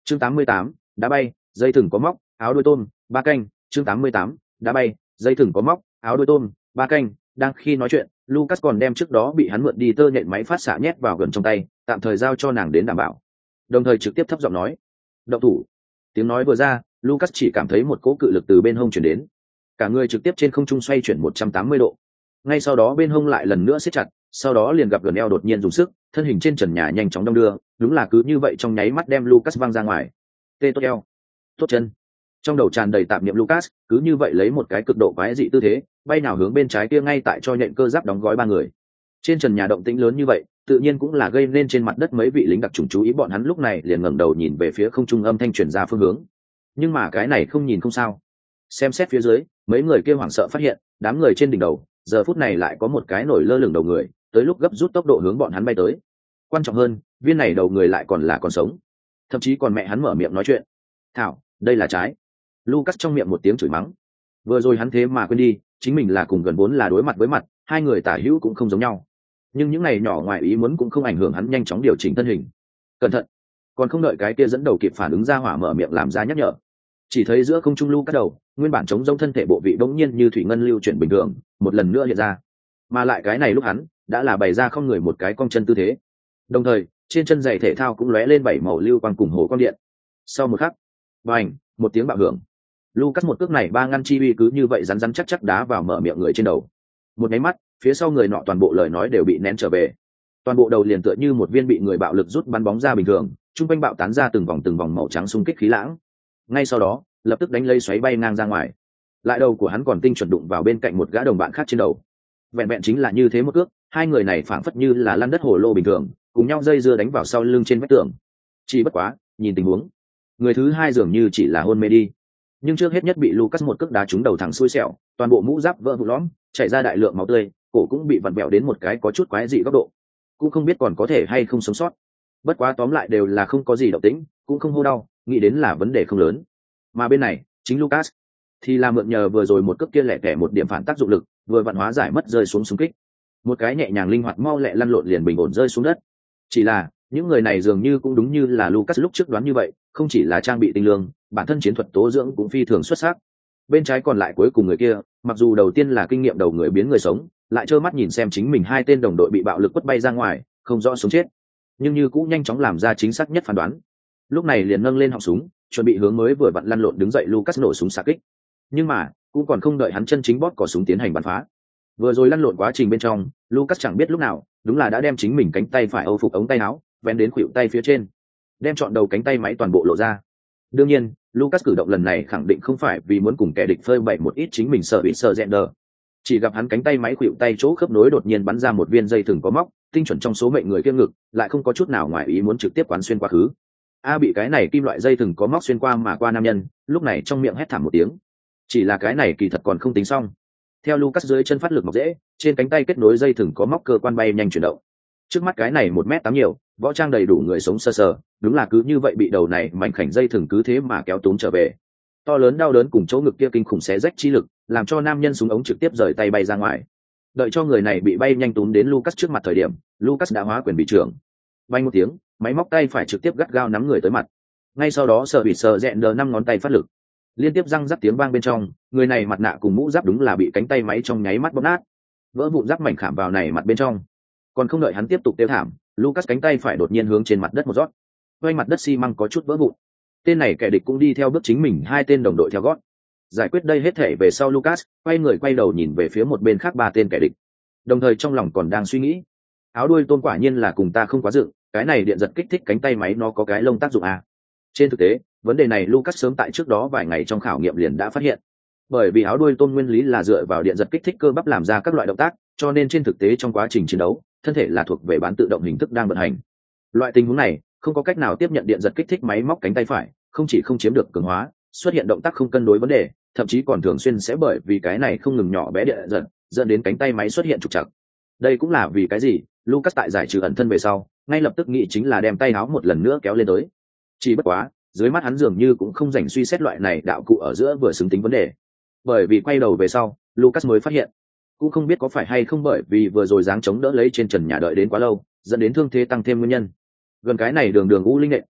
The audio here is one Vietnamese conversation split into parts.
Chương 88, đá bay, dây thừng có móc, áo đuôi tôm, ba canh. Chương 88, đá bay, dây thừng có móc, áo đuôi tôm, ba canh. Đang khi nói chuyện, Lucas còn đem trước đó bị hắn mượn đi tơ nhện máy phát xạ nhét vào gần trong tay, tạm thời giao cho nàng đến đảm bảo. Đồng thời trực tiếp thấp giọng nói: "Động thủ." Tiếng nói vừa ra, Lucas chỉ cảm thấy một cỗ cự lực từ bên hông chuyển đến, cả người trực tiếp trên không trung xoay chuyển 180 độ. Ngay sau đó bên hông lại lần nữa siết chặt, sau đó liền gặp gần eo đột nhiên dùng sức, thân hình trên trần nhà nhanh chóng đong đưa, đúng là cứ như vậy trong nháy mắt đem Lucas văng ra ngoài. Tê tốt eo, tốt chân. Trong đầu tràn đầy tạp niệm Lucas, cứ như vậy lấy một cái cực độ quái dị tư thế, bay nào hướng bên trái kia ngay tại cho nhện cơ giáp đóng gói ba người. Trên trần nhà động tĩnh lớn như vậy, tự nhiên cũng là gây nên trên mặt đất mấy vị lính đặc chủng chú ý, bọn hắn lúc này liền ngẩng đầu nhìn về phía không trung âm thanh truyền ra phương hướng. Nhưng mà cái này không nhìn không sao. Xem xét phía dưới, mấy người kia hoảng sợ phát hiện, đám người trên đỉnh đầu, giờ phút này lại có một cái nổi lơ lửng đầu người, tới lúc gấp rút tốc độ hướng bọn hắn bay tới. Quan trọng hơn, viên này đầu người lại còn là còn sống, thậm chí còn mẹ hắn mở miệng nói chuyện. Thảo, đây là trái. Lucas trong miệng một tiếng chửi mắng. Vừa rồi hắn thế mà quên đi, chính mình là cùng gần vốn là đối mặt với mặt, hai người tả hữu cũng không giống nhau. Nhưng những này nhỏ ngoài ý muốn cũng không ảnh hưởng hắn nhanh chóng điều chỉnh thân hình. Cẩn thận. Còn không đợi cái kia dẫn đầu kịp phản ứng ra hỏa mở miệng làm ra nhắc nhở, chỉ thấy giữa không trung Lucas đầu, nguyên bản chống rông thân thể bộ vị bỗng nhiên như thủy ngân lưu chuyển bình thường, một lần nữa hiện ra. Mà lại cái này lúc hắn đã là bày ra không người một cái cong chân tư thế. Đồng thời, trên chân giày thể thao cũng lóe lên bảy màu lưu quang cùng hồ quang điện. Sau một khắc, bành, một tiếng bạo hưởng. Lucas một cước này ba ngăn chi uy cứ như vậy rắn rắn chắc chắc đá vào mở miệng người trên đầu. Một cái mắt, phía sau người nọ toàn bộ lời nói đều bị nén trở về. Toàn bộ đầu liền tựa như một viên bị người bạo lực rút bắn bóng ra bình thường, trung quanh bạo tán ra từng vòng màu trắng xung kích khí lãng. Ngay sau đó, lập tức đánh lây xoáy bay ngang ra ngoài. Lại đầu của hắn còn tinh chuẩn đụng vào bên cạnh một gã đồng bạn khác trên đầu. Vẹn vẹn chính là như thế một cước, hai người này phảng phất như là lăn đất hồ lô bình thường, cùng nhau dây dưa đánh vào sau lưng trên vách tường. Chỉ bất quá, nhìn tình huống, người thứ hai dường như chỉ là hôn mê đi. Nhưng trước hết nhất bị Lucas một cước đá trúng đầu thẳng xui xẻo, toàn bộ mũ giáp vỡ vụn lõm, chảy ra đại lượng máu tươi, cổ cũng bị vặn vẹo đến một cái có chút quái dị góc độ, cũng không biết còn có thể hay không sống sót. Bất quá tóm lại đều là không có gì động tĩnh, cũng không hô đau, nghĩ đến là vấn đề không lớn. Mà bên này, chính Lucas thì là mượn nhờ vừa rồi một cước kia lẻ tẻ một điểm phản tác dụng lực, vừa vặn hóa giải mất rơi xuống xung kích, một cái nhẹ nhàng linh hoạt mau lẹ lăn lộn liền bình ổn rơi xuống đất. Chỉ là những người này dường như cũng đúng như là Lucas lúc trước đoán như vậy, không chỉ là trang bị tinh lương, bản thân chiến thuật tố dưỡng cũng phi thường xuất sắc. Bên trái còn lại cuối cùng người kia, mặc dù đầu tiên là kinh nghiệm đầu người biến người sống, lại trơ mắt nhìn xem chính mình hai tên đồng đội bị bạo lực quất bay ra ngoài, không rõ sống chết, nhưng như cũng nhanh chóng làm ra chính xác nhất phán đoán. Lúc này liền nâng lên họng súng, chuẩn bị hướng mới vừa vặn lăn lộn đứng dậy Lucas nổ súng xạ kích. Nhưng mà cũng còn không đợi hắn chân chính bóp cò súng tiến hành bắn phá, vừa rồi lăn lộn quá trình bên trong, Lucas chẳng biết lúc nào đúng là đã đem chính mình cánh tay phải âu phục ống tay áo vén đến khuỷu tay phía trên, đem trọn đầu cánh tay máy toàn bộ lộ ra. Đương nhiên, Lucas cử động lần này khẳng định không phải vì muốn cùng kẻ địch phơi bày một ít chính mình sợ bị sợ rẹn đờ. Chỉ gặp hắn cánh tay máy khuỷu tay chỗ khớp nối đột nhiên bắn ra một viên dây thừng có móc, tinh chuẩn trong số mệnh người kia ngực, lại không có chút nào ngoài ý muốn trực tiếp quán xuyên quá khứ. Bị cái này kim loại dây thừng có móc xuyên qua mà qua nam nhân, lúc này trong miệng hét thảm một tiếng. Chỉ là cái này kỳ thật còn không tính xong. Theo Lucas dưới chân phát lực mọc dễ, trên cánh tay kết nối dây thừng có móc cơ quan bay nhanh chuyển động. Trước mắt cái này 1m8 nhiều, võ trang đầy đủ người sống sơ sờ, đúng là cứ như vậy bị đầu này mảnh khảnh dây thừng cứ thế mà kéo túm trở về. To lớn đau đớn cùng chỗ ngực kia kinh khủng xé rách chi lực, làm cho nam nhân súng ống trực tiếp rời tay bay ra ngoài. Đợi cho người này bị bay nhanh túm đến Lucas trước mặt thời điểm, Lucas đã hóa quyền bị trưởng. Vang một tiếng, máy móc tay phải trực tiếp gắt gao nắm người tới mặt. Ngay sau đó sợ bị sợ rẹn đờ 5 ngón tay phát lực, liên tiếp răng rắc tiếng vang bên trong, người này mặt nạ cùng mũ giáp đúng là bị cánh tay máy trong nháy mắt bóp nát, vỡ vụn giáp mảnh khảm vào này mặt bên trong. Còn không đợi hắn tiếp tục tiêu thảm, Lucas cánh tay phải đột nhiên hướng trên mặt đất một rót, quanh mặt đất xi măng có chút vỡ vụn. Tên này kẻ địch cũng đi theo bước chính mình hai tên đồng đội theo gót. Giải quyết đây hết thể về sau, Lucas quay người quay đầu nhìn về phía một bên khác ba tên kẻ địch, đồng thời trong lòng còn đang suy nghĩ, áo đuôi tôm quả nhiên là cùng ta không quá dự, cái này điện giật kích thích cánh tay máy nó có cái lông tác dụng à. Trên thực tế, vấn đề này Lucas sớm tại trước đó vài ngày trong khảo nghiệm liền đã phát hiện. Bởi vì áo đuôi tôm nguyên lý là dựa vào điện giật kích thích cơ bắp làm ra các loại động tác, cho nên trên thực tế trong quá trình chiến đấu, thân thể là thuộc về bán tự động hình thức đang vận hành. Loại tình huống này không có cách nào tiếp nhận điện giật kích thích máy móc cánh tay phải, không chỉ không chiếm được cường hóa, xuất hiện động tác không cân đối vấn đề, thậm chí còn thường xuyên sẽ bởi vì cái này không ngừng nhỏ bé điện giật, dẫn đến cánh tay máy xuất hiện trục trặc. Đây cũng là vì cái gì Lucas tại giải trừ ẩn thân về sau, ngay lập tức nghĩ chính là đem tay áo một lần nữa kéo lên tới. Chỉ bất quá, dưới mắt hắn dường như cũng không dành suy xét loại này đạo cụ ở giữa vừa xứng tính vấn đề. Bởi vì quay đầu về sau, Lucas mới phát hiện, cũng không biết có phải hay không bởi vì vừa rồi dáng chống đỡ lấy trên trần nhà đợi đến quá lâu, dẫn đến thương thế tăng thêm nguyên nhân. Gần cái này đường u linh nện,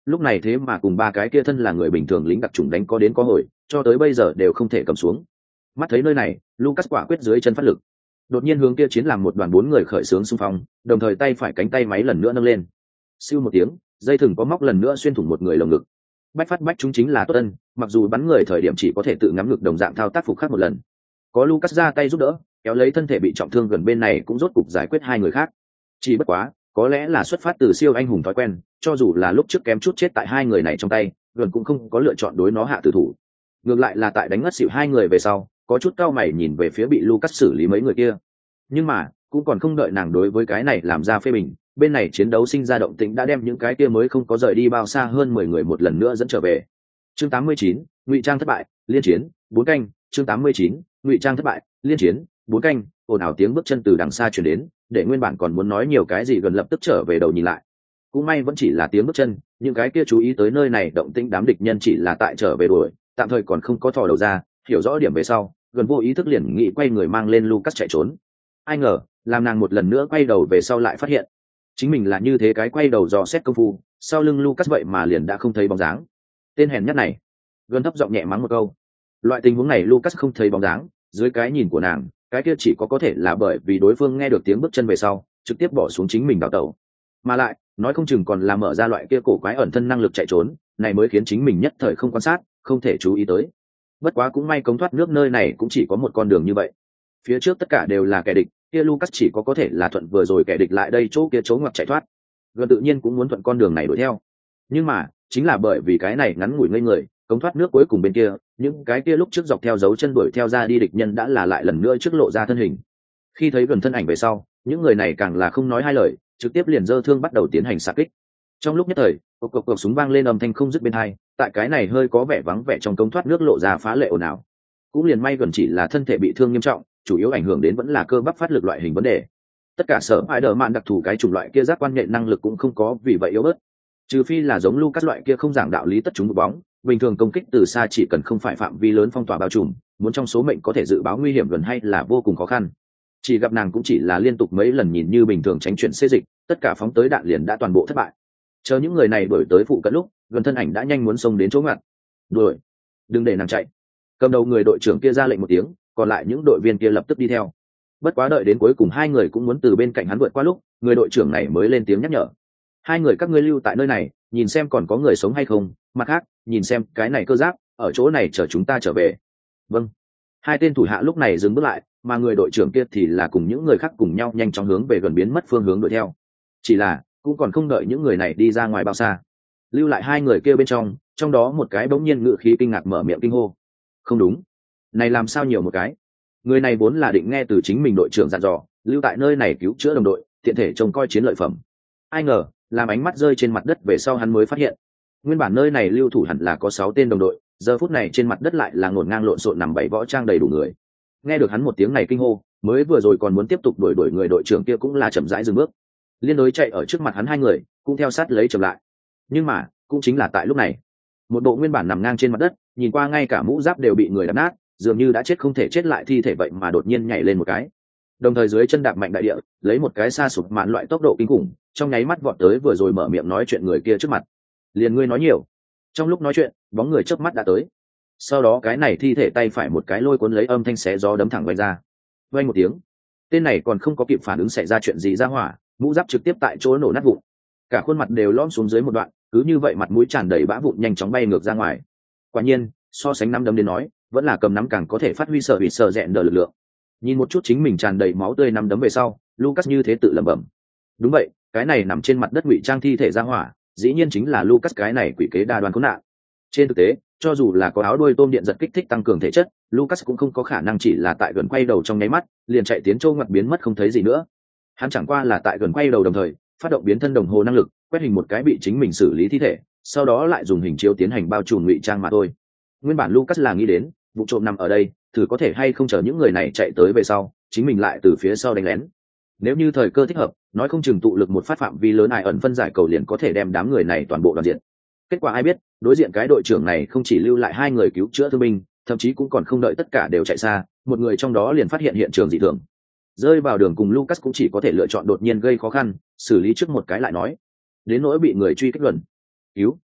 lúc này thế mà cùng ba cái kia thân là người bình thường lính đặc trùng đánh có đến có hồi, cho tới bây giờ đều không thể cầm xuống. Mắt thấy nơi này, Lucas quả quyết dưới chân phát lực, đột nhiên hướng kia chiến làm một đoàn 4 người khởi xướng xung phong, đồng thời tay phải cánh tay máy lần nữa nâng lên. Siêu một tiếng, dây thừng có móc lần nữa xuyên thủng một người lồng ngực. Bách phát bách chúng chính là Tốt Ân, mặc dù bắn người thời điểm chỉ có thể tự ngắm ngực đồng dạng thao tác phục khác một lần. Có Lucas ra tay giúp đỡ, kéo lấy thân thể bị trọng thương gần bên này cũng rốt cục giải quyết hai người khác. Chỉ bất quá, có lẽ là xuất phát từ siêu anh hùng thói quen, cho dù là lúc trước kém chút chết tại hai người này trong tay, gần cũng không có lựa chọn đối nó hạ tử thủ. Ngược lại là tại đánh ngất xỉu hai người về sau, có chút cau mày nhìn về phía bị Lucas xử lý mấy người kia. Nhưng mà, cũng còn không đợi nàng đối với cái này làm ra phê bình, bên này chiến đấu sinh ra động tĩnh đã đem những cái kia mới không có rời đi bao xa hơn 10 người một lần nữa dẫn trở về. Chương 89, ngụy trang thất bại, liên chiến, 4 canh, chương 89, ngụy trang thất bại, liên chiến, 4 canh, ồn ào tiếng bước chân từ đằng xa truyền đến, để nguyên bản còn muốn nói nhiều cái gì gần lập tức trở về đầu nhìn lại. Cũng may vẫn chỉ là tiếng bước chân, những cái kia chú ý tới nơi này động tĩnh đám địch nhân chỉ là tại trở về đuổi, tạm thời còn không có thò đầu ra, hiểu rõ điểm về sau, gần vô ý thức liền nghĩ quay người mang lên Lucas chạy trốn. Ai ngờ, làm nàng một lần nữa quay đầu về sau lại phát hiện, chính mình là như thế cái quay đầu dò xét công phu, sau lưng Lucas vậy mà liền đã không thấy bóng dáng. Tên hèn nhát này, gần thấp giọng nhẹ mắng một câu. Loại tình huống này Lucas không thấy bóng dáng, dưới cái nhìn của nàng, cái kia chỉ có thể là bởi vì đối phương nghe được tiếng bước chân về sau, trực tiếp bỏ xuống chính mình đào tẩu. Mà lại, nói không chừng còn là mở ra loại kia cổ quái ẩn thân năng lực chạy trốn, này mới khiến chính mình nhất thời không quan sát, không thể chú ý tới. Bất quá cũng may cống thoát nước nơi này cũng chỉ có một con đường như vậy. Phía trước tất cả đều là kẻ địch, kia Lucas chỉ có thể là thuận vừa rồi kẻ địch lại đây chỗ kia chỗ ngoặt chạy thoát. Gần tự nhiên cũng muốn thuận con đường này đuổi theo. Nhưng mà, chính là bởi vì cái này ngắn ngủi ngây người, cống thoát nước cuối cùng bên kia, những cái kia lúc trước dọc theo dấu chân đuổi theo ra đi địch nhân đã là lại lần nữa trước lộ ra thân hình. Khi thấy gần thân ảnh về sau, những người này càng là không nói hai lời, trực tiếp liền giơ thương bắt đầu tiến hành xạ kích. Trong lúc nhất thời, cộc súng vang lên âm thanh không dứt bên hai, tại cái này hơi có vẻ vắng vẻ trong cống thoát nước lộ ra phá lệ ồn ào. Cũng liền may gần chỉ là thân thể bị thương nghiêm trọng, chủ yếu ảnh hưởng đến vẫn là cơ bắp phát lực loại hình vấn đề. Tất cả sở hại đờ mạn đặc thù cái chủng loại kia giác quan nhạy năng lực cũng không có vì vậy yếu bớt. Trừ phi là giống Lucas loại kia không giảng đạo lý tất chúng một bóng, bình thường công kích từ xa chỉ cần không phải phạm vi lớn phong tỏa bao trùm, muốn trong số mệnh có thể dự báo nguy hiểm gần hay là vô cùng khó khăn. Chỉ gặp nàng cũng chỉ là liên tục mấy lần nhìn như bình thường tránh chuyển xê dịch, tất cả phóng tới đạn liền đã toàn bộ thất bại. Chờ những người này đuổi tới phụ cận lúc, gần thân ảnh đã nhanh muốn xông đến chỗ ngặt. Đuổi, đừng để nàng chạy. Cầm đầu người đội trưởng kia ra lệnh một tiếng, còn lại những đội viên kia lập tức đi theo. Bất quá đợi đến cuối cùng hai người cũng muốn từ bên cạnh hắn vượt qua lúc, người đội trưởng này mới lên tiếng nhắc nhở. Hai người các ngươi lưu tại nơi này, nhìn xem còn có người sống hay không, mặt khác, nhìn xem cái này cơ giáp, ở chỗ này chờ chúng ta trở về. Vâng. Hai tên thủ hạ lúc này dừng bước lại, mà người đội trưởng kia thì là cùng những người khác cùng nhau nhanh chóng hướng về gần biến mất phương hướng đuổi theo. Chỉ là, cũng còn không đợi những người này đi ra ngoài bao xa. Lưu lại hai người kia bên trong đó một cái bỗng nhiên ngự khí kinh ngạc mở miệng kinh hô. Không đúng. Này làm sao nhiều một cái? Người này vốn là định nghe từ chính mình đội trưởng dặn dò, lưu tại nơi này cứu chữa đồng đội, tiện thể trông coi chiến lợi phẩm. Ai ngờ, làm ánh mắt rơi trên mặt đất về sau hắn mới phát hiện, nguyên bản nơi này lưu thủ hẳn là có 6 tên đồng đội, giờ phút này trên mặt đất lại là ngổn ngang lộn xộn nằm 7 võ trang đầy đủ người. Nghe được hắn một tiếng này kinh hô, mới vừa rồi còn muốn tiếp tục đuổi người đội trưởng kia cũng là chậm rãi dừng bước. Liên đối chạy ở trước mặt hắn hai người, cũng theo sát lấy chậm lại. Nhưng mà, cũng chính là tại lúc này, một bộ nguyên bản nằm ngang trên mặt đất, nhìn qua ngay cả mũ giáp đều bị người đập nát, dường như đã chết không thể chết lại thi thể vậy mà đột nhiên nhảy lên một cái. Đồng thời dưới chân đạp mạnh đại địa, lấy một cái xa sụp mạn loại tốc độ kinh khủng, trong nháy mắt vọt tới vừa rồi mở miệng nói chuyện người kia trước mặt. Liền ngươi nói nhiều. Trong lúc nói chuyện, bóng người chớp mắt đã tới. Sau đó cái này thi thể tay phải một cái lôi cuốn lấy âm thanh xé gió đấm thẳng vang ra. Vang một tiếng. Tên này còn không có kịp phản ứng xảy ra chuyện gì ra hỏa, mũ giáp trực tiếp tại chỗ nổ nát vụn. Cả khuôn mặt đều lõm xuống dưới một đoạn, cứ như vậy mặt mũi tràn đầy bã vụn nhanh chóng bay ngược ra ngoài. Quả nhiên, so sánh nắm đấm đến nói, vẫn là cầm nắm càng có thể phát huy sở bị sợ rẽn đờ lực lượng. Nhìn một chút chính mình tràn đầy máu tươi nắm đấm về sau, Lucas như thế tự lẩm bẩm. Đúng vậy, cái này nằm trên mặt đất ngụy trang thi thể ra hỏa, dĩ nhiên chính là Lucas cái này quỷ kế đa đoan khốn nạn. Trên thực tế, cho dù là có áo đuôi tôm điện giật kích thích tăng cường thể chất, Lucas cũng không có khả năng chỉ là tại gần quay đầu trong nháy mắt, liền chạy tiến châu ngoặt biến mất không thấy gì nữa. Hắn chẳng qua là tại gần quay đầu đồng thời, phát động biến thân đồng hồ năng lực, quét hình một cái bị chính mình xử lý thi thể, sau đó lại dùng hình chiếu tiến hành bao trùm ngụy trang mà thôi. Nguyên bản Lucas là nghĩ đến, vụ trộm nằm ở đây, thử có thể hay không chờ những người này chạy tới về sau, chính mình lại từ phía sau đánh lén. Nếu như thời cơ thích hợp, nói không chừng tụ lực một phát phạm vi lớn ai ẩn phân giải cầu liền có thể đem đám người này toàn bộ đoàn diện. Kết quả ai biết, đối diện cái đội trưởng này không chỉ lưu lại hai người cứu chữa thương binh, thậm chí cũng còn không đợi tất cả đều chạy xa, một người trong đó liền phát hiện hiện trường dị thường. Rơi vào đường cùng Lucas cũng chỉ có thể lựa chọn đột nhiên gây khó khăn, xử lý trước một cái lại nói. Đến nỗi bị người truy kích luận cứu,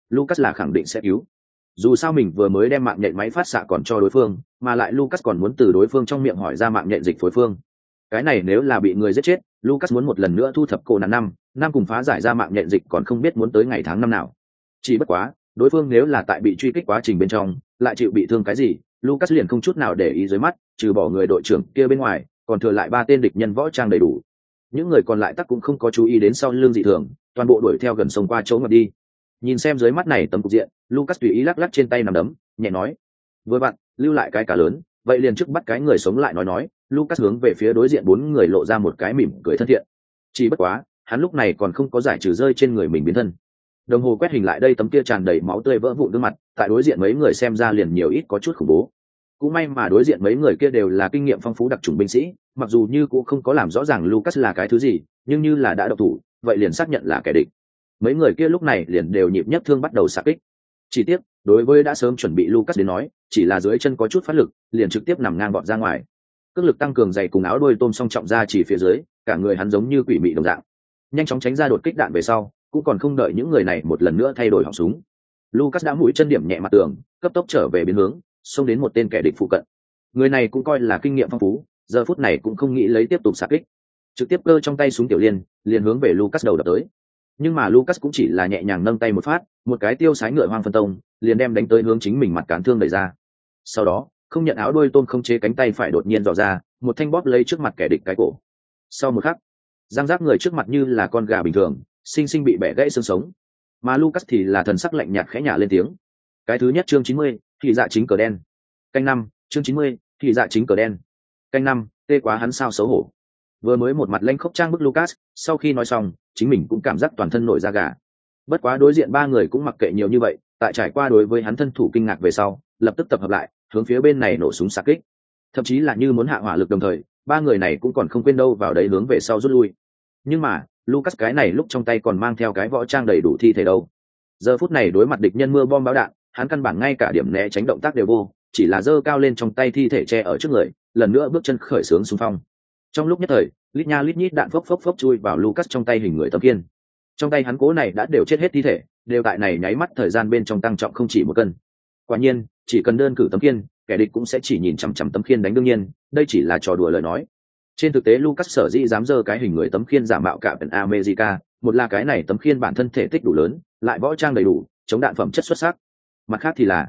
Lucas là khẳng định sẽ cứu. Dù sao mình vừa mới đem mạng nhện máy phát xạ còn cho đối phương, mà lại Lucas còn muốn từ đối phương trong miệng hỏi ra mạng nhện dịch phối phương. Cái này nếu là bị người giết chết, Lucas muốn một lần nữa thu thập cổ nạn năm cùng phá giải ra mạng nhện dịch còn không biết muốn tới ngày tháng năm nào. Chỉ bất quá, đối phương nếu là tại bị truy kích quá trình bên trong, lại chịu bị thương cái gì, Lucas liền không chút nào để ý dưới mắt, trừ bỏ người đội trưởng kia bên ngoài, còn thừa lại 3 tên địch nhân võ trang đầy đủ. Những người còn lại tắc cũng không có chú ý đến sau lưng dị thường, toàn bộ đuổi theo gần sông qua chỗ ngập đi. Nhìn xem dưới mắt này tấm cục diện, Lucas tùy ý lắc lắc trên tay nắm đấm, nhẹ nói: "Vừa bạn, lưu lại cái cá lớn, vậy liền trước bắt cái người sống lại nói." Lucas hướng về phía đối diện 4 người lộ ra một cái mỉm cười thân thiện. Chỉ bất quá, hắn lúc này còn không có giải trừ rơi trên người mình biến thân. Đồng hồ quét hình lại đây tấm kia tràn đầy máu tươi vỡ vụn gương mặt, tại đối diện mấy người xem ra liền nhiều ít có chút khủng bố. Cũng may mà đối diện mấy người kia đều là kinh nghiệm phong phú đặc chủng binh sĩ, mặc dù như cũng không có làm rõ ràng Lucas là cái thứ gì, nhưng như là đã độc thủ, vậy liền xác nhận là kẻ địch. Mấy người kia lúc này liền đều nhịp nhất thương bắt đầu xạ kích. Chỉ tiếc, đối với đã sớm chuẩn bị Lucas đến nói, chỉ là dưới chân có chút phát lực, liền trực tiếp nằm ngang vọt ra ngoài. Cước lực tăng cường dày cùng áo đuôi tôm song trọng ra chỉ phía dưới, cả người hắn giống như quỷ mị đồng dạng. Nhanh chóng tránh ra đột kích đạn về sau, cũng còn không đợi những người này một lần nữa thay đổi họng súng. Lucas đã mũi chân điểm nhẹ mặt tường, cấp tốc trở về biến hướng, xông đến một tên kẻ địch phụ cận. Người này cũng coi là kinh nghiệm phong phú, giờ phút này cũng không nghĩ lấy tiếp tục xạ kích, trực tiếp cơ trong tay súng tiểu liên, liền hướng về Lucas đầu đập tới. Nhưng mà Lucas cũng chỉ là nhẹ nhàng nâng tay một phát, một cái tiêu sái ngựa hoang phân tông, liền đem đánh tới hướng chính mình mặt cán thương đẩy ra. Sau đó, không nhận áo đuôi tôm không chế cánh tay phải đột nhiên dò ra, một thanh bóp lấy trước mặt kẻ địch cái cổ. Sau một khắc, răng rác người trước mặt như là con gà bình thường, sinh sinh bị bẻ gãy xương sống. Mà Lucas thì là thần sắc lạnh nhạt khẽ nhả lên tiếng. Cái thứ nhất chương 90, thì dạ chính cờ đen. Canh 5, chương 90, thì dạ chính cờ đen. Canh 5, tê quá hắn sao xấu hổ. Vừa mới một mặt lanh khốc trang bức Lucas, sau khi nói xong, chính mình cũng cảm giác toàn thân nổi da gà. Bất quá đối diện 3 người cũng mặc kệ nhiều như vậy, tại trải qua đối với hắn thân thủ kinh ngạc về sau, lập tức tập hợp lại, hướng phía bên này nổ súng xạ kích. Thậm chí là như muốn hạ hỏa lực đồng thời, 3 người này cũng còn không quên đâu vào đấy hướng về sau rút lui. Nhưng mà, Lucas cái này lúc trong tay còn mang theo cái võ trang đầy đủ thi thể đâu. Giờ phút này đối mặt địch nhân mưa bom bão đạn, hắn căn bản ngay cả điểm né tránh động tác đều vô, chỉ là giơ cao lên trong tay thi thể che ở trước người, lần nữa bước chân khởi xướng xung phong. Trong lúc nhất thời, lít nha lít nhít đạn phốc phốc phốc chui vào Lucas trong tay hình người tấm kiên. Trong tay hắn cố này đã đều chết hết thi thể, đều tại này nháy mắt thời gian bên trong tăng trọng không chỉ 1 cân. Quả nhiên, chỉ cần đơn cử tấm kiên, kẻ địch cũng sẽ chỉ nhìn chằm chằm tấm khiên đánh, đương nhiên, đây chỉ là trò đùa lời nói. Trên thực tế Lucas sở dĩ dám giơ cái hình người tấm khiên giả mạo cả America, một là cái này tấm khiên bản thân thể tích đủ lớn, lại võ trang đầy đủ, chống đạn phẩm chất xuất sắc. Mặt khác thì là,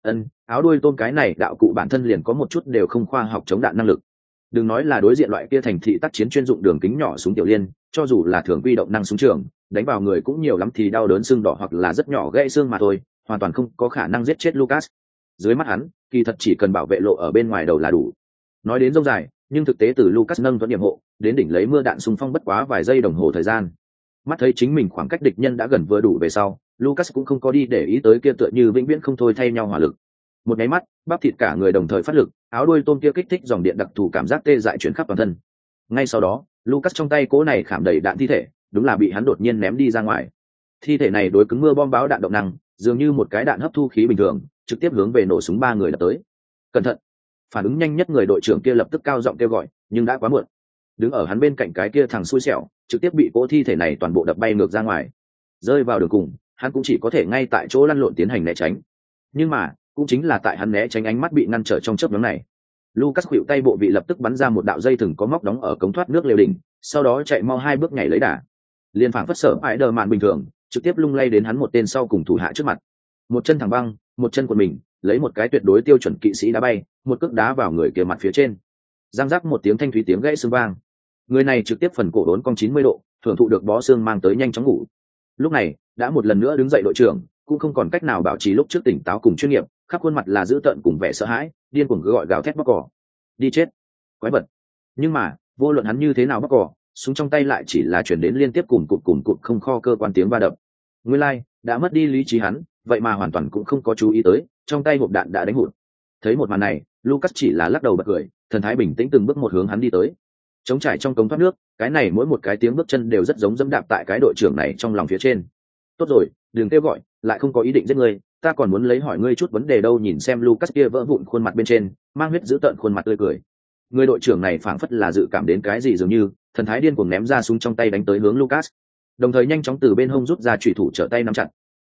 áo đuôi tôm cái này đạo cụ bản thân liền có một chút đều không khoa học chống đạn năng lực. Đừng nói là đối diện loại kia thành thị tác chiến chuyên dụng đường kính nhỏ súng tiểu liên, cho dù là thường quy động năng súng trường, đánh vào người cũng nhiều lắm thì đau đớn xương đỏ hoặc là rất nhỏ gãy xương mà thôi, hoàn toàn không có khả năng giết chết Lucas. Dưới mắt hắn, kỳ thật chỉ cần bảo vệ lộ ở bên ngoài đầu là đủ. Nói đến dông dài, nhưng thực tế từ Lucas nâng thuận điểm hộ đến đỉnh lấy mưa đạn xung phong bất quá vài giây đồng hồ thời gian. Mắt thấy chính mình khoảng cách địch nhân đã gần vừa đủ về sau, Lucas cũng không có đi để ý tới kia tựa như vĩnh viễn không thôi thay nhau hỏa lực. Một nháy mắt, bắp thịt cả người đồng thời phát lực, áo đuôi tôm kia kích thích dòng điện đặc thù cảm giác tê dại chuyển khắp toàn thân. Ngay sau đó, Lucas trong tay cố này khảm đầy đạn thi thể, đúng là bị hắn đột nhiên ném đi ra ngoài. Thi thể này đối cứng mưa bom báo đạn động năng, dường như một cái đạn hấp thu khí bình thường, trực tiếp hướng về nổ súng 3 người đập tới. Cẩn thận! Phản ứng nhanh nhất người đội trưởng kia lập tức cao giọng kêu gọi, nhưng đã quá muộn. Đứng ở hắn bên cạnh cái kia thằng xui xẻo, trực tiếp bị cỗ thi thể này toàn bộ đập bay ngược ra ngoài. Rơi vào đường cùng, hắn cũng chỉ có thể ngay tại chỗ lăn lộn tiến hành né tránh. Nhưng mà, cũng chính là tại hắn né tránh ánh mắt bị ngăn trở trong chớp nhoáng này, Lucas khuỵu tay bộ vị lập tức bắn ra một đạo dây thừng có móc đóng ở cống thoát nước lều đỉnh, sau đó chạy mau 2 bước nhảy lấy đà. Liên phảng phất sở Spider-Man bình thường, trực tiếp lung lay đến hắn một tên sau cùng thủ hạ trước mặt. Một chân thẳng băng, một chân của mình, lấy một cái tuyệt đối tiêu chuẩn kỵ sĩ đá bay, một cước đá vào người kia mặt phía trên. Răng rắc một tiếng thanh thúy tiếng gãy xương vang. Người này trực tiếp phần cổ đốn cong 90 độ, thưởng thụ được bó xương mang tới nhanh chóng ngủ. Lúc này, đã một lần nữa đứng dậy đội trưởng, cũng không còn cách nào bảo trì lúc trước tỉnh táo cùng chuyên nghiệp, khắp khuôn mặt là dữ tợn cùng vẻ sợ hãi, điên cuồng gọi gào thét bóc cỏ. Đi chết, quái vật! Nhưng mà, vô luận hắn như thế nào bóc cỏ, súng trong tay lại chỉ là chuyển đến liên tiếp cùng cụt không kho cơ quan tiếng va đập. Nguyên lai, đã mất đi lý trí hắn, vậy mà hoàn toàn cũng không có chú ý tới, trong tay hộp đạn đã đánh hụt. Thấy một màn này, Lucas chỉ là lắc đầu bật cười, thần thái bình tĩnh từng bước một hướng hắn đi tới. Trống trải trong cống thoát nước, cái này mỗi một cái tiếng bước chân đều rất giống dẫm đạp tại cái đội trưởng này trong lòng phía trên. Tốt rồi, đừng kêu gọi, lại không có ý định giết ngươi, ta còn muốn lấy hỏi ngươi chút vấn đề đâu. Nhìn xem Lucas kia vỡ vụn khuôn mặt bên trên, mang huyết dữ tợn khuôn mặt tươi cười. Người đội trưởng này phảng phất là dự cảm đến cái gì dường như, thần thái điên cuồng ném ra súng trong tay đánh tới hướng Lucas, đồng thời nhanh chóng từ bên hông rút ra chủy thủ trở tay nắm chặt.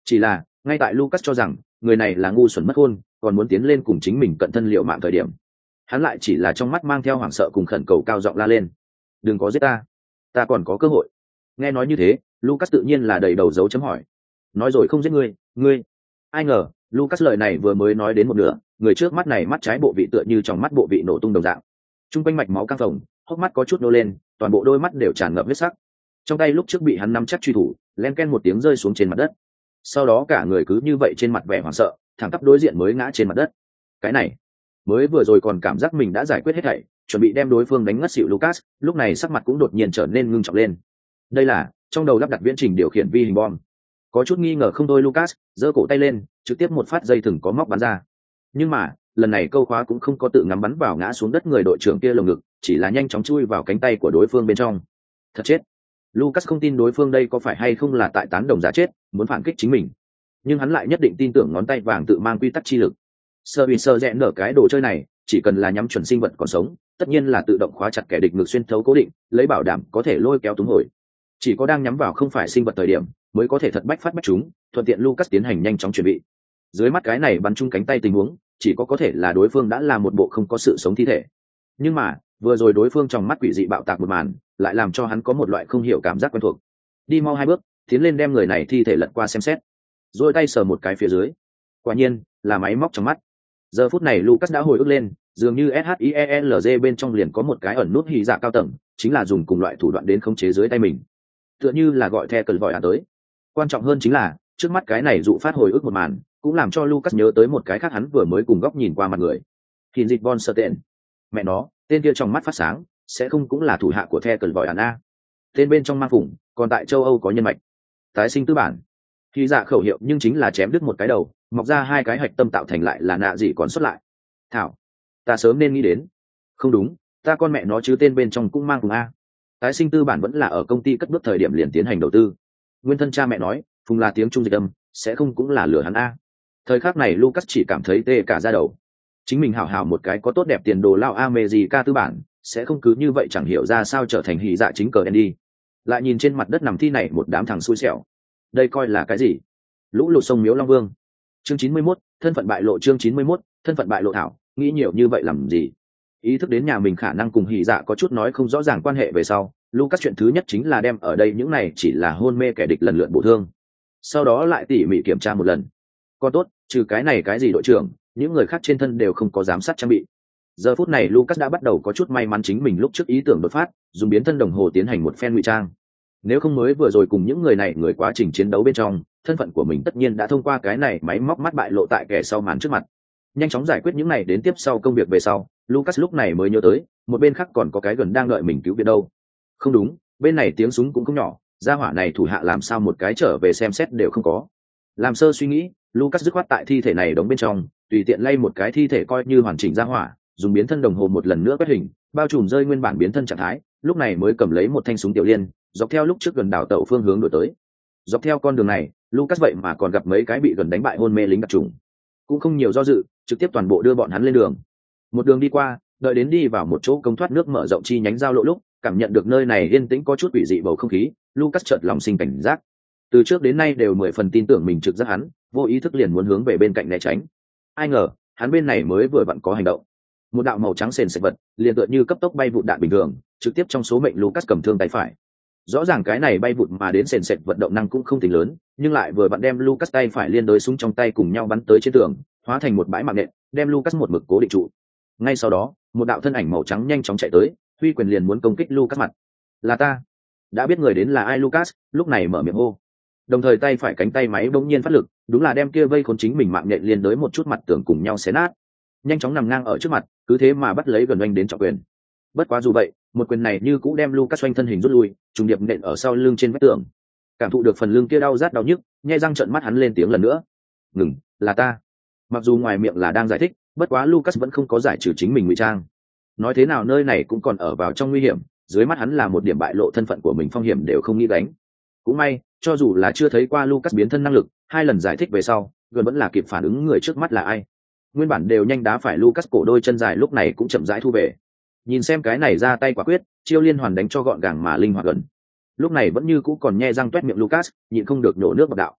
Chỉ là ngay tại Lucas cho rằng người này là ngu xuẩn mất khôn, còn muốn tiến lên cùng chính mình cận thân liệu mạng thời điểm, hắn lại chỉ là trong mắt mang theo hoảng sợ cùng khẩn cầu cao giọng la lên: đừng có giết ta, ta còn có cơ hội. Nghe nói như thế, Lucas tự nhiên là đầy đầu dấu chấm hỏi. Nói rồi không giết ngươi. Ai ngờ Lucas lời này vừa mới nói đến một nửa, người trước mắt này mắt trái bộ vị tựa như trong mắt bộ vị nổ tung đồng dạng, trung quanh mạch máu căng phồng, hốc mắt có chút nô lên, toàn bộ đôi mắt đều tràn ngập huyết sắc. Trong tay lúc trước bị hắn nắm chắc truy thủ len ken một tiếng rơi xuống trên mặt đất, sau đó cả người cứ như vậy trên mặt vẻ hoảng sợ, thẳng tắp đối diện mới ngã trên mặt đất. Cái này, mới vừa rồi còn cảm giác mình đã giải quyết hết thảy, chuẩn bị đem đối phương đánh ngất xỉu Lucas, lúc này sắc mặt cũng đột nhiên trở nên ngưng trọng lên. Đây là trong đầu lắp đặt viễn trình điều khiển vi hình bom. Có chút nghi ngờ không thôi, Lucas giơ cổ tay lên, trực tiếp một phát dây thừng có móc bắn ra. Nhưng mà lần này câu khóa cũng không có tự ngắm bắn vào ngã xuống đất người đội trưởng kia lồng ngực, chỉ là nhanh chóng chui vào cánh tay của đối phương bên trong. Thật chết. Lucas không tin đối phương đây có phải hay không là tại tán đồng giả chết, muốn phản kích chính mình. Nhưng hắn lại nhất định tin tưởng ngón tay vàng tự mang quy tắc chi lực. Sơ rẽn nở cái đồ chơi này, chỉ cần là nhắm chuẩn sinh vật còn sống, tất nhiên là tự động khóa chặt kẻ địch ngược xuyên thấu cố định, lấy bảo đảm có thể lôi kéo túng hồi. Chỉ có đang nhắm vào không phải sinh vật thời điểm, mới có thể thật bách phát bách chúng, thuận tiện Lucas tiến hành nhanh chóng chuẩn bị. Dưới mắt cái này bắn trúng cánh tay tình huống, chỉ có thể là đối phương đã là một bộ không có sự sống thi thể. Nhưng mà vừa rồi đối phương trong mắt quỷ dị bạo tạc một màn, lại làm cho hắn có một loại không hiểu cảm giác quen thuộc. Đi mau 2 bước, tiến lên đem người này thi thể lật qua xem xét, rồi tay sờ một cái phía dưới, quả nhiên là máy móc trong mắt. Giờ phút này Lucas đã hồi ức lên, dường như SHIELZ bên trong liền có một cái ẩn nút hỉ dạ cao tầng, chính là dùng cùng loại thủ đoạn đến khống chế dưới tay mình, tựa như là gọi the cần vòi án tới. Quan trọng hơn chính là trước mắt cái này dụ phát hồi ức một màn, cũng làm cho Lucas nhớ tới một cái khác hắn vừa mới cùng góc nhìn qua mặt người. Hình dịch von Serten. Mẹ nó, tên kia trong mắt phát sáng, sẽ không cũng là thủ hạ của the cần vòi án a? Tên bên trong mang phủng, còn tại châu Âu có nhân mạch. Tái sinh tư bản. Khi dạ khẩu hiệu nhưng chính là chém đứt một cái đầu, mọc ra 2 cái hạch tâm tạo thành lại là nạ gì còn xuất lại. Thảo, ta sớm nên nghĩ đến. Không đúng, ta con mẹ nó chứ tên bên trong cũng mang phùng a. Tái sinh tư bản vẫn là ở công ty cất bước thời điểm liền tiến hành đầu tư. Nguyên thân cha mẹ nói phùng là tiếng trung dịch âm, sẽ không cũng là lừa hắn a. Thời khắc này Lucas chỉ cảm thấy tê cả da đầu. Chính mình hảo hảo một cái có tốt đẹp tiền đồ lao America tư bản, sẽ không cứ như vậy chẳng hiểu ra sao trở thành hỉ dạ chính cờ đi. Lại nhìn trên mặt đất nằm thi này một đám thằng xui xẻo. Đây coi là cái gì? Lũ lụt sông Miếu Long Vương. Chương 91, thân phận bại lộ. Chương 91, thân phận bại lộ. Thảo, nghĩ nhiều như vậy làm gì? Ý thức đến nhà mình khả năng cùng hỉ dạ có chút nói không rõ ràng quan hệ về sau, Lucas chuyện thứ nhất chính là đem ở đây những này chỉ là hôn mê kẻ địch lần lượt bổ thương. Sau đó lại tỉ mỉ kiểm tra một lần. Còn tốt, trừ cái này cái gì đội trưởng, những người khác trên thân đều không có giám sát trang bị. Giờ phút này Lucas đã bắt đầu có chút may mắn chính mình lúc trước ý tưởng đột phát, dùng biến thân đồng hồ tiến hành một phen ngụy trang. Nếu không mới vừa rồi cùng những người này người quá trình chiến đấu bên trong, thân phận của mình tất nhiên đã thông qua cái này máy móc mắt bại lộ tại kẻ sau màn trước mặt. Nhanh chóng giải quyết những này đến tiếp sau công việc về sau, Lucas lúc này mới nhớ tới, một bên khác còn có cái gần đang đợi mình cứu viện đâu. Không đúng, bên này tiếng súng cũng không nhỏ, gia hỏa này thủ hạ làm sao một cái trở về xem xét đều không có. Làm sơ suy nghĩ, Lucas dứt khoát tại thi thể này đóng bên trong, tùy tiện lay một cái thi thể coi như hoàn chỉnh gia hỏa, dùng biến thân đồng hồ một lần nữa quét hình, bao trùm rơi nguyên bản biến thân trạng thái, lúc này mới cầm lấy một thanh súng tiểu liên, dọc theo lúc trước gần đảo tàu phương hướng đổi tới. Dọc theo con đường này, Lucas vậy mà còn gặp mấy cái bị gần đánh bại hôn mê lính đặc trùng, cũng không nhiều do dự, trực tiếp toàn bộ đưa bọn hắn lên đường. Một đường đi qua, đợi đến đi vào một chỗ công thoát nước mở rộng chi nhánh giao lộ lúc, cảm nhận được nơi này yên tĩnh có chút quỷ dị bầu không khí, Lucas chợt lòng sinh cảnh giác. Từ trước đến nay đều 10 phần tin tưởng mình trực giác hắn, vô ý thức liền muốn hướng về bên cạnh né tránh. Ai ngờ, hắn bên này mới vừa vặn có hành động. Một đạo màu trắng sền sệt vật, liền tựa như cấp tốc bay vụt đạn bình thường, trực tiếp trong số mệnh Lucas cầm thương tay phải. Rõ ràng cái này bay vụt mà đến sền sệt vận động năng cũng không tính lớn, nhưng lại vừa vặn đem Lucas tay phải liên đối súng trong tay cùng nhau bắn tới trên tường, hóa thành một bãi mạng nện, đem Lucas một mực cố định trụ. Ngay sau đó, một đạo thân ảnh màu trắng nhanh chóng chạy tới, huy quyền liền muốn công kích Lucas mặt. Là ta. Đã biết người đến là ai Lucas, lúc này mở miệng hô. Đồng thời tay phải cánh tay máy bỗng nhiên phát lực, đúng là đem kia vây khốn chính mình mạng nhện liên đối một chút mặt tường cùng nhau xé nát. Nhanh chóng nằm ngang ở trước mặt, cứ thế mà bắt lấy gần oanh đến trọng quyền. Bất quá dù vậy, một quyền này như cũng đem Lucas oanh thân hình rút lui, trùng điệp nện ở sau lưng trên vách tường. Cảm thụ được phần lưng kia đau rát đau nhức, nhe răng trợn mắt hắn lên tiếng lần nữa. "Ngừng, là ta." Mặc dù ngoài miệng là đang giải thích, bất quá Lucas vẫn không có giải trừ chính mình ngụy trang. Nói thế nào nơi này cũng còn ở vào trong nguy hiểm, dưới mắt hắn là một điểm bại lộ thân phận của mình phong hiểm đều không nghĩ đánh. Cũng may, cho dù là chưa thấy qua Lucas biến thân năng lực, 2 lần giải thích về sau, gần vẫn là kịp phản ứng người trước mắt là ai. Nguyên bản đều nhanh đá phải Lucas cổ đôi chân dài lúc này cũng chậm rãi thu về. Nhìn xem cái này ra tay quả quyết, chiêu liên hoàn đánh cho gọn gàng mà linh hoạt gần. Lúc này vẫn như cũ còn nhe răng toét miệng Lucas, nhịn không được nổ nước bọt đạo.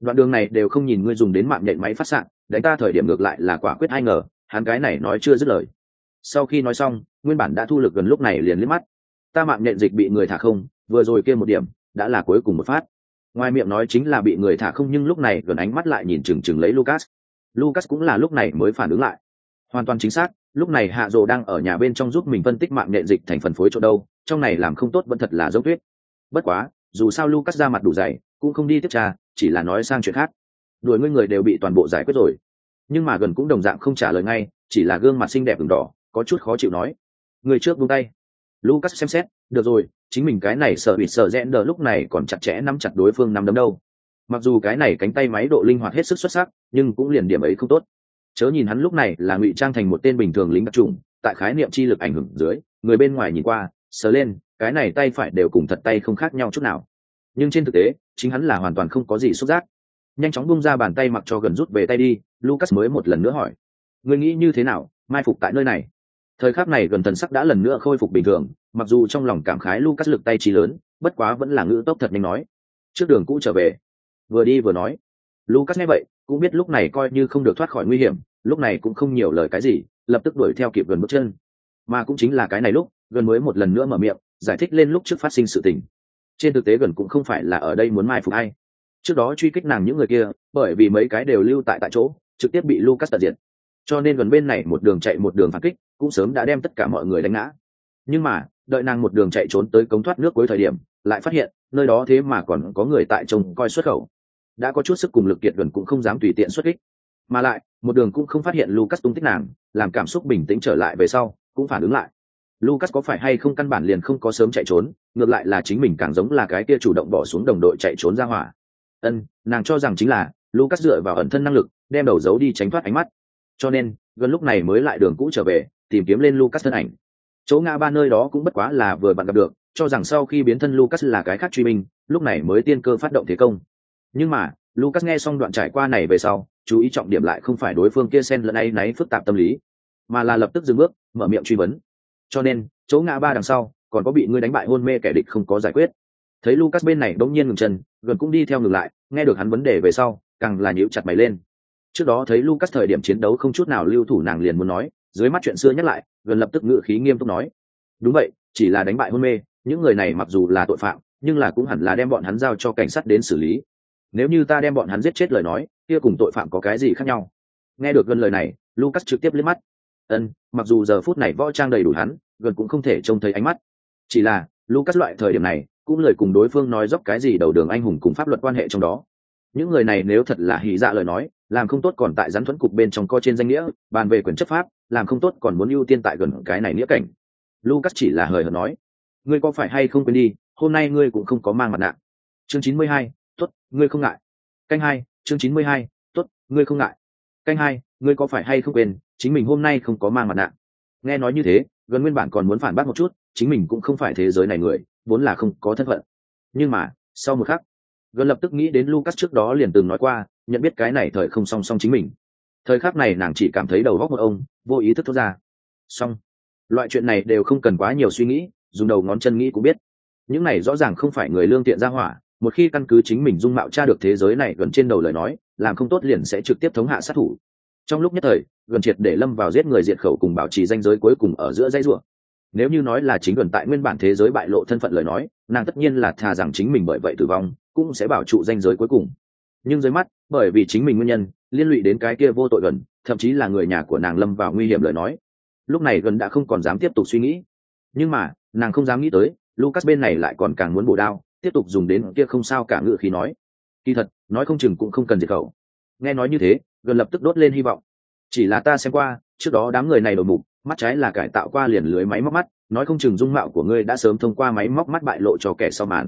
đoạn đường này đều không nhìn ngươi dùng đến mạng nhện máy phát xạ, đánh ta thời điểm ngược lại là quả quyết ai ngờ. Hắn cái này nói chưa dứt lời, sau khi nói xong nguyên bản đã thu lực gần lúc này liền liếc mắt. Ta mạng nhện dịch bị người thả không, vừa rồi kia một điểm đã là cuối cùng một phát. Ngoài miệng nói chính là bị người thả không, nhưng lúc này gần ánh mắt lại nhìn chừng chừng lấy Lucas cũng là lúc này mới phản ứng lại. Hoàn toàn chính xác, lúc này Hạ Dồ đang ở nhà bên trong giúp mình phân tích mạng nhện dịch thành phần phối chỗ đâu, trong này làm không tốt vẫn thật là dấu tuyết. Bất quá dù sao Lucas ra mặt đủ dày, cũng không đi tiếp tra, chỉ là nói sang chuyện khác. Đuổi ngươi người đều bị toàn bộ giải quyết rồi. Nhưng mà gần cũng đồng dạng không trả lời ngay, chỉ là gương mặt xinh đẹp ửng đỏ, có chút khó chịu nói. Người trước buông tay. Lucas xem xét, được rồi, chính mình cái này sợ bị sợ rẽn đờ lúc này còn chặt chẽ nắm chặt đối phương nắm đấm đâu. Mặc dù cái này cánh tay máy độ linh hoạt hết sức xuất sắc, nhưng cũng liền điểm ấy không tốt. Chớ nhìn hắn lúc này là ngụy trang thành một tên bình thường lính đặc trùng, tại khái niệm chi lực ảnh hưởng dưới, người bên ngoài nhìn qua, sờ lên, cái này tay phải đều cùng thật tay không khác nhau chút nào. Nhưng trên thực tế, chính hắn là hoàn toàn không có gì xúc giác. Nhanh chóng bung ra bàn tay mặc cho gần rút về tay đi, Lucas mới một lần nữa hỏi: "Ngươi nghĩ như thế nào, mai phục tại nơi này?" Thời khắc này gần thần sắc đã lần nữa khôi phục bình thường, mặc dù trong lòng cảm khái Lucas lực tay trí lớn, bất quá vẫn là ngữ tốc thật nhanh nói: "Trước đường cũ trở về." Vừa đi vừa nói. Lucas nghe vậy, cũng biết lúc này coi như không được thoát khỏi nguy hiểm, lúc này cũng không nhiều lời cái gì, lập tức đuổi theo kịp gần bước chân. Mà cũng chính là cái này lúc, gần mới một lần nữa mở miệng, giải thích lên lúc trước phát sinh sự tình. Trên thực tế gần cũng không phải là ở đây muốn mai phục ai. Trước đó truy kích nàng những người kia, bởi vì mấy cái đều lưu tại chỗ, trực tiếp bị Lucas tận diệt. Cho nên gần bên này một đường chạy một đường phản kích, cũng sớm đã đem tất cả mọi người đánh ngã. Nhưng mà, đợi nàng một đường chạy trốn tới cống thoát nước cuối thời điểm, lại phát hiện, nơi đó thế mà còn có người tại trông coi xuất khẩu. Đã có chút sức cùng lực kiệt gần cũng không dám tùy tiện xuất kích. Mà lại, một đường cũng không phát hiện Lucas tung tích nàng, làm cảm xúc bình tĩnh trở lại về sau, cũng phản ứng lại. Lucas có phải hay không căn bản liền không có sớm chạy trốn, ngược lại là chính mình càng giống là cái kia chủ động bỏ xuống đồng đội chạy trốn ra hỏa. Nàng cho rằng chính là Lucas dựa vào ẩn thân năng lực, đem đầu giấu đi tránh thoát ánh mắt. Cho nên, gần lúc này mới lại đường cũ trở về, tìm kiếm lên Lucas thân ảnh. Chỗ ngã ba nơi đó cũng bất quá là vừa bạn gặp được, cho rằng sau khi biến thân Lucas là cái khác truy binh, lúc này mới tiên cơ phát động thế công. Nhưng mà, Lucas nghe xong đoạn trải qua này về sau, chú ý trọng điểm lại không phải đối phương kia xen lẫn áy náy phức tạp tâm lý, mà là lập tức dừng bước, mở miệng truy vấn. Cho nên, chỗ ngã ba đằng sau, còn có bị ngươi đánh bại hôn mê kẻ địch không có giải quyết. Thấy Lucas bên này bỗng nhiên ngừng chân, gần cũng đi theo ngừng lại, nghe được hắn vấn đề về sau, càng là nhíu chặt mày lên. Trước đó thấy Lucas thời điểm chiến đấu không chút nào lưu thủ, nàng liền muốn nói, dưới mắt chuyện xưa nhắc lại, gần lập tức ngữ khí nghiêm túc nói: "Đúng vậy, chỉ là đánh bại hôn mê, những người này mặc dù là tội phạm, nhưng là cũng hẳn là đem bọn hắn giao cho cảnh sát đến xử lý. Nếu như ta đem bọn hắn giết chết lời nói, kia cùng tội phạm có cái gì khác nhau?" Nghe được gần lời này, Lucas trực tiếp liếc mắt. Mặc dù giờ phút này võ trang đầy đủ hắn, gần cũng không thể trông thấy ánh mắt. Chỉ là, Lucas loại thời điểm này, cũng lời cùng đối phương nói dốc cái gì đầu đường anh hùng cùng pháp luật quan hệ trong đó. Những người này nếu thật là hỉ dạ lời nói, làm không tốt còn tại rắn thuẫn cục bên trong co trên danh nghĩa, bàn về quyền chấp pháp, làm không tốt còn muốn ưu tiên tại gần cái này nghĩa cảnh. Lucas chỉ là hời hợt nói: "Ngươi có phải hay không quên đi, hôm nay ngươi cũng không có mang mặt nạ." Chương 92, tốt, ngươi không ngại. Canh 2, chương 92, tốt, ngươi không ngại. Canh 2, ngươi có phải hay không quên, chính mình hôm nay không có mang mặt nạ. Nghe nói như thế, gần nguyên bản còn muốn phản bác một chút, chính mình cũng không phải thế giới này người, vốn là không có thân phận. Nhưng mà, sau một khắc, gần lập tức nghĩ đến Lucas trước đó liền từng nói qua, nhận biết cái này thời không song song chính mình. Thời khắc này nàng chỉ cảm thấy đầu óc một ông, vô ý thức thốt ra. Xong. Loại chuyện này đều không cần quá nhiều suy nghĩ, dùng đầu ngón chân nghĩ cũng biết. Những này rõ ràng không phải người lương thiện ra hỏa, một khi căn cứ chính mình dung mạo tra được thế giới này gần trên đầu lời nói, làm không tốt liền sẽ trực tiếp thống hạ sát thủ. Trong lúc nhất thời, gần triệt để lâm vào giết người diệt khẩu cùng bảo trì ranh giới cuối cùng ở giữa dãy rủa. Nếu như nói là chính gần tại nguyên bản thế giới bại lộ thân phận lời nói, nàng tất nhiên là thà rằng chính mình bởi vậy tử vong, cũng sẽ bảo trụ ranh giới cuối cùng. Nhưng dưới mắt, bởi vì chính mình nguyên nhân, liên lụy đến cái kia vô tội gần, thậm chí là người nhà của nàng lâm vào nguy hiểm lời nói. Lúc này gần đã không còn dám tiếp tục suy nghĩ. Nhưng mà, nàng không dám nghĩ tới, Lucas bên này lại còn càng muốn bổ đao, tiếp tục dùng đến kia không sao cả ngữ khí nói. Kỳ thật, nói không chừng cũng không cần diệt khẩu. Nghe nói như thế, gần lập tức đốt lên hy vọng. Chỉ là ta xem qua, trước đó đám người này đổi mục, mắt trái là cải tạo qua liền lưới máy móc mắt, nói không chừng dung mạo của ngươi đã sớm thông qua máy móc mắt bại lộ cho kẻ sau màn.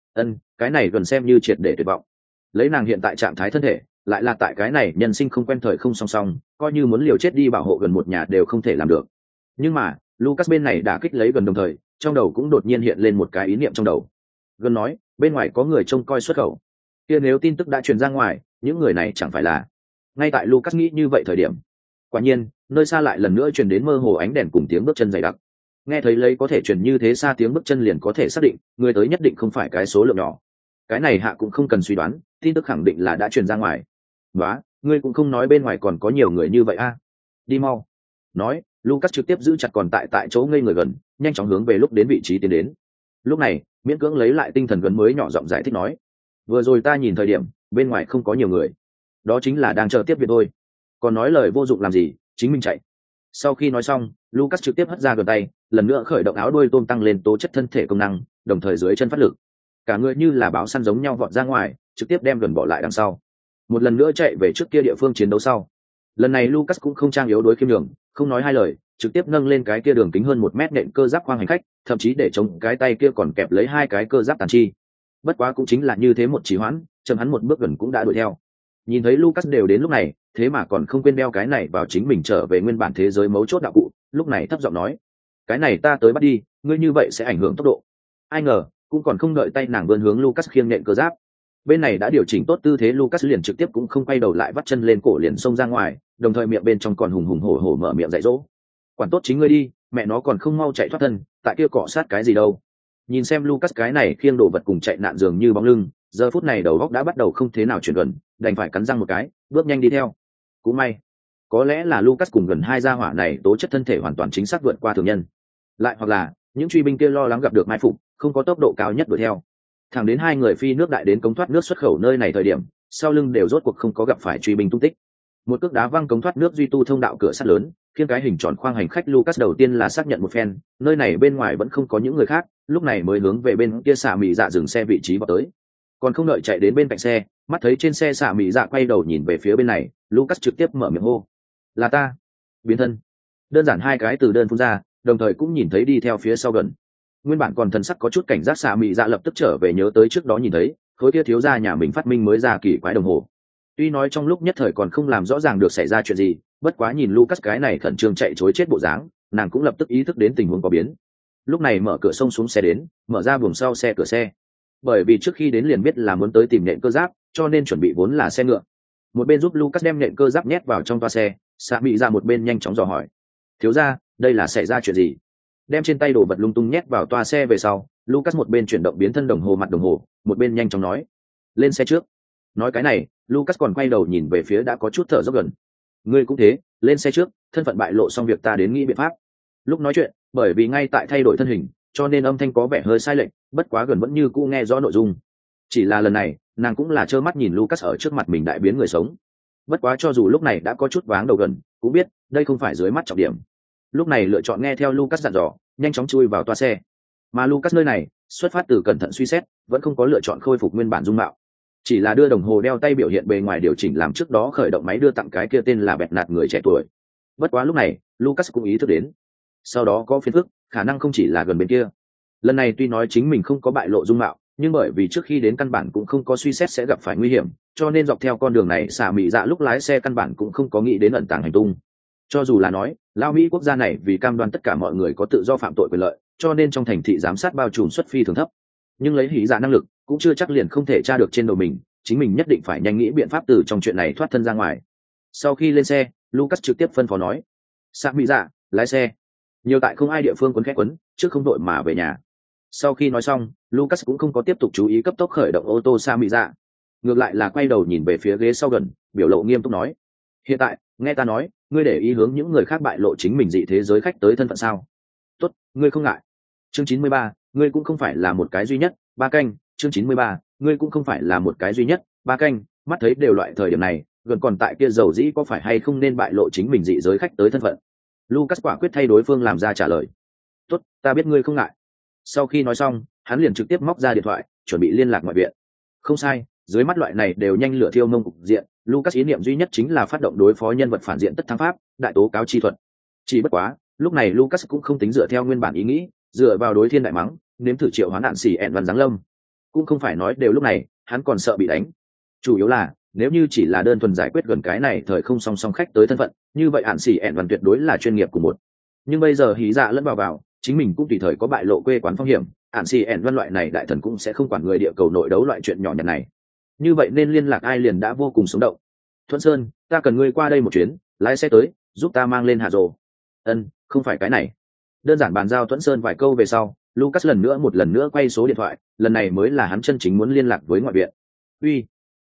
Cái này gần xem như triệt để tuyệt vọng. Lấy nàng hiện tại trạng thái thân thể, lại là tại cái này nhân sinh không quen thời không song song, coi như muốn liều chết đi bảo hộ gần một nhà đều không thể làm được. Nhưng mà, Lucas bên này đã kích lấy gần đồng thời, trong đầu cũng đột nhiên hiện lên một cái ý niệm trong đầu. Gần nói, bên ngoài có người trông coi xuất khẩu. Kia nếu tin tức đã truyền ra ngoài, những người này chẳng phải là. Ngay tại Lucas nghĩ như vậy thời điểm, quả nhiên, nơi xa lại lần nữa truyền đến mơ hồ ánh đèn cùng tiếng bước chân dày đặc. Nghe thấy lấy có thể truyền như thế xa tiếng bước chân liền có thể xác định, người tới nhất định không phải cái số lượng nhỏ. Cái này hạ cũng không cần suy đoán, tin tức khẳng định là đã truyền ra ngoài. Nóa, ngươi cũng không nói bên ngoài còn có nhiều người như vậy a. Đi mau. Nói, Lucas trực tiếp giữ chặt còn tại chỗ ngây người gần, nhanh chóng hướng về lúc đến vị trí tiến đến. Lúc này, miễn cưỡng lấy lại tinh thần gần mới nhỏ giọng giải thích nói, vừa rồi ta nhìn thời điểm bên ngoài không có nhiều người, đó chính là đang chờ tiếp viện thôi, còn nói lời vô dụng làm gì, chính mình chạy. Sau khi nói xong, Lucas trực tiếp hất ra gần tay, lần nữa khởi động áo đuôi tôm tăng lên tố chất thân thể công năng, đồng thời dưới chân phát lực, cả người như là báo săn giống nhau vọt ra ngoài, trực tiếp đem gần bỏ lại đằng sau, một lần nữa chạy về trước kia địa phương chiến đấu sau. Lần này Lucas cũng không trang yếu đối khiêm đường, không nói hai lời, trực tiếp nâng lên cái kia đường kính hơn 1 mét nện cơ giáp khoang hành khách, thậm chí để chống cái tay kia còn kẹp lấy 2 cái cơ giáp tàn chi. Bất quá cũng chính là như thế một trì hoãn, chậm hắn một bước gần cũng đã đuổi theo. Nhìn thấy Lucas đều đến lúc này, thế mà còn không quên đeo cái này vào chính mình trở về nguyên bản thế giới mấu chốt đạo cụ, lúc này thấp giọng nói, cái này ta tới bắt đi, ngươi như vậy sẽ ảnh hưởng tốc độ. Ai ngờ, cũng còn không đợi tay nàng vươn hướng Lucas khiêng nện cơ giáp. Bên này đã điều chỉnh tốt tư thế, Lucas liền trực tiếp cũng không quay đầu lại, vắt chân lên cổ liền xông ra ngoài, đồng thời miệng bên trong còn hùng hùng hổ hổ mở miệng dạy dỗ, quản tốt chính ngươi đi, mẹ nó còn không mau chạy thoát thân, tại kia cọ sát cái gì đâu. Nhìn xem Lucas cái này khiêng đồ vật cùng chạy nạn dường như bóng lưng, giờ phút này đầu óc đã bắt đầu không thế nào chuyển gần, đành phải cắn răng một cái, bước nhanh đi theo. Cũng may, có lẽ là Lucas cùng gần hai gia hỏa này tố chất thân thể hoàn toàn chính xác vượt qua thường nhân, lại hoặc là những truy binh kia lo lắng gặp được mai phục, không có tốc độ cao nhất đuổi theo. Thẳng đến hai người phi nước đại đến cống thoát nước xuất khẩu nơi này thời điểm, sau lưng đều rốt cuộc không có gặp phải truy binh tung tích. Một cước đá văng cống thoát nước duy tu thông đạo cửa sắt lớn, khiến cái hình tròn khoang hành khách. Lucas đầu tiên là xác nhận một phen, nơi này bên ngoài vẫn không có những người khác, lúc này mới hướng về bên kia xạ mị dạ dừng xe vị trí vào tới. Còn không đợi chạy đến bên cạnh xe, mắt thấy trên xe xạ mị dạ quay đầu nhìn về phía bên này, Lucas trực tiếp mở miệng hô, là ta. Biến thân. Đơn giản hai cái từ đơn phun ra, đồng thời cũng nhìn thấy đi theo phía sau gần. Nguyên bản còn thần sắc có chút cảnh giác xạ mị dạ lập tức trở về nhớ tới trước đó nhìn thấy khối kia thiếu gia nhà mình phát minh mới ra kỳ quái đồng hồ. Tuy nói trong lúc nhất thời còn không làm rõ ràng được xảy ra chuyện gì, bất quá nhìn Lucas cái này khẩn trương chạy chối chết bộ dáng, nàng cũng lập tức ý thức đến tình huống có biến. Lúc này mở cửa xông xuống xe đến, mở ra buồng sau xe cửa xe. Bởi vì trước khi đến liền biết là muốn tới tìm nện cơ giáp, cho nên chuẩn bị vốn là xe ngựa. Một bên giúp Lucas đem nện cơ giáp nhét vào trong toa xe, xạ mị ra một bên nhanh chóng dò hỏi, thiếu gia, đây là xảy ra chuyện gì? Đem trên tay đồ vật lung tung nhét vào toa xe về sau, Lucas một bên chuyển động biến thân đồng hồ mặt đồng hồ, một bên nhanh chóng nói, lên xe trước. Nói cái này, Lucas còn quay đầu nhìn về phía đã có chút thở dốc gần. Ngươi cũng thế, lên xe trước, thân phận bại lộ xong việc ta đến nghĩ biện pháp. Lúc nói chuyện, bởi vì ngay tại thay đổi thân hình, cho nên âm thanh có vẻ hơi sai lệch, bất quá gần vẫn như cũ nghe rõ nội dung. Chỉ là lần này, nàng cũng là trơ mắt nhìn Lucas ở trước mặt mình đại biến người sống. Bất quá cho dù lúc này đã có chút váng đầu gần, cũng biết đây không phải dưới mắt trọng điểm. Lúc này lựa chọn nghe theo Lucas dặn dò, nhanh chóng chui vào toa xe. Mà Lucas nơi này, xuất phát từ cẩn thận suy xét, vẫn không có lựa chọn khôi phục nguyên bản dung mạo, chỉ là đưa đồng hồ đeo tay biểu hiện bề ngoài điều chỉnh làm trước đó khởi động máy đưa tặng cái kia tên là bẹt nạt người trẻ tuổi. Bất quá lúc này, Lucas cũng ý thức đến, sau đó có phiền phức, khả năng không chỉ là gần bên kia. Lần này tuy nói chính mình không có bại lộ dung mạo, nhưng bởi vì trước khi đến căn bản cũng không có suy xét sẽ gặp phải nguy hiểm, cho nên dọc theo con đường này xạ mị dạ lúc lái xe căn bản cũng không có nghĩ đến ẩn tàng hành tung. Cho dù là nói lao Mỹ quốc gia này vì cam đoan tất cả mọi người có tự do phạm tội quyền lợi, cho nên trong thành thị giám sát bao trùm suất phi thường thấp, nhưng lấy hỉ dạ năng lực cũng chưa chắc liền không thể tra được trên đầu mình, chính mình nhất định phải nhanh nghĩ biện pháp từ trong chuyện này thoát thân ra ngoài. Sau khi lên xe, Lucas trực tiếp phân phó nói, xạ mị dạ lái xe nhiều tại không ai địa phương quấn khét quấn, trước không đội mà về nhà. Sau khi nói xong, Lucas cũng không có tiếp tục chú ý cấp tốc khởi động ô tô xạ mị dạ, ngược lại là quay đầu nhìn về phía ghế sau gần, biểu lộ nghiêm túc nói, hiện tại nghe ta nói, ngươi để ý hướng những người khác bại lộ chính mình dị thế giới khách tới thân phận sao? Tốt, ngươi không ngại. Chương 93, ngươi cũng không phải là một cái duy nhất, ba canh. Chương 93, ngươi cũng không phải là một cái duy nhất, ba canh. Mắt thấy đều loại thời điểm này, gần còn tại kia dầu dĩ có phải hay không nên bại lộ chính mình dị giới khách tới thân phận. Lucas quả quyết thay đối phương làm ra trả lời. Tốt, ta biết ngươi không ngại. Sau khi nói xong, hắn liền trực tiếp móc ra điện thoại, chuẩn bị liên lạc ngoại viện. Không sai, dưới mắt loại này đều nhanh lửa thiêu mông cục diện, Lucas ý niệm duy nhất chính là phát động đối phó nhân vật phản diện tất thắng pháp, đại tố cáo chi thuật. Chỉ bất quá, lúc này Lucas cũng không tính dựa theo nguyên bản ý nghĩ, dựa vào đối thiên đại mắng, nếm thử triệu hoán đạn xỉ ẹn văn giáng lâm. Cũng không phải nói đều lúc này, hắn còn sợ bị đánh. Chủ yếu là, nếu như chỉ là đơn thuần giải quyết gần cái này thời không song song khách tới thân phận, như vậy đạn xỉ ẹn văn tuyệt đối là chuyên nghiệp của một. Nhưng bây giờ hí dạ lẫn vào, chính mình cũng tùy thời có bại lộ quê quán phong hiểm, đạn xỉ ẹn văn loại này đại thần cũng sẽ không quản người địa cầu nội đấu loại chuyện nhỏ nhặt này. Như vậy nên liên lạc ai liền đã vô cùng sống động. Thuận Sơn, ta cần ngươi qua đây một chuyến, lái xe tới, giúp ta mang lên Hạ Dồ. Ân, không phải cái này. Đơn giản bàn giao Thuận Sơn vài câu về sau, Lucas một lần nữa quay số điện thoại, lần này mới là hắn chân chính muốn liên lạc với ngoại viện. Uy,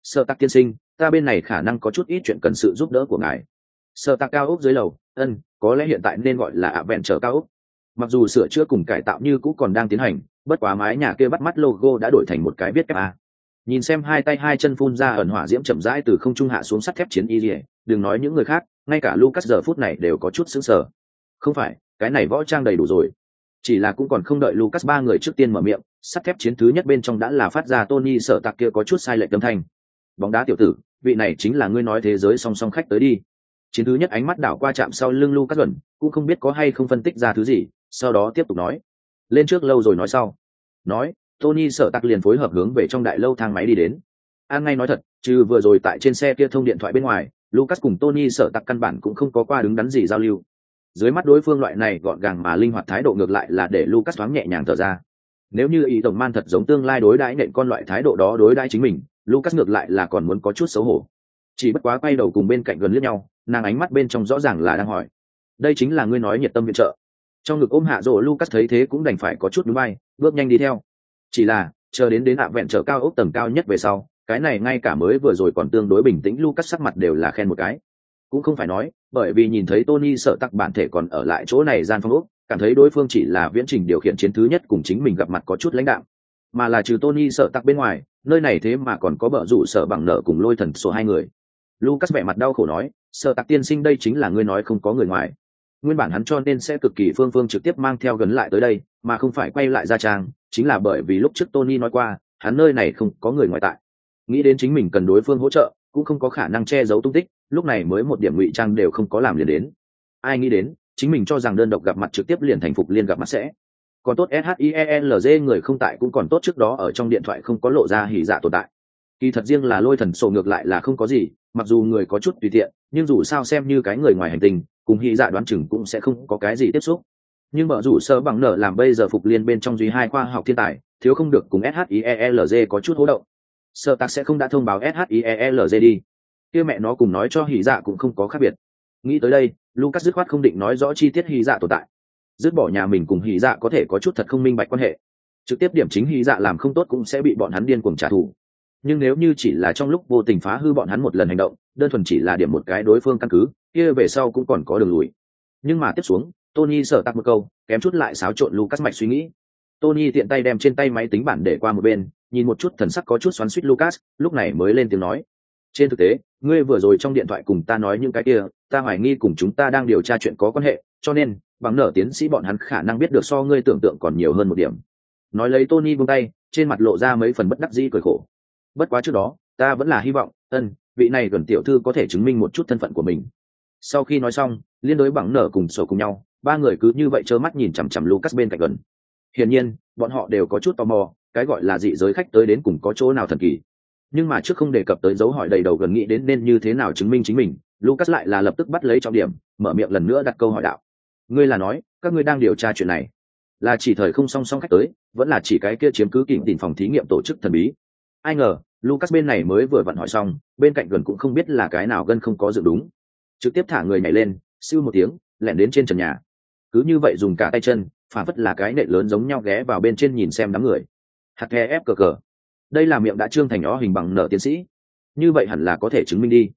Sở Tạc tiên sinh, ta bên này khả năng có chút ít chuyện cần sự giúp đỡ của ngài. Sở Tạc cao ốc dưới lầu, có lẽ hiện tại nên gọi là ạ vẹn trở cao ốc. Mặc dù sửa chữa cùng cải tạo như cũ còn đang tiến hành, bất quá mái nhà kia bắt mắt logo đã đổi thành một cái viết FA. Nhìn xem hai tay hai chân phun ra ẩn hỏa diễm chậm rãi từ không trung hạ xuống sắt thép chiến y liễu, đừng nói những người khác, ngay cả Lucas giờ phút này đều có chút sững sờ. Không phải, cái này võ trang đầy đủ rồi. Chỉ là cũng còn không đợi Lucas ba người trước tiên mở miệng, sắt thép chiến thứ nhất bên trong đã là phát ra Tony Sở Tạc kia có chút sai lệch âm thanh. Bóng đá tiểu tử, vị này chính là ngươi nói thế giới song song khách tới đi. Chiến thứ nhất ánh mắt đảo qua chạm sau lưng Lucas Duẩn, cũng không biết có hay không phân tích ra thứ gì, sau đó tiếp tục nói. Lên trước lâu rồi nói sau. Nói, Tony Sở Tạc liền phối hợp hướng về trong đại lâu thang máy đi đến. An ngay nói thật, trừ vừa rồi tại trên xe kia thông điện thoại bên ngoài, Lucas cùng Tony Sở Tạc căn bản cũng không có qua đứng đắn gì giao lưu. Dưới mắt đối phương loại này gọn gàng mà linh hoạt thái độ ngược lại là để Lucas thoáng nhẹ nhàng thở ra. Nếu như ý tổng man thật giống tương lai đối đãi nện con loại thái độ đó đối đãi chính mình, Lucas ngược lại là còn muốn có chút xấu hổ. Chỉ bất quá quay đầu cùng bên cạnh gần liếc nhau, nàng ánh mắt bên trong rõ ràng là đang hỏi. Đây chính là ngươi nói nhiệt tâm viện trợ. Trong ngực ôm hạ rồ Lucas thấy thế cũng đành phải có chút núi bay, bước nhanh đi theo. Chỉ là, chờ đến ạ vẹn trở cao ốc tầng cao nhất về sau, cái này ngay cả mới vừa rồi còn tương đối bình tĩnh Lucas sắc mặt đều là khen một cái. Cũng không phải nói, bởi vì nhìn thấy Tony Sở Tạc bản thể còn ở lại chỗ này gian phòng ốc, cảm thấy đối phương chỉ là viễn trình điều khiển chiến thứ nhất cùng chính mình gặp mặt có chút lãnh đạm, mà là trừ Tony Sở Tạc bên ngoài, nơi này thế mà còn có bợ rủ Sở Bằng Nợ cùng Lôi Thần số hai người. Lucas vẻ mặt đau khổ nói, Sở Tạc tiên sinh đây chính là ngươi nói không có người ngoài. Nguyên bản hắn cho nên sẽ cực kỳ phương trực tiếp mang theo gần lại tới đây, mà không phải quay lại gia trang, chính là bởi vì lúc trước Tony nói qua, hắn nơi này không có người ngoài tại. Nghĩ đến chính mình cần đối phương hỗ trợ, cũng không có khả năng che giấu tung tích, lúc này mới một điểm ngụy trang đều không có làm liền đến. Ai nghĩ đến, chính mình cho rằng đơn độc gặp mặt trực tiếp liền thành phục liên gặp mặt sẽ. Còn tốt SHIELZ người không tại cũng còn tốt, trước đó ở trong điện thoại không có lộ ra hỉ dạ tồn tại. Kỳ thật riêng là Lôi Thần sổ ngược lại là không có gì, mặc dù người có chút tùy tiện, nhưng dù sao xem như cái người ngoài hành tinh, cùng hỉ dạ đoán chừng cũng sẽ không có cái gì tiếp xúc. Nhưng mở rủ Sở Bằng Nợ làm bây giờ phục liên bên trong duy hai khoa học thiên tài, thiếu không được cùng SHIELZ có chút hố động. Sở Tạc sẽ không đã thông báo SHIELZ đi. Kia mẹ nó cùng nói cho hỉ dạ cũng không có khác biệt. Nghĩ tới đây, Lucas dứt khoát không định nói rõ chi tiết hỉ dạ tồn tại. Dứt bỏ nhà mình cùng hỉ dạ có thể có chút thật không minh bạch quan hệ. Trực tiếp điểm chính hỉ dạ làm không tốt cũng sẽ bị bọn hắn điên cuồng trả thù. Nhưng nếu như chỉ là trong lúc vô tình phá hư bọn hắn một lần hành động, đơn thuần chỉ là điểm một cái đối phương căn cứ, kia về sau cũng còn có đường lùi. Nhưng mà tiếp xuống, Tony Sở Tạc một câu, kém chút lại xáo trộn Lucas mạch suy nghĩ. Tony tiện tay đem trên tay máy tính bảng để qua một bên, nhìn một chút thần sắc có chút xoắn xuýt Lucas, lúc này mới lên tiếng nói. Trên thực tế, ngươi vừa rồi trong điện thoại cùng ta nói những cái kia, ta hoài nghi cùng chúng ta đang điều tra chuyện có quan hệ, cho nên, bằng nở tiến sĩ bọn hắn khả năng biết được so ngươi tưởng tượng còn nhiều hơn một điểm. Nói lấy Tony buông tay, trên mặt lộ ra mấy phần bất đắc dĩ cười khổ. Bất quá trước đó, ta vẫn là hy vọng, vị này gần tiểu thư có thể chứng minh một chút thân phận của mình. Sau khi nói xong, liên đối bằng nở cùng sổ cùng nhau, ba người cứ như vậy trơ mắt nhìn chằm chằm Lucas bên cạnh gần. Hiển nhiên, bọn họ đều có chút tò mò, cái gọi là dị giới khách tới đến cùng có chỗ nào thần kỳ. Nhưng mà trước không đề cập tới dấu hỏi đầy đầu gần nghĩ đến nên như thế nào chứng minh chính mình, Lucas lại là lập tức bắt lấy trọng điểm, mở miệng lần nữa đặt câu hỏi đạo. Ngươi là nói, các ngươi đang điều tra chuyện này, là chỉ thời không song song khách tới, vẫn là chỉ cái kia chiếm cứ kỉnh tìm phòng thí nghiệm tổ chức thần bí? Ai ngờ, Lucas bên này mới vừa vặn hỏi xong, bên cạnh gần cũng không biết là cái nào gân không có dự đúng. Trực tiếp thả người nhảy lên, siêu một tiếng, lẻn đến trên trần nhà. Cứ như vậy dùng cả tay chân, phản phất là cái nện lớn giống nhau ghé vào bên trên nhìn xem đám người. Hạt khe ép cờ. Đây là miệng đã trương thành ó hình bằng nở tiến sĩ. Như vậy hẳn là có thể chứng minh đi.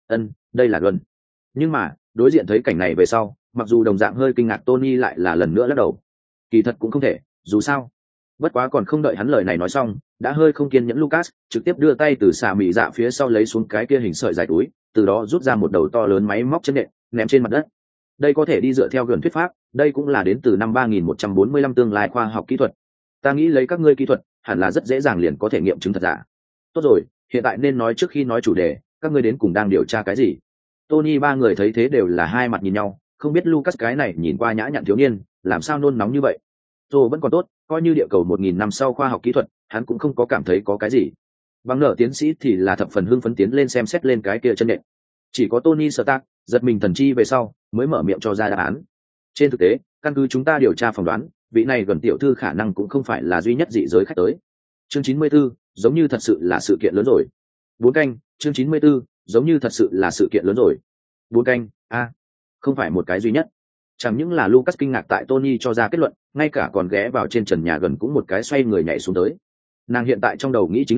Đây là luân. Nhưng mà, đối diện thấy cảnh này về sau, mặc dù đồng dạng hơi kinh ngạc Tony lại là lần nữa lắc đầu. Kỳ thật cũng không thể, dù sao. Bất quá còn không đợi hắn lời này nói xong, đã hơi không kiên nhẫn Lucas, trực tiếp đưa tay từ xà mị dạ phía sau lấy xuống cái kia hình sợi dài túi, từ đó rút ra một đầu to lớn máy móc chân nện, ném trên mặt đất. Đây có thể đi dựa theo gần thuyết pháp, đây cũng là đến từ năm 3145 tương lai khoa học kỹ thuật. Ta nghĩ lấy các ngươi kỹ thuật, hẳn là rất dễ dàng liền có thể nghiệm chứng thật giả. Tốt rồi, hiện tại nên nói trước khi nói chủ đề, các ngươi đến cùng đang điều tra cái gì? Tony ba người thấy thế đều là hai mặt nhìn nhau, không biết Lucas cái này nhìn qua nhã nhặn thiếu niên, làm sao nôn nóng như vậy. Rồi vẫn còn tốt, coi như địa cầu 1000 năm sau khoa học kỹ thuật, hắn cũng không có cảm thấy có cái gì. Bằng nở tiến sĩ thì là thập phần hưng phấn tiến lên xem xét lên cái kia chân nện. Chỉ có Tony Stark giật mình thần chi về sau, mới mở miệng cho ra đáp án. Trên thực tế, căn cứ chúng ta điều tra phỏng đoán, vị này gần tiểu thư khả năng cũng không phải là duy nhất dị giới khách tới. Chương 94, giống như thật sự là sự kiện lớn rồi. 4 canh, chương 94, giống như thật sự là sự kiện lớn rồi. 4 canh, không phải một cái duy nhất. Chẳng những là Lucas kinh ngạc tại Tony cho ra kết luận, ngay cả còn ghé vào trên trần nhà gần cũng một cái xoay người nhảy xuống tới. Nàng hiện tại trong đầu nghĩ chính là,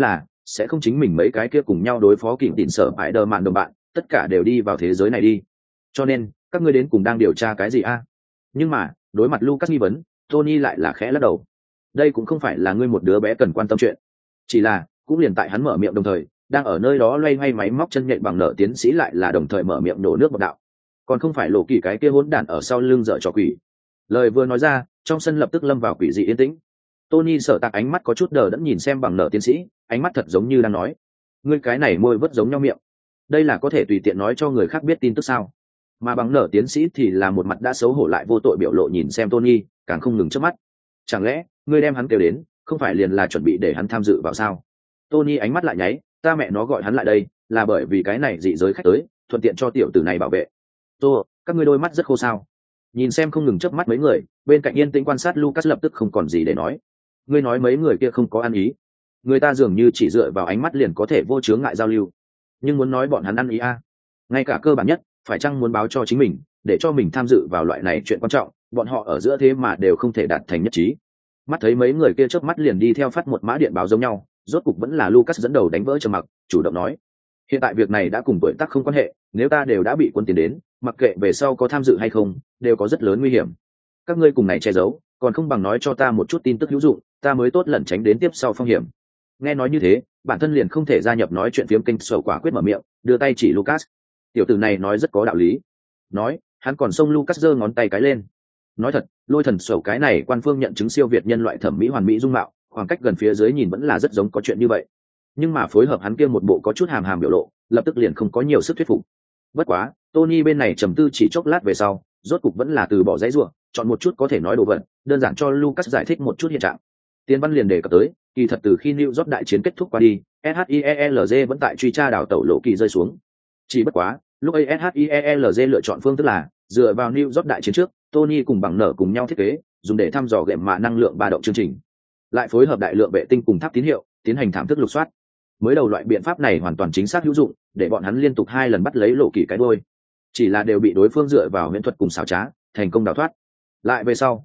sẽ không chính mình mấy cái kia cùng nhau đối phó kỉnh tịn sở ải đờ mạn đồng bạn tất cả đều đi vào thế giới này đi. Cho nên các ngươi đến cùng đang điều tra cái gì a? Nhưng mà đối mặt Lucas nghi vấn, Tony lại là khẽ lắc đầu. Đây cũng không phải là ngươi một đứa bé cần quan tâm chuyện, chỉ là cũng liền tại hắn mở miệng đồng thời, đang ở nơi đó loay hoay máy móc chân nhện bằng nợ tiến sĩ lại là đồng thời mở miệng đổ nước bọt đạo, còn không phải Lộ Kỳ cái kia hỗn đản ở sau lưng dở trò quỷ. Lời vừa nói ra, trong sân lập tức lâm vào quỷ dị yên tĩnh. Tony sợ tạc ánh mắt có chút đờ đẫn nhìn xem bằng nợ tiến sĩ, ánh mắt thật giống như đang nói, ngươi cái này môi vớt giống nhau miệng, đây là có thể tùy tiện nói cho người khác biết tin tức sao? Mà bằng nợ tiến sĩ thì là một mặt đã xấu hổ lại vô tội biểu lộ nhìn xem Tony, càng không ngừng chớp mắt. Chẳng lẽ ngươi đem hắn kêu đến không phải liền là chuẩn bị để hắn tham dự vào sao? Tony ánh mắt lại nháy, ta mẹ nó gọi hắn lại đây là bởi vì cái này dị giới khách tới, thuận tiện cho tiểu tử này bảo vệ. Các ngươi đôi mắt rất khô sao? Nhìn xem không ngừng chớp mắt mấy người, bên cạnh yên tĩnh quan sát Lucas lập tức không còn gì để nói. Ngươi nói mấy người kia không có ăn ý, người ta dường như chỉ dựa vào ánh mắt liền có thể vô chướng ngại giao lưu, nhưng muốn nói bọn hắn ăn ý a, ngay cả cơ bản nhất phải chăng muốn báo cho chính mình để cho mình tham dự vào loại này chuyện quan trọng, bọn họ ở giữa thế mà đều không thể đạt thành nhất trí. Mắt thấy mấy người kia chớp mắt liền đi theo phát một mã điện báo giống nhau, rốt cục vẫn là Lucas dẫn đầu đánh vỡ trầm mặc, chủ động nói, hiện tại việc này đã cùng tuổi tác không quan hệ, nếu ta đều đã bị quân tiền đến, mặc kệ về sau có tham dự hay không đều có rất lớn nguy hiểm. Các ngươi cùng này che giấu còn không bằng nói cho ta một chút tin tức hữu dụng, ta mới tốt lẩn tránh đến tiếp sau phong hiểm. Nghe nói như thế, bản thân liền không thể gia nhập nói chuyện phiếm kênh sầu quả quyết mở miệng, đưa tay chỉ Lucas. Tiểu tử này nói rất có đạo lý. Nói, hắn còn xông Lucas giơ ngón tay cái lên. Nói thật, lôi thần sầu cái này quan phương nhận chứng siêu việt nhân loại thẩm mỹ hoàn mỹ dung mạo, khoảng cách gần phía dưới nhìn vẫn là rất giống có chuyện như vậy. Nhưng mà phối hợp hắn kia một bộ có chút hàm hàm biểu lộ, lập tức liền không có nhiều sức thuyết phục. Bất quá, Tony bên này trầm tư chỉ chốc lát về sau, rốt cục vẫn là từ bỏ dãy rủa, chọn một chút có thể nói đồ vật, đơn giản cho Lucas giải thích một chút hiện trạng. Tiên văn liền đề cập tới, kỳ thật từ khi New York đại chiến kết thúc qua đi, SHIELZ vẫn tại truy tra đảo tàu Lộ Kỳ rơi xuống. Chỉ bất quá, lúc ấy SHIELZ lựa chọn phương thức là dựa vào New York đại chiến trước, Tony cùng bằng nở cùng nhau thiết kế, dùng để thăm dò gệm mạ năng lượng ba động chương trình, lại phối hợp đại lượng vệ tinh cùng tháp tín hiệu, tiến hành thảm thức lục soát. Mới đầu loại biện pháp này hoàn toàn chính xác hữu dụng, để bọn hắn liên tục 2 lần bắt lấy Lộ Kỳ cái đuôi, chỉ là đều bị đối phương dựa vào huyễn thuật cùng xảo trá, thành công đào thoát. Lại về sau,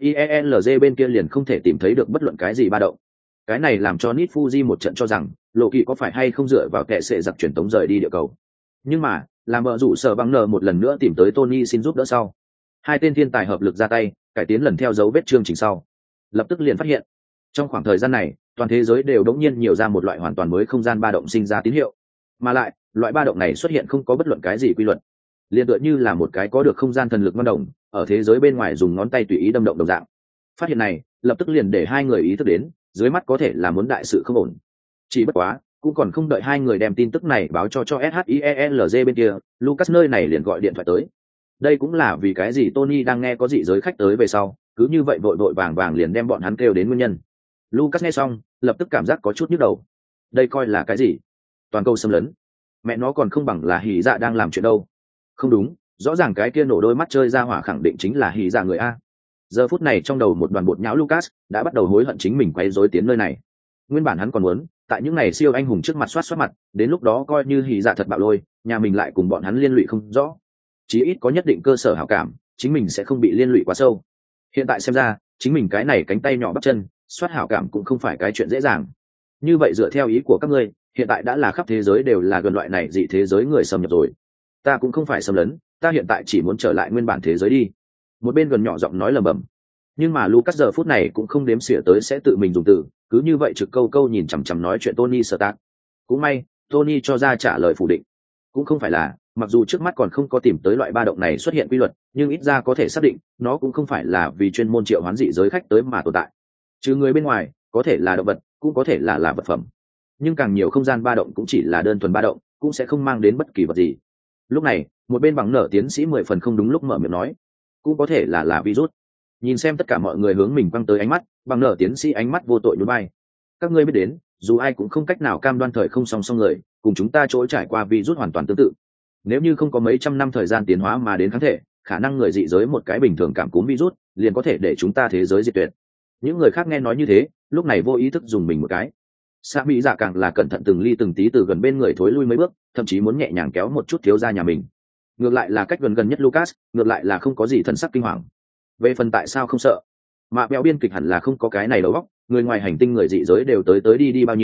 SHIELZ bên kia liền không thể tìm thấy được bất luận cái gì ba động. Cái này làm cho Nit Fuji một trận cho rằng Lộ Kỳ có phải hay không dựa vào kẻ sệ giặc truyền tống rời đi địa cầu. Nhưng mà, làm vợ rủ sở bằng nờ một lần nữa tìm tới Tony xin giúp đỡ sau, hai tên thiên tài hợp lực ra tay, cải tiến lần theo dấu vết chương trình sau, lập tức liền phát hiện, trong khoảng thời gian này, toàn thế giới đều đống nhiên nhiều ra một loại hoàn toàn mới không gian ba động sinh ra tín hiệu, mà lại, loại ba động này xuất hiện không có bất luận cái gì quy luật, liền tựa như là một cái có được không gian thần lực ngon đồng, ở thế giới bên ngoài dùng ngón tay tùy ý đâm động đồng dạng. Phát hiện này, lập tức liền để hai người ý thức đến, dưới mắt có thể là muốn đại sự không ổn. Chỉ bất quá, cũng còn không đợi hai người đem tin tức này báo cho SHIELZ bên kia, Lucas nơi này liền gọi điện thoại tới. Đây cũng là vì cái gì Tony đang nghe có dị giới khách tới về sau, cứ như vậy vội vội vàng vàng liền đem bọn hắn kêu đến nguyên nhân. Lucas nghe xong, lập tức cảm giác có chút nhức đầu. Đây coi là cái gì? Toàn cầu xâm lấn. Mẹ nó còn không bằng là Hỉ Dạ đang làm chuyện đâu. Không đúng, rõ ràng cái kia nổ đôi mắt chơi ra hỏa khẳng định chính là Hỉ Dạ người a. Giờ phút này trong đầu một đoàn bột nhão Lucas đã bắt đầu hối hận chính mình quay rối tiến nơi này. Nguyên bản hắn còn muốn tại những ngày siêu anh hùng trước mặt xoát mặt, đến lúc đó coi như Hỉ Dạ thật bạo lôi, nhà mình lại cùng bọn hắn liên lụy không rõ, chí ít có nhất định cơ sở hảo cảm, chính mình sẽ không bị liên lụy quá sâu. Hiện tại xem ra, chính mình cái này cánh tay nhỏ bắp chân, xoát hảo cảm cũng không phải cái chuyện dễ dàng. Như vậy dựa theo ý của các ngươi, hiện tại đã là khắp thế giới đều là gần loại này dị thế giới người xâm nhập rồi. Ta cũng không phải xâm lấn, ta hiện tại chỉ muốn trở lại nguyên bản thế giới đi. Một bên gần nhỏ giọng nói lầm bầm. Nhưng mà Lucas giờ phút này cũng không đếm xỉa tới sẽ tự mình dùng từ, cứ như vậy trực câu câu nhìn chằm chằm nói chuyện Tony Stark. Cũng may, Tony cho ra trả lời phủ định. Cũng không phải là, mặc dù trước mắt còn không có tìm tới loại ba động này xuất hiện quy luật, nhưng ít ra có thể xác định, nó cũng không phải là vì chuyên môn triệu hoán dị giới khách tới mà tồn tại. Chứ người bên ngoài, có thể là động vật, cũng có thể là vật phẩm. Nhưng càng nhiều không gian ba động cũng chỉ là đơn thuần ba động, cũng sẽ không mang đến bất kỳ vật gì. Lúc này, một bên bằng nở tiến sĩ 10 phần không đúng lúc mở miệng nói, cũng có thể là virus. Nhìn xem tất cả mọi người hướng mình quăng tới ánh mắt, bằng nở tiến sĩ ánh mắt vô tội nhún vai. Các ngươi biết đến, dù ai cũng không cách nào cam đoan thời không song song người, cùng chúng ta trỗi trải qua virus hoàn toàn tương tự. Nếu như không có mấy trăm năm thời gian tiến hóa mà đến kháng thể, khả năng người dị giới một cái bình thường cảm cúm virus liền có thể để chúng ta thế giới diệt tuyệt. Những người khác nghe nói như thế, lúc này vô ý thức dùng mình một cái. Sa Mỹ Dạ càng là cẩn thận từng ly từng tí từ gần bên người thối lui mấy bước, thậm chí muốn nhẹ nhàng kéo một chút thiếu gia nhà mình. Ngược lại là cách gần nhất Lucas, ngược lại là không có gì thần sắc kinh hoàng. Về phần tại sao không sợ, mà béo biên kịch hẳn là không có cái này đầu óc, người ngoài hành tinh người dị giới đều tới đi bao nhiêu,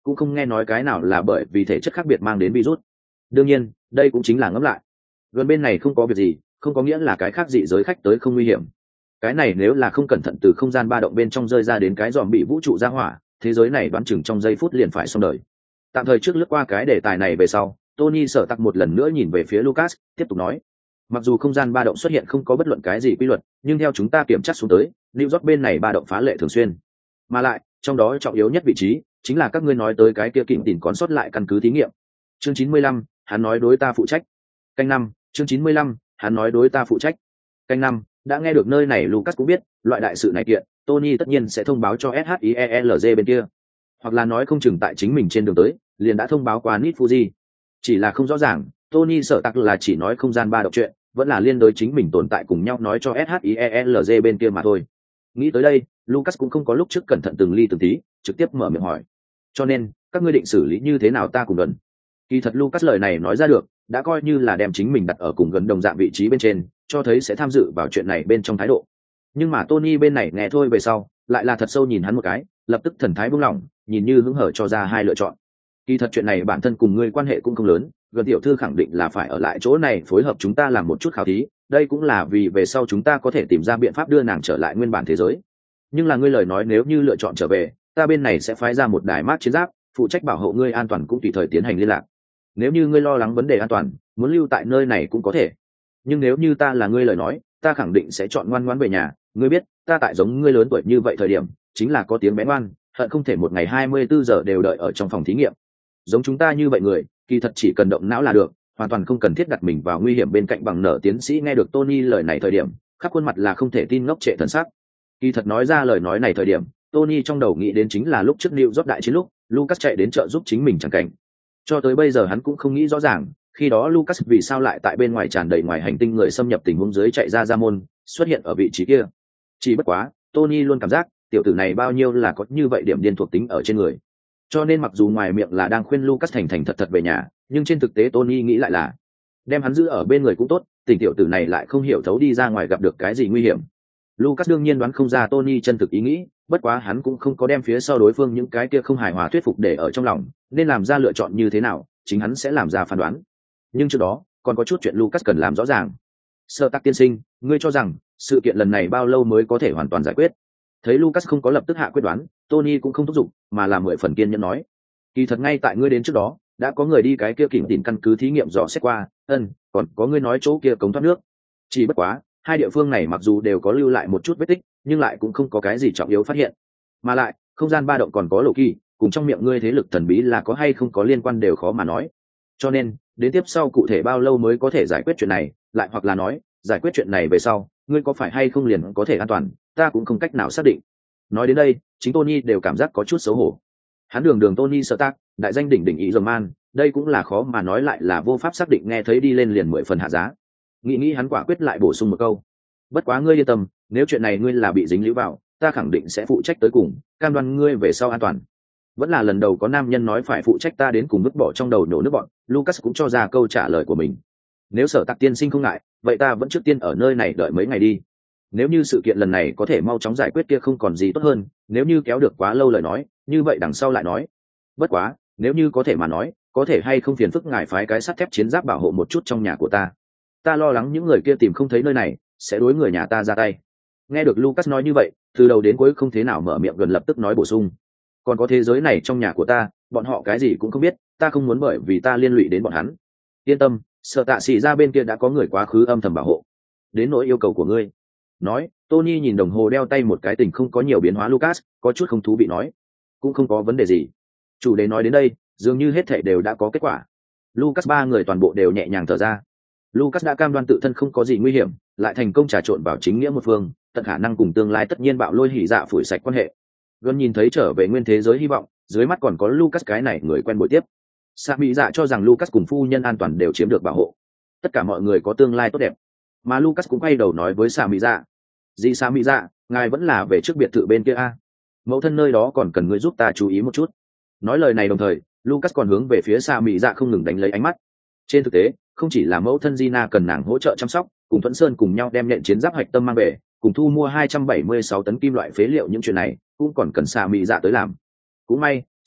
cũng không nghe nói cái nào là bởi vì thể chất khác biệt mang đến virus. Đương nhiên đây cũng chính là ngẫm lại, gần bên này không có việc gì, không có nghĩa là cái khác dị giới khách tới không nguy hiểm. Cái này nếu là không cẩn thận từ không gian ba động bên trong rơi ra đến cái dòm bị vũ trụ ra hỏa, thế giới này đoán chừng trong giây phút liền phải xong đời. Tạm thời trước lướt qua cái đề tài này về sau, Tony sở tặc một lần nữa nhìn về phía Lucas, tiếp tục nói: mặc dù không gian ba động xuất hiện không có bất luận cái gì quy luật, nhưng theo chúng ta kiểm tra xuống tới, New York bên này ba động phá lệ thường xuyên. Mà lại, trong đó trọng yếu nhất vị trí chính là các ngươi nói tới cái kia kỉnh tìm còn sót lại căn cứ thí nghiệm. Chương 95, hắn nói đối ta phụ trách. Canh năm, chương 95, hắn nói đối ta phụ trách. Canh năm, đã nghe được nơi này Lucas cũng biết, loại đại sự này kiện, Tony tất nhiên sẽ thông báo cho SHIELZ bên kia. Hoặc là nói không chừng tại chính mình trên đường tới, liền đã thông báo qua Nit Fuji. Chỉ là không rõ ràng, Tony sợ tặc là chỉ nói không gian ba động chuyện, vẫn là liên đối chính mình tồn tại cùng nhau nói cho SHIELZ bên kia mà thôi. Nghĩ tới đây, Lucas cũng không có lúc trước cẩn thận từng ly từng tí, trực tiếp mở miệng hỏi: cho nên các ngươi định xử lý như thế nào ta cùng gần? Kỳ thật Lucas lời này nói ra được, đã coi như là đem chính mình đặt ở cùng gần đồng dạng vị trí bên trên, cho thấy sẽ tham dự vào chuyện này bên trong thái độ. Nhưng mà Tony bên này nghe thôi về sau, lại là thật sâu nhìn hắn một cái, lập tức thần thái buông lỏng, nhìn như hứng hở cho ra hai lựa chọn. Kỳ thật chuyện này bản thân cùng ngươi quan hệ cũng không lớn, gần tiểu thư khẳng định là phải ở lại chỗ này phối hợp chúng ta làm một chút khảo thí, đây cũng là vì về sau chúng ta có thể tìm ra biện pháp đưa nàng trở lại nguyên bản thế giới. Nhưng là ngươi lời nói nếu như lựa chọn trở về, ta bên này sẽ phái ra một đài mát chiến giáp, phụ trách bảo hộ ngươi an toàn cũng tùy thời tiến hành liên lạc. Nếu như ngươi lo lắng vấn đề an toàn, muốn lưu tại nơi này cũng có thể. Nhưng nếu như ta là ngươi lời nói, ta khẳng định sẽ chọn ngoan ngoãn về nhà. Ngươi biết, ta tại giống ngươi lớn tuổi như vậy thời điểm, chính là có tiếng bé ngoan, hận không thể một ngày 24 giờ đều đợi ở trong phòng thí nghiệm. Giống chúng ta như vậy người, kỳ thật chỉ cần động não là được, hoàn toàn không cần thiết đặt mình vào nguy hiểm bên cạnh bằng nở. Tiến sĩ nghe được Tony lời này thời điểm, khắp khuôn mặt là không thể tin ngốc trệ thần sắc. Kỳ thật nói ra lời nói này thời điểm, Tony trong đầu nghĩ đến chính là lúc trước New York đại chiến lúc, Lucas chạy đến trợ giúp chính mình chẳng cảnh. Cho tới bây giờ hắn cũng không nghĩ rõ ràng, khi đó Lucas vì sao lại tại bên ngoài tràn đầy ngoài hành tinh người xâm nhập tình huống dưới chạy ra môn, xuất hiện ở vị trí kia. Chỉ bất quá, Tony luôn cảm giác, tiểu tử này bao nhiêu là có như vậy điểm điên thuộc tính ở trên người. Cho nên mặc dù ngoài miệng là đang khuyên Lucas thành thành thật thật về nhà, nhưng trên thực tế Tony nghĩ lại là đem hắn giữ ở bên người cũng tốt, tình tiểu tử này lại không hiểu thấu đi ra ngoài gặp được cái gì nguy hiểm. Lucas đương nhiên đoán không ra Tony chân thực ý nghĩ, bất quá hắn cũng không có đem phía sau đối phương những cái kia không hài hòa thuyết phục để ở trong lòng, nên làm ra lựa chọn như thế nào, chính hắn sẽ làm ra phán đoán. Nhưng trước đó, còn có chút chuyện Lucas cần làm rõ ràng. Sơ Tắc tiên sinh, ngươi cho rằng sự kiện lần này bao lâu mới có thể hoàn toàn giải quyết? Thấy Lucas không có lập tức hạ quyết đoán, Tony cũng không thúc giục, mà là 10 phần kiên nhẫn nói: kỳ thật ngay tại ngươi đến trước đó, đã có người đi cái kia kỉnh tìm căn cứ thí nghiệm dò xét qua, còn có ngươi nói chỗ kia cống thoát nước. Chỉ bất quá, hai địa phương này mặc dù đều có lưu lại một chút vết tích, nhưng lại cũng không có cái gì trọng yếu phát hiện. Mà lại, không gian ba động còn có lộ kỳ, cùng trong miệng ngươi thế lực thần bí là có hay không có liên quan đều khó mà nói. Cho nên, đến tiếp sau cụ thể bao lâu mới có thể giải quyết chuyện này, lại hoặc là nói, giải quyết chuyện này về sau, ngươi có phải hay không liền có thể an toàn, ta cũng không cách nào xác định. Nói đến đây, chính Tony đều cảm giác có chút xấu hổ. Hắn đường Tony Stark, đại danh đỉnh đỉnh ý dòng man, đây cũng là khó mà nói lại là vô pháp xác định, nghe thấy đi lên liền 10 phần hạ giá. Nghĩ hắn quả quyết lại bổ sung một câu: bất quá ngươi yên tâm, nếu chuyện này ngươi là bị dính líu vào, ta khẳng định sẽ phụ trách tới cùng, cam đoan ngươi về sau an toàn. Vẫn là lần đầu có nam nhân nói phải phụ trách ta đến cùng vứt bỏ trong đầu nổ nước bọn, Lucas cũng cho ra câu trả lời của mình. Nếu Sở Tạc tiên sinh không ngại, vậy ta vẫn trước tiên ở nơi này đợi mấy ngày đi. Nếu như sự kiện lần này có thể mau chóng giải quyết kia không còn gì tốt hơn, nếu như kéo được quá lâu lời nói, như vậy đằng sau lại nói. Bất quá, nếu như có thể mà nói, có thể hay không phiền phức ngài phái cái sắt thép chiến giáp bảo hộ một chút trong nhà của ta. Ta lo lắng những người kia tìm không thấy nơi này, sẽ đối người nhà ta ra tay. Nghe được Lucas nói như vậy, từ đầu đến cuối không thế nào mở miệng, gần lập tức nói bổ sung: còn có thế giới này trong nhà của ta, bọn họ cái gì cũng không biết, ta không muốn bởi vì ta liên lụy đến bọn hắn. Yên tâm, Sở Tạ Sĩ ra bên kia đã có người quá khứ âm thầm bảo hộ. Đến nỗi yêu cầu của ngươi. Nói, Tony nhìn đồng hồ đeo tay một cái, tình không có nhiều biến hóa Lucas, có chút không thú vị nói: cũng không có vấn đề gì. Chủ đề nói đến đây, dường như hết thảy đều đã có kết quả. Lucas ba người toàn bộ đều nhẹ nhàng thở ra. Lucas đã cam đoan tự thân không có gì nguy hiểm, lại thành công trà trộn vào chính nghĩa một phương, tận khả năng cùng tương lai tất nhiên bạo lôi hỉ dạ phủi sạch quan hệ. Gần nhìn thấy trở về nguyên thế giới hy vọng, dưới mắt còn có Lucas cái này người quen buổi tiếp. Sa Mỹ dạ cho rằng Lucas cùng phu nhân an toàn đều chiếm được bảo hộ, tất cả mọi người có tương lai tốt đẹp. Mà Lucas cũng quay đầu nói với Sa Mỹ dạ: "Dì Sa Mỹ dạ, ngài vẫn là về trước biệt thự bên kia a. Mẫu thân nơi đó còn cần người giúp ta chú ý một chút." Nói lời này đồng thời, Lucas còn hướng về phía Sa Mỹ dạ không ngừng đánh lấy ánh mắt. Trên thực tế, không chỉ là mẫu thân Gina cần nàng hỗ trợ chăm sóc, cùng Thuẫn Sơn cùng nhau đem nhện chiến giáp hạch tâm mang về, cùng thu mua 276 tấn kim loại phế liệu, những chuyện này cũng còn cần Sa Mỹ dạ tới làm. Cũng may,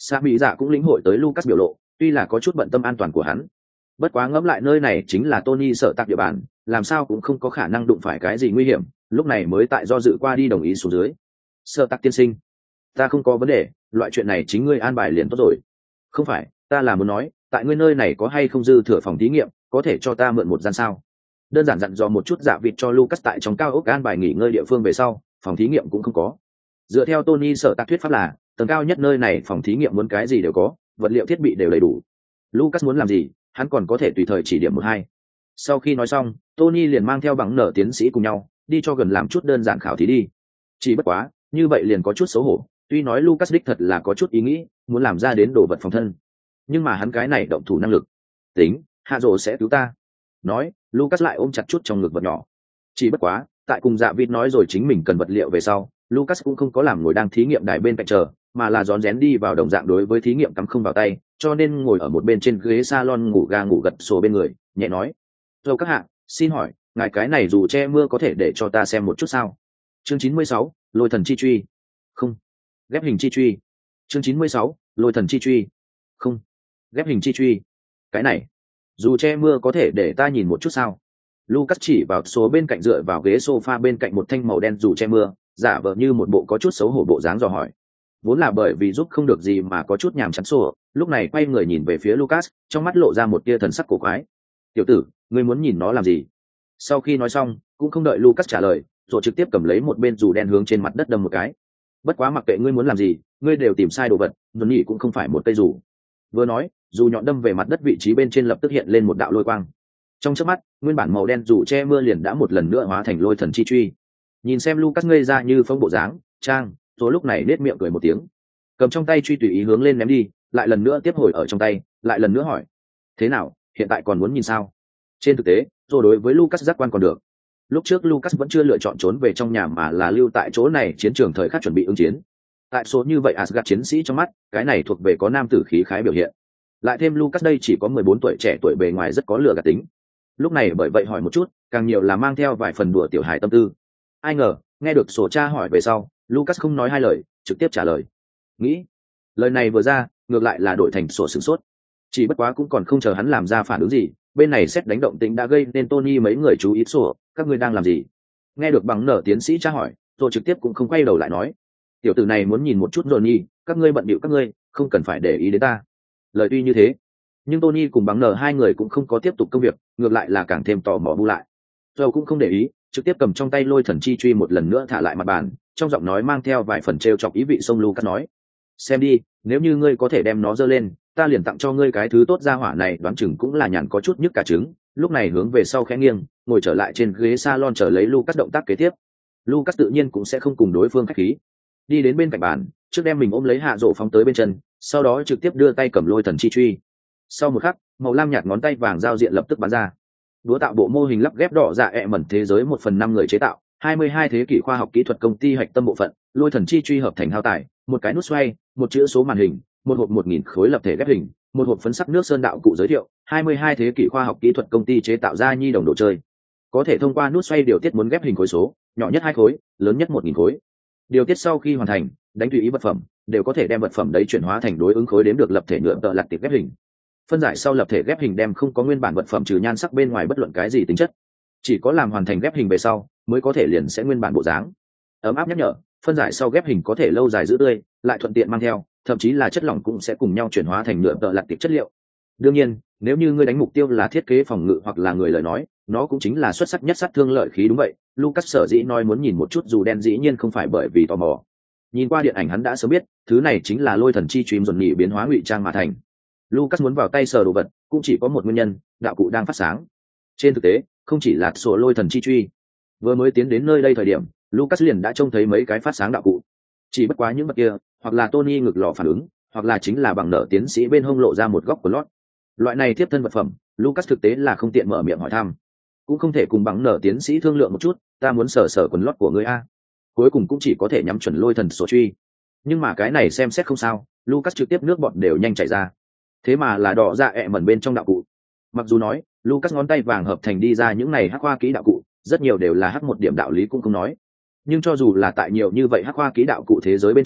Sa mỹ dạ cũng lĩnh hội tới Lucas biểu lộ, tuy là có chút bận tâm an toàn của hắn. Bất quá ngẫm lại nơi này chính là Tony sợ tạc địa bàn, làm sao cũng không có khả năng đụng phải cái gì nguy hiểm, lúc này mới tại do dự qua đi đồng ý xuống dưới. Sợ tạc tiên sinh, ta không có vấn đề, loại chuyện này chính ngươi an bài liền tốt rồi. Không phải, ta là muốn nói, tại ngươi nơi này có hay không dư thừa phòng thí nghiệm, có thể cho ta mượn một gian sao? Đơn giản dặn dò một chút dạ vịt cho Lucas tại trong cao ốc an bài nghỉ ngơi địa phương về sau, phòng thí nghiệm cũng không có. Dựa theo Tony sợ tạc thuyết pháp là, tầng cao nhất nơi này phòng thí nghiệm muốn cái gì đều có, vật liệu thiết bị đều đầy đủ. Lucas muốn làm gì, hắn còn có thể tùy thời chỉ điểm một hai. Sau khi nói xong, Tony liền mang theo bằng nở tiến sĩ cùng nhau đi cho gần làm chút đơn giản khảo thí đi. Chỉ bất quá, như vậy liền có chút xấu hổ, tuy nói Lucas đích thật là có chút ý nghĩ, muốn làm ra đến đồ vật phòng thân, nhưng mà hắn cái này động thủ năng lực. Tính, Hạ Dỗ sẽ cứu ta. Nói, Lucas lại ôm chặt chút trong ngực vật nhỏ. Chỉ bất quá, tại cùng Dạ Vịt nói rồi chính mình cần vật liệu về sau, Lucas cũng không có làm ngồi đang thí nghiệm đài bên cạnh chờ, mà là rón rén đi vào đồng dạng đối với thí nghiệm cắm không vào tay, cho nên ngồi ở một bên trên ghế salon ngủ ga ngủ gật sổ bên người, nhẹ nói: "Dâu các hạ, xin hỏi, ngài cái này dù che mưa có thể để cho ta xem một chút sao?" Chương 96, Lôi thần chi truy. Không. Ghép hình chi truy. Chương 96, Lôi thần chi truy. Không. Ghép hình chi truy. Cái này, dù che mưa có thể để ta nhìn một chút sao? Lucas chỉ vào số bên cạnh dựa vào ghế sofa bên cạnh một thanh màu đen dù che mưa, giả vờ như một bộ có chút xấu hổ bộ dáng dò hỏi. Vốn là bởi vì giúp không được gì mà có chút nhàm chán sổ, lúc này quay người nhìn về phía Lucas, trong mắt lộ ra một tia thần sắc cổ quái. "Tiểu tử, ngươi muốn nhìn nó làm gì?" Sau khi nói xong, cũng không đợi Lucas trả lời, rồi trực tiếp cầm lấy một bên dù đen hướng trên mặt đất đâm một cái. "Bất quá mặc kệ ngươi muốn làm gì, ngươi đều tìm sai đồ vật, muốn nhỉ cũng không phải một cây dù." Vừa nói, dù nhọn đâm về mặt đất vị trí bên trên lập tức hiện lên một đạo lôi quang. Trong chớp mắt, nguyên bản màu đen dù che mưa liền đã một lần nữa hóa thành lôi thần chi truy. Nhìn xem Lucas ngây ra như phong bộ dáng, trang, rồi lúc này nết miệng cười một tiếng, cầm trong tay truy tùy ý hướng lên ném đi, lại lần nữa tiếp hồi ở trong tay, lại lần nữa hỏi: "Thế nào, hiện tại còn muốn nhìn sao?" Trên thực tế, rồi đối với Lucas giác quan còn được. Lúc trước Lucas vẫn chưa lựa chọn trốn về trong nhà mà là lưu tại chỗ này chiến trường thời khắc chuẩn bị ứng chiến. Tại số như vậy Asgard chiến sĩ trong mắt, cái này thuộc về có nam tử khí khái biểu hiện. Lại thêm Lucas đây chỉ có 14 tuổi trẻ tuổi bề ngoài rất có lửa gạt tính. Lúc này bởi vậy hỏi một chút, càng nhiều là mang theo vài phần đùa tiểu hài tâm tư. Ai ngờ, nghe được sổ cha hỏi về sau, Lucas không nói hai lời, trực tiếp trả lời. Nghĩ, lời này vừa ra, ngược lại là đổi thành sổ sửng sốt. Chỉ bất quá cũng còn không chờ hắn làm ra phản ứng gì, bên này xét đánh động tĩnh đã gây nên Tony mấy người chú ý sổ, các ngươi đang làm gì? Nghe được bằng nở tiến sĩ tra hỏi, rồi trực tiếp cũng không quay đầu lại nói. Tiểu tử này muốn nhìn một chút Johnny, các ngươi bận bịu các ngươi, không cần phải để ý đến ta. Lời tuy như thế, nhưng Tony cùng bằng nở hai người cũng không có tiếp tục công việc, ngược lại là càng thêm tò mò bu lại. Joe cũng không để ý, trực tiếp cầm trong tay lôi thần chi truy một lần nữa thả lại mặt bàn, trong giọng nói mang theo vài phần trêu chọc ý vị. Sông Lucas nói: "Xem đi, nếu như ngươi có thể đem nó dơ lên, ta liền tặng cho ngươi cái thứ tốt ra hỏa này." Đoán chừng cũng là nhàn có chút nhức cả trứng, lúc này hướng về sau khẽ nghiêng, ngồi trở lại trên ghế salon chờ lấy Lucas động tác kế tiếp. Lucas tự nhiên cũng sẽ không cùng đối phương khách khí, đi đến bên cạnh bàn, trước đem mình ôm lấy Hạ Dỗ phóng tới bên chân, sau đó trực tiếp đưa tay cầm lôi thần chi truy. Sau một khắc, màu lam nhạt ngón tay vàng giao diện lập tức bắn ra. Đũa tạo bộ mô hình lắp ghép đỏ dạ mẩn thế giới 1/5 người chế tạo, 22 thế kỷ khoa học kỹ thuật công ty hạch tâm bộ phận, lôi thần chi truy hợp thành hao tải, một cái nút xoay, một chữ số màn hình, một hộp 1000 khối lập thể ghép hình, một hộp phấn sắc nước sơn đạo cụ giới thiệu, 22 thế kỷ khoa học kỹ thuật công ty chế tạo ra nhi đồng đồ chơi. Có thể thông qua nút xoay điều tiết muốn ghép hình khối số, nhỏ nhất 2 khối, lớn nhất 1000 khối. Điều tiết sau khi hoàn thành, đánh tùy ý vật phẩm, đều có thể đem vật phẩm đấy chuyển hóa thành đối ứng khối đếm được lập thể nhựa tợ lặt tiệp ghép hình. Phân giải sau lập thể ghép hình đem không có nguyên bản vật phẩm trừ nhan sắc bên ngoài bất luận cái gì tính chất, chỉ có làm hoàn thành ghép hình về sau mới có thể liền sẽ nguyên bản bộ dáng. Ấm áp nhắc nhở, phân giải sau ghép hình có thể lâu dài giữ tươi, lại thuận tiện mang theo, thậm chí là chất lỏng cũng sẽ cùng nhau chuyển hóa thành nhựa tợ lặt tiệp chất liệu. Đương nhiên, nếu như ngươi đánh mục tiêu là thiết kế phòng ngự hoặc là người lời nói, nó cũng chính là xuất sắc nhất sát thương lợi khí. Đúng vậy, Lucas sở dĩ nói muốn nhìn một chút dù đen dĩ nhiên không phải bởi vì tò mò. Nhìn qua điện ảnh hắn đã sớm biết, thứ này chính là lôi thần chi truy dồn nhị biến hóa ngụy trang mà thành. Lucas muốn vào tay sờ đồ vật, cũng chỉ có một nguyên nhân, đạo cụ đang phát sáng. Trên thực tế, không chỉ là sổ lôi thần chi truy. Vừa mới tiến đến nơi đây thời điểm, Lucas liền đã trông thấy mấy cái phát sáng đạo cụ. Chỉ bất quá những vật kia, hoặc là Tony ngực lò phản ứng, hoặc là chính là bằng nợ tiến sĩ bên hông lộ ra một góc của lót. Loại này tiếp thân vật phẩm, Lucas thực tế là không tiện mở miệng hỏi thăm, cũng không thể cùng bằng nợ tiến sĩ thương lượng một chút, ta muốn sờ quần lót của ngươi a. Cuối cùng cũng chỉ có thể nhắm chuẩn lôi thần sổ truy. Nhưng mà cái này xem xét không sao, Lucas trực tiếp nước bọt đều nhanh chảy ra. Thế mà là đỏ dạ mẩn bên trong đạo cụ. Mặc dù nói, Lucas ngón tay vàng hợp thành đi ra những này hắc khoa kỹ đạo cụ, rất nhiều đều là hắc một điểm đạo lý cũng không nói. Nhưng cho dù là tại nhiều như vậy hắc khoa kỹ đạo cụ thế giới bên trong,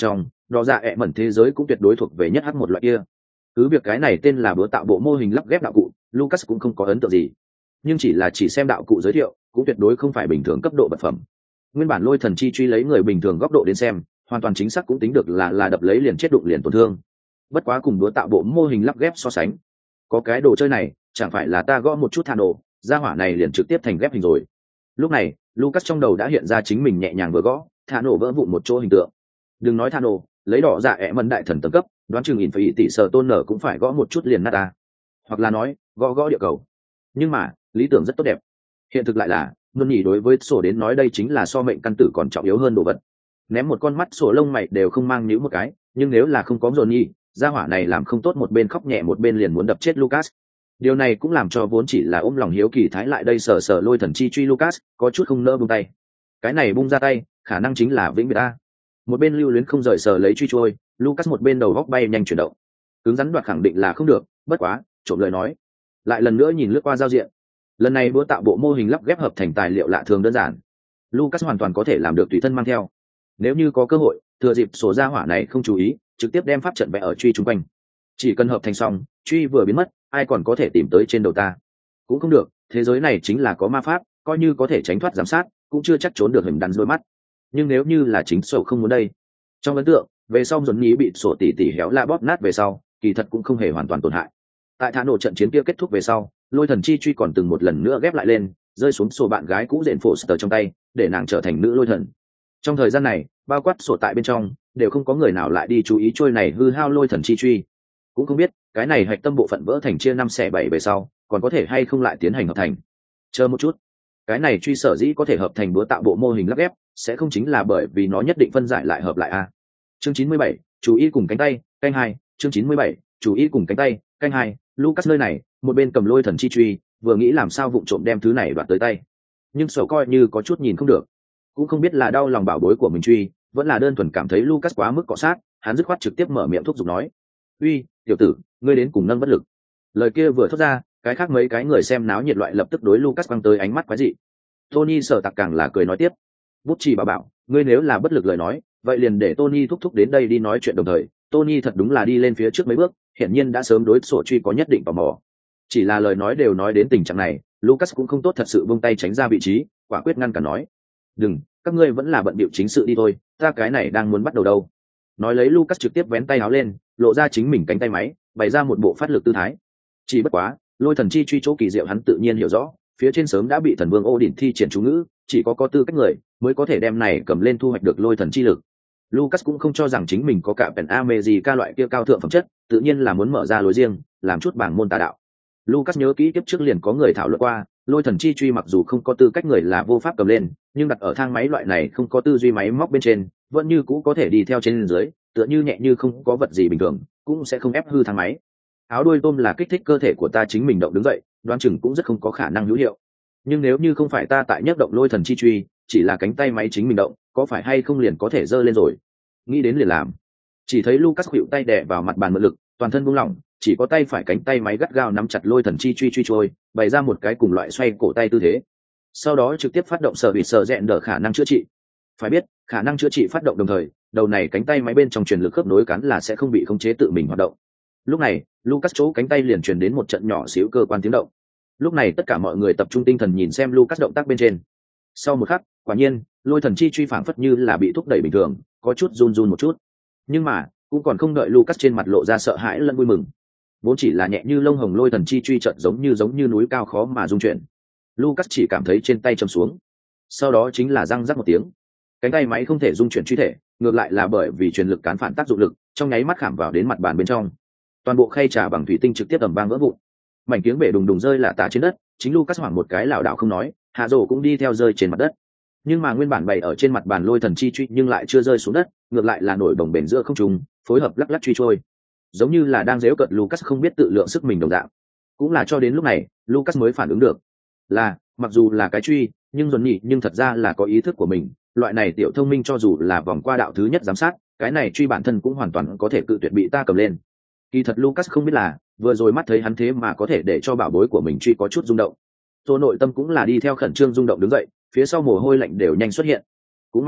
đỏ dạ ẹ mẩn thế giới cũng tuyệt đối thuộc về nhất hắc một loại kia. Cứ việc cái này tên là búa tạo bộ mô hình lắp ghép đạo cụ, Lucas cũng không có ấn tượng gì, nhưng chỉ xem đạo cụ giới thiệu cũng tuyệt đối không phải bình thường cấp độ vật phẩm. Nguyên bản lôi thần chi truy lấy người bình thường góc độ đến xem, hoàn toàn chính xác cũng tính được là đập lấy liền chết đụng liền tổn thương. Bất quá cùng búa tạo bộ mô hình lắp ghép so sánh, có cái đồ chơi này chẳng phải là ta gõ một chút thả nổ, ra hỏa này liền trực tiếp thành ghép hình rồi. Lúc này Lucas trong đầu đã hiện ra chính mình nhẹ nhàng vừa gõ, thả nổ vỡ vụn một chỗ hình tượng. Đừng nói thả nổ, lấy đỏ dạ ẹ mẩn đại thần tầng cấp, đoán chừng in phải tỷ sở tôn nở cũng phải gõ một chút liền nát ta, hoặc là nói gõ địa cầu. Nhưng mà lý tưởng rất tốt đẹp, hiện thực lại là luôn nhỉ, đối với sổ đến nói đây chính là so mệnh căn tử còn trọng yếu hơn đồ vật. Ném một con mắt sổ lông mày đều không mang níu một cái, nhưng nếu là không có Johnny, gia hỏa này làm không tốt một bên khóc nhẹ một bên liền muốn đập chết Lucas. Điều này cũng làm cho vốn chỉ là ôm lòng hiếu kỳ thái lại đây sờ lôi thần chi truy Lucas có chút không nỡ buông tay. Cái này bung ra tay khả năng chính là vĩnh biệt ta. Một bên lưu luyến không rời sờ lấy truy trôi, Lucas một bên đầu góc bay nhanh chuyển động. Cứng rắn đoạt khẳng định là không được, bất quá trộm lời nói lại lần nữa nhìn lướt qua giao diện. Lần này búa tạo bộ mô hình lắp ghép hợp thành tài liệu lạ thường đơn giản, Lucas hoàn toàn có thể làm được tùy thân mang theo. Nếu như có cơ hội thừa dịp sổ gia hỏa này không chú ý, trực tiếp đem pháp trận vẽ ở truy chung quanh, chỉ cần hợp thành xong, truy vừa biến mất ai còn có thể tìm tới trên đầu ta. Cũng không được, thế giới này chính là có ma pháp, coi như có thể tránh thoát giám sát cũng chưa chắc trốn được hình đắn đôi mắt. Nhưng nếu như là chính sổ không muốn đây. Trong ấn tượng về sau dồn nhí bị sổ tỉ héo la bóp nát về sau, kỳ thật cũng không hề hoàn toàn tổn hại. Tại thả nổ trận chiến kia kết thúc về sau, lôi thần chi truy còn từng một lần nữa ghép lại lên, rơi xuống sổ bạn gái cũ dện Foster trong tay, để nàng trở thành nữ lôi thần. Trong thời gian này bao quát sổ tại bên trong đều không có người nào lại đi chú ý trôi này hư hao lôi thần chi truy. Cũng không biết cái này hạch tâm bộ phận vỡ thành chia 5/7 về sau còn có thể hay không lại tiến hành hợp thành. Chờ một chút, cái này truy sở dĩ có thể hợp thành búa tạo bộ mô hình lắp ghép sẽ không chính là bởi vì nó nhất định phân giải lại hợp lại a. Chương 97, chú ý cùng cánh tay, canh 2, chương 97, chú ý cùng cánh tay, canh 2, Lucas nơi này, một bên cầm lôi thần chi truy, vừa nghĩ làm sao vụng trộm đem thứ này đoạt tới tay. Nhưng sổ coi như có chút nhìn không được, cũng không biết là đau lòng bảo bối của mình truy, vẫn là đơn thuần cảm thấy Lucas quá mức cọ sát, hắn dứt khoát trực tiếp mở miệng thúc giục nói: "Uy, tiểu tử, ngươi đến cùng nâng bất lực." Lời kia vừa thốt ra, cái khác mấy cái người xem náo nhiệt loại lập tức đối Lucas quăng tới ánh mắt quái dị. Tony sở tặc càng là cười nói tiếp: "Bút chỉ bảo, ngươi nếu là bất lực lời nói, vậy liền để Tony thúc đến đây đi nói chuyện." Đồng thời Tony thật đúng là đi lên phía trước mấy bước, hiển nhiên đã sớm đối sổ truy có nhất định tò mò. Chỉ là lời nói đều nói đến tình trạng này, Lucas cũng không tốt thật sự buông tay tránh ra vị trí, quả quyết ngăn cản nói: "Đừng, các ngươi vẫn là bận bịu chính sự đi thôi, ta cái này đang muốn bắt đầu đâu." Nói lấy Lucas trực tiếp vén tay áo lên, lộ ra chính mình cánh tay máy, bày ra một bộ phát lực tư thái. Chỉ bất quá, lôi thần chi truy chỗ kỳ diệu hắn tự nhiên hiểu rõ, phía trên sớm đã bị thần vương Odin thi triển chú ngữ, chỉ có tư cách người mới có thể đem này cầm lên thu hoạch được lôi thần chi lực. Lucas cũng không cho rằng chính mình có cả Pen America loại kia cao thượng phẩm chất, tự nhiên là muốn mở ra lối riêng, làm chút bảng môn tà đạo. Lucas nhớ kỹ tiếp trước liền có người thảo luận qua, lôi thần chi truy mặc dù không có tư cách người là vô pháp cầm lên, nhưng đặt ở thang máy loại này không có tư duy máy móc bên trên, vẫn như cũ có thể đi theo trên dưới, tựa như nhẹ như không có vật gì bình thường, cũng sẽ không ép hư thang máy. Áo đuôi tôm là kích thích cơ thể của ta chính mình động đứng dậy, đoán chừng cũng rất không có khả năng hữu hiệu. Nhưng nếu như không phải ta tại nhấc động lôi thần chi truy, chỉ là cánh tay máy chính mình động, có phải hay không liền có thể giơ lên rồi. Nghĩ đến liền làm. Chỉ thấy Lucas khuỵu tay đè vào mặt bàn mượn lực, toàn thân buông lỏng, chỉ có tay phải cánh tay máy gắt gao nắm chặt lôi thần chi truy trôi, bày ra một cái cùng loại xoay cổ tay tư thế. Sau đó trực tiếp phát động sở bị sở rẹn đỡ khả năng chữa trị. Phải biết, khả năng chữa trị phát động đồng thời, đầu này cánh tay máy bên trong truyền lực khớp nối cắn là sẽ không bị khống chế tự mình hoạt động. Lúc này, Lucas chỗ cánh tay liền truyền đến một trận nhỏ xíu cơ quan tiếng động. Lúc này tất cả mọi người tập trung tinh thần nhìn xem Lucas động tác bên trên. Sau một khắc, quả nhiên, lôi thần chi truy phảng phất như là bị thúc đẩy bình thường, có chút run run một chút. Nhưng mà, cũng còn không đợi Lucas trên mặt lộ ra sợ hãi lẫn vui mừng. Vốn chỉ là nhẹ như lông hồng lôi thần chi truy chợt giống như núi cao khó mà dung chuyển. Lucas chỉ cảm thấy trên tay trầm xuống. Sau đó chính là răng rắc một tiếng. Cánh tay máy không thể dung chuyển truy thể, ngược lại là bởi vì truyền lực cán phản tác dụng lực, trong nháy mắt khảm vào đến mặt bàn bên trong. Toàn bộ khay trà bằng thủy tinh trực tiếp ầm vang vỡ vụn. Mảnh kiếng bể đùng đùng rơi lả tả trên đất, chính Lucas hoảng một cái lảo đảo không nói, Hạ Dỗ cũng đi theo rơi trên mặt đất. Nhưng mà nguyên bản bày ở trên mặt bàn lôi thần chi truy nhưng lại chưa rơi xuống đất, ngược lại là nổi bồng bềnh giữa không trung, phối hợp lắc lắc truy trôi, giống như là đang giễu cợt Lucas không biết tự lượng sức mình đồng dạng. Cũng là cho đến lúc này, Lucas mới phản ứng được, là mặc dù là cái truy, nhưng dồn nhị nhưng thật ra là có ý thức của mình, loại này tiểu thông minh cho dù là vòng qua đạo thứ nhất giám sát, cái này truy bản thân cũng hoàn toàn có thể cự tuyệt bị ta cầm lên. Kỳ thật Lucas không biết là, vừa rồi mắt thấy hắn thế mà có thể để cho bảo bối của mình truy có chút rung động. Tô nội tâm cũng là đi theo khẩn trương rung động đứng dậy, phía sau mồ hôi lạnh đều nhanh xuất hiện. Cũng may,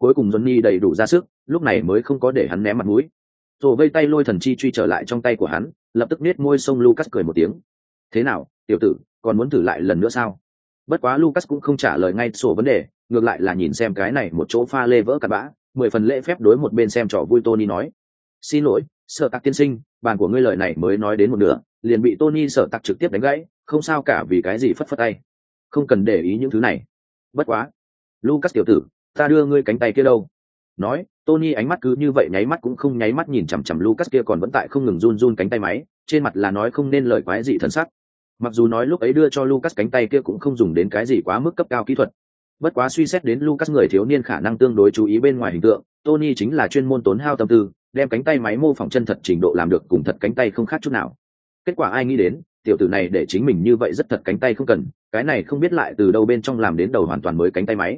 cuối cùng Johnny đầy đủ ra sức, lúc này mới không có để hắn ném mặt mũi. Rồi vây tay lôi thần chi truy trở lại trong tay của hắn, lập tức nết môi xông Lucas cười một tiếng. Thế nào, tiểu tử, còn muốn thử lại lần nữa sao? Bất quá Lucas cũng không trả lời ngay sổ vấn đề, ngược lại là nhìn xem cái này một chỗ pha lê vỡ cặn bã, 10 phần lễ phép đối một bên xem trò vui Tony nói: "Xin lỗi, Sở Tạc tiên sinh, bàn của ngươi lời này mới nói đến một nửa, liền bị Tony Sở Tạc trực tiếp đánh gãy, không sao cả vì cái gì phất phất tay. Không cần để ý những thứ này. Bất quá, Lucas tiểu tử, ta đưa ngươi cánh tay kia đâu?" Nói, Tony ánh mắt cứ như vậy nháy mắt cũng không nháy mắt nhìn chằm chằm Lucas kia còn vẫn tại không ngừng run run cánh tay máy, trên mặt là nói không nên lời quái dị thần sắc. Mặc dù nói lúc ấy đưa cho Lucas cánh tay kia cũng không dùng đến cái gì quá mức cấp cao kỹ thuật. Bất quá suy xét đến Lucas người thiếu niên khả năng tương đối chú ý bên ngoài hình tượng, Tony chính là chuyên môn tốn hao tâm tư, đem cánh tay máy mô phỏng chân thật trình độ làm được cùng thật cánh tay không khác chút nào. Kết quả ai nghĩ đến, tiểu tử này để chính mình như vậy rất thật cánh tay không cần, cái này không biết lại từ đâu bên trong làm đến đầu hoàn toàn mới cánh tay máy.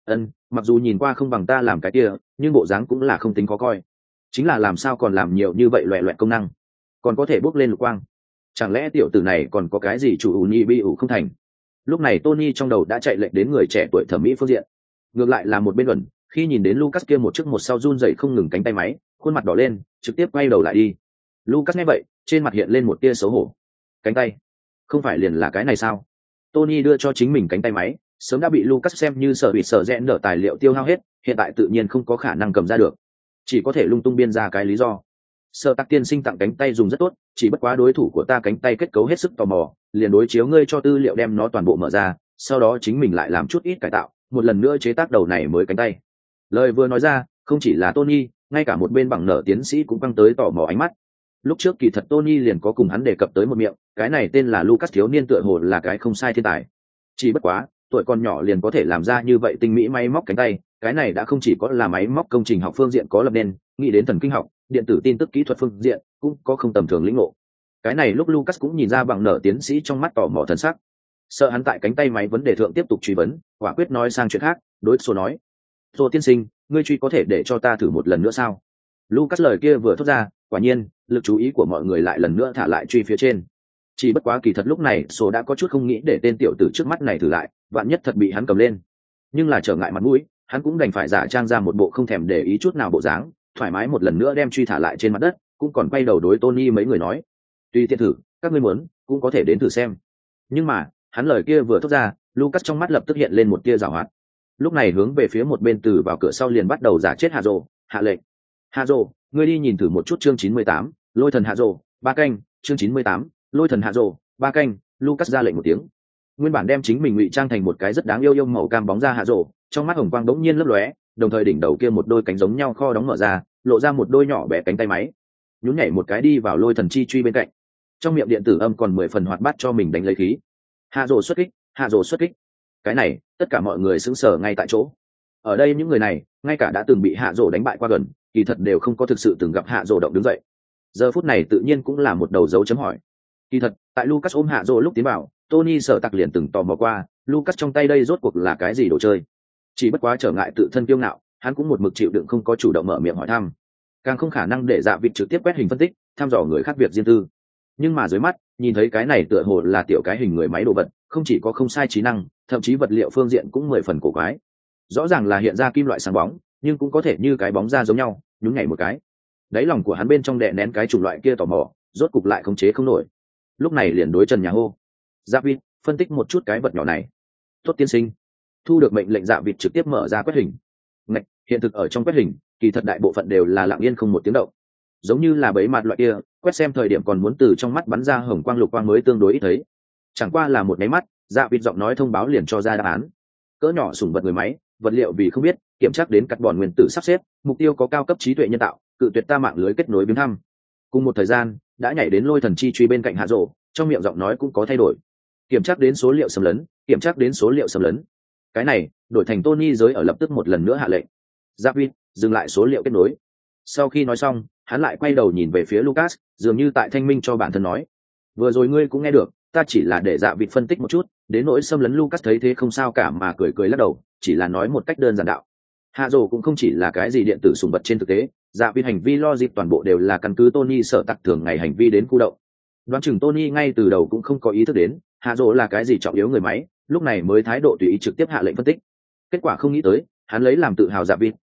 Mặc dù nhìn qua không bằng ta làm cái kia, nhưng bộ dáng cũng là không tính khó coi. Chính là làm sao còn làm nhiều như vậy loẹ loẹt công năng, còn có thể bốc lên lục quang. Chẳng lẽ tiểu tử này còn có cái gì chủ ủ nhi bi ủ không thành? Lúc này Tony trong đầu đã chạy lệnh đến người trẻ tuổi thẩm mỹ phương diện. Ngược lại là một bên luận, khi nhìn đến Lucas kia một trước một sau run rẩy không ngừng cánh tay máy, khuôn mặt đỏ lên, trực tiếp quay đầu lại đi. Lucas nghe vậy, trên mặt hiện lên một tia xấu hổ. Cánh tay, không phải liền là cái này sao? Tony đưa cho chính mình cánh tay máy, sớm đã bị Lucas xem như sở bị sở rẽn đỡ tài liệu tiêu hao hết, hiện tại tự nhiên không có khả năng cầm ra được, chỉ có thể lung tung biên ra cái lý do. Sở Tạc tiên sinh tặng cánh tay dùng rất tốt, chỉ bất quá đối thủ của ta cánh tay kết cấu hết sức tò mò, liền đối chiếu ngươi cho tư liệu đem nó toàn bộ mở ra, sau đó chính mình lại làm chút ít cải tạo, một lần nữa chế tác đầu này mới cánh tay. Lời vừa nói ra, không chỉ là Tony, ngay cả một bên bằng nở tiến sĩ cũng căng tới tò mò ánh mắt. Lúc trước kỳ thật Tony liền có cùng hắn đề cập tới một miệng, cái này tên là Lucas thiếu niên tựa hồ là cái không sai thiên tài. Chỉ bất quá, tuổi còn nhỏ liền có thể làm ra như vậy tinh mỹ máy móc cánh tay, cái này đã không chỉ có là máy móc công trình học phương diện có lập nên, nghĩ đến thần kinh học, điện tử tin tức kỹ thuật phương diện cũng có không tầm thường lĩnh ngộ. Cái này lúc Lucas cũng nhìn ra bằng nở tiến sĩ trong mắt tò mò thần sắc, sợ hắn tại cánh tay máy vấn đề thượng tiếp tục truy vấn, quả quyết nói sang chuyện khác, đối số nói: "Tô tiên sinh, ngươi truy có thể để cho ta thử một lần nữa sao?" Lucas lời kia vừa thốt ra, quả nhiên, lực chú ý của mọi người lại lần nữa thả lại truy phía trên. Chỉ bất quá kỳ thật lúc này số đã có chút không nghĩ để tên tiểu tử trước mắt này thử lại, vạn nhất thật bị hắn cầm lên. Nhưng là trở ngại mặt mũi, hắn cũng đành phải giả trang ra một bộ không thèm để ý chút nào bộ dáng, thoải mái một lần nữa đem truy thả lại trên mặt đất, cũng còn quay đầu đối Tony mấy người nói: "Tùy tiện thử, các ngươi muốn, cũng có thể đến thử xem." Nhưng mà, hắn lời kia vừa thốt ra, Lucas trong mắt lập tức hiện lên một tia giảo hoạt. Lúc này hướng về phía một bên từ vào cửa sau liền bắt đầu giả chết Hạ Dồ, hạ lệnh: "Hạ Dồ, ngươi đi nhìn thử một chút chương 98, Lôi thần Hạ Dồ, 3 canh, chương 98, Lôi thần Hạ Dồ, 3 canh." Lucas ra lệnh một tiếng. Nguyên bản đem chính mình ngụy trang thành một cái rất đáng yêu yêu màu cam bóng da Hạ Dồ, trong mắt hồng quang đống nhiên lấp lóe, đồng thời đỉnh đầu kia một đôi cánh giống nhau kho đóng mở ra, lộ ra một đôi nhỏ bé cánh tay máy, nhún nhảy một cái đi vào lôi thần chi truy bên cạnh, trong miệng điện tử âm còn 10 phần hoạt bát cho mình đánh lấy khí. Hạ Dồ xuất kích, Hạ Dồ xuất kích. Cái này, tất cả mọi người sững sờ ngay tại chỗ. Ở đây những người này, ngay cả đã từng bị Hạ Dồ đánh bại qua gần, kỳ thật đều không có thực sự từng gặp Hạ Dồ động đứng dậy. Giờ phút này tự nhiên cũng là một đầu dấu chấm hỏi. Kỳ thật, tại Lucas ôm Hạ Dồ lúc tiến vào, Tony Sở Tạc liền từng tò mò qua, Lucas trong tay đây rốt cuộc là cái gì đồ chơi. Chỉ bất quá trở ngại tự thân kiêu ngạo, hắn cũng một mực chịu đựng không có chủ động mở miệng hỏi thăm, càng không khả năng để Dạ Vịt trực tiếp quét hình phân tích, thăm dò người khác việc riêng tư. Nhưng mà dưới mắt, nhìn thấy cái này tựa hồ là tiểu cái hình người máy đồ vật, không chỉ có không sai trí năng, thậm chí vật liệu phương diện cũng 10 phần cổ quái. Rõ ràng là hiện ra kim loại sáng bóng, nhưng cũng có thể như cái bóng da giống nhau, nhún nhảy một cái. Đáy lòng của hắn bên trong đè nén cái chủng loại kia tò mò, rốt cục lại khống chế không nổi. Lúc này liền đối Trần nhà hô: "Dạ Vịt, phân tích một chút cái vật nhỏ này." "Tốt tiên sinh." Thu được mệnh lệnh, Dạ Vịt trực tiếp mở ra quét hình. Ngạch, hiện thực ở trong quét hình, kỳ thật đại bộ phận đều là lặng yên không một tiếng động. Giống như là bấy mặt loại kia, quét xem thời điểm còn muốn từ trong mắt bắn ra hồng quang lục quang mới tương đối ít thấy. Chẳng qua là một cái mắt, Dạ Vịt giọng nói thông báo liền cho ra đáp án. Cỡ nhỏ sủng vật người máy, vật liệu vì không biết, kiểm tra đến carbon nguyên tử sắp xếp, mục tiêu có cao cấp trí tuệ nhân tạo, cự tuyệt ta mạng lưới kết nối biến thăm. Cùng một thời gian, đã nhảy đến lôi thần chi truy bên cạnh Hạ Dồ, trong miệng giọng nói cũng có thay đổi. Kiểm tra đến số liệu xâm lấn, kiểm tra đến số liệu xâm lấn. Cái này, đổi thành Tony giới ở lập tức một lần nữa hạ lệnh: "Dạ Vịt, dừng lại số liệu kết nối." Sau khi nói xong, hắn lại quay đầu nhìn về phía Lucas, dường như tại thanh minh cho bản thân nói: "Vừa rồi ngươi cũng nghe được, ta chỉ là để Dạ Vịt phân tích một chút." Đến nỗi xâm lấn, Lucas thấy thế không sao cả mà cười cười lắc đầu, chỉ là nói một cách đơn giản đạo. Hạ Dồ cũng không chỉ là cái gì điện tử sùng vật trên thực tế, Dạ Vịt hành vi logic toàn bộ đều là căn cứ Tony Sở Tạc thường ngày hành vi đến khu động. Đoán chừng Tony ngay từ đầu cũng không có ý thức đến Hạ Dồ là cái gì trọng yếu người máy, lúc này mới thái độ tùy ý trực tiếp hạ lệnh phân tích. Kết quả không nghĩ tới, hắn lấy làm tự hào Dạ Vịt,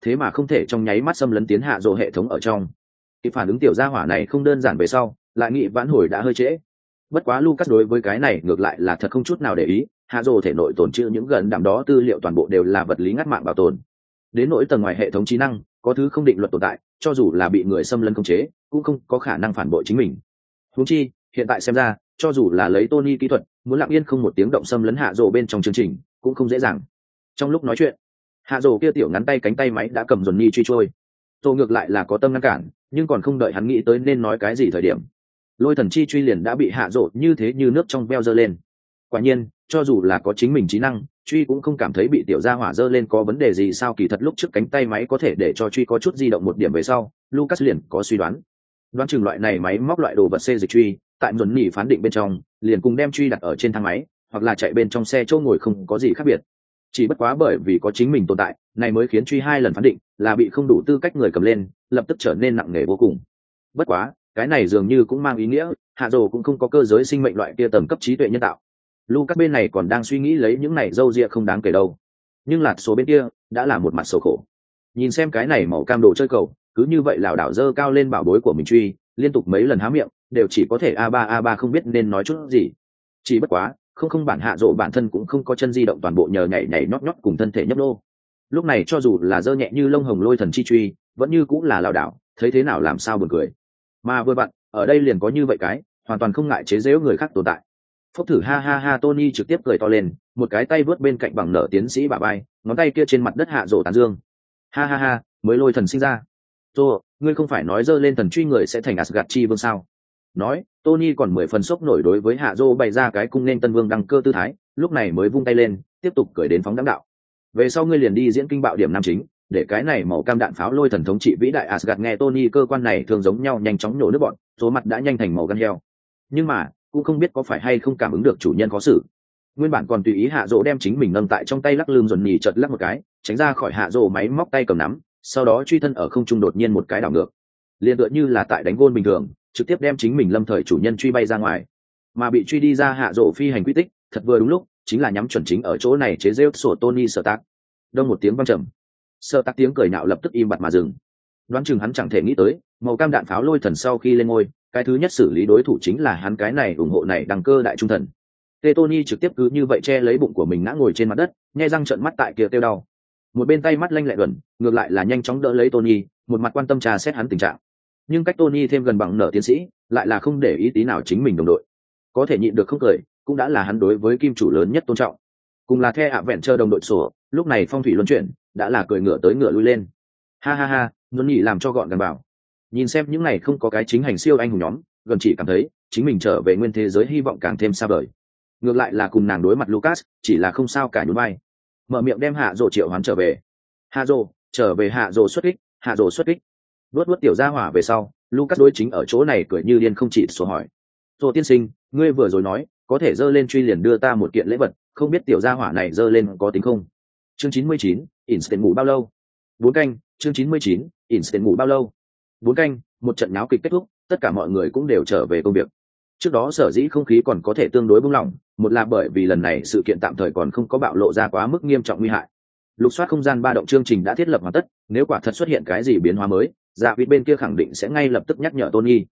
thế mà không thể trong nháy mắt xâm lấn tiến hạ rồ hệ thống ở trong. Kịp phản ứng tiểu gia hỏa này không đơn giản về sau, lại nghĩ vãn hồi đã hơi trễ. Bất quá Lucas đối với cái này ngược lại là thật không chút nào để ý, hạ rồ thể nội tồn trữ những gần đảm đó tư liệu toàn bộ đều là vật lý ngắt mạng bảo tồn. Đến nỗi tầng ngoài hệ thống trí năng, có thứ không định luật tồn tại, cho dù là bị người xâm lấn khống chế, cũng không có khả năng phản bội chính mình. Huống chi, hiện tại xem ra, cho dù là lấy Tony kỹ thuật, muốn lặng yên không một tiếng động xâm lấn hạ rồ bên trong chương trình, cũng không dễ dàng. Trong lúc nói chuyện, hạ rồ kia tiểu ngắn tay cánh tay máy đã cầm dồn ni truy trôi. Tô ngược lại là có tâm ngăn cản, nhưng còn không đợi hắn nghĩ tới nên nói cái gì thời điểm, lôi thần chi truy liền đã bị hạ rồ như thế như nước trong veo dơ lên. Quả nhiên, cho dù là có chính mình trí năng, truy cũng không cảm thấy bị tiểu gia hỏa dơ lên có vấn đề gì sao. Kỳ thật lúc trước cánh tay máy có thể để cho truy có chút di động một điểm về sau, Lucas liền có suy đoán chừng loại này máy móc loại đồ vật xê dịch truy tại dồn nỉ phán định bên trong liền cùng đem truy đặt ở trên thang máy hoặc là chạy bên trong xe chỗ ngồi không có gì khác biệt, chỉ bất quá bởi vì có chính mình tồn tại này mới khiến truy 2 lần phán định là bị không đủ tư cách người cầm lên, lập tức trở nên nặng nề vô cùng. Bất quá cái này dường như cũng mang ý nghĩa hạ rồ cũng không có cơ giới sinh mệnh loại kia tầm cấp trí tuệ nhân tạo. Lucas bên này còn đang suy nghĩ lấy những này dâu ria không đáng kể đâu, nhưng lạt số bên kia đã là một mặt sầu khổ. Nhìn xem cái này màu cam đồ chơi cầu cứ như vậy lảo đảo dơ cao lên bảo bối của mình truy, liên tục mấy lần há miệng đều chỉ có thể a ba không biết nên nói chút gì. Chỉ bất quá không bản hạ rộ bản thân cũng không có chân di động, toàn bộ nhờ nhảy nhảy nhót nhót cùng thân thể nhấp nô. Lúc này cho dù là dơ nhẹ như lông hồng lôi thần chi truy vẫn như cũng là lảo đảo, thấy thế nào làm sao buồn cười. Mà vừa bạn ở đây liền có như vậy cái hoàn toàn không ngại chế giễu người khác tồn tại. Phốc thử ha ha ha, Tony trực tiếp cười to lên, một cái tay vớt bên cạnh bằng nở tiến sĩ bả vai, ngón tay kia trên mặt đất hạ rộ tán dương. Ha ha ha, mới lôi thần sinh ra. Tô, ngươi không phải nói dơ lên thần truy người sẽ thành Asgard chi vương sao? Nói, Tony còn 10 phần sốc nổi đối với Hạ Dô bày ra cái cung nên tân vương đăng cơ tư thái, lúc này mới vung tay lên, tiếp tục cười đến phóng đãng đạo. Về sau ngươi liền đi diễn kinh bạo điểm nam chính, để cái này màu cam đạn pháo lôi thần thống trị vĩ đại Asgard. Nghe Tony cơ quan này thường giống nhau nhanh chóng nổ nước bọn, số mặt đã nhanh thành màu gan heo. Nhưng mà, cũng không biết có phải hay không cảm ứng được chủ nhân khó xử. Nguyên bản còn tùy ý Hạ Dô đem chính mình nâng tại trong tay lắc lưng dồn nhì chợt lắc một cái, tránh ra khỏi Hạ Dô máy móc tay cầm nắm, sau đó truy thân ở không trung đột nhiên một cái đảo ngược, liền tựa như là tại đánh gôn bình thường, trực tiếp đem chính mình lâm thời chủ nhân truy bay ra ngoài. Mà bị truy đi ra Hạ Dô phi hành quy tích thật vừa đúng lúc chính là nhắm chuẩn chính ở chỗ này chế rêu sổ Tony Stark. Đông một tiếng vang trầm, Stark tiếng cười nhạo lập tức im bặt mà dừng. Đoán chừng hắn chẳng thể nghĩ tới màu cam đạn pháo lôi thần sau khi lên ngôi, cái thứ nhất xử lý đối thủ chính là hắn cái này ủng hộ này đăng cơ đại trung thần. Tony trực tiếp cứ như vậy che lấy bụng của mình ngã ngồi trên mặt đất, nhe răng trợn mắt tại kia kêu đau. Một bên tay mắt lanh lẹ luẩn ngược lại là nhanh chóng đỡ lấy Tony, một mặt quan tâm trà xét hắn tình trạng. Nhưng cách Tony thêm gần bằng nở tiến sĩ lại là không để ý tí nào chính mình đồng đội, có thể nhịn được không cười cũng đã là hắn đối với kim chủ lớn nhất tôn trọng. Cùng là The Adventure đồng đội sổ, lúc này phong thủy luân chuyển đã là cười ngựa tới ngựa lui lên. Ha ha ha, luôn nhỉ làm cho gọn gàng bảo. Nhìn xem những này không có cái chính hành siêu anh hùng nhóm, gần chỉ cảm thấy chính mình trở về nguyên thế giới hy vọng càng thêm xa vời. Ngược lại là cùng nàng đối mặt Lucas chỉ là không sao cả nhún vai, mở miệng đem Hạ Dô triệu hoán trở về. Hạ Dô trở về, Hạ Dô xuất kích, Hạ Dô xuất kích. Luốt tiểu gia hỏa về sau, Lucas đối chính ở chỗ này cười như điên không chỉ số hỏi. Dô tiên sinh, ngươi vừa rồi nói có thể dơ lên truy liền đưa ta một kiện lễ vật, không biết tiểu gia hỏa này dơ lên có tính không? Chương 99, Instant ngủ bao lâu? 4 canh, chương 99, Instant ngủ bao lâu? 4 canh, một trận náo kịch kết thúc, tất cả mọi người cũng đều trở về công việc. Trước đó sở dĩ không khí còn có thể tương đối buông lỏng, một là bởi vì lần này sự kiện tạm thời còn không có bạo lộ ra quá mức nghiêm trọng nguy hại. Lục soát không gian ba động chương trình đã thiết lập hoàn tất, nếu quả thật xuất hiện cái gì biến hóa mới, Dạ Vịt bên kia khẳng định sẽ ngay lập tức nhắc nhở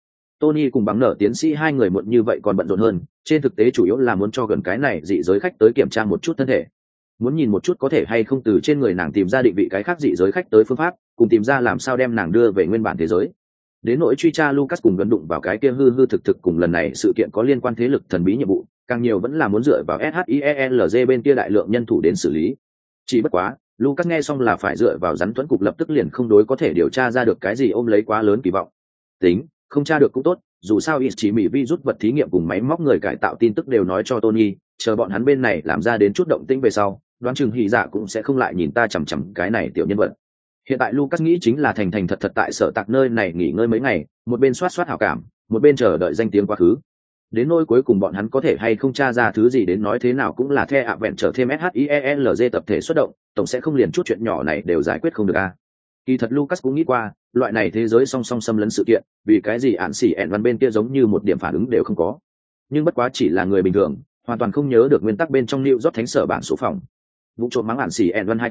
Tony cùng bằng nở tiến sĩ hai người muộn như vậy còn bận rộn hơn, trên thực tế chủ yếu là muốn cho gần cái này dị giới khách tới kiểm tra một chút thân thể, muốn nhìn một chút có thể hay không từ trên người nàng tìm ra định vị cái khác dị giới khách tới phương pháp, cùng tìm ra làm sao đem nàng đưa về nguyên bản thế giới. Đến nỗi truy tra Lucas cùng gần đụng vào cái kia hư thực cùng lần này sự kiện có liên quan thế lực thần bí nhiệm vụ, càng nhiều vẫn là muốn dựa vào SHIELZ bên kia đại lượng nhân thủ đến xử lý. Chỉ bất quá, Lucas nghe xong là phải dựa vào rắn thuẫn cục lập tức liền không đối có thể điều tra ra được cái gì ôm lấy quá lớn kỳ vọng. Tính, không tra được cũng tốt, dù sao chỉ mỹ virus vật thí nghiệm cùng máy móc người cải tạo tin tức đều nói cho Tony, chờ bọn hắn bên này làm ra đến chút động tĩnh về sau, đoán chừng Hỉ Dạ cũng sẽ không lại nhìn ta chằm chằm cái này tiểu nhân vật. Hiện tại Lucas nghĩ chính là thành thật tại sở tạc nơi này nghỉ ngơi mấy ngày, một bên soát hảo cảm, một bên chờ đợi danh tiếng quá khứ. Đến nỗi cuối cùng bọn hắn có thể hay không tra ra thứ gì đến nói thế nào cũng là The Adventure thêm SHIELZ tập thể xuất động, tổng sẽ không liền chút chuyện nhỏ này đều giải quyết không được a. Kỳ thật Lucas cũng nghĩ qua, loại này thế giới song song xâm lấn sự kiện, vì cái gì ản xỉ ẹn văn bên kia giống như một điểm phản ứng đều không có. Nhưng bất quá chỉ là người bình thường, hoàn toàn không nhớ được nguyên tắc bên trong New York thánh sở bản số phòng. Vụ trộm mắng ản xỉ ẹn văn hai câu,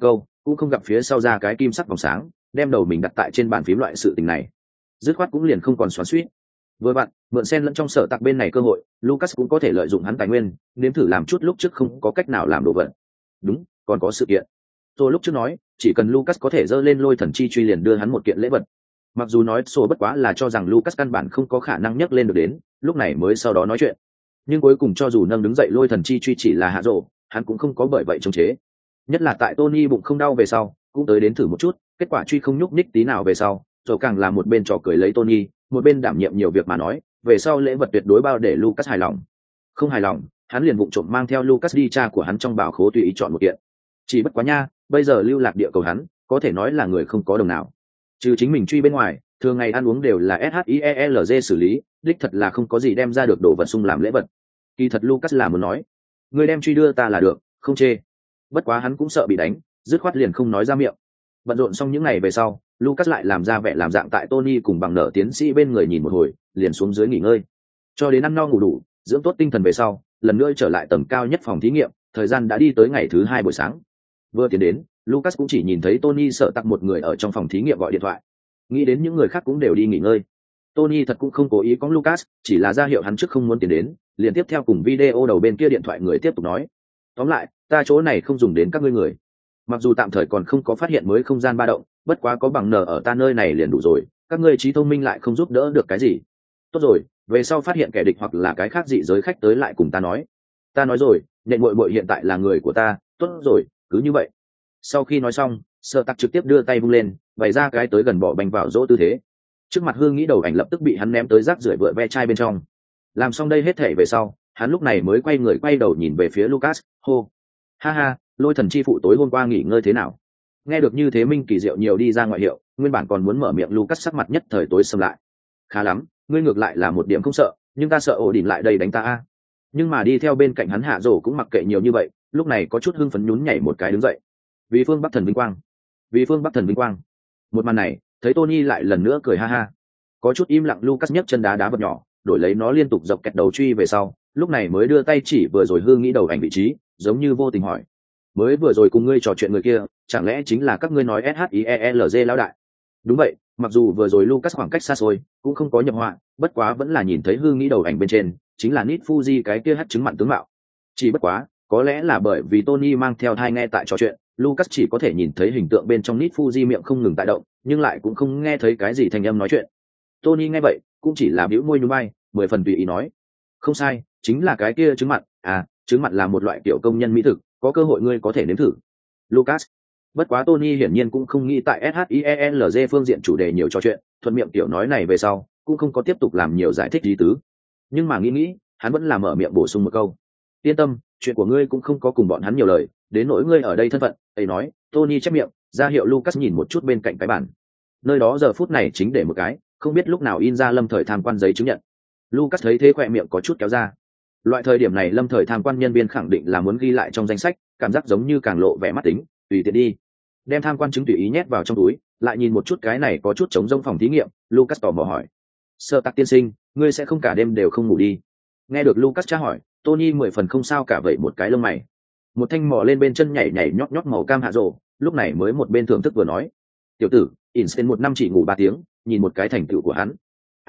cũng không gặp phía sau ra cái kim sắc vòng sáng, đem đầu mình đặt tại trên bàn phím loại sự tình này. Dứt khoát cũng liền không còn xoắn xuýt. Vừa vặn, mượn xen lẫn trong sở tạc bên này cơ hội, Lucas cũng có thể lợi dụng hắn tài nguyên, nếm thử làm chút lúc trước không có cách nào làm đồ vật. Đúng, còn có sự kiện. Tôi lúc trước nói, chỉ cần Lucas có thể dơ lên lôi thần chi truy liền đưa hắn một kiện lễ vật. Mặc dù nói số bất quá là cho rằng Lucas căn bản không có khả năng nhấc lên được đến, lúc này mới sau đó nói chuyện. Nhưng cuối cùng cho dù nâng đứng dậy lôi thần chi truy chỉ là hạ rổ, hắn cũng không có bởi vậy chống chế. Nhất là tại Tony bụng không đau về sau, cũng tới đến thử một chút, kết quả truy không nhúc nhích tí nào về sau, rồi càng là một bên trò cười lấy Tony, một bên đảm nhiệm nhiều việc mà nói, về sau lễ vật tuyệt đối bao để Lucas hài lòng. Không hài lòng, hắn liền vụng trộm mang theo Lucas đi cha của hắn trong bảo khố tùy ý chọn một kiện. Chỉ bất quá nha, bây giờ lưu lạc địa cầu hắn, có thể nói là người không có đồng nào. Trừ chính mình truy bên ngoài, thường ngày ăn uống đều là SHIELZ xử lý, đích thật là không có gì đem ra được đồ vật sung làm lễ vật. Kỳ thật Lucas là muốn nói, người đem truy đưa ta là được, không chê. Bất quá hắn cũng sợ bị đánh, dứt khoát liền không nói ra miệng. Bận rộn xong những ngày về sau, Lucas lại làm ra vẻ làm dạng tại Tony cùng bằng nợ tiến sĩ bên người nhìn một hồi, liền xuống dưới nghỉ ngơi. Cho đến ăn no ngủ đủ, dưỡng tốt tinh thần về sau, lần nữa trở lại tầng cao nhất phòng thí nghiệm, thời gian đã đi tới ngày thứ 2 buổi sáng. Vừa tiến đến, Lucas cũng chỉ nhìn thấy Tony sợ tặc một người ở trong phòng thí nghiệm gọi điện thoại. Nghĩ đến những người khác cũng đều đi nghỉ ngơi. Tony thật cũng không cố ý có Lucas, chỉ là ra hiệu hắn trước không muốn tiến đến, liền tiếp theo cùng video đầu bên kia điện thoại người tiếp tục nói. Tóm lại, ta chỗ này không dùng đến các ngươi người. Mặc dù tạm thời còn không có phát hiện mới không gian ba động, bất quá có bằng nở ở ta nơi này liền đủ rồi, các ngươi trí thông minh lại không giúp đỡ được cái gì. Tốt rồi, về sau phát hiện kẻ địch hoặc là cái khác dị giới khách tới lại cùng ta nói. Ta nói rồi, nhện muội muội hiện tại là người của ta, tốt rồi, cứ như vậy. Sau khi nói xong, Sở Tạc trực tiếp đưa tay vung lên, bày ra cái tới gần bỏ bành vào dỗ tư thế. Trước mặt Hương nghĩ đầu ảnh lập tức bị hắn ném tới rác rưởi vựa ve chai bên trong. Làm xong đây hết thể về sau, hắn lúc này mới quay người quay đầu nhìn về phía Lucas, hô: ha ha, lôi thần chi phụ tối hôm qua nghỉ ngơi thế nào? Nghe được như thế Minh Kỳ Diệu nhiều đi ra ngoại hiệu, nguyên bản còn muốn mở miệng Lucas sắc mặt nhất thời tối sầm lại. Khá lắm, ngươi ngược lại là một điểm không sợ, nhưng ta sợ ổ đỉnh lại đây đánh ta a. Nhưng mà đi theo bên cạnh hắn Hạ Dỗ cũng mặc kệ nhiều như vậy, lúc này có chút hưng phấn nhún nhảy một cái đứng dậy. Vì phương Bắc thần vinh quang, vì phương Bắc thần vinh quang. Một màn này, thấy Tony lại lần nữa cười ha ha. Có chút im lặng Lucas nhấc chân đá đá vật nhỏ, đổi lấy nó liên tục dọc kẹt đầu truy về sau, lúc này mới đưa tay chỉ vừa rồi Hương nghĩ đầu ảnh vị trí, giống như vô tình hỏi: mới vừa rồi cùng ngươi trò chuyện người kia, chẳng lẽ chính là các ngươi nói SHIELZ lão đại? Đúng vậy, mặc dù vừa rồi Lucas khoảng cách xa xôi, cũng không có nhập họa, bất quá vẫn là nhìn thấy Hương nghĩ đầu ảnh bên trên, chính là Nit Fuji cái kia hất chứng mặn tướng mạo. Chỉ bất quá, có lẽ là bởi vì Tony mang theo thai nghe tại trò chuyện, Lucas chỉ có thể nhìn thấy hình tượng bên trong Nit Fuji miệng không ngừng tại động, nhưng lại cũng không nghe thấy cái gì thanh âm nói chuyện. Tony nghe vậy, cũng chỉ là bĩu môi nhún vai, 10 phần tùy ý nói: không sai, chính là cái kia trứng mặn, trứng mặn là một loại kiểu công nhân mỹ thực, có cơ hội ngươi có thể nếm thử. Lucas. Bất quá Tony hiển nhiên cũng không nghĩ tại SHIELZ phương diện chủ đề nhiều trò chuyện, thuận miệng tiểu nói này về sau, cũng không có tiếp tục làm nhiều giải thích lý tứ. Nhưng mà nghĩ, hắn vẫn là mở miệng bổ sung một câu: yên tâm, chuyện của ngươi cũng không có cùng bọn hắn nhiều lời, đến nỗi ngươi ở đây thân phận, ấy nói. Tony chép miệng, ra hiệu Lucas nhìn một chút bên cạnh cái bàn. Nơi đó giờ phút này chính để một cái, không biết lúc nào in ra lâm thời tham quan giấy chứng nhận. Lucas thấy thế khỏe miệng có chút kéo ra. Loại thời điểm này lâm thời tham quan nhân viên khẳng định là muốn ghi lại trong danh sách, cảm giác giống như càng lộ vẻ mắt tính, tùy tiện đi. Đem tham quan chứng tùy ý nhét vào trong túi, lại nhìn một chút cái này có chút trống rỗng phòng thí nghiệm, Lucas tò mò hỏi: Sở Tạc tiên sinh, ngươi sẽ không cả đêm đều không ngủ đi? Nghe được Lucas tra hỏi, Tony 10 phần không sao cả vậy một cái lông mày. Một thanh mò lên bên chân nhảy nhảy nhót nhót màu cam Hạ Dỗ, lúc này mới một bên thưởng thức vừa nói: tiểu tử, Einstein 1 năm chỉ ngủ 3 tiếng, nhìn một cái thành tựu của hắn.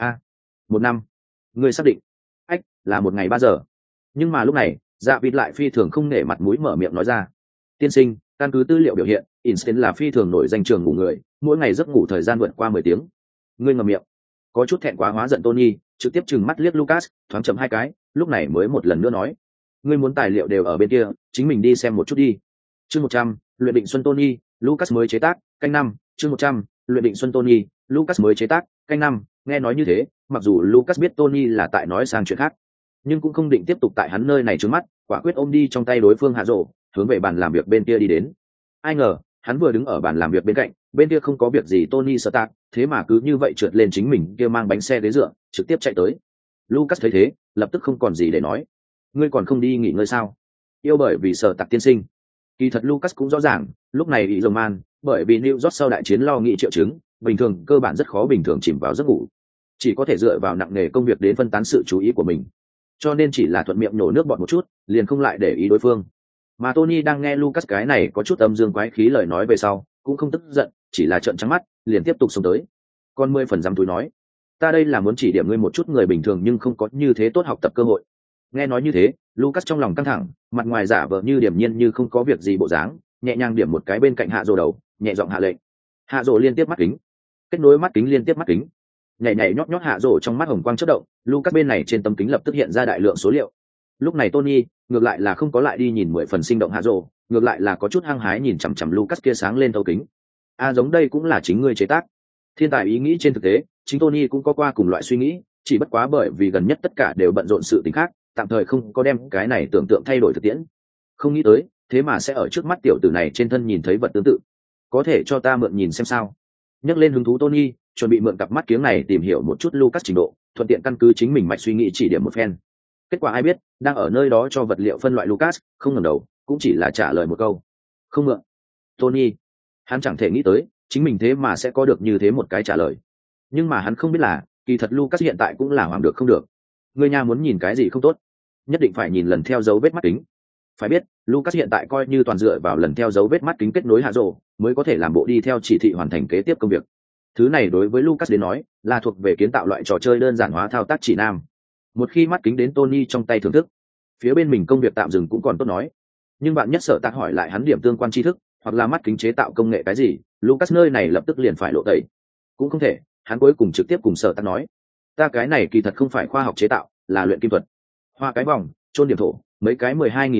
1 năm? Ngươi xác định? Ách, là 1 ngày 3 giờ. Nhưng mà lúc này, Dạ Vịt lại phi thường không nể mặt mũi mở miệng nói ra: tiên sinh, căn cứ tư liệu biểu hiện, Einstein là phi thường nổi danh trường ngủ người, mỗi ngày giấc ngủ thời gian vượt qua 10 tiếng. Ngươi ngậm miệng. Có chút thẹn quá hóa giận Tony, trực tiếp trừng mắt liếc Lucas, thoáng chậm 2 cái, lúc này mới một lần nữa nói: ngươi muốn tài liệu đều ở bên kia, chính mình đi xem một chút đi. Chương 100, luyện định xuân Tony, Lucas mới chế tác, canh 5, chương 100, luyện định xuân Tony, Lucas mới chế tác, canh 5. Nghe nói như thế, mặc dù Lucas biết Tony là tại nói sang chuyện khác, nhưng cũng không định tiếp tục tại hắn nơi này trước mắt, quả quyết ôm đi trong tay đối phương Hạ Dỗ, hướng về bàn làm việc bên kia đi đến. Ai ngờ, hắn vừa đứng ở bàn làm việc bên cạnh, bên kia không có việc gì Tony Stark, thế mà cứ như vậy trượt lên chính mình kia mang bánh xe ghế dựa, trực tiếp chạy tới. Lucas thấy thế, lập tức không còn gì để nói. Ngươi còn không đi nghỉ ngơi sao? Yêu bởi vì sợ tặc tiên sinh. Kỳ thật Lucas cũng rõ ràng, lúc này bị Rồng Man, bởi vì New York sau đại chiến lo nghĩ triệu chứng, bình thường cơ bản rất khó bình thường chìm vào giấc ngủ, chỉ có thể dựa vào nặng nề công việc đến phân tán sự chú ý của mình, cho nên chỉ là thuận miệng nổ nước bọt một chút, liền không lại để ý đối phương. Mà Tony đang nghe Lucas cái này có chút âm dương quái khí lời nói về sau cũng không tức giận, chỉ là trợn trắng mắt liền tiếp tục xông tới. Con 10% túi nói, ta đây là muốn chỉ điểm ngươi một chút người bình thường nhưng không có như thế tốt học tập cơ hội. Nghe nói như thế, Lucas trong lòng căng thẳng, mặt ngoài giả vờ như điềm nhiên như không có việc gì bộ dáng, nhẹ nhàng điểm một cái bên cạnh Hạ Dỗ đầu, nhẹ giọng hạ lệnh. Hạ Dỗ liên tiếp mắt kính, kết nối mắt kính liên tiếp mắt kính, nhảy nhảy nhót nhót Hạ Dỗ trong mắt hồng quang chớp động, Lucas bên này trên tấm kính lập tức hiện ra đại lượng số liệu. Lúc này Tony ngược lại là không có lại đi nhìn 10 phần sinh động Hạ Dỗ, ngược lại là có chút hăng hái nhìn chằm chằm Lucas kia sáng lên thấu kính. Giống đây cũng là chính ngươi chế tác. Thiên tài ý nghĩ trên thực tế, chính Tony cũng có qua cùng loại suy nghĩ, chỉ bất quá bởi vì gần nhất tất cả đều bận rộn sự tình khác, tạm thời không có đem cái này tưởng tượng thay đổi thực tiễn. Không nghĩ tới, thế mà sẽ ở trước mắt tiểu tử này trên thân nhìn thấy vật tương tự. Có thể cho ta mượn nhìn xem sao? Nhắc lên hứng thú Tony, chuẩn bị mượn cặp mắt kiếng này tìm hiểu một chút Lucas trình độ, thuận tiện căn cứ chính mình mạch suy nghĩ chỉ điểm một phen. Kết quả ai biết, đang ở nơi đó cho vật liệu phân loại Lucas, không ngẩng đầu, cũng chỉ là trả lời một câu: "Không mượn." Tony, hắn chẳng thể nghĩ tới, chính mình thế mà sẽ có được như thế một cái trả lời. Nhưng mà hắn không biết là, kỳ thật Lucas hiện tại cũng là hoảng được không được. Người nhà muốn nhìn cái gì không tốt, nhất định phải nhìn lần theo dấu vết mắt kính. Phải biết, Lucas hiện tại coi như toàn dựa vào lần theo dấu vết mắt kính kết nối Hạ Dỗ, mới có thể làm bộ đi theo chỉ thị hoàn thành kế tiếp công việc. Thứ này đối với Lucas đến nói, là thuộc về kiến tạo loại trò chơi đơn giản hóa thao tác chỉ nam. Một khi mắt kính đến Tony trong tay thưởng thức, phía bên mình công việc tạm dừng cũng còn tốt nói. Nhưng bạn nhất Sở Tạc hỏi lại hắn điểm tương quan tri thức, hoặc là mắt kính chế tạo công nghệ cái gì, Lucas nơi này lập tức liền phải lộ tẩy. Cũng không thể, hắn cuối cùng trực tiếp cùng Sở Tạc nói: "Ta cái này kỳ thật không phải khoa học chế tạo, là luyện kim thuật. Hoa cái vòng, chôn điểm thổ, mấy cái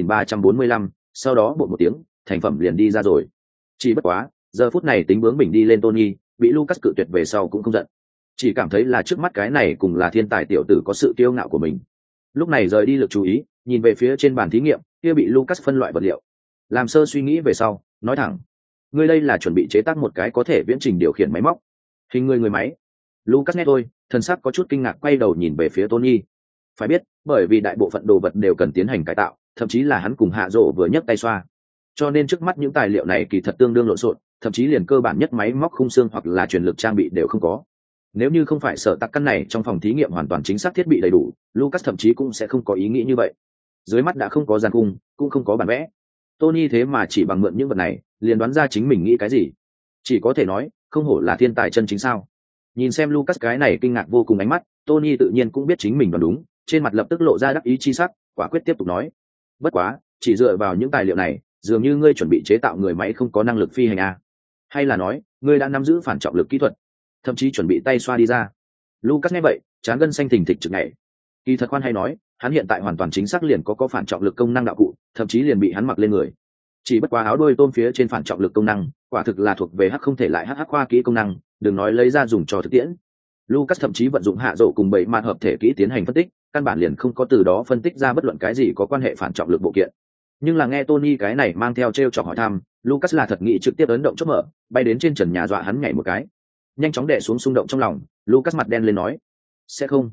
12.345, sau đó bộ một tiếng, thành phẩm liền đi ra rồi." Chỉ bất quá, giờ phút này tính bướng bỉnh đi lên Tony, bị Lucas cự tuyệt về sau cũng không giận, chỉ cảm thấy là trước mắt cái này cùng là thiên tài tiểu tử có sự kiêu ngạo của mình. Lúc này rời đi lực chú ý, nhìn về phía trên bàn thí nghiệm kia bị Lucas phân loại vật liệu, làm sơ suy nghĩ về sau, nói thẳng: "Ngươi đây là chuẩn bị chế tác một cái có thể viễn trình điều khiển máy móc, hình người máy?" Lucas nghe thôi, thần sắc có chút kinh ngạc quay đầu nhìn về phía Tony. Phải biết, bởi vì đại bộ phận đồ vật đều cần tiến hành cải tạo, thậm chí là hắn cùng Hạ Dỗ vừa nhấc tay xoa, cho nên trước mắt những tài liệu này kỳ thật tương đương lộn xộn, thậm chí liền cơ bản nhất máy móc khung xương hoặc là truyền lực trang bị đều không có. Nếu như không phải Sở Tạc căn này trong phòng thí nghiệm hoàn toàn chính xác thiết bị đầy đủ, Lucas thậm chí cũng sẽ không có ý nghĩ như vậy. Dưới mắt đã không có giàn cung, cũng không có bản vẽ, Tony thế mà chỉ bằng mượn những vật này liền đoán ra chính mình nghĩ cái gì, chỉ có thể nói không hổ là thiên tài chân chính sao. Nhìn xem Lucas cái này kinh ngạc vô cùng ánh mắt, Tony tự nhiên cũng biết chính mình đoán đúng, trên mặt lập tức lộ ra đắc ý chi sắc, quả quyết tiếp tục nói: "Bất quá, chỉ dựa vào những tài liệu này, dường như ngươi chuẩn bị chế tạo người máy không có năng lực phi hành à? Hay là nói, ngươi đã nắm giữ phản trọng lực kỹ thuật, thậm chí chuẩn bị tay xoa đi ra?" Lucas nghe vậy, trán gân xanh thình thịch trực nhảy. Kỳ thật khoan hay nói, hắn hiện tại hoàn toàn chính xác liền có phản trọng lực công năng đạo cụ, thậm chí liền bị hắn mặc lên người. Chỉ bất quá áo đôi tôm phía trên phản trọng lực công năng, quả thực là thuộc về hắc không thể lại hắc khoa kỹ công năng, đừng nói lấy ra dùng cho thực tiễn. Lucas thậm chí vận dụng Hạ Dỗ cùng 7 mạt hợp thể kỹ tiến hành phân tích, căn bản liền không có từ đó phân tích ra bất luận cái gì có quan hệ phản trọng lực bộ kiện. Nhưng là nghe Tony cái này mang theo trêu chọc hỏi thăm, Lucas là thật nghĩ trực tiếp ấn động chốt mở, bay đến trên trần nhà dọa hắn nhảy một cái. Nhanh chóng đè xuống xung động trong lòng, Lucas mặt đen lên nói: "Sẽ không.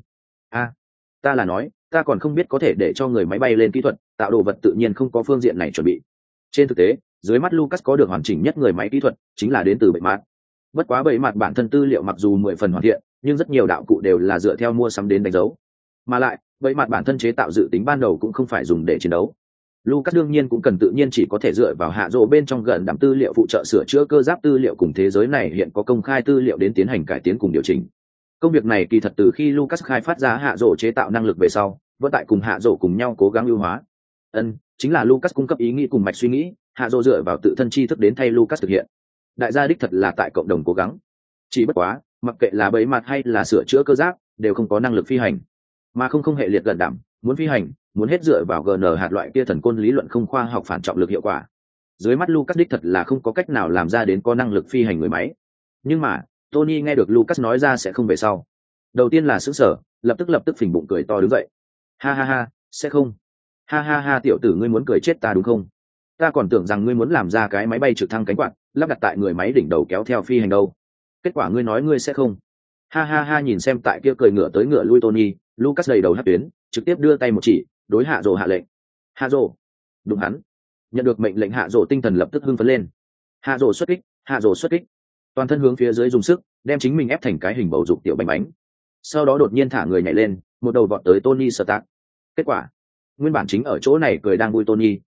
Ta là nói, ta còn không biết có thể để cho người máy bay lên kỹ thuật, tạo đồ vật tự nhiên không có phương diện này chuẩn bị." Trên thực tế, dưới mắt Lucas có được hoàn chỉnh nhất người máy kỹ thuật, chính là đến từ Bệ Mạt. Bất quá Bệ Mạt bản thân tư liệu mặc dù 10 phần hoàn thiện, nhưng rất nhiều đạo cụ đều là dựa theo mua sắm đến đánh dấu. Mà lại, Bệ Mạt bản thân chế tạo dự tính ban đầu cũng không phải dùng để chiến đấu. Lucas đương nhiên cũng cần tự nhiên chỉ có thể dựa vào Hạ Dỗ bên trong gần đảm tư liệu phụ trợ sửa chữa cơ giáp tư liệu cùng thế giới này hiện có công khai tư liệu đến tiến hành cải tiến cùng điều chỉnh. Công việc này kỳ thật từ khi Lucas khai phát ra Hạ Dỗ chế tạo năng lực về sau, vẫn tại cùng Hạ Dỗ cùng nhau cố gắng ưu hóa. Chính là Lucas cung cấp ý nghĩ cùng mạch suy nghĩ, Hạ Dỗ dựa vào tự thân tri thức đến thay Lucas thực hiện. Đại gia đích thật là tại cộng đồng cố gắng. Chỉ bất quá, mặc kệ là bấy mặt hay là sửa chữa cơ giáp, đều không có năng lực phi hành. Mà không hệ liệt gần đảm, muốn phi hành, muốn hết dựa vào GN hạt loại kia thần côn lý luận không khoa học phản trọng lực hiệu quả. Dưới mắt Lucas đích thật là không có cách nào làm ra đến có năng lực phi hành người máy. Nhưng mà, Tony nghe được Lucas nói ra sẽ không về sau. Đầu tiên là sửng sở, lập tức phình bụng cười to đứng dậy. Ha ha ha, sẽ không. Ha ha ha, tiểu tử ngươi muốn cười chết ta đúng không? Ta còn tưởng rằng ngươi muốn làm ra cái máy bay trực thăng cánh quạt, lắp đặt tại người máy đỉnh đầu kéo theo phi hành đâu. Kết quả ngươi nói ngươi sẽ không. Ha ha ha, nhìn xem tại kia cười ngửa tới ngửa lui Tony, Lucas đầy đầu hất tuyến, trực tiếp đưa tay một chỉ, đối Hạ Dỗ hạ lệnh. Hạ Dỗ, đúng hắn. Nhận được mệnh lệnh, Hạ Dỗ tinh thần lập tức hưng phấn lên. Hạ Dỗ xuất kích, Hạ Dỗ xuất kích. Toàn thân hướng phía dưới dùng sức, đem chính mình ép thành cái hình bầu dục tiểu bánh bánh. Sau đó đột nhiên thả người nhảy lên, một đầu vọt tới Tony Stark. Kết quả, nguyên bản chính ở chỗ này cười đang vui Tony,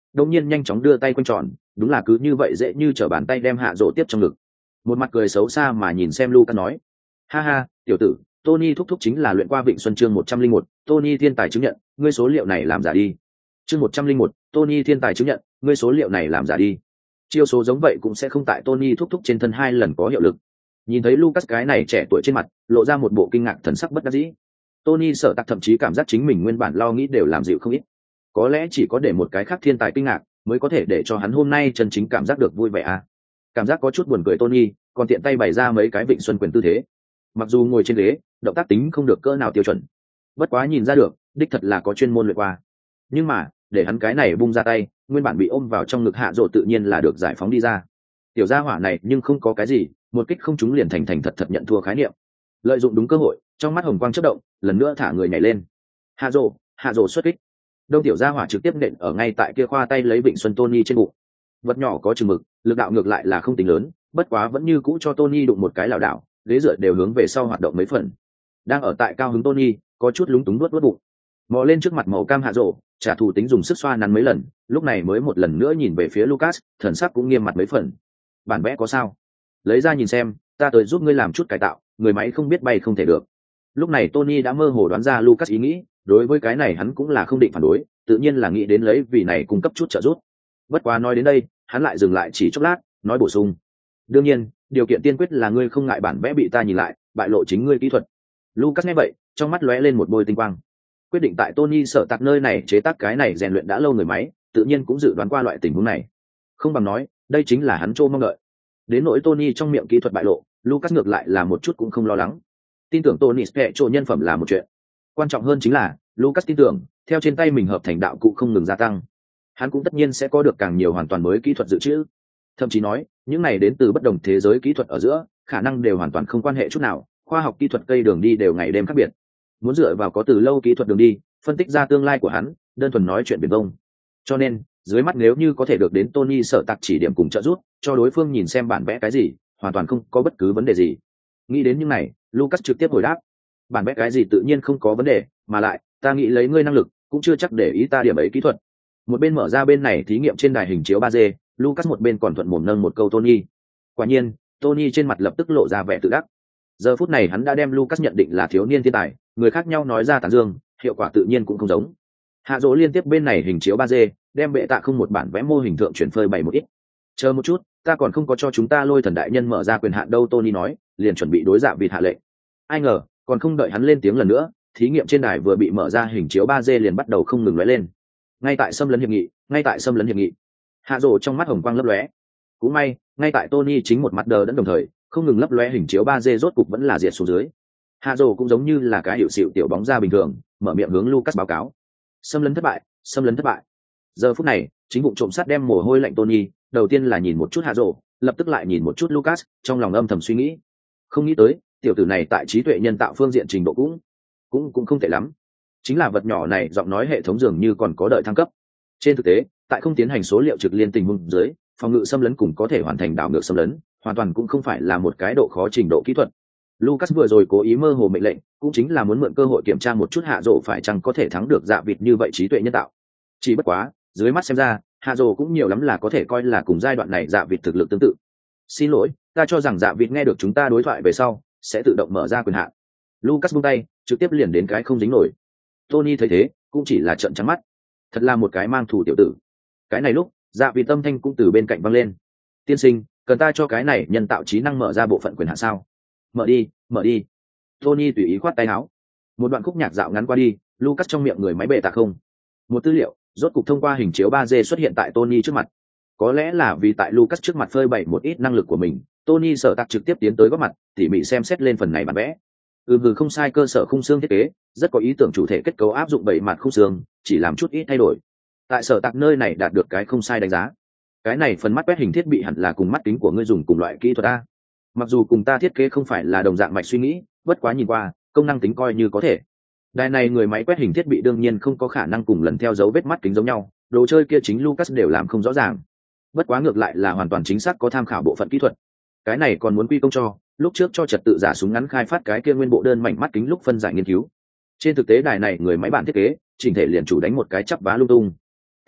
đông nhiên nhanh chóng đưa tay quanh tròn, đúng là cứ như vậy dễ như trở bàn tay đem Hạ Dỗ tiếp trong ngực. Một mặt cười xấu xa mà nhìn xem Lucas nói: ha ha, tiểu tử, Tony thúc thúc chính là luyện qua Vịnh Xuân chương 101, Tony thiên tài chứng nhận, ngươi số liệu này làm giả đi. Chương 101, Tony thiên tài chứng nhận, ngươi số liệu này làm giả đi. Chiêu số giống vậy cũng sẽ không tại Tony thúc thúc trên thân 2 lần có hiệu lực. Nhìn thấy Lucas cái này trẻ tuổi trên mặt lộ ra một bộ kinh ngạc thần sắc bất đắc dĩ. Tony sợ tặc thậm chí cảm giác chính mình nguyên bản lo nghĩ đều làm dịu không ít. Có lẽ chỉ có để một cái khác thiên tài kinh ngạc mới có thể để cho hắn hôm nay chân chính cảm giác được vui vẻ à. Cảm giác có chút buồn cười Tony, còn tiện tay bày ra mấy cái Vịnh Xuân quyền tư thế. Mặc dù ngồi trên ghế, động tác tính không được cỡ nào tiêu chuẩn. Bất quá nhìn ra được, đích thật là có chuyên môn luyện qua. Nhưng mà, để hắn cái này bung ra tay, nguyên bản bị ôm vào trong ngực Hạ Dỗ tự nhiên là được giải phóng đi ra. Tiểu gia hỏa này nhưng không có cái gì, một kích không trúng liền thành thật thật nhận thua khái niệm. Lợi dụng đúng cơ hội, trong mắt hồng quang chớp động, lần nữa thả người nhảy lên. Hạ Dỗ xuất kích. Đông tiểu gia hỏa trực tiếp nện ở ngay tại kia khoa tay lấy Vịnh Xuân Tony trên bụng. Vật nhỏ có chừng mực, lực đạo ngược lại là không tính lớn, bất quá vẫn như cũ cho Tony đụng một cái lảo đảo, ghế dựa đều hướng về sau hoạt động mấy phần. Đang ở tại cao hứng Tony, có chút lúng túng nuốt bụng. Mò lên trước mặt màu cam Hạ Dỗ, trả thù tính dùng sức xoa nắn mấy lần, lúc này mới một lần nữa nhìn về phía Lucas, thần sắc cũng nghiêm mặt mấy phần. Bản vẽ có sao? Lấy ra nhìn xem, ta tới giúp ngươi làm chút cải tạo, người máy không biết bay không thể được. Lúc này Tony đã mơ hồ đoán ra Lucas ý nghĩ, đối với cái này hắn cũng là không định phản đối, tự nhiên là nghĩ đến lấy vì này cung cấp chút trợ giúp. Bất quá nói đến đây, hắn lại dừng lại chỉ chốc lát, nói bổ sung: đương nhiên, điều kiện tiên quyết là ngươi không ngại bản vẽ bị ta nhìn lại, bại lộ chính ngươi kỹ thuật. Lucas nghe vậy, trong mắt lóe lên một bôi tinh quang. Quyết định tại Tony sợ tạc nơi này chế tác cái này rèn luyện đã lâu người máy, tự nhiên cũng dự đoán qua loại tình huống này. Không bằng nói, đây chính là hắn trô mong đợi. Đến nỗi Tony trong miệng kỹ thuật bại lộ, Lucas ngược lại là một chút cũng không lo lắng. Tin tưởng Tony Spectro nhân phẩm là một chuyện. Quan trọng hơn chính là, Lucas tin tưởng, theo trên tay mình hợp thành đạo cụ không ngừng gia tăng, hắn cũng tất nhiên sẽ có được càng nhiều hoàn toàn mới kỹ thuật dự trữ. Thậm chí nói, những này đến từ bất đồng thế giới kỹ thuật ở giữa, khả năng đều hoàn toàn không quan hệ chút nào, khoa học kỹ thuật cây đường đi đều ngày đêm khác biệt. Muốn dựa vào có từ lâu kỹ thuật đường đi, phân tích ra tương lai của hắn, đơn thuần nói chuyện biển vông. Cho nên, dưới mắt nếu như có thể được đến Tony sợ tạc chỉ điểm cùng trợ giúp, cho đối phương nhìn xem bản vẽ cái gì, hoàn toàn không có bất cứ vấn đề gì. Nghĩ đến những này, Lucas trực tiếp hồi đáp: bản vẽ cái gì tự nhiên không có vấn đề, mà lại, ta nghĩ lấy ngươi năng lực, cũng chưa chắc để ý ta điểm ấy kỹ thuật. Một bên mở ra bên này thí nghiệm trên đài hình chiếu 3D, Lucas một bên còn thuận mồm nâng một câu Tony. Quả nhiên, Tony trên mặt lập tức lộ ra vẻ tự đắc. Giờ phút này hắn đã đem Lucas nhận định là thiếu niên thiên tài, người khác nhau nói ra tán dương, hiệu quả tự nhiên cũng không giống. Hạ Dỗ liên tiếp bên này hình chiếu 3D, đem bệ tạ không một bản vẽ mô hình thượng chuyển phơi bày một ít. Chờ một chút, ta còn không có cho chúng ta Lôi Thần đại nhân mở ra quyền hạn đâu, Tony nói, liền chuẩn bị đối dạ vịt hạ lệnh. Ai ngờ, còn không đợi hắn lên tiếng lần nữa, thí nghiệm trên đài vừa bị mở ra hình chiếu 3D liền bắt đầu không ngừng lóe lên. Ngay tại xâm lấn hiệp nghị. Hạ Dỗ trong mắt hồng quang lấp lóe. Cũng may, ngay tại Tony chính một mặt đờ đẫn đồng thời, không ngừng lấp lóe hình chiếu 3D rốt cục vẫn là diệt xuống dưới. Hạ Dỗ cũng giống như là cái hiệu xịu tiểu bóng ra bình thường, mở miệng hướng Lucas báo cáo: xâm lấn thất bại. Giờ phút này, chính vụ trộm sát đem mồ hôi lạnh Tony, đầu tiên là nhìn một chút Hạ Dỗ, lập tức lại nhìn một chút Lucas, trong lòng âm thầm suy nghĩ. Không nghĩ tới, tiểu tử này tại trí tuệ nhân tạo phương diện trình độ cũng không tệ lắm. Chính là vật nhỏ này giọng nói hệ thống dường như còn có đợi thăng cấp. Trên thực tế, tại không tiến hành số liệu trực liên tình huống dưới, phòng ngự xâm lấn cùng có thể hoàn thành đảo ngược xâm lấn, hoàn toàn cũng không phải là một cái độ khó trình độ kỹ thuật. Lucas vừa rồi cố ý mơ hồ mệnh lệnh, cũng chính là muốn mượn cơ hội kiểm tra một chút Hạ Dỗ phải chăng có thể thắng được dạ vịt như vậy trí tuệ nhân tạo. Chỉ bất quá, dưới mắt xem ra, Hạ Dỗ cũng nhiều lắm là có thể coi là cùng giai đoạn này dạ vịt thực lực tương tự. Xin lỗi, ta cho rằng dạ vịt nghe được chúng ta đối thoại về sau, sẽ tự động mở ra quyền hạn. Lucas buông tay, trực tiếp liền đến cái không dính nổi. Tony thấy thế, cũng chỉ là trợn trắng mắt. Thật là một cái mang thù tiểu tử. Cái này lúc, dạ vịt tâm thanh cũng từ bên cạnh vang lên: tiên sinh, cần ta cho cái này nhân tạo trí năng mở ra bộ phận quyền hạn sao? Mở đi. Tony tùy ý khoát tay áo. Một đoạn khúc nhạc dạo ngắn qua đi, Lucas trong miệng người máy bệ tạ không một tư liệu rốt cục thông qua hình chiếu 3D xuất hiện tại Tony trước mặt. Có lẽ là vì tại Lucas trước mặt phơi bày một ít năng lực của mình, Tony sở tạc trực tiếp tiến tới góp mặt, tỉ mỉ xem xét lên phần này bản vẽ. Không sai, cơ sở khung xương thiết kế rất có ý tưởng chủ thể kết cấu áp dụng 7 mặt khung xương, chỉ làm chút ít thay đổi. Tại sở tạc nơi này đạt được cái không sai đánh giá. Cái này phần mắt quét hình thiết bị hẳn là cùng mắt kính của ngươi dùng cùng loại kỹ thuật a. Mặc dù cùng ta thiết kế không phải là đồng dạng mạch suy nghĩ, bất quá nhìn qua công năng tính coi như có thể. Đài này người máy quét hình thiết bị đương nhiên không có khả năng cùng lần theo dấu vết mắt kính giống nhau, đồ chơi kia chính Lucas đều làm không rõ ràng. Bất quá ngược lại là hoàn toàn chính xác có tham khảo bộ phận kỹ thuật. Cái này còn muốn quy công cho lúc trước cho trật tự giả súng ngắn khai phát cái kia nguyên bộ đơn mảnh mắt kính lúc phân giải nghiên cứu. Trên thực tế đài này người máy bản thiết kế chỉnh thể liền chủ đánh một cái chắp vá lung tung.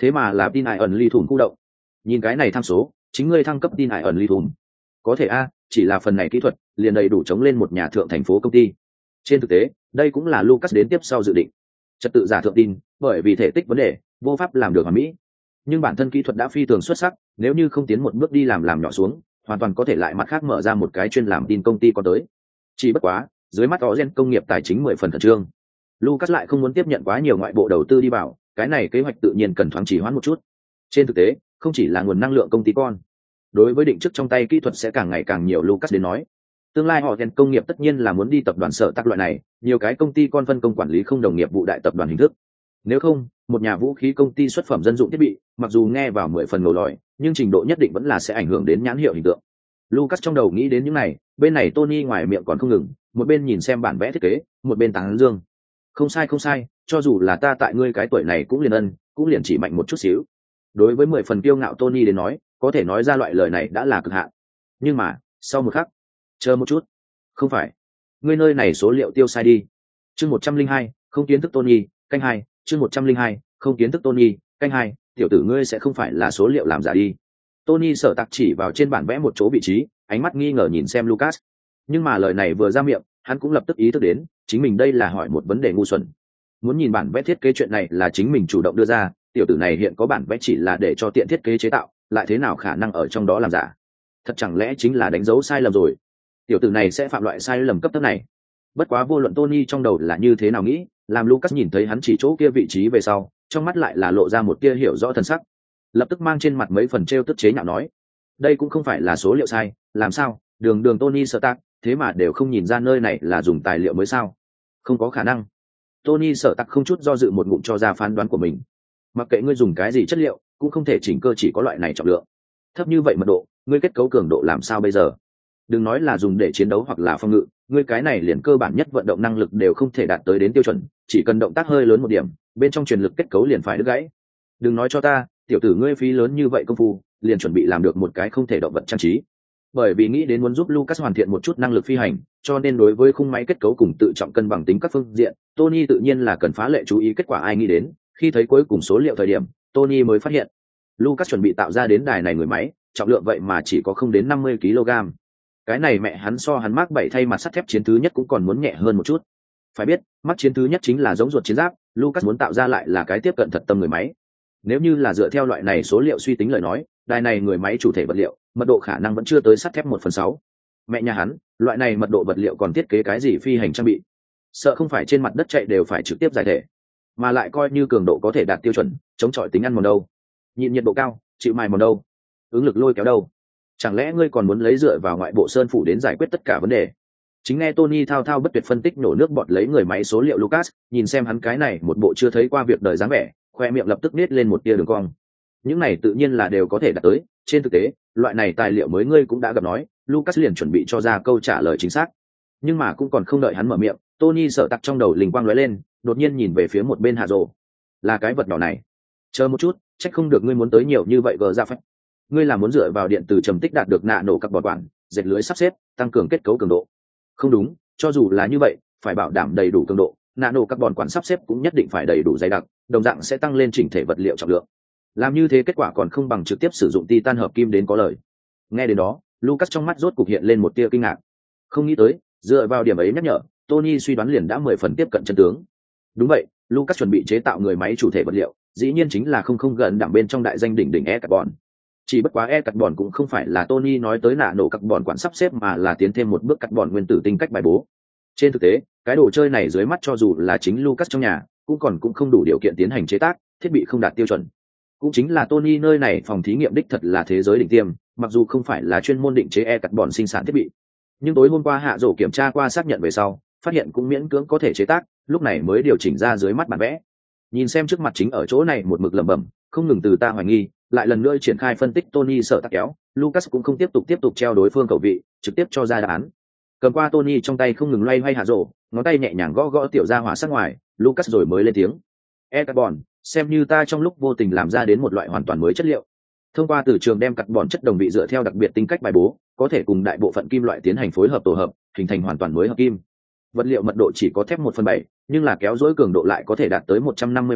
thế mà là tin ải ẩn ly thủng khu động. Nhìn cái này tham số, chính ngươi thăng cấp tin ải ẩn ly thủng. Có thể a, chỉ là phần này kỹ thuật liền đầy đủ chống lên một nhà thượng thành phố công ty. Trên thực tế, đây cũng là Lucas đến tiếp sau dự định. Trật tự giả thượng tin, bởi vì thể tích vấn đề, vô pháp làm được hoàn mỹ. Nhưng bản thân kỹ thuật đã phi thường xuất sắc, nếu như không tiến một bước đi làm nhỏ xuống, hoàn toàn có thể lại mặt khác mở ra một cái chuyên làm tin công ty có tới. Chỉ bất quá, dưới mắt Ozen công nghiệp tài chính 10 phần khẩn trương. Lucas lại không muốn tiếp nhận quá nhiều ngoại bộ đầu tư đi vào, cái này kế hoạch tự nhiên cần thoáng trì hoãn một chút. Trên thực tế, không chỉ là nguồn năng lượng công ty con, đối với định chức trong tay kỹ thuật sẽ càng ngày càng nhiều. Lucas đến nói, tương lai họ công nghiệp tất nhiên là muốn đi tập đoàn sở tác loại này, nhiều cái công ty con phân công quản lý không đồng nghiệp vụ đại tập đoàn hình thức. Nếu không, một nhà vũ khí công ty xuất phẩm dân dụng thiết bị, mặc dù nghe vào 10 phần ngầu lòi, nhưng trình độ nhất định vẫn là sẽ ảnh hưởng đến nhãn hiệu hình tượng. Lucas trong đầu nghĩ đến những này, bên này Tony ngoài miệng còn không ngừng, một bên nhìn xem bản vẽ thiết kế, một bên tán dương. Không sai, cho dù là ta tại ngươi cái tuổi này cũng liền chỉ mạnh một chút xíu. Đối với 10 phần kiêu ngạo Tony đến nói, có thể nói ra loại lời này đã là cực hạn. Nhưng mà, sau một khắc, chờ một chút. Không phải, ngươi nơi này số liệu tiêu sai đi. Chương 102, không kiến thức Tony, canh 2, chương 102, không kiến thức Tony, canh 2, tiểu tử ngươi sẽ không phải là số liệu làm giả đi. Tony sở tạc chỉ vào trên bản vẽ một chỗ vị trí, ánh mắt nghi ngờ nhìn xem Lucas. Nhưng mà lời này vừa ra miệng, hắn cũng lập tức ý thức đến, chính mình đây là hỏi một vấn đề ngu xuẩn. Muốn nhìn bản vẽ thiết kế chuyện này là chính mình chủ động đưa ra, tiểu tử này hiện có bản vẽ chỉ là để cho tiện thiết kế chế tạo, lại thế nào khả năng ở trong đó làm giả? Thật chẳng lẽ chính là đánh dấu sai lầm rồi? Tiểu tử này sẽ phạm loại sai lầm cấp thấp này. Bất quá vô luận Tony trong đầu là như thế nào nghĩ, làm Lucas nhìn thấy hắn chỉ chỗ kia vị trí về sau, trong mắt lại là lộ ra một tia hiểu rõ thần sắc. Lập tức mang trên mặt mấy phần trêu tức chế nhạo nói, đây cũng không phải là số liệu sai, làm sao đường Tony Stark thế mà đều không nhìn ra nơi này là dùng tài liệu mới sao? Không có khả năng. Tony Stark không chút do dự một ngụm cho ra phán đoán của mình. Mặc kệ ngươi dùng cái gì chất liệu, cũng không thể chỉnh cơ chỉ có loại này trọng lượng thấp như vậy mật độ, ngươi kết cấu cường độ làm sao bây giờ? Đừng nói là dùng để chiến đấu hoặc là phòng ngự, ngươi cái này liền cơ bản nhất vận động năng lực đều không thể đạt tới đến tiêu chuẩn, chỉ cần động tác hơi lớn một điểm, bên trong truyền lực kết cấu liền phải đứt gãy. Đừng nói cho ta, tiểu tử ngươi phí lớn như vậy công phu, liền chuẩn bị làm được một cái không thể động vật trang trí. Bởi vì nghĩ đến muốn giúp Lucas hoàn thiện một chút năng lực phi hành, cho nên đối với khung máy kết cấu cùng tự trọng cân bằng tính các phương diện, Tony tự nhiên là cần phá lệ chú ý kết quả ai nghĩ đến, khi thấy cuối cùng số liệu thời điểm, Tony mới phát hiện, Lucas chuẩn bị tạo ra đến đài này người máy, trọng lượng vậy mà chỉ có không đến 50 kg. Cái này mẹ hắn so hắn Mark 7 thay mặt sắt thép chiến thứ nhất cũng còn muốn nhẹ hơn một chút. Phải biết, Mark chiến thứ nhất chính là giống ruột chiến giáp, Lucas muốn tạo ra lại là cái tiếp cận thật tâm người máy. Nếu như là dựa theo loại này số liệu suy tính lời nói, đài này người máy chủ thể vật liệu, mật độ khả năng vẫn chưa tới sắt thép 1/6. Mẹ nhà hắn, loại này mật độ vật liệu còn thiết kế cái gì phi hành trang bị? Sợ không phải trên mặt đất chạy đều phải trực tiếp giải thể, mà lại coi như cường độ có thể đạt tiêu chuẩn, chống chọi tính ăn mòn đâu? Nhịn nhiệt độ cao, chịu mài mòn đâu? Ứng lực lôi kéo đâu? Chẳng lẽ ngươi còn muốn lấy dựa vào ngoại bộ sơn phủ đến giải quyết tất cả vấn đề? Chính nghe Tony thao thao bất tuyệt phân tích nổ nước bọt lấy người máy số liệu Lucas, nhìn xem hắn cái này một bộ chưa thấy qua việc đời dáng vẻ, khoe miệng lập tức nết lên một tia đường cong. Những này tự nhiên là đều có thể đạt tới, trên thực tế, loại này tài liệu mới ngươi cũng đã gặp nói, Lucas liền chuẩn bị cho ra câu trả lời chính xác. Nhưng mà cũng còn không đợi hắn mở miệng, Tony sợ tặc trong đầu linh quang lóe lên, đột nhiên nhìn về phía một bên Hà Dỗ. Là cái vật nhỏ này. Chờ một chút, chắc không được ngươi muốn tới nhiều như vậy gờ ra phép. Ngươi là muốn dựa vào điện từ trầm tích đạt được nạ nổ các bọt quản, dệt lưới sắp xếp, tăng cường kết cấu cường độ. Không đúng, cho dù là như vậy, phải bảo đảm đầy đủ cường độ, nạ nổ các bọt quản sắp xếp cũng nhất định phải đầy đủ dày đặc, đồng dạng sẽ tăng lên chỉnh thể vật liệu trọng lượng. Làm như thế kết quả còn không bằng trực tiếp sử dụng titan hợp kim đến có lời. Nghe đến đó, Lucas trong mắt rốt cục hiện lên một tia kinh ngạc. Không nghĩ tới, dựa vào điểm ấy nhắc nhở, Tony suy đoán liền đã 10 phần tiếp cận chân tướng. Đúng vậy, Lucas chuẩn bị chế tạo người máy chủ thể vật liệu, dĩ nhiên chính là không gần đẳng bên trong đại danh đỉnh đỉnh E-carbon. Chỉ bất quá E-carbon cũng không phải là Tony nói tới nạ nổ carbon quản sắp xếp mà là tiến thêm một bước carbon nguyên tử tinh cách bài bố. Trên thực tế, cái đồ chơi này dưới mắt cho dù là chính Lucas trong nhà, cũng không đủ điều kiện tiến hành chế tác, thiết bị không đạt tiêu chuẩn. Cũng chính là Tony nơi này phòng thí nghiệm đích thật là thế giới đỉnh tiêm, mặc dù không phải là chuyên môn định chế E-carbon sinh sản thiết bị. Nhưng tối hôm qua Hạ Dỗ kiểm tra qua xác nhận về sau, phát hiện cũng miễn cưỡng có thể chế tác, lúc này mới điều chỉnh ra dưới mắt bản vẽ. Nhìn xem trước mặt chính ở chỗ này một mực lẩm bẩm, không ngừng từ ta hoài nghi, lại lần nữa triển khai phân tích Tony sợ tắc kéo, Lucas cũng không tiếp tục treo đối phương cầu vị, trực tiếp cho ra đáp án. Cầm qua Tony trong tay không ngừng loay hoay Hạ Dỗ, ngón tay nhẹ nhàng gõ tiểu ra hỏa sắc ngoài, Lucas rồi mới lên tiếng. E-carbon, xem như ta trong lúc vô tình làm ra đến một loại hoàn toàn mới chất liệu. Thông qua từ trường đem carbon chất đồng vị dựa theo đặc biệt tính cách bài bố, có thể cùng đại bộ phận kim loại tiến hành phối hợp tổ hợp, hình thành hoàn toàn mới hợp kim. Vật liệu mật độ chỉ có thép 1/7, nhưng là kéo dối cường độ lại có thể đạt tới 150 pa,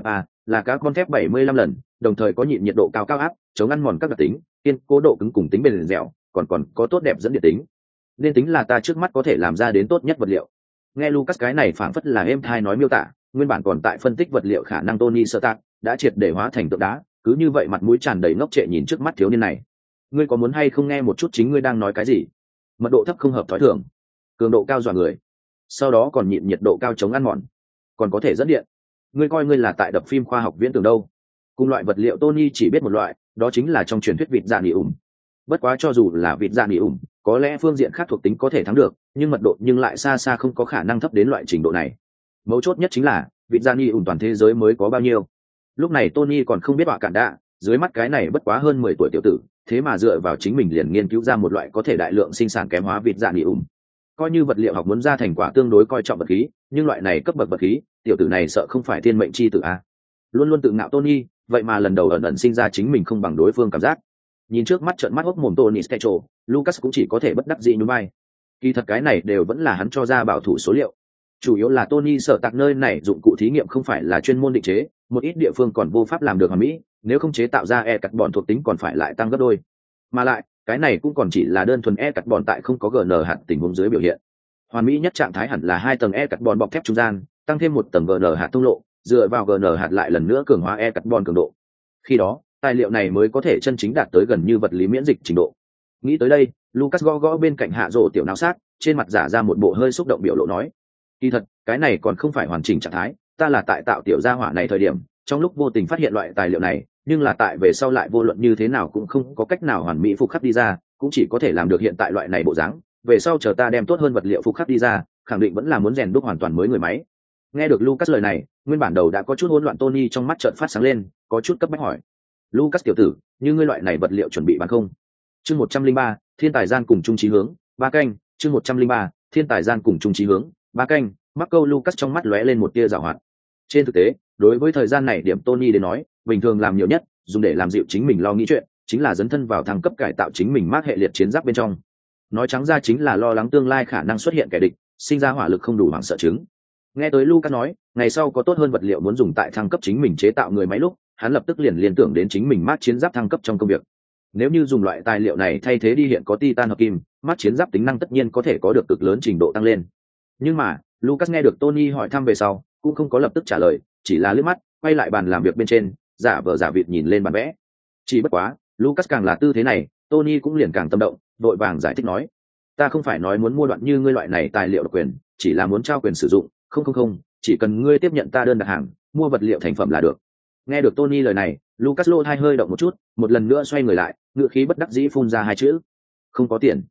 là carbon thép 75 lần, đồng thời có nhịn nhiệt độ cao áp, chống ăn mòn các đặc tính, kiên cố độ cứng cùng tính bền dẻo, còn có tốt đẹp dẫn điện tính. Nên tính là ta trước mắt có thể làm ra đến tốt nhất vật liệu. Nghe Lucas cái này phảng phất là êm thai nói miêu tả, nguyên bản còn tại phân tích vật liệu khả năng Tony Stark đã triệt để hóa thành tượng đá, cứ như vậy mặt mũi tràn đầy ngốc trệ nhìn trước mắt thiếu niên này. Ngươi có muốn hay không nghe một chút chính ngươi đang nói cái gì? Mật độ thấp không hợp thói thường, cường độ cao dọa người, sau đó còn nhịn nhiệt độ cao chống ăn mòn, còn có thể dẫn điện. Ngươi coi ngươi là tại đập phim khoa học viễn tưởng đâu? Cùng loại vật liệu Tony chỉ biết một loại, đó chính là trong truyền thuyết vịt dạ nỉ ủng. Bất quá cho dù là vịt dạ nỉ ủng, có lẽ phương diện khác thuộc tính có thể thắng được, nhưng mật độ nhưng lại xa xa không có khả năng thấp đến loại trình độ này. Mấu chốt nhất chính là vịt dạ nỉ ủng toàn thế giới mới có bao nhiêu. Lúc này Tony còn không biết họa cản đạ, dưới mắt cái này bất quá hơn 10 tuổi tiểu tử, thế mà dựa vào chính mình liền nghiên cứu ra một loại có thể đại lượng sinh sản kém hóa vịt dạ nỉ ủng. Coi như vật liệu học muốn ra thành quả tương đối coi trọng vật khí, nhưng loại này cấp bậc vật khí, tiểu tử này sợ không phải thiên mệnh chi tử a. Luôn luôn tự ngạo Tony, vậy mà lần đầu ẩn ẩn sinh ra chính mình không bằng đối phương cảm giác. Nhìn trước mắt trợn mắt hốc mồm Tony Stecho, Lucas cũng chỉ có thể bất đắc dĩ nhún vai. Kỳ thật cái này đều vẫn là hắn cho ra bảo thủ số liệu. Chủ yếu là Tony sợ tạc nơi này dụng cụ thí nghiệm không phải là chuyên môn định chế, một ít địa phương còn vô pháp làm được hoàn mỹ, nếu không chế tạo ra carbon thuộc tính còn phải lại tăng gấp đôi. Mà lại, cái này cũng còn chỉ là đơn thuần carbon tại không có GN hạt tình huống dưới biểu hiện. Hoàn mỹ nhất trạng thái hẳn là 2 tầng carbon bọc thép trung gian, tăng thêm 1 tầng GN hạt thông lộ, dựa vào GN hạt lại lần nữa cường hóa carbon cường độ. Khi đó, tài liệu này mới có thể chân chính đạt tới gần như vật lý miễn dịch trình độ. Nghĩ tới đây, Lucas gõ gõ bên cạnh hạ rổ tiểu não sát, trên mặt giả ra một bộ hơi xúc động biểu lộ nói: "Kỳ thật, cái này còn không phải hoàn chỉnh trạng thái, ta là tại tạo tiểu gia hỏa này thời điểm, trong lúc vô tình phát hiện loại tài liệu này, nhưng là tại về sau lại vô luận như thế nào cũng không có cách nào hoàn mỹ phục khắc đi ra, cũng chỉ có thể làm được hiện tại loại này bộ dáng, về sau chờ ta đem tốt hơn vật liệu phục khắc đi ra, khẳng định vẫn là muốn rèn đúc hoàn toàn mới người máy." Nghe được Lucas lời này, nguyên bản đầu đã có chút hỗn loạn Tony trong mắt chợt phát sáng lên, có chút cấp bách hỏi: "Lucas tiểu tử, như ngươi loại này vật liệu chuẩn bị bán không?" Chương 103, Thiên tài gian cùng chung chí hướng, ba canh, chương 103, Thiên tài gian cùng chung chí hướng, ba canh, mắc câu Lucas trong mắt lóe lên một tia giảo hoạt. Trên thực tế, đối với thời gian này điểm Tony đến nói, bình thường làm nhiều nhất, dùng để làm dịu chính mình lo nghĩ chuyện, chính là dấn thân vào thăng cấp cải tạo chính mình mác hệ liệt chiến giáp bên trong. Nói trắng ra chính là lo lắng tương lai khả năng xuất hiện kẻ địch, sinh ra hỏa lực không đủ hoảng sợ chứng. Nghe tới Lucas nói, ngày sau có tốt hơn vật liệu muốn dùng tại thăng cấp chính mình chế tạo người máy lúc, hắn lập tức liền liên tưởng đến chính mình mác chiến giáp thăng cấp trong công việc. Nếu như dùng loại tài liệu này thay thế đi hiện có titan hợp kim, mác chiến giáp tính năng tất nhiên có thể có được cực lớn trình độ tăng lên. Nhưng mà, Lucas nghe được Tony hỏi thăm về sau, cũng không có lập tức trả lời, chỉ là liếc mắt, quay lại bàn làm việc bên trên, giả vờ giả vịt nhìn lên bản vẽ. Chỉ bất quá, Lucas càng là tư thế này, Tony cũng liền càng tâm động, vội vàng giải thích nói: "Ta không phải nói muốn mua đoạn như ngươi loại này tài liệu độc quyền, chỉ là muốn trao quyền sử dụng, không, chỉ cần ngươi tiếp nhận ta đơn đặt hàng, mua vật liệu thành phẩm là được." Nghe được Tony lời này, Lucas lỗ tai hơi động một chút, một lần nữa xoay người lại, ngựa khí bất đắc dĩ phun ra hai chữ: "Không có tiền."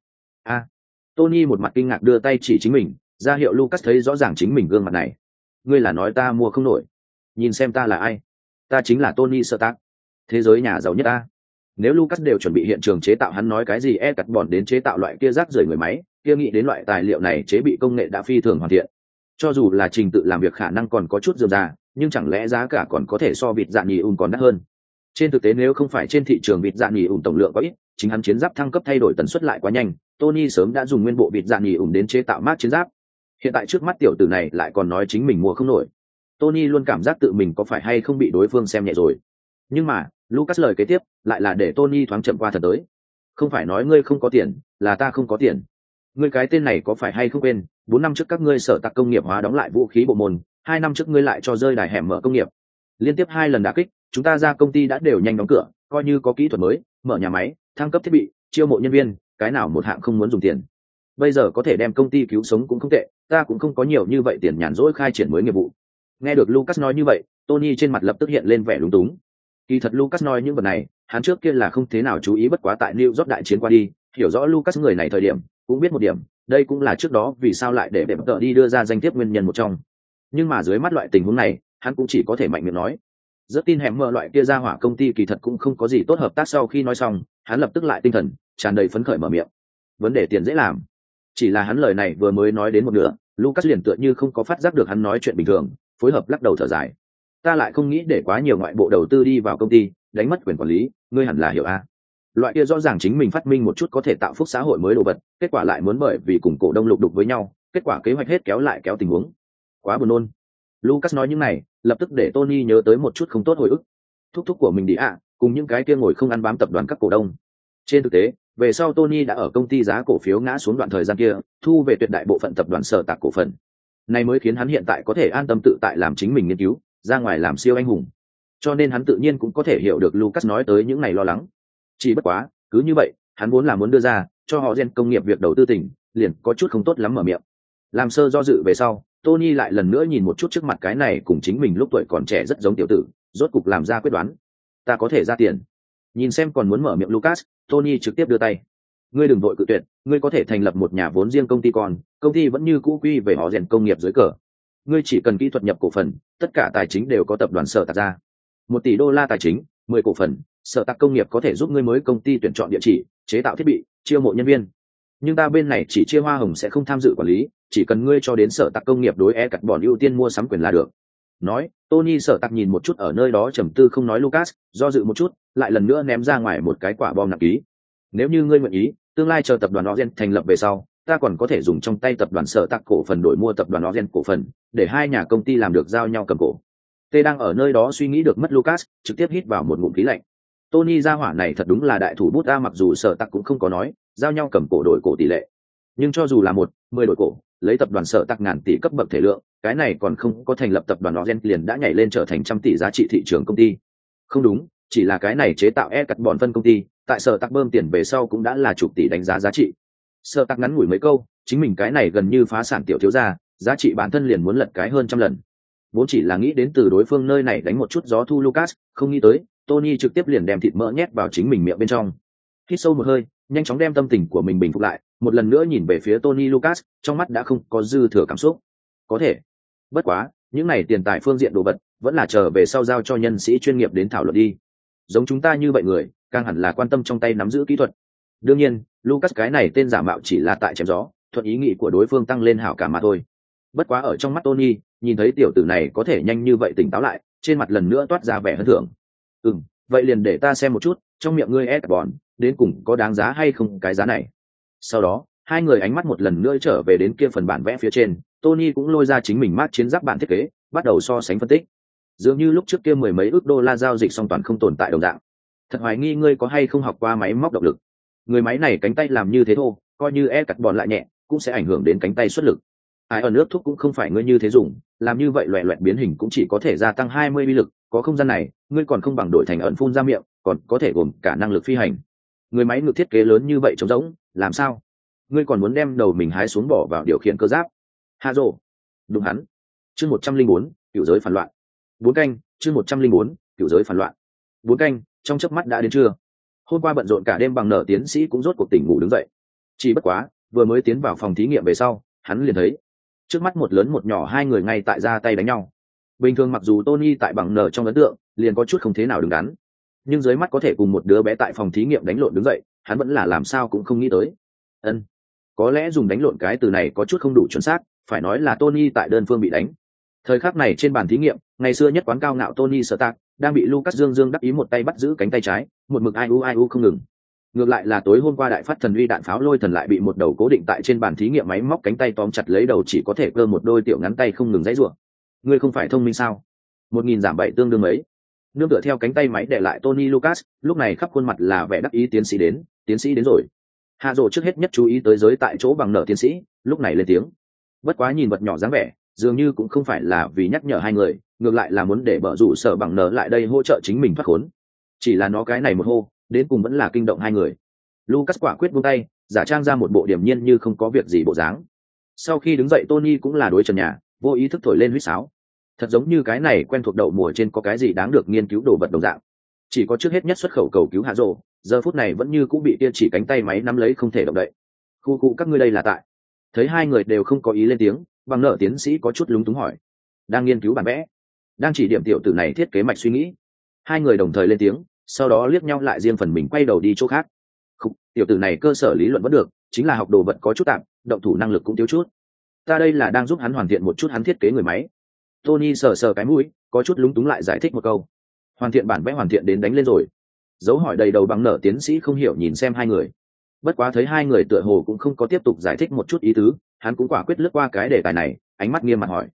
Tony một mặt kinh ngạc đưa tay chỉ chính mình, ra hiệu Lucas thấy rõ ràng chính mình gương mặt này. "Ngươi là nói ta mua không nổi? Nhìn xem ta là ai? Ta chính là Tony Stark, thế giới nhà giàu nhất ta." Nếu Lucas đều chuẩn bị hiện trường chế tạo hắn nói cái gì carbon đến chế tạo loại kia rác rưởi người máy, kia nghĩ đến loại tài liệu này chế bị công nghệ đã phi thường hoàn thiện. Cho dù là trình tự làm việc khả năng còn có chút rườm rà, nhưng chẳng lẽ giá cả còn có thể so vịt dạ nhì còn đắt hơn. Trên thực tế nếu không phải trên thị trường vịt dạ nhì tổng lượng có ít, chính hắn chiến giáp thăng cấp thay đổi tần suất lại quá nhanh, Tony sớm đã dùng nguyên bộ vịt dạ nhì đến chế tạo mác chiến giáp. Hiện tại trước mắt tiểu tử này lại còn nói chính mình mua không nổi. Tony luôn cảm giác tự mình có phải hay không bị đối phương xem nhẹ rồi. Nhưng mà, Lucas lời kế tiếp lại là để Tony thoáng chậm qua thần tới. "Không phải nói ngươi không có tiền, là ta không có tiền. Ngươi cái tên này có phải hay không quên, 4 năm trước các ngươi sở tạc công nghiệp hóa đóng lại vũ khí bộ môn, 2 năm trước ngươi lại cho rơi đài hẻm mở công nghiệp. Liên tiếp 2 lần đả kích, chúng ta ra công ty đã đều nhanh đóng cửa, coi như có kỹ thuật mới, mở nhà máy, thăng cấp thiết bị, chiêu mộ nhân viên, cái nào một hạng không muốn dùng tiền. Bây giờ có thể đem công ty cứu sống cũng không tệ, ta cũng không có nhiều như vậy tiền nhàn rỗi khai triển mới nghiệp vụ." Nghe được Lucas nói như vậy, Tony trên mặt lập tức hiện lên vẻ lúng túng. Kỳ thật Lucas nói những vật này, hắn trước kia là không thế nào chú ý, bất quá tại New York đại chiến qua đi, hiểu rõ Lucas người này thời điểm, cũng biết một điểm, đây cũng là trước đó vì sao lại để tợ đi đưa ra danh thiếp nguyên nhân một trong. Nhưng mà dưới mắt loại tình huống này, hắn cũng chỉ có thể mạnh miệng nói. Rất tin hẻm mơ loại kia ra hỏa công ty kỳ thật cũng không có gì tốt hợp tác. Sau khi nói xong, hắn lập tức lại tinh thần tràn đầy phấn khởi mở miệng: "Vấn đề tiền dễ làm." Chỉ là hắn lời này vừa mới nói đến một nửa, Lucas liền tựa như không có phát giác được hắn nói chuyện bình thường, phối hợp lắc đầu thở dài: "Ta lại không nghĩ để quá nhiều ngoại bộ đầu tư đi vào công ty, đánh mất quyền quản lý, ngươi hẳn là hiểu a. Loại kia rõ ràng chính mình phát minh một chút có thể tạo phúc xã hội mới đồ vật, kết quả lại muốn bởi vì cùng cổ đông lục đục với nhau, kết quả kế hoạch hết kéo lại kéo tình huống. Quá buồn nôn." Lucas nói những này lập tức để Tony nhớ tới một chút không tốt hồi ức. Thúc thúc của mình đi cùng những cái kia ngồi không ăn bám tập đoàn các cổ đông. Trên thực tế, về sau Tony đã ở công ty giá cổ phiếu ngã xuống đoạn thời gian kia, thu về tuyệt đại bộ phận tập đoàn sở tạc cổ phần. Này mới khiến hắn hiện tại có thể an tâm tự tại làm chính mình nghiên cứu, ra ngoài làm siêu anh hùng. Cho nên hắn tự nhiên cũng có thể hiểu được Lucas nói tới những này lo lắng. Chỉ bất quá, cứ như vậy, hắn vốn là muốn đưa ra cho họ gen công nghiệp việc đầu tư tỉnh, liền có chút không tốt lắm mở miệng. Làm sơ do dự về sau, Tony lại lần nữa nhìn một chút trước mặt cái này cùng chính mình lúc tuổi còn trẻ rất giống tiểu tử, rốt cục làm ra quyết đoán. Ta có thể ra tiền. Nhìn xem còn muốn mở miệng Lucas, Tony trực tiếp đưa tay. Ngươi đừng vội cự tuyệt, ngươi có thể thành lập một nhà vốn riêng công ty con, công ty vẫn như cũ quy về họ rèn công nghiệp dưới cờ. Ngươi chỉ cần kỹ thuật nhập cổ phần, tất cả tài chính đều có tập đoàn Sở Tạc ra. $1 tỷ tài chính, 10 cổ phần, Sở Tạc công nghiệp có thể giúp ngươi mới công ty tuyển chọn địa chỉ, chế tạo thiết bị, chiêu mộ nhân viên. Nhưng ta bên này chỉ chia hoa hồng sẽ không tham dự quản lý, chỉ cần ngươi cho đến Sở Tạc công nghiệp đối cắt bọn ưu tiên mua sắm quyền là được. Nói, Tony Sở Tạc nhìn một chút ở nơi đó trầm tư không nói Lucas, do dự một chút, lại lần nữa ném ra ngoài một cái quả bom nặng ký. Nếu như ngươi nguyện ý, tương lai chờ tập đoàn Ogen thành lập về sau, ta còn có thể dùng trong tay tập đoàn Sở Tạc cổ phần đổi mua tập đoàn Ogen cổ phần, để hai nhà công ty làm được giao nhau cầm cổ. Tê đang ở nơi đó suy nghĩ được mất Lucas, trực tiếp hít vào một ngụm khí lạnh. Tony gia hỏa này thật đúng là đại thủ bút, mặc dù Sở Tạc cũng không có nói giao nhau cầm cổ đổi cổ tỷ lệ, nhưng cho dù là 10 đổi cổ, lấy tập đoàn Sở Tạc ngàn tỷ cấp bậc thể lượng, cái này còn không có thành lập tập đoàn Ogen liền đã nhảy lên trở thành trăm tỷ giá trị thị trường công ty. Không đúng, chỉ là cái này chế tạo cắt bọn phân công ty, tại Sở Tạc bơm tiền về sau cũng đã là chục tỷ đánh giá giá trị. Sở Tạc ngắn ngủi mấy câu, chính mình cái này gần như phá sản tiểu thiếu gia, giá trị bản thân liền muốn lật cái hơn trăm lần. Vốn chỉ là nghĩ đến từ đối phương nơi này đánh một chút gió thu Lucas, không nghĩ tới Tony trực tiếp liền đem thịt mỡ nhét vào chính mình miệng bên trong. Hít sâu một hơi, nhanh chóng đem tâm tình của mình bình phục lại, một lần nữa nhìn về phía Tony Lucas, trong mắt đã không có dư thừa cảm xúc. Có thể, bất quá những này tiền tài phương diện đồ vật vẫn là chờ về sau giao cho nhân sĩ chuyên nghiệp đến thảo luận đi. Giống chúng ta như vậy người, càng hẳn là quan tâm trong tay nắm giữ kỹ thuật. Đương nhiên, Lucas cái này tên giả mạo chỉ là tại chém gió, thuận ý nghĩ của đối phương tăng lên hảo cảm mà thôi. Bất quá ở trong mắt Tony, nhìn thấy tiểu tử này có thể nhanh như vậy tỉnh táo lại, trên mặt lần nữa toát ra vẻ hân thưởng. Vậy liền để ta xem một chút, trong miệng ngươi carbon đến cùng có đáng giá hay không cái giá này. Sau đó, hai người ánh mắt một lần nữa trở về đến kia phần bản vẽ phía trên, Tony cũng lôi ra chính mình mác chiến giáp bản thiết kế, bắt đầu so sánh phân tích. Dường như lúc trước kia mười mấy ức đô la giao dịch song toàn không tồn tại đồng dạng. Thật hoài nghi ngươi có hay không học qua máy móc động lực. Người máy này cánh tay làm như thế thô, coi như carbon lại nhẹ, cũng sẽ ảnh hưởng đến cánh tay xuất lực. Ai ở nước thuốc cũng không phải ngươi như thế dùng, làm như vậy loẹt loẹt biến hình cũng chỉ có thể gia tăng 20 uy lực, có không gian này, ngươi còn không bằng đổi thành ẩn phun ra miệng, còn có thể gồm cả năng lực phi hành. Người máy ngược thiết kế lớn như vậy trống rỗng, làm sao? Ngươi còn muốn đem đầu mình hái xuống bỏ vào điều khiển cơ giáp? Ha rồ. Đúng hắn. Chương 104, cựu giới phản loạn. 4 canh, chương 104, cựu giới phản loạn. 4 canh, trong chớp mắt đã đến trưa. Hôm qua bận rộn cả đêm bằng nở tiến sĩ cũng rốt cuộc tỉnh ngủ đứng dậy. Chỉ bất quá, vừa mới tiến vào phòng thí nghiệm về sau, hắn liền thấy trước mắt một lớn một nhỏ hai người ngay tại ra tay đánh nhau. Bình thường mặc dù Tony tại bằng nở trong ấn tượng liền có chút không thế nào đứng đắn, nhưng dưới mắt có thể cùng một đứa bé tại phòng thí nghiệm đánh lộn đứng dậy, hắn vẫn là làm sao cũng không nghĩ tới. Có lẽ dùng đánh lộn cái từ này có chút không đủ chuẩn xác, phải nói là Tony tại đơn phương bị đánh. Thời khắc này trên bàn thí nghiệm, ngày xưa nhất quán cao ngạo Tony Stark đang bị Lucas dương dương đắc ý một tay bắt giữ cánh tay trái, một mực ai u không ngừng. Ngược lại là tối hôm qua đại phát thần uy đạn pháo lôi thần lại bị một đầu cố định tại trên bàn thí nghiệm máy móc cánh tay tóm chặt lấy đầu, chỉ có thể cơ một đôi tiểu ngắn tay không ngừng giãy giụa. Ngươi không phải thông minh sao? 1000 giảm 7 tương đương mấy? Nương tựa theo cánh tay máy để lại Tony Lucas, lúc này khắp khuôn mặt là vẻ đắc ý. Tiến sĩ đến rồi. Hạ Dụ trước hết nhất chú ý tới giới tại chỗ bằng nở tiến sĩ, lúc này lên tiếng. Bất quá nhìn vật nhỏ dáng vẻ, dường như cũng không phải là vì nhắc nhở hai người, ngược lại là muốn để bở rủ sở bằng nở lại đây hỗ trợ chính mình thoát khốn. Chỉ là nó cái này một hô, đến cùng vẫn là kinh động hai người. Lucas quả quyết buông tay, giả trang ra một bộ điềm nhiên như không có việc gì bộ dáng. Sau khi đứng dậy Tony cũng là đối trần nhà, vô ý thức thổi lên huýt sáo. Thật giống như cái này quen thuộc đậu mùa trên có cái gì đáng được nghiên cứu đồ vật đồng dạng. Chỉ có trước hết nhất xuất khẩu cầu cứu Hạ Dụ, giờ phút này vẫn như cũng bị kia chỉ cánh tay máy nắm lấy không thể động đậy. Khu các ngươi đây là tại? Thấy hai người đều không có ý lên tiếng, bằng nợ tiến sĩ có chút lúng túng hỏi. Đang nghiên cứu bản vẽ, đang chỉ điểm tiểu tử này thiết kế mạch suy nghĩ. Hai người đồng thời lên tiếng, sau đó liếc nhau lại riêng phần mình quay đầu đi chỗ khác. Tiểu tử này cơ sở lý luận vẫn được, chính là học đồ vật có chút tạm, động thủ năng lực cũng thiếu chút. Ta đây là đang giúp hắn hoàn thiện một chút hắn thiết kế người máy. Tony sờ sờ cái mũi, có chút lúng túng lại giải thích một câu. Hoàn thiện bản vẽ hoàn thiện đến đánh lên rồi. Dấu hỏi đầy đầu bằng nở tiến sĩ không hiểu nhìn xem hai người. Bất quá thấy hai người tựa hồ cũng không có tiếp tục giải thích một chút ý tứ, hắn cũng quả quyết lướt qua cái đề tài này, ánh mắt nghiêm mặt hỏi.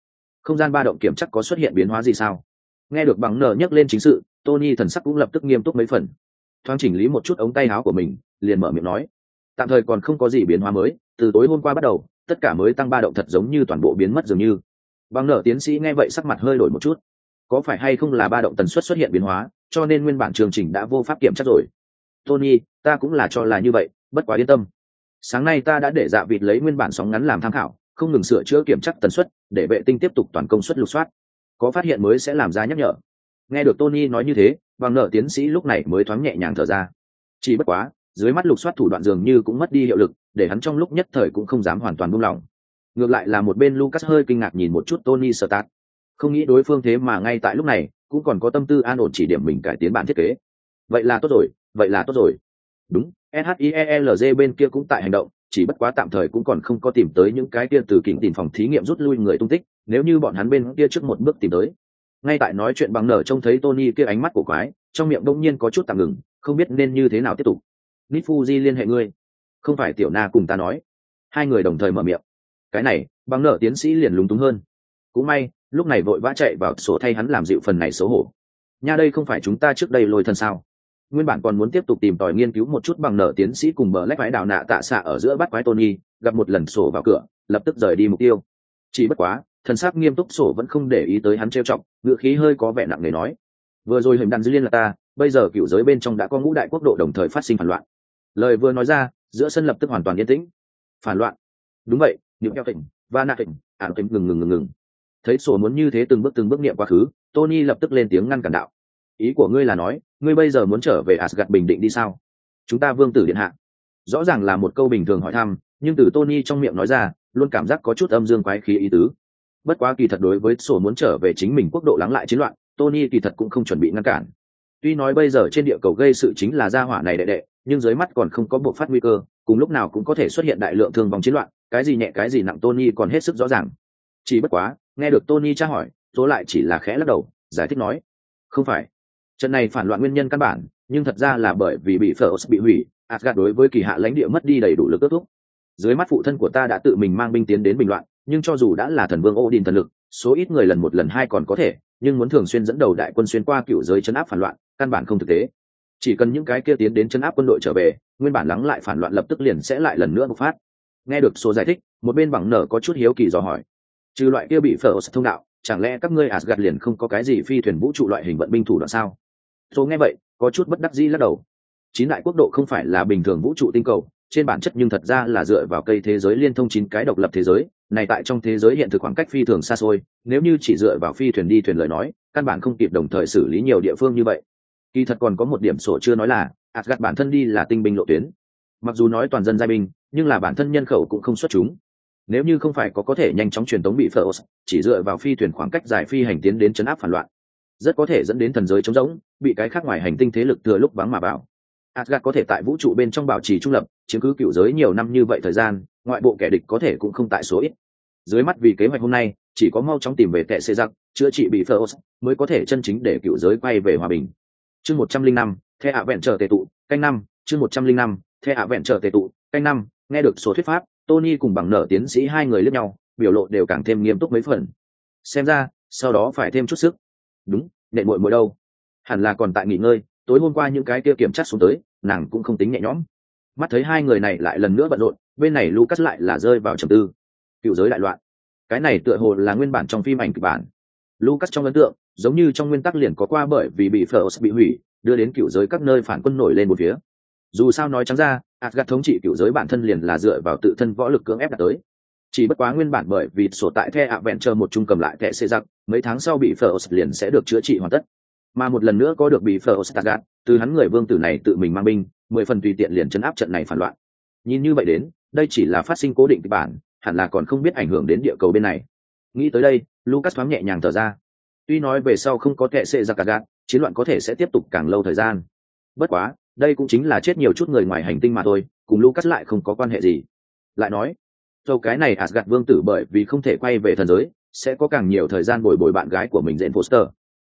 không gian ba động kiểm chắc có xuất hiện biến hóa gì sao? Nghe được bằng nở nhắc lên chính sự, Tony thần sắc cũng lập tức nghiêm túc mấy phần, thoáng chỉnh lý một chút ống tay áo của mình, liền mở miệng nói: tạm thời còn không có gì biến hóa mới, từ tối hôm qua bắt đầu tất cả mới tăng ba động thật giống như toàn bộ biến mất dường như. Bằng nở tiến sĩ nghe vậy sắc mặt hơi đổi một chút, có phải hay không là ba động tần suất xuất hiện biến hóa, cho nên nguyên bản chương trình đã vô pháp kiểm tra rồi? Tony, ta cũng là cho là như vậy, bất quá yên tâm. Sáng nay ta đã để Dạ Vịt lấy nguyên bản sóng ngắn làm tham khảo, không ngừng sửa chữa kiểm tra tần suất, để vệ tinh tiếp tục toàn công suất lục soát. Có phát hiện mới sẽ làm ra nhắc nhở. Nghe được Tony nói như thế, bằng nợ tiến sĩ lúc này mới thoáng nhẹ nhàng thở ra. Chỉ bất quá, dưới mắt lục soát thủ đoạn dường như cũng mất đi hiệu lực, để hắn trong lúc nhất thời cũng không dám hoàn toàn buông lỏng. Ngược lại là một bên Lucas hơi kinh ngạc nhìn một chút Tony Stark, không nghĩ đối phương thế mà ngay tại lúc này cũng còn có tâm tư an ổn chỉ điểm mình cải tiến bản thiết kế. Vậy là tốt rồi, vậy là tốt rồi. Đúng, SHIELZ bên kia cũng tại hành động, chỉ bất quá tạm thời cũng còn không có tìm tới những cái kia từ kỉnh tìm phòng thí nghiệm rút lui người tung tích, nếu như bọn hắn bên kia trước một bước tìm tới. Ngay tại nói chuyện bằng nở trông thấy Tony kia ánh mắt của quái, trong miệng đông nhiên có chút tạm ngừng, không biết nên như thế nào tiếp tục. Nifuji liên hệ ngươi. Không phải Tiểu Na cùng ta nói. Hai người đồng thời mở miệng. Cái này, bằng nở tiến sĩ liền lúng túng hơn. Cũng may, lúc này vội vã chạy vào sổ thay hắn làm dịu phần này xấu hổ. Nha, đây không phải chúng ta trước đây lôi thân sao? Nguyên bản còn muốn tiếp tục tìm tòi nghiên cứu một chút bằng nở tiến sĩ cùng bờ lách vái đào nạ tạ xạ ở giữa bắt quái Tony, gặp một lần sổ vào cửa, lập tức rời đi mục tiêu. Chỉ bất quá, thần sắc nghiêm túc sổ vẫn không để ý tới hắn trêu chọc, ngữ khí hơi có vẻ nặng nề nói: vừa rồi hình đàn dư liên là ta, bây giờ cựu giới bên trong đã có ngũ đại quốc độ đồng thời phát sinh phản loạn. Lời vừa nói ra, giữa sân lập tức hoàn toàn yên tĩnh. Phản loạn? Đúng vậy, những eo tỉnh và nạ tỉnh tỉnh ngừng. Thấy sổ muốn như thế từng bước niệm quá khứ, Tony lập tức lên tiếng ngăn cản đạo: ý của ngươi là nói ngươi bây giờ muốn trở về Asgard bình định đi sao? Chúng ta vương tử điện hạ. Rõ ràng là một câu bình thường hỏi thăm, nhưng từ Tony trong miệng nói ra luôn cảm giác có chút âm dương quái khí ý tứ. Bất quá kỳ thật đối với sổ muốn trở về chính mình quốc độ lắng lại chiến loạn, Tony kỳ thật cũng không chuẩn bị ngăn cản. Tuy nói bây giờ trên địa cầu gây sự chính là gia hỏa này đệ, nhưng dưới mắt còn không có buộc phát nguy cơ, cùng lúc nào cũng có thể xuất hiện đại lượng thương vong chiến loạn, cái gì nhẹ cái gì nặng Tony còn hết sức rõ ràng. Chỉ bất quá, nghe được Tony tra hỏi, số lại chỉ là khẽ lắc đầu, giải thích nói: không phải, trận này phản loạn nguyên nhân căn bản, nhưng thật ra là bởi vì bị Phlos bị hủy, Asgard đối với kỳ hạ lãnh địa mất đi đầy đủ lực ước thúc. Dưới mắt phụ thân của ta đã tự mình mang binh tiến đến bình loạn, nhưng cho dù đã là thần vương Odin thần lực, số ít người lần một lần hai còn có thể, nhưng muốn thường xuyên dẫn đầu đại quân xuyên qua cựu giới chấn áp phản loạn, căn bản không thực tế. Chỉ cần những cái kia tiến đến chấn áp quân đội trở về, nguyên bản lắng lại phản loạn lập tức liền sẽ lại lần nữa bộc phát. Nghe được số giải thích, một bên bằng nở có chút hiếu kỳ dò hỏi: trừ loại kia bị Phlos thông đạo, chẳng lẽ các ngươi Asgard liền không có cái gì phi thuyền vũ trụ loại hình vận binh thủ đoạn sao? Số nghe vậy, có chút bất đắc dĩ lắc đầu. Chín đại quốc độ không phải là bình thường vũ trụ tinh cầu, trên bản chất nhưng thật ra là dựa vào cây thế giới liên thông 9 cái độc lập thế giới này, tại trong thế giới hiện thực khoảng cách phi thường xa xôi, nếu như chỉ dựa vào phi thuyền đi thuyền lời nói, căn bản không kịp đồng thời xử lý nhiều địa phương như vậy. Kỳ thật còn có một điểm sổ chưa nói là Asgard bản thân đi là tinh binh lộ tuyến, mặc dù nói toàn dân giai binh, nhưng là bản thân nhân khẩu cũng không xuất chúng. Nếu như không phải có thể nhanh chóng truyền tống bị Phlos, chỉ dựa vào phi thuyền khoảng cách dài phi hành tiến đến chấn áp phản loạn, rất có thể dẫn đến thần giới trống rỗng, bị cái khác ngoài hành tinh thế lực thừa lúc vắng mà vào. Asgard có thể tại vũ trụ bên trong bảo trì trung lập, chiếm cứ cựu giới nhiều năm như vậy thời gian, ngoại bộ kẻ địch có thể cũng không tại số ít. Dưới mắt vì kế hoạch hôm nay, chỉ có mau chóng tìm về kẻ xê giặc, chữa trị bị Phlos, mới có thể chân chính để cựu giới quay về hòa bình. Chương 105, The Avenger tề tụ, canh năm. Chương 105, The Avenger tề tụ, canh năm. Nghe được số thuyết pháp, Tony cùng bằng nở tiến sĩ hai người liếc nhau, biểu lộ đều càng thêm nghiêm túc mấy phần. Xem ra, sau đó phải thêm chút sức. Đúng, nện muội đâu? Hẳn là còn tại nghỉ ngơi, tối hôm qua những cái kia kiểm tra xuống tới, nàng cũng không tính nhẹ nhõm. Mắt thấy hai người này lại lần nữa bận rộn, bên này Lucas lại là rơi vào trầm tư. Cựu giới đại loạn, cái này tựa hồ là nguyên bản trong phim ảnh kịch bản. Lucas trong ấn tượng, giống như trong nguyên tắc liền có qua, bởi vì bị Phlos bị hủy, đưa đến cựu giới các nơi phản quân nổi lên một phía. Dù sao nói trắng ra, Asgard thống trị cựu giới bản thân liền là dựa vào tự thân võ lực cưỡng ép đạt tới. Chỉ bất quá nguyên bản bởi vì sổ tại The Avenger một trung cầm lại kẻ xê giặc, mấy tháng sau bị Phlos liền sẽ được chữa trị hoàn tất. Mà một lần nữa có được bị Phlos Asgard, từ hắn người vương tử này tự mình mang binh, 10 phần tùy tiện liền chấn áp trận này phản loạn. Nhìn như vậy đến, đây chỉ là phát sinh cố định kịch bản, hẳn là còn không biết ảnh hưởng đến địa cầu bên này. Nghĩ tới đây, Lucas thoáng nhẹ nhàng thở ra. Tuy nói về sau không có kẻ xê giặc Asgard, chiến loạn có thể sẽ tiếp tục càng lâu thời gian. Bất quá, đây cũng chính là chết nhiều chút người ngoài hành tinh mà thôi, cùng Lucas lại không có quan hệ gì. Lại nói, sau cái này Asgard vương tử bởi vì không thể quay về thần giới, sẽ có càng nhiều thời gian bồi bồi bạn gái của mình Jane Foster.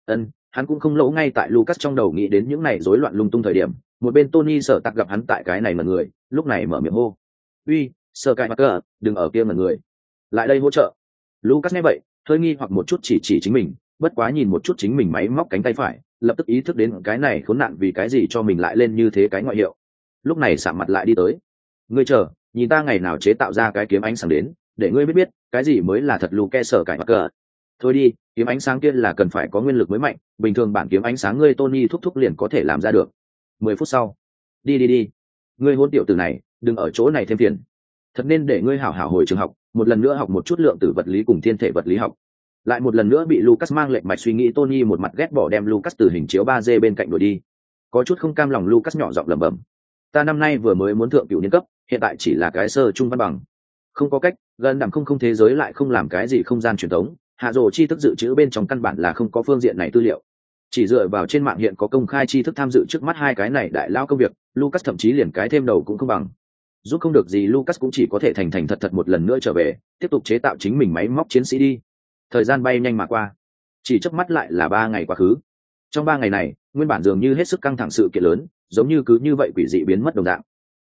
Hắn cũng không lỗ ngay tại Lucas trong đầu nghĩ đến những này rối loạn lung tung thời điểm, một bên Tony sợ tặc gặp hắn tại cái này mà người, lúc này mở miệng hô: uy, Sơ Cai Parker, đừng ở kia mà người, lại đây hỗ trợ. Lucas nghe vậy, hơi nghi hoặc một chút chỉ chính mình, bất quá nhìn một chút chính mình máy móc cánh tay phải, lập tức ý thức đến cái này khốn nạn vì cái gì cho mình lại lên như thế cái ngoại hiệu. Lúc này sạm mặt lại đi tới. Ngươi chờ, nhìn ta ngày nào chế tạo ra cái kiếm ánh sáng đến, để ngươi biết cái gì mới là thật Luke sở cải mặt cờ. Thôi đi, kiếm ánh sáng kia là cần phải có nguyên lực mới mạnh, bình thường bản kiếm ánh sáng ngươi Tony thúc thúc liền có thể làm ra được. 10 phút sau, đi, ngươi hôn tiểu tử này, đừng ở chỗ này thêm phiền. Thật nên để ngươi hảo hảo hồi trường học, một lần nữa học một chút lượng tử vật lý cùng thiên thể vật lý học. Lại một lần nữa bị Lucas mang lệnh mạch suy nghĩ, Tony một mặt ghét bỏ đem Lucas từ hình chiếu 3D bên cạnh đuổi đi. Có chút không cam lòng, Lucas nhỏ giọng lẩm bẩm: ta năm nay vừa mới muốn thượng cửu niên cấp, hiện tại chỉ là cái sơ trung văn bằng. Không có cách, gần đẳng không thế giới lại không làm cái gì không gian truyền thống, hạ rồ tri thức dự trữ bên trong căn bản là không có phương diện này tư liệu. Chỉ dựa vào trên mạng hiện có công khai tri thức tham dự trước mắt hai cái này đại lao công việc, Lucas thậm chí liền cái thêm đầu cũng không bằng. Giúp không được gì, Lucas cũng chỉ có thể thành thành thật thật một lần nữa trở về, tiếp tục chế tạo chính mình máy móc chiến sĩ đi. Thời gian bay nhanh mà qua, chỉ chớp mắt lại là 3 ngày quá khứ. Trong 3 ngày này, nguyên bản dường như hết sức căng thẳng sự kiện lớn, giống như cứ như vậy quỷ dị biến mất đồng dạng.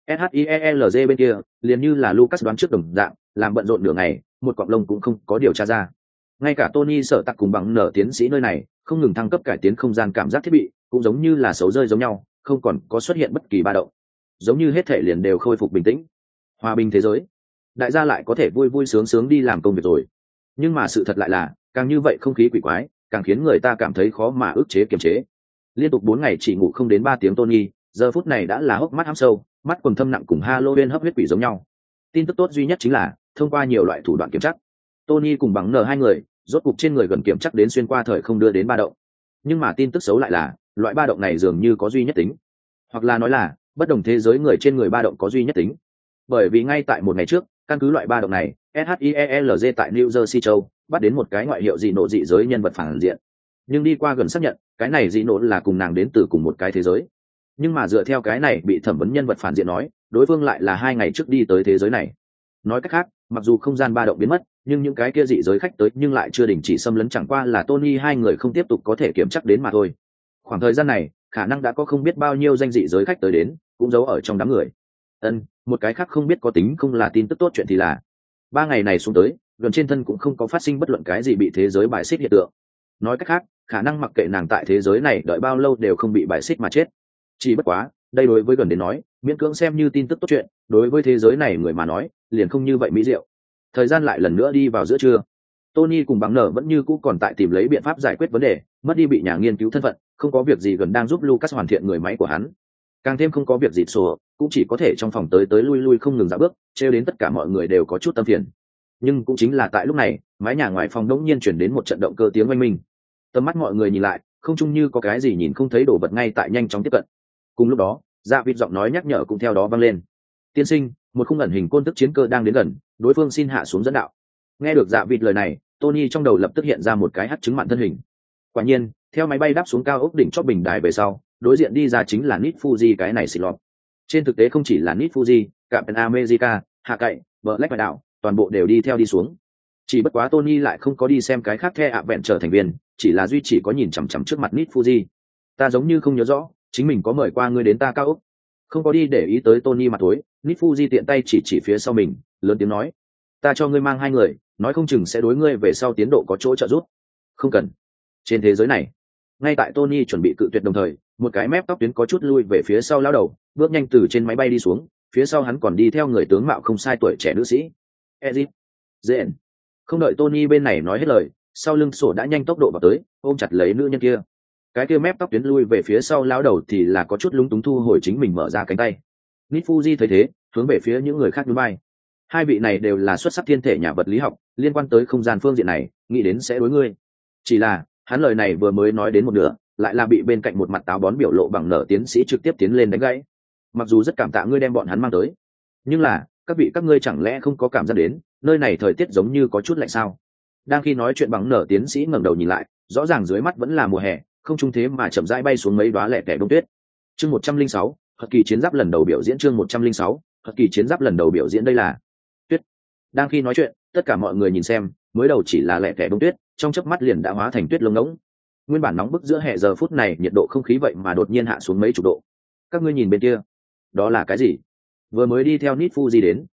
SHIELZ bên kia, liền như là Lucas đoán trước đồng dạng, làm bận rộn nửa ngày, một cọng lông cũng không có điều tra ra. Ngay cả Tony sở tặc cùng bằng nở tiến sĩ nơi này, không ngừng thăng cấp cải tiến không gian cảm giác thiết bị, cũng giống như là xấu rơi giống nhau, không còn có xuất hiện bất kỳ ba động. Giống như hết thể liền đều khôi phục bình tĩnh. Hòa bình thế giới. Đại gia lại có thể vui vui sướng sướng đi làm công việc rồi. Nhưng mà sự thật lại là, càng như vậy không khí quỷ quái, càng khiến người ta cảm thấy khó mà ức chế kiềm chế. Liên tục 4 ngày chỉ ngủ không đến 3 tiếng Tony, giờ phút này đã là hốc mắt hám sâu, mắt quần thâm nặng cùng Halloween hấp huyết quỷ giống nhau. Tin tức tốt duy nhất chính là, thông qua nhiều loại thủ đoạn kiểm chắc, Tony cùng bằng N2 người, rốt cục trên người gần kiểm chắc đến xuyên qua thời không đưa đến ba động. Nhưng mà tin tức xấu lại là, loại ba động này dường như có duy nhất tính. Hoặc là nói là, bất đồng thế giới người trên người ba động có duy nhất tính. Bởi vì ngay tại một ngày trước, căn cứ loại ba động này, SHIELZ tại New Jersey châu bắt đến một cái ngoại hiệu dị nộ dị giới nhân vật phản diện. Nhưng đi qua gần xác nhận, cái này dị nộ là cùng nàng đến từ cùng một cái thế giới. Nhưng mà dựa theo cái này bị thẩm vấn nhân vật phản diện nói, đối phương lại là 2 ngày trước đi tới thế giới này. Nói cách khác, mặc dù không gian ba động biến mất, nhưng những cái kia dị giới khách tới nhưng lại chưa đình chỉ xâm lấn, chẳng qua là Tony hai người không tiếp tục có thể kiểm chắc đến mà thôi. Khoảng thời gian này, khả năng đã có không biết bao nhiêu danh dị giới khách tới đến, cũng giấu ở trong đám người. Một cái khác không biết có tính không là tin tức tốt chuyện thì là 3 ngày này xuống tới, gần trên thân cũng không có phát sinh bất luận cái gì bị thế giới bài xích hiện tượng. Nói cách khác, khả năng mặc kệ nàng tại thế giới này đợi bao lâu đều không bị bài xích mà chết. Chỉ bất quá, đây đối với gần đến nói, miễn cưỡng xem như tin tức tốt chuyện, đối với thế giới này người mà nói, liền không như vậy mỹ diệu. Thời gian lại lần nữa đi vào giữa trưa. Tony cùng bằng nở vẫn như cũ còn tại tìm lấy biện pháp giải quyết vấn đề, mất đi bị nhà nghiên cứu thân phận, không có việc gì gần đang giúp Lucas hoàn thiện người máy của hắn. Càng thêm không có việc gì sổ, cũng chỉ có thể trong phòng tới lui lui không ngừng dạo bước, trêu đến tất cả mọi người đều có chút tâm phiền. Nhưng cũng chính là tại lúc này, mái nhà ngoài phòng đống nhiên chuyển đến một trận động cơ tiếng oanh minh. Tầm mắt mọi người nhìn lại, không chung như có cái gì nhìn không thấy đồ vật ngay tại nhanh chóng tiếp cận. Cùng lúc đó, dạ vịt giọng nói nhắc nhở cũng theo đó vang lên. Tiên sinh, một khung ẩn hình côn tức chiến cơ đang đến gần, đối phương xin hạ xuống dẫn đạo. Nghe được dạ vịt lời này, Tony trong đầu lập tức hiện ra một cái hắt chứng mặn thân hình. Quả nhiên, theo máy bay đáp xuống cao ốc đỉnh chóp bình đài về sau, đối diện đi ra chính là Nit Fuji cái này xịt lọt. Trên thực tế không chỉ là Nit Fuji, Captain America, Hạ Cậy, Black Widow, đạo, toàn bộ đều đi theo đi xuống. Chỉ bất quá Tony lại không có đi xem cái khác The Adventure thành viên, chỉ là duy chỉ có nhìn chằm chằm trước mặt Nit Fuji. Ta giống như không nhớ rõ, chính mình có mời qua ngươi đến ta cao ốc. Không có đi để ý tới Tony mặt tối, Nit Fuji tiện tay chỉ phía sau mình, lớn tiếng nói: ta cho ngươi mang 2 người, nói không chừng sẽ đối ngươi về sau tiến độ có chỗ trợ giúp. Không cần. Trên thế giới này, ngay tại Tony chuẩn bị cự tuyệt đồng thời, một cái mép tóc tuyến có chút lui về phía sau lao đầu, bước nhanh từ trên máy bay đi xuống, phía sau hắn còn đi theo người tướng mạo không sai tuổi trẻ nữ sĩ. Ezip, Zen. Không đợi Tony bên này nói hết lời, sau lưng sổ đã nhanh tốc độ vào tới, ôm chặt lấy nữ nhân kia. Cái kia mép tóc tuyến lui về phía sau lao đầu thì là có chút lúng túng thu hồi chính mình mở ra cánh tay. Nit Fuji thấy thế, hướng về phía những người khác nhún vai. Hai vị này đều là xuất sắc thiên thể nhà vật lý học, liên quan tới không gian phương diện này, nghĩ đến sẽ đối ngươi. Chỉ là, hắn lời này vừa mới nói đến một nửa, lại là bị bên cạnh một mặt táo bón biểu lộ bằng nở tiến sĩ trực tiếp tiến lên đánh gãy. Mặc dù rất cảm tạ ngươi đem bọn hắn mang tới, nhưng là, các ngươi chẳng lẽ không có cảm giác đến, nơi này thời tiết giống như có chút lạnh sao? Đang khi nói chuyện bằng nở tiến sĩ ngẩng đầu nhìn lại, rõ ràng dưới mắt vẫn là mùa hè, không trung thế mà chậm rãi bay xuống mấy đóa lẻ tẻ đông tuyết. Chương 106, Hật kỳ chiến giáp lần đầu biểu diễn. Chương 106, Hật kỳ chiến giáp lần đầu biểu diễn. Đây là tuyết. Đang khi nói chuyện, tất cả mọi người nhìn xem, mới đầu chỉ là lẻ tẻ đông tuyết, trong chớp mắt liền đã hóa thành tuyết lông ngỗng. Nguyên bản nóng bức giữa hè giờ phút này nhiệt độ không khí vậy mà đột nhiên hạ xuống mấy chục độ. Các ngươi nhìn bên kia, đó là cái gì? Vừa mới đi theo Nit Fuji đến,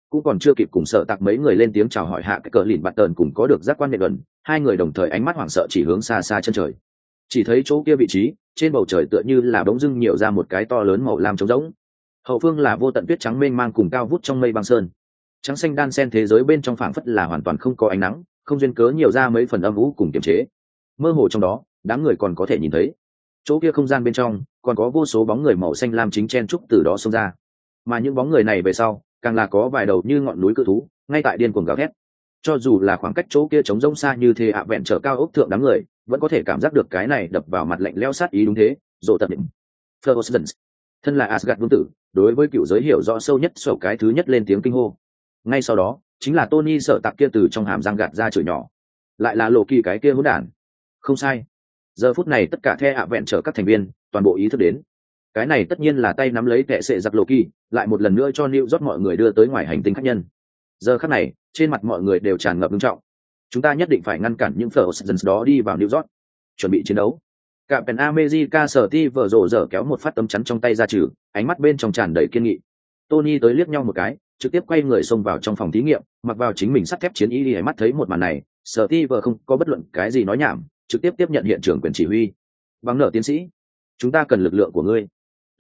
cũng còn chưa kịp cùng sợ tạc mấy người lên tiếng chào hỏi hạ cái cờ lìn bạt tờn cùng có được giác quan nệ luận, hai người đồng thời ánh mắt hoảng sợ chỉ hướng xa xa chân trời. Chỉ thấy chỗ kia vị trí trên bầu trời tựa như là bỗng dưng nhiều ra một cái to lớn màu lam trống rỗng, hậu phương là vô tận tuyết trắng mênh mang cùng cao vút trong mây băng sơn, trắng xanh đan xen thế giới bên trong phảng phất là hoàn toàn không có ánh nắng, không duyên cớ nhiều ra mấy phần âm u cùng kiềm chế. Mơ hồ trong đó đám người còn có thể nhìn thấy chỗ kia không gian bên trong còn có vô số bóng người màu xanh lam chính chen trúc từ đó xông ra, mà những bóng người này về sau càng là có vài đầu như ngọn núi cự thú ngay tại điên cuồng gào thét. Cho dù là khoảng cách chỗ kia trống rỗng xa như thế ạ vẹn trở cao ốc thượng đám người vẫn có thể cảm giác được cái này đập vào mặt lạnh lẽo sát ý. Đúng thế, rộ tận định Ferguson thân là Asgard vương tử, đối với cựu giới hiểu rõ sâu nhất, sổ cái thứ nhất lên tiếng kinh hô. Ngay sau đó chính là Tony sợ tặc kia từ trong hàm răng gạt ra chửi nhỏ, lại là lộ kỳ cái kia hỗn đản. Không sai, giờ phút này tất cả the ạ vẹn trở các thành viên toàn bộ ý thức đến cái này tất nhiên là tay nắm lấy kệ sệ giặc lộ kỳ lại một lần nữa cho New York mọi người đưa tới ngoài hành tinh khách nhân. Giờ khắc này trên mặt mọi người đều tràn ngập nghiêm trọng. Chúng ta nhất định phải ngăn cản những Ferguson đó đi vào New York, chuẩn bị chiến đấu. Captain America sở ti vở rộ dở kéo một phát tấm chắn trong tay ra trừ, ánh mắt bên trong tràn đầy kiên nghị. Tony tới liếc nhau một cái, trực tiếp quay người xông vào trong phòng thí nghiệm, mặc vào chính mình sắt thép chiến y đi. Mắt thấy một màn này, sở ti vở không có bất luận cái gì nói nhảm, trực tiếp tiếp nhận hiện trường quyền chỉ huy. Bằng nợ tiến sĩ, chúng ta cần lực lượng của ngươi.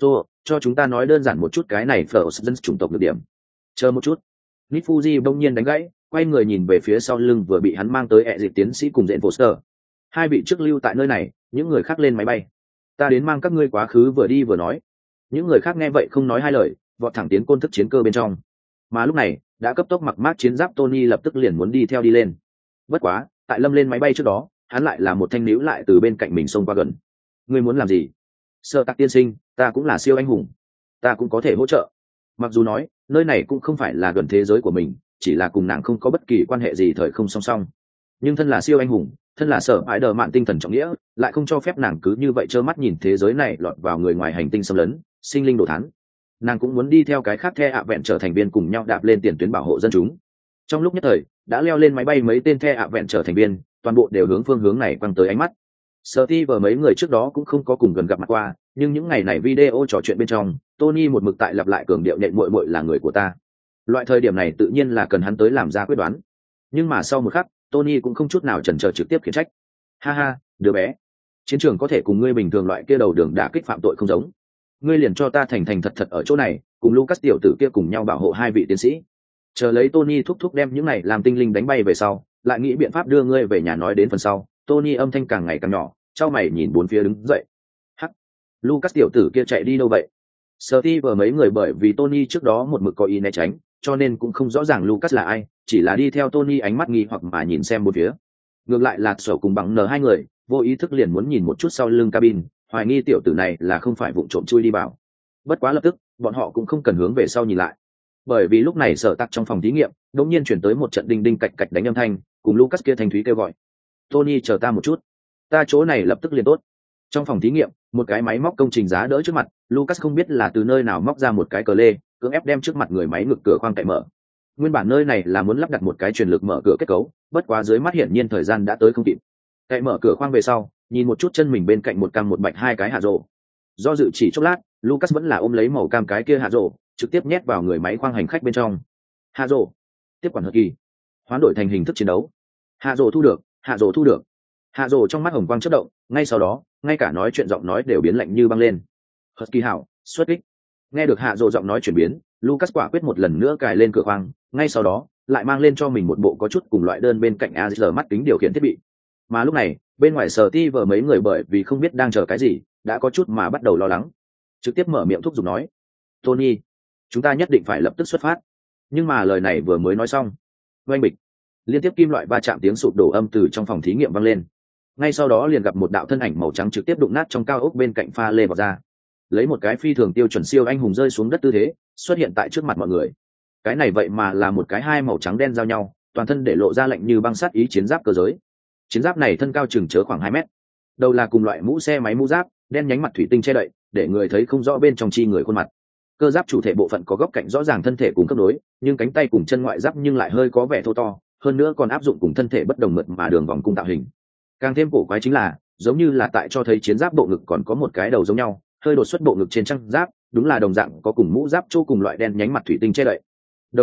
Cho chúng ta nói đơn giản một chút cái này Ferguson chủng tộc nhược điểm. Chờ một chút. Nick Fuji bỗng nhiên đánh gãy, quay người nhìn về phía sau lưng vừa bị hắn mang tới ẹ dịch tiến sĩ cùng Jane Foster. Hai vị trước lưu tại nơi này, những người khác lên máy bay. Ta đến mang các ngươi quá khứ vừa đi vừa nói. Những người khác nghe vậy không nói hai lời, vọt thẳng tiến côn thức chiến cơ bên trong. Mà lúc này đã cấp tốc mặc mát chiến giáp Tony lập tức liền muốn đi theo đi lên. Bất quá tại lâm lên máy bay trước đó, hắn lại là một thanh níu lại từ bên cạnh mình xông qua gần. Ngươi muốn làm gì? Sợ tặc tiên sinh, ta cũng là siêu anh hùng, ta cũng có thể hỗ trợ. Mặc dù nói nơi này cũng không phải là gần thế giới của mình, chỉ là cùng nàng không có bất kỳ quan hệ gì thời không song song, nhưng thân là siêu anh hùng, thân là sở hãi đờ mạn tinh thần trọng nghĩa, lại không cho phép nàng cứ như vậy trơ mắt nhìn thế giới này lọt vào người ngoài hành tinh xâm lấn, sinh linh đồ thán. Nàng cũng muốn đi theo cái khác the ạ vẹn trở thành viên cùng nhau đạp lên tiền tuyến bảo hộ dân chúng. Trong lúc nhất thời đã leo lên máy bay mấy tên the ạ vẹn trở thành viên toàn bộ đều hướng phương hướng này quăng tới ánh mắt. Steve mấy người trước đó cũng không có cùng gần gặp mặt qua, nhưng những ngày này video trò chuyện bên trong, Tony một mực tại lặp lại cường điệu nhện muội muội là người của ta. Loại thời điểm này tự nhiên là cần hắn tới làm ra quyết đoán. Nhưng mà sau một khắc, Tony cũng không chút nào chần chờ trực tiếp khiển trách. Ha ha, đứa bé, chiến trường có thể cùng ngươi bình thường loại kia đầu đường đả kích phạm tội không giống. Ngươi liền cho ta thành thành thật thật ở chỗ này, cùng Lucas tiểu tử kia cùng nhau bảo hộ hai vị tiến sĩ. Chờ lấy Tony thúc thúc đem những này làm tinh linh đánh bay về sau, lại nghĩ biện pháp đưa ngươi về nhà. Nói đến phần sau, Tony âm thanh càng ngày càng nhỏ, chau mày nhìn bốn phía đứng dậy. Hắc, Lucas tiểu tử kia chạy đi đâu vậy? Steve mấy người bởi vì Tony trước đó một mực có ý né tránh, cho nên cũng không rõ ràng Lucas là ai, chỉ là đi theo Tony ánh mắt nghi hoặc mà nhìn xem bốn phía. Ngược lại là Sở cùng bằng N hai người, vô ý thức liền muốn nhìn một chút sau lưng cabin, hoài nghi tiểu tử này là không phải vụng trộm chui đi vào. Bất quá lập tức, bọn họ cũng không cần hướng về sau nhìn lại, bởi vì lúc này Sở Tặc trong phòng thí nghiệm, đột nhiên chuyển tới một trận đinh đinh cạch cạch đánh âm thanh, cùng Lucas kia thanh thúy kêu gọi: "Tony, chờ ta một chút, ta chỗ này lập tức liền tốt." Trong phòng thí nghiệm, một cái máy móc công trình giá đỡ trước mặt, Lucas không biết là từ nơi nào móc ra một cái cờ lê, cưỡng ép đem trước mặt người máy ngực cửa khoang cậy mở. Nguyên bản nơi này là muốn lắp đặt một cái truyền lực mở cửa kết cấu, bất quá dưới mắt hiển nhiên thời gian đã tới không kịp. Cậy mở cửa khoang về sau, nhìn một chút chân mình bên cạnh một cam một bạch hai cái hạ rổ. Do dự chỉ chốc lát, Lucas vẫn là ôm lấy màu cam cái kia hạ rổ, trực tiếp nhét vào người máy khoang hành khách bên trong. Hạ rổ, tiếp quản hờ kỳ, hoán đổi thành hình thức chiến đấu. Hạ rổ thu được, hạ rổ thu được. Hạ rổ trong mắt hồng quang chớp động, ngay sau đó, ngay cả nói chuyện giọng nói đều biến lạnh như băng lên. Husky hảo, xuất kích. Nghe được hạ rổ giọng nói chuyển biến, Lucas quả quyết một lần nữa cài lên cửa khoang, ngay sau đó lại mang lên cho mình một bộ có chút cùng loại đơn bên cạnh AR mắt kính điều khiển thiết bị. Mà lúc này bên ngoài sở ti vờ mấy người bởi vì không biết đang chờ cái gì, đã có chút mà bắt đầu lo lắng, trực tiếp mở miệng thúc giục nói: "Tony, chúng ta nhất định phải lập tức xuất phát." Nhưng mà lời này vừa mới nói xong, oanh bịch, liên tiếp kim loại va chạm tiếng sụp đổ âm từ trong phòng thí nghiệm vang lên. Ngay sau đó liền gặp một đạo thân ảnh màu trắng trực tiếp đụng nát trong cao ốc bên cạnh pha lê vào ra, lấy một cái phi thường tiêu chuẩn siêu anh hùng rơi xuống đất tư thế xuất hiện tại trước mặt mọi người. Cái này vậy mà là một cái hai màu trắng đen giao nhau, toàn thân để lộ ra lạnh như băng sát ý chiến giáp cơ giới. Chiến giáp này thân cao chừng chớ khoảng 2 mét, đầu là cùng loại mũ xe máy mũ giáp, đen nhánh mặt thủy tinh che đậy, để người thấy không rõ bên trong chi người khuôn mặt. Cơ giáp chủ thể bộ phận có góc cạnh rõ ràng thân thể cùng khớp nối, nhưng cánh tay cùng chân ngoại giáp nhưng lại hơi có vẻ thô to, hơn nữa còn áp dụng cùng thân thể bất đồng mượt mà đường vòng cung tạo hình. Càng thêm cổ quái chính là, giống như là tại cho thấy chiến giáp bộ ngực còn có một cái đầu giống nhau, hơi đột xuất bộ ngực trên trang giáp, đúng là đồng dạng có cùng mũ giáp chỗ cùng loại đen nhánh mặt thủy tinh che đậy. Đồng thời,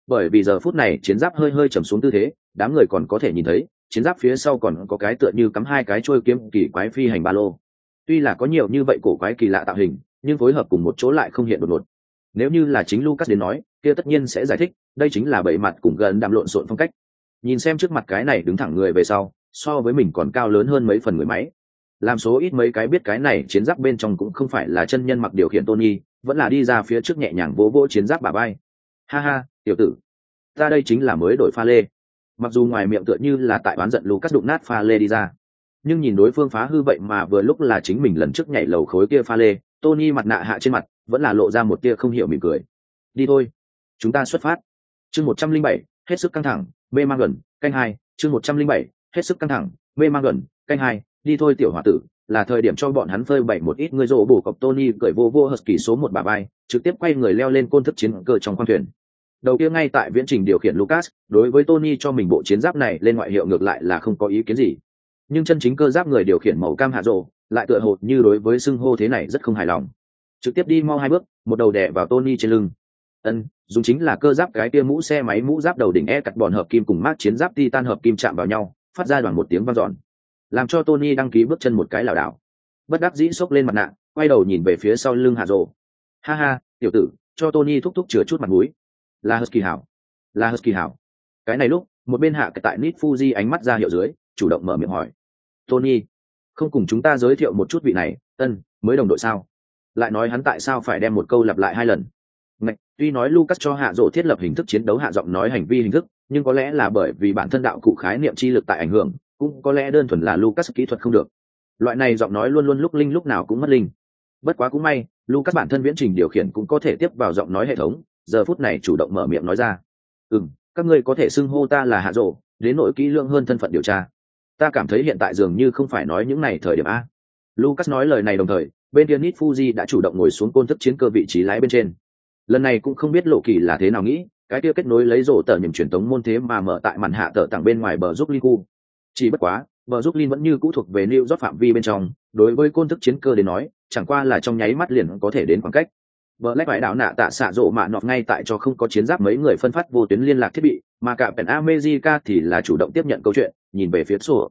bởi vì giờ phút này chiến giáp hơi hơi trầm xuống tư thế, đám người còn có thể nhìn thấy chiến giáp phía sau còn có cái tựa như cắm hai cái trôi kiếm kỳ quái phi hành ba lô. Tuy là có nhiều như vậy cổ quái kỳ lạ tạo hình, nhưng phối hợp cùng một chỗ lại không hiện đột ngột. Nếu như là chính Lucas đến nói, kia tất nhiên sẽ giải thích, đây chính là bậy mặt cùng gần đạm lộn xộn phong cách. Nhìn xem trước mặt cái này đứng thẳng người về sau, so với mình còn cao lớn hơn mấy phần người máy. Làm số ít mấy cái biết cái này chiến giáp bên trong cũng không phải là chân nhân mặc điều khiển Tony, vẫn là đi ra phía trước nhẹ nhàng vỗ vỗ chiến giáp bả vai. Ha ha, tiểu tử, ta đây chính là mới đổi pha lê. Mặc dù ngoài miệng tựa như là tại oán giận Lucas đụng nát pha lê đi ra, nhưng nhìn đối phương phá hư vậy mà vừa lúc là chính mình lần trước nhảy lầu khối kia pha lê, Tony mặt nạ hạ trên mặt vẫn là lộ ra một tia không hiểu mỉm cười. Đi thôi, chúng ta xuất phát. Chương 107, hết sức căng thẳng, mê mang gần, canh 2, chương 107, hết sức căng thẳng, mê mang gần, canh 2, đi thôi tiểu hòa tử, là thời điểm cho bọn hắn phơi bày một ít ngươi rồ bổ cọc. Tony cởi vô vô Husky số 1 bả vai, trực tiếp quay người leo lên côn thức chiến cơ trong khoang thuyền. Đầu kia ngay tại viễn trình điều khiển Lucas, đối với Tony cho mình bộ chiến giáp này lên ngoại hiệu ngược lại là không có ý kiến gì. Nhưng chân chính cơ giáp người điều khiển màu cam hạ rồ lại tựa hồ như đối với xưng hô thế này rất không hài lòng. Trực tiếp đi mau 2 bước, một đầu đè vào Tony trên lưng. Dùng chính là cơ giáp cái kia mũ xe máy mũ giáp đầu đỉnh cắt bòn hợp kim cùng mác chiến giáp titan hợp kim chạm vào nhau, phát ra đoạn một tiếng vang dọn, làm cho Tony đăng ký bước chân một cái lảo đảo. Bất đắc dĩ xốc lên mặt nạ, quay đầu nhìn về phía sau lưng hạ rồ. Ha ha, tiểu tử, cho Tony thúc thúc chừa chút mặt mũi. Là Husky hảo, là Husky hảo. Cái này lúc, một bên hạ tại Nit Fuji ánh mắt ra hiệu dưới, chủ động mở miệng hỏi. Tony, không cùng chúng ta giới thiệu một chút vị này, mới đồng đội sao? Lại nói hắn tại sao phải đem một câu lặp lại 2 lần? Ngạch, tuy nói Lucas cho hạ rồ thiết lập hình thức chiến đấu hạ giọng nói hành vi hình thức, nhưng có lẽ là bởi vì bản thân đạo cụ khái niệm chi lực tại ảnh hưởng, cũng có lẽ đơn thuần là Lucas kỹ thuật không được. Loại này giọng nói luôn luôn lúc linh lúc nào cũng mất linh. Bất quá cũng may, Lucas bản thân viễn trình điều khiển cũng có thể tiếp vào giọng nói hệ thống, giờ phút này chủ động mở miệng nói ra. Các ngươi có thể xưng hô ta là hạ rồ, đến nỗi kỹ lưỡng hơn thân phận điều tra. Ta cảm thấy hiện tại dường như không phải nói những này thời điểm a. Lucas nói lời này đồng thời, bên kia Nit Fuji đã chủ động ngồi xuống côn thức chiến cơ vị trí lái bên trên. Lần này cũng không biết lộ kỳ là thế nào nghĩ, cái kia kết nối lấy rổ tờ nhầm truyền tống môn thế mà mở tại màn hạ tờ tặng bên ngoài bờ giúp khu. Chỉ bất quá, bờ giúp vẫn như cũ thuộc về New York phạm vi bên trong, đối với côn thức chiến cơ đến nói, chẳng qua là trong nháy mắt liền có thể đến khoảng cách. Bờ lách vải đảo nạ tạ xạ rộ mạ nọt ngay tại cho không có chiến giáp mấy người phân phát vô tuyến liên lạc thiết bị, mà cả Pen America thì là chủ động tiếp nhận câu chuyện, nhìn về phía sổ.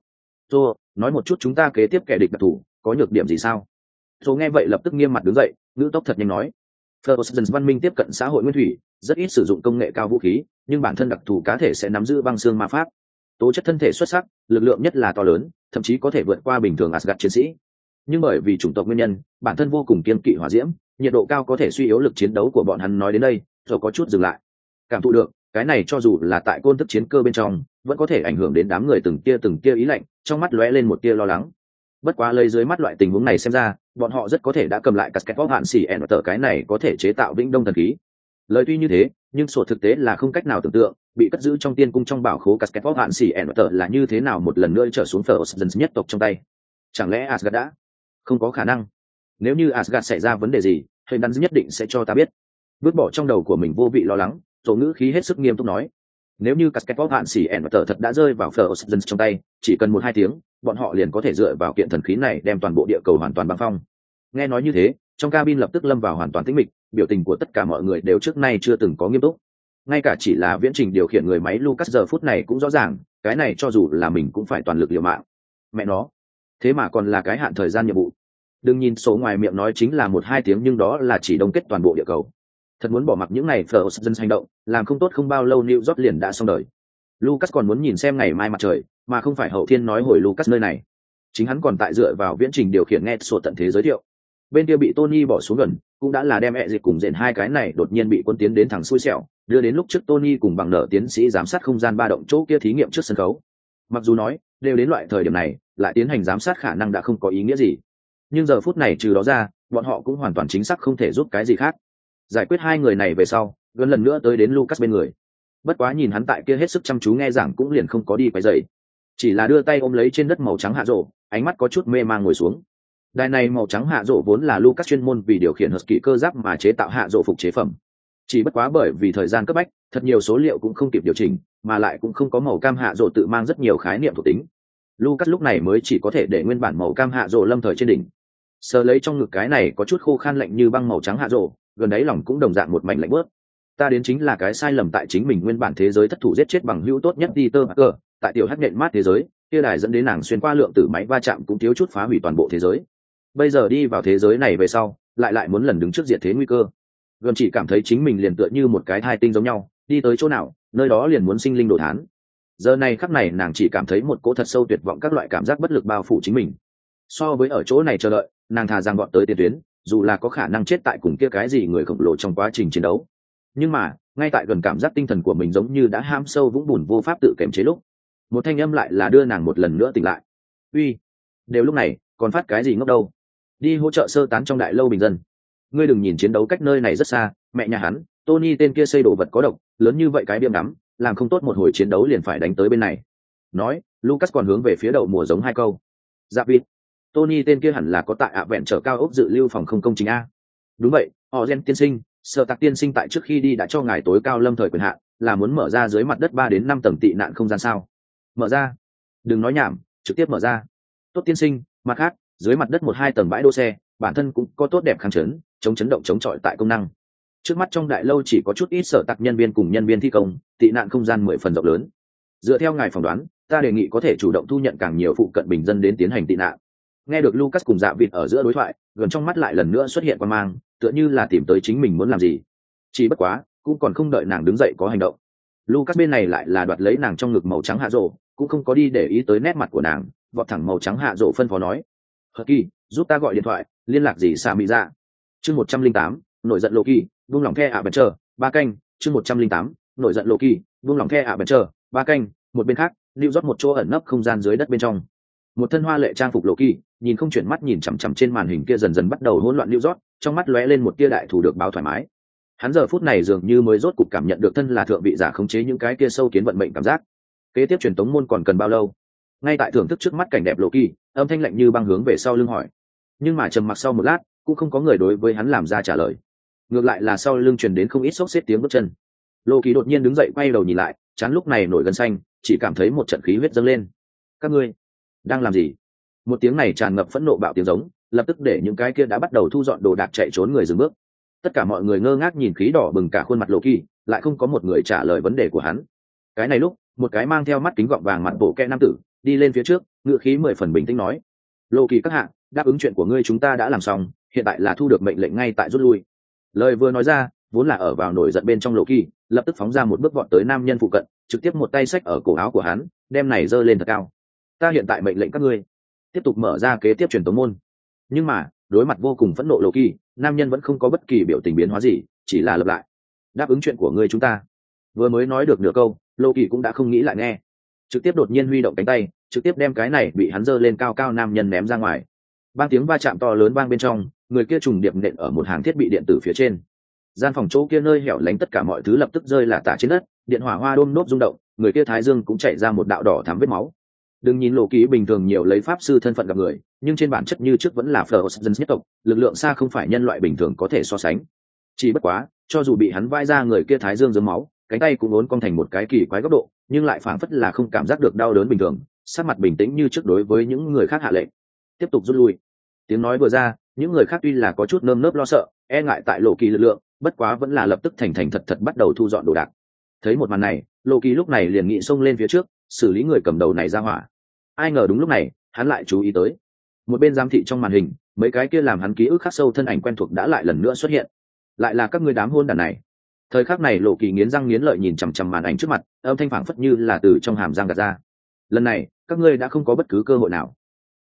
Nói một chút chúng ta kế tiếp kẻ địch đặc thủ, có nhược điểm gì sao? Sổ nghe vậy lập tức nghiêm mặt đứng dậy, ngữ tốc thật nhanh nói. Ferguson văn minh tiếp cận xã hội nguyên thủy, rất ít sử dụng công nghệ cao vũ khí, nhưng bản thân đặc thù cá thể sẽ nắm giữ băng xương ma pháp. Tố chất thân thể xuất sắc, lực lượng nhất là to lớn, thậm chí có thể vượt qua bình thường Asgard chiến sĩ. Nhưng bởi vì chủng tộc nguyên nhân, bản thân vô cùng kiên kỵ hỏa diễm, nhiệt độ cao có thể suy yếu lực chiến đấu của bọn hắn. Nói đến đây, rồi có chút dừng lại. Cảm thụ được, cái này cho dù là tại côn thức chiến cơ bên trong, vẫn có thể ảnh hưởng đến đám người từng tia ý lạnh, trong mắt lóe lên một tia lo lắng. Bất quá lấy dưới mắt loại tình huống này xem ra, bọn họ rất có thể đã cầm lại casket bóc hạn xỉ ẻn tờ cái này có thể chế tạo vĩnh đông thần khí. Lời tuy như thế, nhưng sổ thực tế là không cách nào tưởng tượng, bị cất giữ trong tiên cung trong bảo khố casket bóc hạn xỉ ẻn tờ là như thế nào một lần nữa trở xuống phở dần nhất tộc trong tay. Chẳng lẽ Asgard đã? Không có khả năng. Nếu như Asgard xảy ra vấn đề gì, hình đắn nhất định sẽ cho ta biết. Vứt bỏ trong đầu của mình vô vị lo lắng, tổ ngữ khí hết sức nghiêm túc nói. Nếu như casket bóc hạn xỉ ẻn tờ thật đã rơi vào phở dần trong tay, chỉ cần 1-2 tiếng, bọn họ liền có thể dựa vào kiện thần khí này đem toàn bộ địa cầu hoàn toàn băng phong. Nghe nói như thế, trong cabin lập tức lâm vào hoàn toàn tĩnh mịch, biểu tình của tất cả mọi người đều trước nay chưa từng có nghiêm túc. Ngay cả chỉ là viễn trình điều khiển người máy Lucas giờ phút này cũng rõ ràng, cái này cho dù là mình cũng phải toàn lực liều mạng. Mẹ nó, thế mà còn là cái hạn thời gian nhiệm vụ. Đừng nhìn số ngoài miệng nói chính là 1-2 tiếng, nhưng đó là chỉ đông kết toàn bộ địa cầu. Thật muốn bỏ mặc những này Ferguson hành động, làm không tốt không bao lâu New York liền đã xong đời. Lucas còn muốn nhìn xem ngày mai mặt trời, mà không phải hậu thiên nói hồi Lucas nơi này. Chính hắn còn tại dựa vào viễn trình điều khiển nghe sổ tận thế giới thiệu. Bên kia bị Tony bỏ xuống gần, cũng đã là đem dịch cùng dện hai cái này đột nhiên bị quân tiến đến thẳng xui xẻo, đưa đến lúc trước Tony cùng bằng nợ tiến sĩ giám sát không gian ba động chỗ kia thí nghiệm trước sân khấu. Mặc dù nói, đều đến loại thời điểm này, lại tiến hành giám sát khả năng đã không có ý nghĩa gì. Nhưng giờ phút này trừ đó ra, bọn họ cũng hoàn toàn chính xác không thể giúp cái gì khác. Giải quyết 2 người này về sau, gần lần nữa tới đến Lucas bên người. Bất quá nhìn hắn tại kia hết sức chăm chú nghe giảng cũng liền không có đi quay dậy, chỉ là đưa tay ôm lấy trên đất màu trắng hạ rổ, ánh mắt có chút mê mang ngồi xuống. Đài này màu trắng hạ rổ vốn là Lucas chuyên môn vì điều khiển Husky cơ giáp mà chế tạo hạ rổ phục chế phẩm. Chỉ bất quá bởi vì thời gian cấp bách, thật nhiều số liệu cũng không kịp điều chỉnh, mà lại cũng không có màu cam hạ rổ tự mang rất nhiều khái niệm thuộc tính. Lucas lúc này mới chỉ có thể để nguyên bản màu cam hạ rổ lâm thời trên đỉnh. Sờ lấy trong ngực cái này có chút khô khan lạnh như băng màu trắng hạ rổ, gần đấy lòng cũng đồng dạng một mảnh lạnh bớt. ta đến chính là cái sai lầm tại chính mình nguyên bản thế giới thất thủ giết chết bằng hữu tốt nhất Peter Parker, tại tiểu hắc nhện mát thế giới kia đài dẫn đến nàng xuyên qua lượng tử máy va chạm cũng thiếu chút phá hủy toàn bộ thế giới. Bây giờ đi vào thế giới này về sau lại muốn lần đứng trước diệt thế nguy cơ. Gần chỉ cảm thấy chính mình liền tựa như một cái thai tinh giống nhau, đi tới chỗ nào nơi đó liền muốn sinh linh đồ thán. Giờ này khắc này nàng chỉ cảm thấy một cỗ thật sâu tuyệt vọng, các loại cảm giác bất lực bao phủ chính mình. So với ở chỗ này chờ đợi, nàng thà rằng gọn tới tiền tuyến, dù là có khả năng chết tại cùng kia cái gì người khổng lồ trong quá trình chiến đấu. Nhưng mà ngay tại gần cảm giác tinh thần của mình giống như đã ham sâu vũng bùn vô pháp tự kiềm chế lúc, một thanh âm lại là đưa nàng một lần nữa tỉnh lại. Uy, đều lúc này còn phát cái gì ngốc đâu, đi hỗ trợ sơ tán trong đại lâu bình dân. Ngươi đừng nhìn chiến đấu cách nơi này rất xa, mẹ nhà hắn Tony tên kia xây đồ vật có độc lớn như vậy, cái biêm đắm làm không tốt một hồi chiến đấu liền phải đánh tới bên này. Nói Lucas còn hướng về phía đầu mùa giống hai câu. Dạ vịt, Tony tên kia hẳn là có tại ạ vẹn trở cao ốc dự lưu phòng không công chính a. Đúng vậy, Ozen tiên sinh, Sở Tạc tiên sinh tại trước khi đi đã cho ngài tối cao lâm thời quyền hạn, là muốn mở ra dưới mặt đất 3 đến 5 tầng tị nạn không gian sao? Mở ra? Đừng nói nhảm, trực tiếp mở ra. Tốt tiên sinh, mặt khác, dưới mặt đất 1-2 tầng bãi đỗ xe, bản thân cũng có tốt đẹp kháng chấn, chống chấn động chống chọi tại công năng. Trước mắt trong đại lâu chỉ có chút ít Sở Tạc nhân viên cùng nhân viên thi công, tị nạn không gian 10 phần rộng lớn. Dựa theo ngài phỏng đoán, ta đề nghị có thể chủ động thu nhận càng nhiều phụ cận bình dân đến tiến hành tị nạn. Nghe được Lucas cùng Dạ Vịt ở giữa đối thoại, gần trong mắt lại lần nữa xuất hiện quan mang, tựa như là tìm tới chính mình muốn làm gì. Chỉ bất quá cũng còn không đợi nàng đứng dậy có hành động, Lucas bên này lại là đoạt lấy nàng trong ngực màu trắng hạ rổ, cũng không có đi để ý tới nét mặt của nàng, vọt thẳng màu trắng hạ rổ phân phó nói: "Hờ Kỳ, giúp ta gọi điện thoại, liên lạc gì xà mỹ ra." Chương 108, nổi giận Loki, buông lỏng the ạ bèn chờ, 3 canh. Chương 108, nổi giận Loki, buông lỏng the ạ bèn chờ, 3 canh. Một bên khác, lưu rót một chỗ ẩn nấp không gian dưới đất bên trong. Một thân hoa lệ trang phục Loki, nhìn không chuyển mắt nhìn chằm chằm trên màn hình kia dần dần bắt đầu hỗn loạn lưu rót, trong mắt lóe lên một tia đại thủ được báo thoải mái. Hắn giờ phút này dường như mới rốt cục cảm nhận được thân là thượng vị giả khống chế những cái kia sâu kiến vận mệnh cảm giác. Kế tiếp truyền tống môn còn cần bao lâu? Ngay tại thưởng thức trước mắt cảnh đẹp Loki, âm thanh lạnh như băng hướng về sau lưng hỏi. Nhưng mà trầm mặc sau một lát, cũng không có người đối với hắn làm ra trả lời. Ngược lại là sau lưng truyền đến không ít xốc xếp tiếng bước chân. Loki đột nhiên đứng dậy quay đầu nhìn lại, chán lúc này nổi gân xanh, chỉ cảm thấy một trận khí huyết dâng lên. Các ngươi đang làm gì? Một tiếng này tràn ngập phẫn nộ bạo tiếng giống, lập tức để những cái kia đã bắt đầu thu dọn đồ đạc chạy trốn người dừng bước. Tất cả mọi người ngơ ngác nhìn khí đỏ bừng cả khuôn mặt Loki, lại không có một người trả lời vấn đề của hắn. Cái này lúc, một cái mang theo mắt kính gọng vàng mặt bộ kẹ nam tử đi lên phía trước, ngựa khí 10 phần bình tĩnh nói: "Loki các hạ, đáp ứng chuyện của ngươi chúng ta đã làm xong, hiện tại là thu được mệnh lệnh ngay tại rút lui." Lời vừa nói ra, vốn là ở vào nổi giận bên trong Loki, lập tức phóng ra một bước vọt tới nam nhân phụ cận, trực tiếp một tay xách ở cổ áo của hắn, đem này giơ lên thật cao. "Ta hiện tại mệnh lệnh các ngươi tiếp tục mở ra kế tiếp truyền tống môn." Nhưng mà đối mặt vô cùng phẫn nộ Loki, nam nhân vẫn không có bất kỳ biểu tình biến hóa gì, chỉ là lặp lại: "Đáp ứng chuyện của ngươi chúng ta." Vừa mới nói được nửa câu, Loki cũng đã không nghĩ lại nghe, trực tiếp đột nhiên huy động cánh tay, trực tiếp đem cái này bị hắn giơ lên cao cao nam nhân ném ra ngoài. Bang tiếng va chạm to lớn vang bên trong, người kia trùng điệp nện ở một hàng thiết bị điện tử phía trên. Gian phòng chỗ kia nơi hẻo lánh tất cả mọi thứ lập tức rơi lả tả trên đất, điện hỏa hoa đôm nốt rung động, người kia thái dương cũng chảy ra một đạo đỏ thắm vết máu. Đừng nhìn Loki bình thường nhiều lấy pháp sư thân phận gặp người, nhưng trên bản chất như trước vẫn là Frozen nhất tộc, lực lượng xa không phải nhân loại bình thường có thể so sánh. Chỉ bất quá, cho dù bị hắn vai ra người kia thái dương giấm máu, cánh tay cũng uốn cong thành một cái kỳ quái góc độ, nhưng lại phảng phất là không cảm giác được đau đớn bình thường, sắc mặt bình tĩnh như trước đối với những người khác hạ lệnh tiếp tục rút lui. Tiếng nói vừa ra, những người khác tuy là có chút nơm nớp lo sợ, e ngại tại Loki lực lượng, bất quá vẫn là lập tức thành thật thật bắt đầu thu dọn đồ đạc. Thấy một màn này, Loki lúc này liền nghĩ xông lên phía trước, xử lý người cầm đầu này ra hỏa. Ai ngờ đúng lúc này, hắn lại chú ý tới một bên giám thị trong màn hình, mấy cái kia làm hắn ký ức khắc sâu thân ảnh quen thuộc đã lại lần nữa xuất hiện. Lại là các ngươi đám hôn đản này. Thời khắc này Loki nghiến răng nghiến lợi nhìn chằm chằm màn ảnh trước mặt, âm thanh phảng phất như là từ trong hàm răng gạt ra. Lần này, các ngươi đã không có bất cứ cơ hội nào.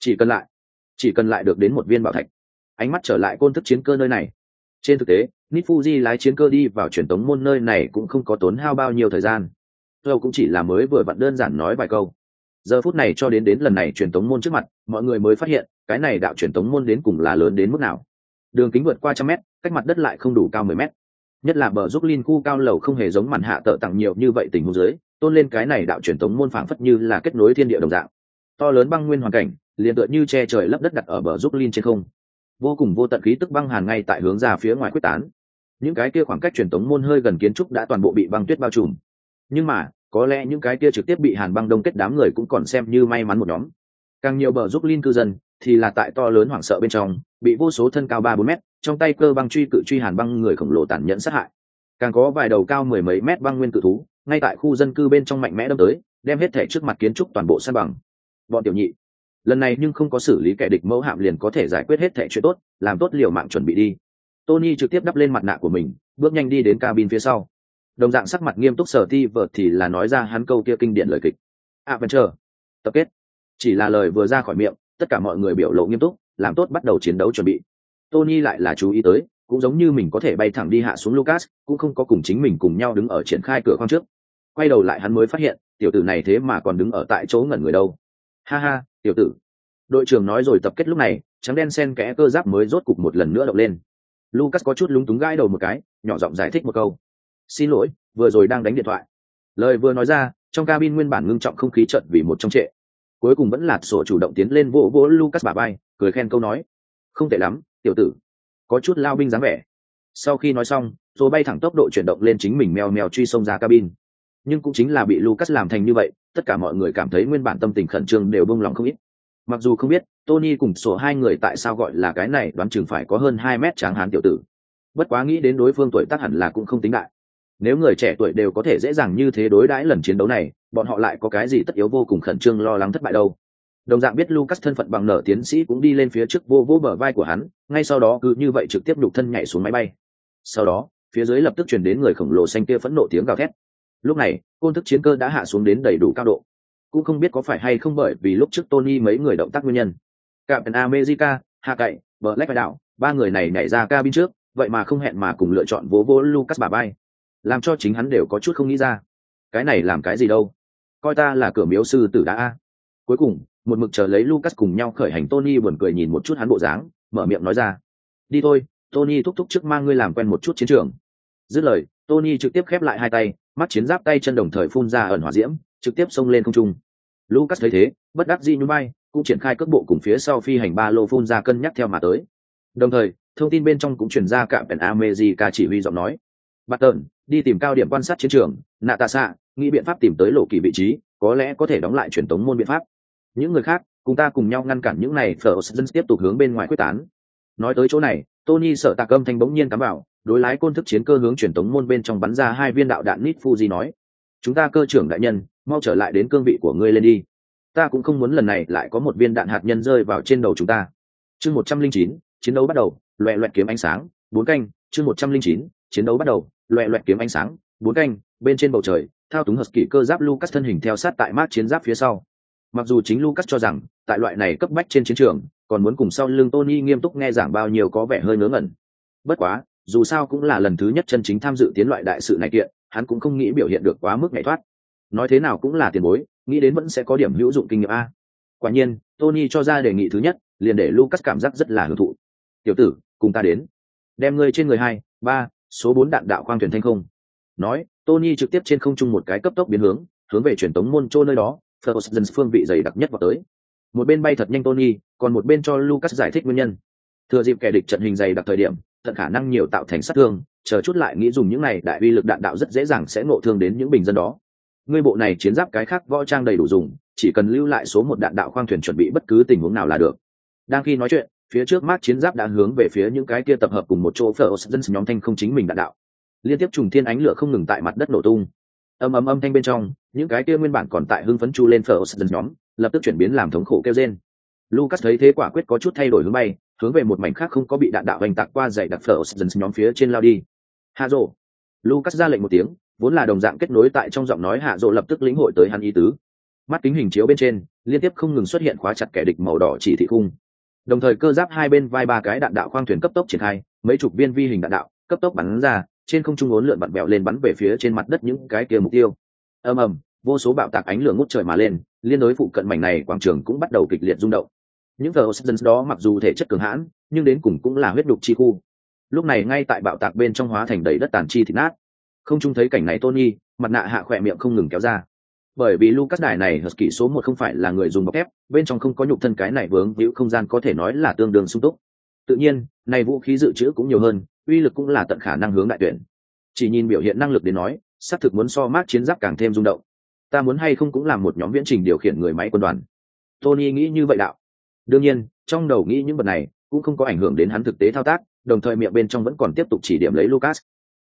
Chỉ cần lại được đến một viên bảo thạch. Ánh mắt trở lại côn thức chiến cơ nơi này. Trên thực tế, Nifuji lái chiến cơ đi vào truyền tống môn nơi này cũng không có tốn hao bao nhiêu thời gian. Đâu cũng chỉ là mới vừa vặn đơn giản nói vài câu. Giờ phút này cho đến lần này truyền tống môn trước mặt, mọi người mới phát hiện, cái này đạo truyền tống môn đến cùng là lớn đến mức nào. Đường kính vượt qua 100 mét, cách mặt đất lại không đủ cao 10 mét. Nhất là bờ giúp Linh khu cao lầu không hề giống màn hạ tợ tặng nhiều như vậy tình huống dưới, tôn lên cái này đạo truyền tống môn phảng phất như là kết nối thiên địa đồng dạng. To lớn băng nguyên hoàn cảnh, liền tựa như che trời lấp đất đặt ở bờ giúp Linh trên không. Vô cùng vô tận khí tức băng hàn ngay tại hướng ra phía ngoài quyết tán. Những cái kia khoảng cách truyền tống môn hơi gần kiến trúc đã toàn bộ bị băng tuyết bao trùm. Nhưng mà, có lẽ những cái kia trực tiếp bị hàn băng đông kết đám người cũng còn xem như may mắn một nhóm. Càng nhiều bờ giúp Linh cư dân thì là tại to lớn hoảng sợ bên trong, bị vô số thân cao 3-4 mét, trong tay cơ băng truy cự truy hàn băng người khổng lồ tàn nhẫn sát hại. càng có vài đầu cao mười mấy mét băng nguyên cự thú ngay tại khu dân cư bên trong mạnh mẽ đâm tới, đem hết thể trước mặt kiến trúc toàn bộ san bằng. Bọn tiểu nhị, lần này nhưng không có xử lý kẻ địch mẫu hạm liền có thể giải quyết hết thể chuyện tốt, làm tốt liều mạng chuẩn bị đi. Tony trực tiếp đắp lên mặt nạ của mình, bước nhanh đi đến cabin phía sau. Đồng dạng sắc mặt nghiêm túc Sở Ti vợt thì là nói ra hắn câu kia kinh điển lời kịch. Adventure, tập kết. Chỉ là lời vừa ra khỏi miệng, tất cả mọi người biểu lộ nghiêm túc, làm tốt bắt đầu chiến đấu chuẩn bị. Tony lại là chú ý tới, cũng giống như mình có thể bay thẳng đi hạ xuống Lucas, cũng không có cùng chính mình cùng nhau đứng ở triển khai cửa khoang trước. Quay đầu lại hắn mới phát hiện, tiểu tử này thế mà còn đứng ở tại chỗ ngẩn người đâu. Ha ha, tiểu tử. Đội trưởng nói rồi tập kết lúc này, trắng đen xen kẽ cơ giáp mới rốt cục một lần nữa động lên. Lucas có chút lúng túng gãi đầu một cái, nhỏ giọng giải thích một câu. Xin lỗi, vừa rồi đang đánh điện thoại. Lời vừa nói ra, trong cabin nguyên bản ngưng trọng không khí chợt vì một trong trệ. Cuối cùng vẫn là sổ chủ động tiến lên vỗ vỗ Lucas bả vai, cười khen câu nói. Không tệ lắm, tiểu tử. Có chút lao binh dáng vẻ. Sau khi nói xong, rồi bay thẳng tốc độ chuyển động lên chính mình mèo mèo truy xông ra cabin. Nhưng cũng chính là bị Lucas làm thành như vậy, tất cả mọi người cảm thấy nguyên bản tâm tình khẩn trương đều bông lòng không ít. Mặc dù không biết Tony cùng sổ hai người tại sao gọi là cái này, đoán chừng phải có hơn 2 mét tráng hán tiểu tử. Bất quá nghĩ đến đối phương tuổi tác hẳn là cũng không tính đại. Nếu người trẻ tuổi đều có thể dễ dàng như thế đối đãi lần chiến đấu này, bọn họ lại có cái gì tất yếu vô cùng khẩn trương lo lắng thất bại đâu. Đồng dạng biết Lucas thân phận bằng nở tiến sĩ cũng đi lên phía trước vô vô bờ vai của hắn, ngay sau đó cứ như vậy trực tiếp đục thân nhảy xuống máy bay. Sau đó, phía dưới lập tức truyền đến người khổng lồ xanh kia phẫn nộ tiếng gào thét. Lúc này, côn thức chiến cơ đã hạ xuống đến đầy đủ cao độ. Cũng không biết có phải hay không bởi vì lúc trước Tony mấy người động tác nguyên nhân. Captain America, Hạ Cậy, Black Widow, ba người này nhảy ra cabin trước, vậy mà không hẹn mà cùng lựa chọn vô vô Lucas bả vai, làm cho chính hắn đều có chút không nghĩ ra. Cái này làm cái gì đâu? Coi ta là cửa miếu sư tử đã a. Cuối cùng, một mực chờ lấy Lucas cùng nhau khởi hành Tony buồn cười nhìn một chút hắn bộ dáng, mở miệng nói ra. Đi thôi, Tony thúc thúc trước mang ngươi làm quen một chút chiến trường. Dứt lời, Tony trực tiếp khép lại hai tay, mắt chiến giáp tay chân đồng thời phun ra ẩn hỏa diễm, trực tiếp xông lên không trung. Lucas thấy thế, bất đắc dĩ nhún vai, cũng triển khai cước bộ cùng phía sau phi hành ba lô phun ra cân nhắc theo mà tới. Đồng thời, thông tin bên trong cũng truyền ra Captain America chỉ huy giọng nói. Barton, đi tìm cao điểm quan sát chiến trường, Natasha, nghĩ biện pháp tìm tới lộ kỳ vị trí, có lẽ có thể đóng lại truyền tống môn biện pháp. Những người khác, cùng ta cùng nhau ngăn cản những này Frozen tiếp tục hướng bên ngoài quyết tán. Nói tới chỗ này, Tony sợ tạc âm thanh bỗng nhiên cắm vào, đối lái côn thức chiến cơ hướng truyền tống môn bên trong bắn ra 2 viên đạo đạn nít Fuji nói: "Chúng ta cơ trưởng đại nhân, mau trở lại đến cương vị của ngươi lên đi. Ta cũng không muốn lần này lại có một viên đạn hạt nhân rơi vào trên đầu chúng ta." Chương 109, chiến đấu bắt đầu, loẹt loẹt kiếm ánh sáng, 4 canh, chương 109, chiến đấu bắt đầu, loẹt loẹt kiếm ánh sáng, 4 canh, bên trên bầu trời, thao túng Husky cơ giáp Lucas thân hình theo sát tại Mark chiến giáp phía sau. Mặc dù chính Lucas cho rằng, tại loại này cấp bách trên chiến trường, còn muốn cùng sau lưng Tony nghiêm túc nghe giảng bao nhiêu có vẻ hơi ngớ ngẩn. Bất quá, dù sao cũng là lần thứ nhất chân chính tham dự tiến loại đại sự này kiện, hắn cũng không nghĩ biểu hiện được quá mức nhảy thoát. Nói thế nào cũng là tiền bối, nghĩ đến vẫn sẽ có điểm hữu dụng kinh nghiệm a. Quả nhiên, Tony cho ra đề nghị thứ nhất, liền để Lucas cảm giác rất là hưởng thụ. "Tiểu tử, cùng ta đến. Đem ngươi trên người 2, 3, số 4 đạn đạo khoang thuyền thanh không." Nói, Tony trực tiếp trên không trung một cái cấp tốc biến hướng về truyền tống môn chỗ nơi đó, Ferguson phương vị dày đặc nhất vào tới. Một bên bay thật nhanh Tony, còn một bên cho Lucas giải thích nguyên nhân. Thừa dịp kẻ địch trận hình dày đặc thời điểm, tận khả năng nhiều tạo thành sát thương, chờ chút lại nghĩ dùng những này đại uy lực đạn đạo rất dễ dàng sẽ ngộ thương đến những bình dân đó. Ngươi bộ này chiến giáp cái khác võ trang đầy đủ dùng, chỉ cần lưu lại số 1 đạn đạo khoang thuyền chuẩn bị bất cứ tình huống nào là được. Đang khi nói chuyện, phía trước Mark chiến giáp đã hướng về phía những cái kia tập hợp cùng một chỗ Ferguson nhóm thanh không chính mình đạn đạo. Liên tiếp trùng thiên ánh lửa không ngừng tại mặt đất nổ tung. Âm thanh bên trong, những cái kia nguyên bản còn tại hưng phấn chu lên Ferguson nhóm, lập tức chuyển biến làm thống khổ kêu rên. Lucas thấy thế quả quyết có chút thay đổi hướng bay, hướng về một mảnh khác không có bị đạn đạo hoành tạc qua dày đặc Ferguson nhóm phía trên lao đi. Hạ rồ. Lucas ra lệnh một tiếng, vốn là đồng dạng kết nối tại trong giọng nói Hạ rồ lập tức lĩnh hội tới hắn ý tứ. Mắt kính hình chiếu bên trên, liên tiếp không ngừng xuất hiện khóa chặt kẻ địch màu đỏ chỉ thị khung. Đồng thời cơ giáp hai bên vai 3 cái đạn đạo khoang thuyền cấp tốc triển khai, mấy chục viên vi hình đạn đạo cấp tốc bắn ra, trên không trung uốn lượn vặn vẹo lên bắn về phía trên mặt đất những cái kia mục tiêu. Ầm, vô số bạo tạc ánh lửa ngút trời mà lên, liên đối phụ cận mảnh này quảng trường cũng bắt đầu kịch liệt rung động. Những Ferguson đó mặc dù thể chất cường hãn, nhưng đến cùng cũng là huyết đục chi khu. Lúc này ngay tại bạo tạc bên trong hóa thành đầy đất tàn chi thịt nát. Không trung thấy cảnh này Tony, mặt nạ hạ khỏe miệng không ngừng kéo ra. Bởi vì Lucas đài này Husky số 1 không phải là người dùng bọc thép, bên trong không có nhục thân cái này vướng víu không gian có thể nói là tương đương sung túc. Tự nhiên, này vũ khí dự trữ cũng nhiều hơn, uy lực cũng là tận khả năng hướng đại tuyển. Chỉ nhìn biểu hiện năng lực đến nói, xác thực muốn so Mark chiến giáp càng thêm rung động. Ta muốn hay không cũng làm một nhóm viễn trình điều khiển người máy quân đoàn. Tony nghĩ như vậy đạo. Đương nhiên, trong đầu nghĩ những vật này cũng không có ảnh hưởng đến hắn thực tế thao tác, đồng thời miệng bên trong vẫn còn tiếp tục chỉ điểm lấy Lucas.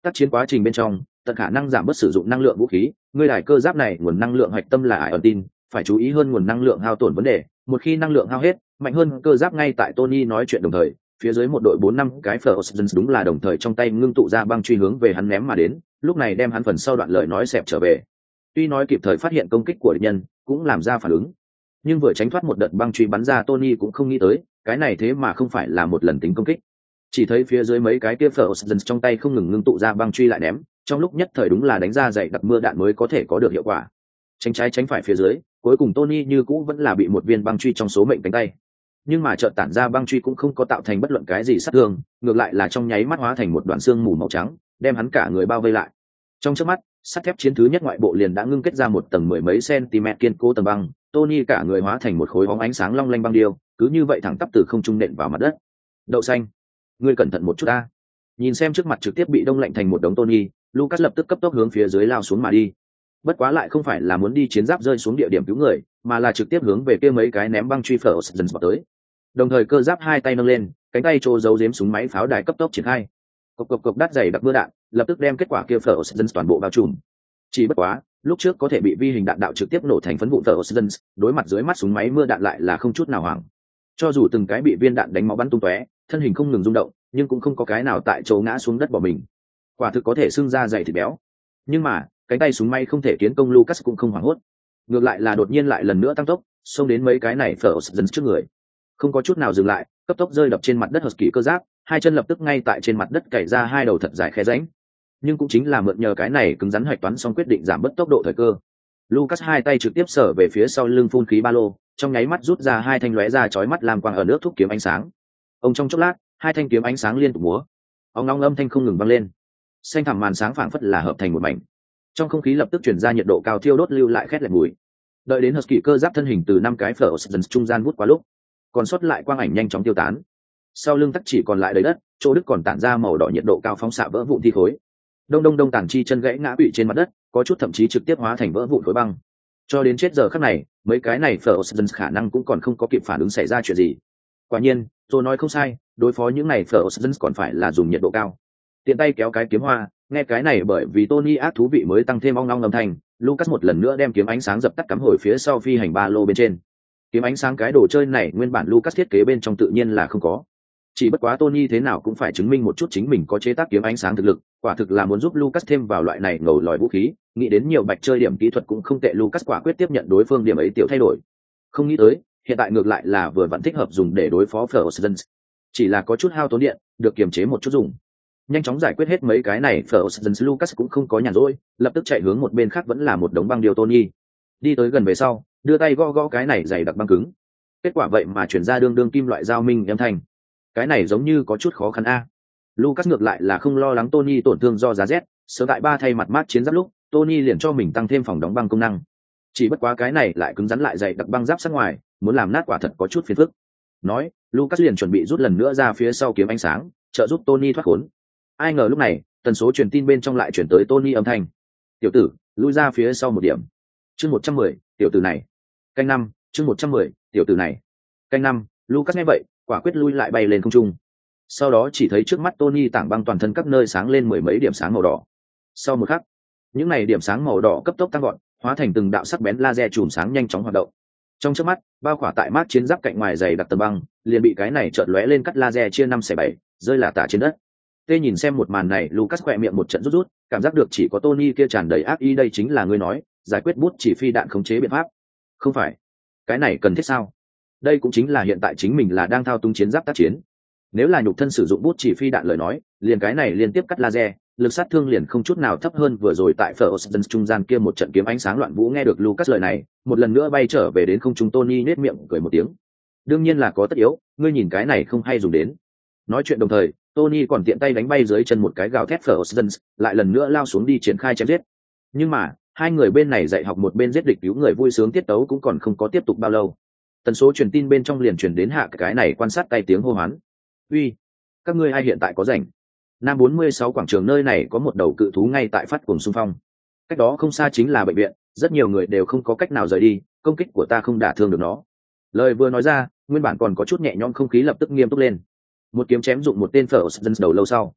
tác chiến quá trình bên trong tận khả năng giảm bớt sử dụng năng lượng vũ khí, ngươi đài cơ giáp này nguồn năng lượng hạch tâm là ải ẩn tin, phải chú ý hơn nguồn năng lượng hao tổn vấn đề. Một khi năng lượng hao hết, mạnh hơn cơ giáp ngay tại Tony nói chuyện đồng thời, phía dưới một đội 4-5 cái Frozen đúng là đồng thời trong tay ngưng tụ ra băng truy hướng về hắn ném mà đến, lúc này đem hắn phần sau đoạn lời nói xẹp trở về. Tuy nói kịp thời phát hiện công kích của địch nhân, cũng làm ra phản ứng, nhưng vừa tránh thoát một đợt băng truy bắn ra Tony cũng không nghĩ tới, cái này thế mà không phải là một lần tính công kích. Chỉ thấy phía dưới mấy cái kia Frozen trong tay không ngừng ngưng tụ ra băng truy lại ném, trong lúc nhất thời đúng là đánh ra dày đặc mưa đạn mới có thể có được hiệu quả. Tránh trái tránh phải phía dưới, cuối cùng Tony như cũ vẫn là bị một viên băng truy trong số mệnh cánh tay. Nhưng mà chợt tản ra băng truy cũng không có tạo thành bất luận cái gì sát thương, ngược lại là trong nháy mắt hóa thành một đoạn xương mù màu trắng, đem hắn cả người bao vây lại. Trong chớp mắt, sắt thép chiến thứ nhất ngoại bộ liền đã ngưng kết ra một tầng mười mấy cm kiên cố tầng băng, Tony cả người hóa thành một khối bóng ánh sáng long lanh băng điêu, cứ như vậy thẳng tắp từ không trung nện vào mặt đất. Đậu xanh, ngươi cẩn thận một chút ta. Nhìn xem trước mặt trực tiếp bị đông lạnh thành một đống Tony, Lucas lập tức cấp tốc hướng phía dưới lao xuống mà đi. Bất quá lại không phải là muốn đi chiến giáp rơi xuống địa điểm cứu người, mà là trực tiếp hướng về kia mấy cái ném băng truy phở dần vào tới. Đồng thời cơ giáp hai tay nâng lên, cánh tay trô giấu giếm súng máy pháo đài cấp tốc triển khai. Cộc cộc cộc đắt dày đặc mưa đạn, lập tức đem kết quả kia phở dần toàn bộ bao trùm. Chỉ bất quá, lúc trước có thể bị vi hình đạn đạo trực tiếp nổ thành phấn vụn phở dần, đối mặt dưới mắt súng máy mưa đạn lại là không chút nào hoảng. Cho dù từng cái bị viên đạn đánh máu bắn tung tóe, thân hình không ngừng rung động, nhưng cũng không có cái nào tại chỗ ngã xuống đất bỏ mình. Quả thực có thể xưng ra dày thịt béo. Nhưng mà cánh tay súng may không thể kiến công, Lucas cũng không hoảng hốt, ngược lại là đột nhiên lại lần nữa tăng tốc, xông đến mấy cái này phở dần trước người, không có chút nào dừng lại, cấp tốc rơi đập trên mặt đất Husky cơ giáp, hai chân lập tức ngay tại trên mặt đất cày ra hai đầu thật dài khe rãnh. Nhưng cũng chính là mượn nhờ cái này cứng rắn hoạch toán xong quyết định giảm bớt tốc độ thời cơ, Lucas hai tay trực tiếp sở về phía sau lưng phun khí ba lô, trong nháy mắt rút ra hai thanh lóe ra chói mắt làm quang ở nước thúc kiếm ánh sáng. Ông trong chốc lát, hai thanh kiếm ánh sáng liên tục múa, ong ong âm thanh không ngừng vang lên, xanh thẳm màn sáng phảng phất là hợp thành một mảnh. Trong không khí lập tức chuyển ra nhiệt độ cao thiêu đốt lưu lại khét lẹt mùi. Đợi đến Husky cơ giáp thân hình từ năm cái phở dần trung gian vút qua lúc, còn sót lại quang ảnh nhanh chóng tiêu tán. Sau lưng tắc chỉ còn lại đầy đất, chỗ đứt còn tản ra màu đỏ nhiệt độ cao phóng xạ vỡ vụn thi khối. Đông đông đông tàn chi chân gãy ngã quỵ trên mặt đất, có chút thậm chí trực tiếp hóa thành vỡ vụn khối băng. Cho đến chết giờ khắc này, mấy cái này phở dần khả năng cũng còn không có kịp phản ứng xảy ra chuyện gì. Quả nhiên, tôi nói không sai, đối phó những này phở dần còn phải là dùng nhiệt độ cao. Tiện tay kéo cái kiếm hoa, nghe cái này bởi vì Tony ác thú vị mới tăng thêm ong ong âm thanh, Lucas một lần nữa đem kiếm ánh sáng dập tắt cắm hồi phía sau phi hành ba lô bên trên. Kiếm ánh sáng cái đồ chơi này nguyên bản Lucas thiết kế bên trong tự nhiên là không có. Chỉ bất quá Tony thế nào cũng phải chứng minh một chút chính mình có chế tác kiếm ánh sáng thực lực, quả thực là muốn giúp Lucas thêm vào loại này ngầu lòi vũ khí, nghĩ đến nhiều bạch chơi điểm kỹ thuật cũng không tệ, Lucas quả quyết tiếp nhận đối phương điểm ấy tiểu thay đổi. Không nghĩ tới, hiện tại ngược lại là vừa vặn thích hợp dùng để đối phó Frozen. Chỉ là có chút hao tốn điện, được kiềm chế một chút dùng. Nhanh chóng giải quyết hết mấy cái này, Frozen Lucas cũng không có nhàn rỗi, lập tức chạy hướng một bên khác vẫn là một đống băng điều Tony. Đi tới gần về sau, đưa tay gõ gõ cái này dày đặc băng cứng. Kết quả vậy mà chuyển ra đương kim loại dao minh âm thanh. Cái này giống như có chút khó khăn a. Lucas ngược lại là không lo lắng Tony tổn thương do giá rét, sớm tại ba thay mặt mát chiến giáp lúc, Tony liền cho mình tăng thêm phòng đóng băng công năng. Chỉ bất quá cái này lại cứng rắn lại dày đặc băng giáp sát ngoài, muốn làm nát quả thật có chút phiền phức. Nói, Lucas liền chuẩn bị rút lần nữa ra phía sau kiếm ánh sáng, trợ giúp Tony thoát khốn. Ai ngờ lúc này, tần số truyền tin bên trong lại chuyển tới Tony âm thanh. "Tiểu tử, lui ra phía sau một điểm." Chương 110, tiểu tử này. Canh năm, chương 110, tiểu tử này. Canh năm, Lucas nghe vậy, quả quyết lui lại bay lên không trung. Sau đó chỉ thấy trước mắt Tony tảng băng toàn thân các nơi sáng lên mười mấy điểm sáng màu đỏ. Sau một khắc, những này điểm sáng màu đỏ cấp tốc tăng gọn, hóa thành từng đạo sắc bén laser chùm sáng nhanh chóng hoạt động. Trong chớp mắt, bao khỏa tại mát chiến giáp cạnh ngoài dày đặc tầng băng, liền bị cái này chợt lóe lên cắt laser chia 5/7, rơi là tả trên đất. Tê nhìn xem một màn này, Lucas khỏe miệng một trận rút rút, cảm giác được chỉ có Tony kia tràn đầy ác ý, đây chính là ngươi nói, giải quyết bút chỉ phi đạn khống chế biện pháp. Không phải, cái này cần thiết sao? Đây cũng chính là hiện tại chính mình là đang thao túng chiến giáp tác chiến. Nếu là nhục thân sử dụng bút chỉ phi đạn lời nói, liền cái này liên tiếp cắt laser, lực sát thương liền không chút nào thấp hơn vừa rồi tại Frozen trung gian kia một trận kiếm ánh sáng loạn vũ. Nghe được Lucas lời này, một lần nữa bay trở về đến không trung, Tony nhếch miệng cười một tiếng. Đương nhiên là có tất yếu, ngươi nhìn cái này không hay dùng đến. Nói chuyện đồng thời, Tony còn tiện tay đánh bay dưới chân một cái gào thét Frozen, lại lần nữa lao xuống đi triển khai chém giết. Nhưng mà, hai người bên này dạy học một bên giết địch cứu người vui sướng tiết tấu cũng còn không có tiếp tục bao lâu. Tần số truyền tin bên trong liền truyền đến hạ cái này quan sát tay tiếng hô hoán. "Uy, các ngươi ai hiện tại có rảnh? Nam 46 quảng trường nơi này có một đầu cự thú ngay tại phát cuồng xung phong. Cách đó không xa chính là bệnh viện, rất nhiều người đều không có cách nào rời đi, công kích của ta không đả thương được nó." Lời vừa nói ra, nguyên bản còn có chút nhẹ nhõm không khí lập tức nghiêm túc lên. Một kiếm chém dụng một tên Frozen đầu lâu sau,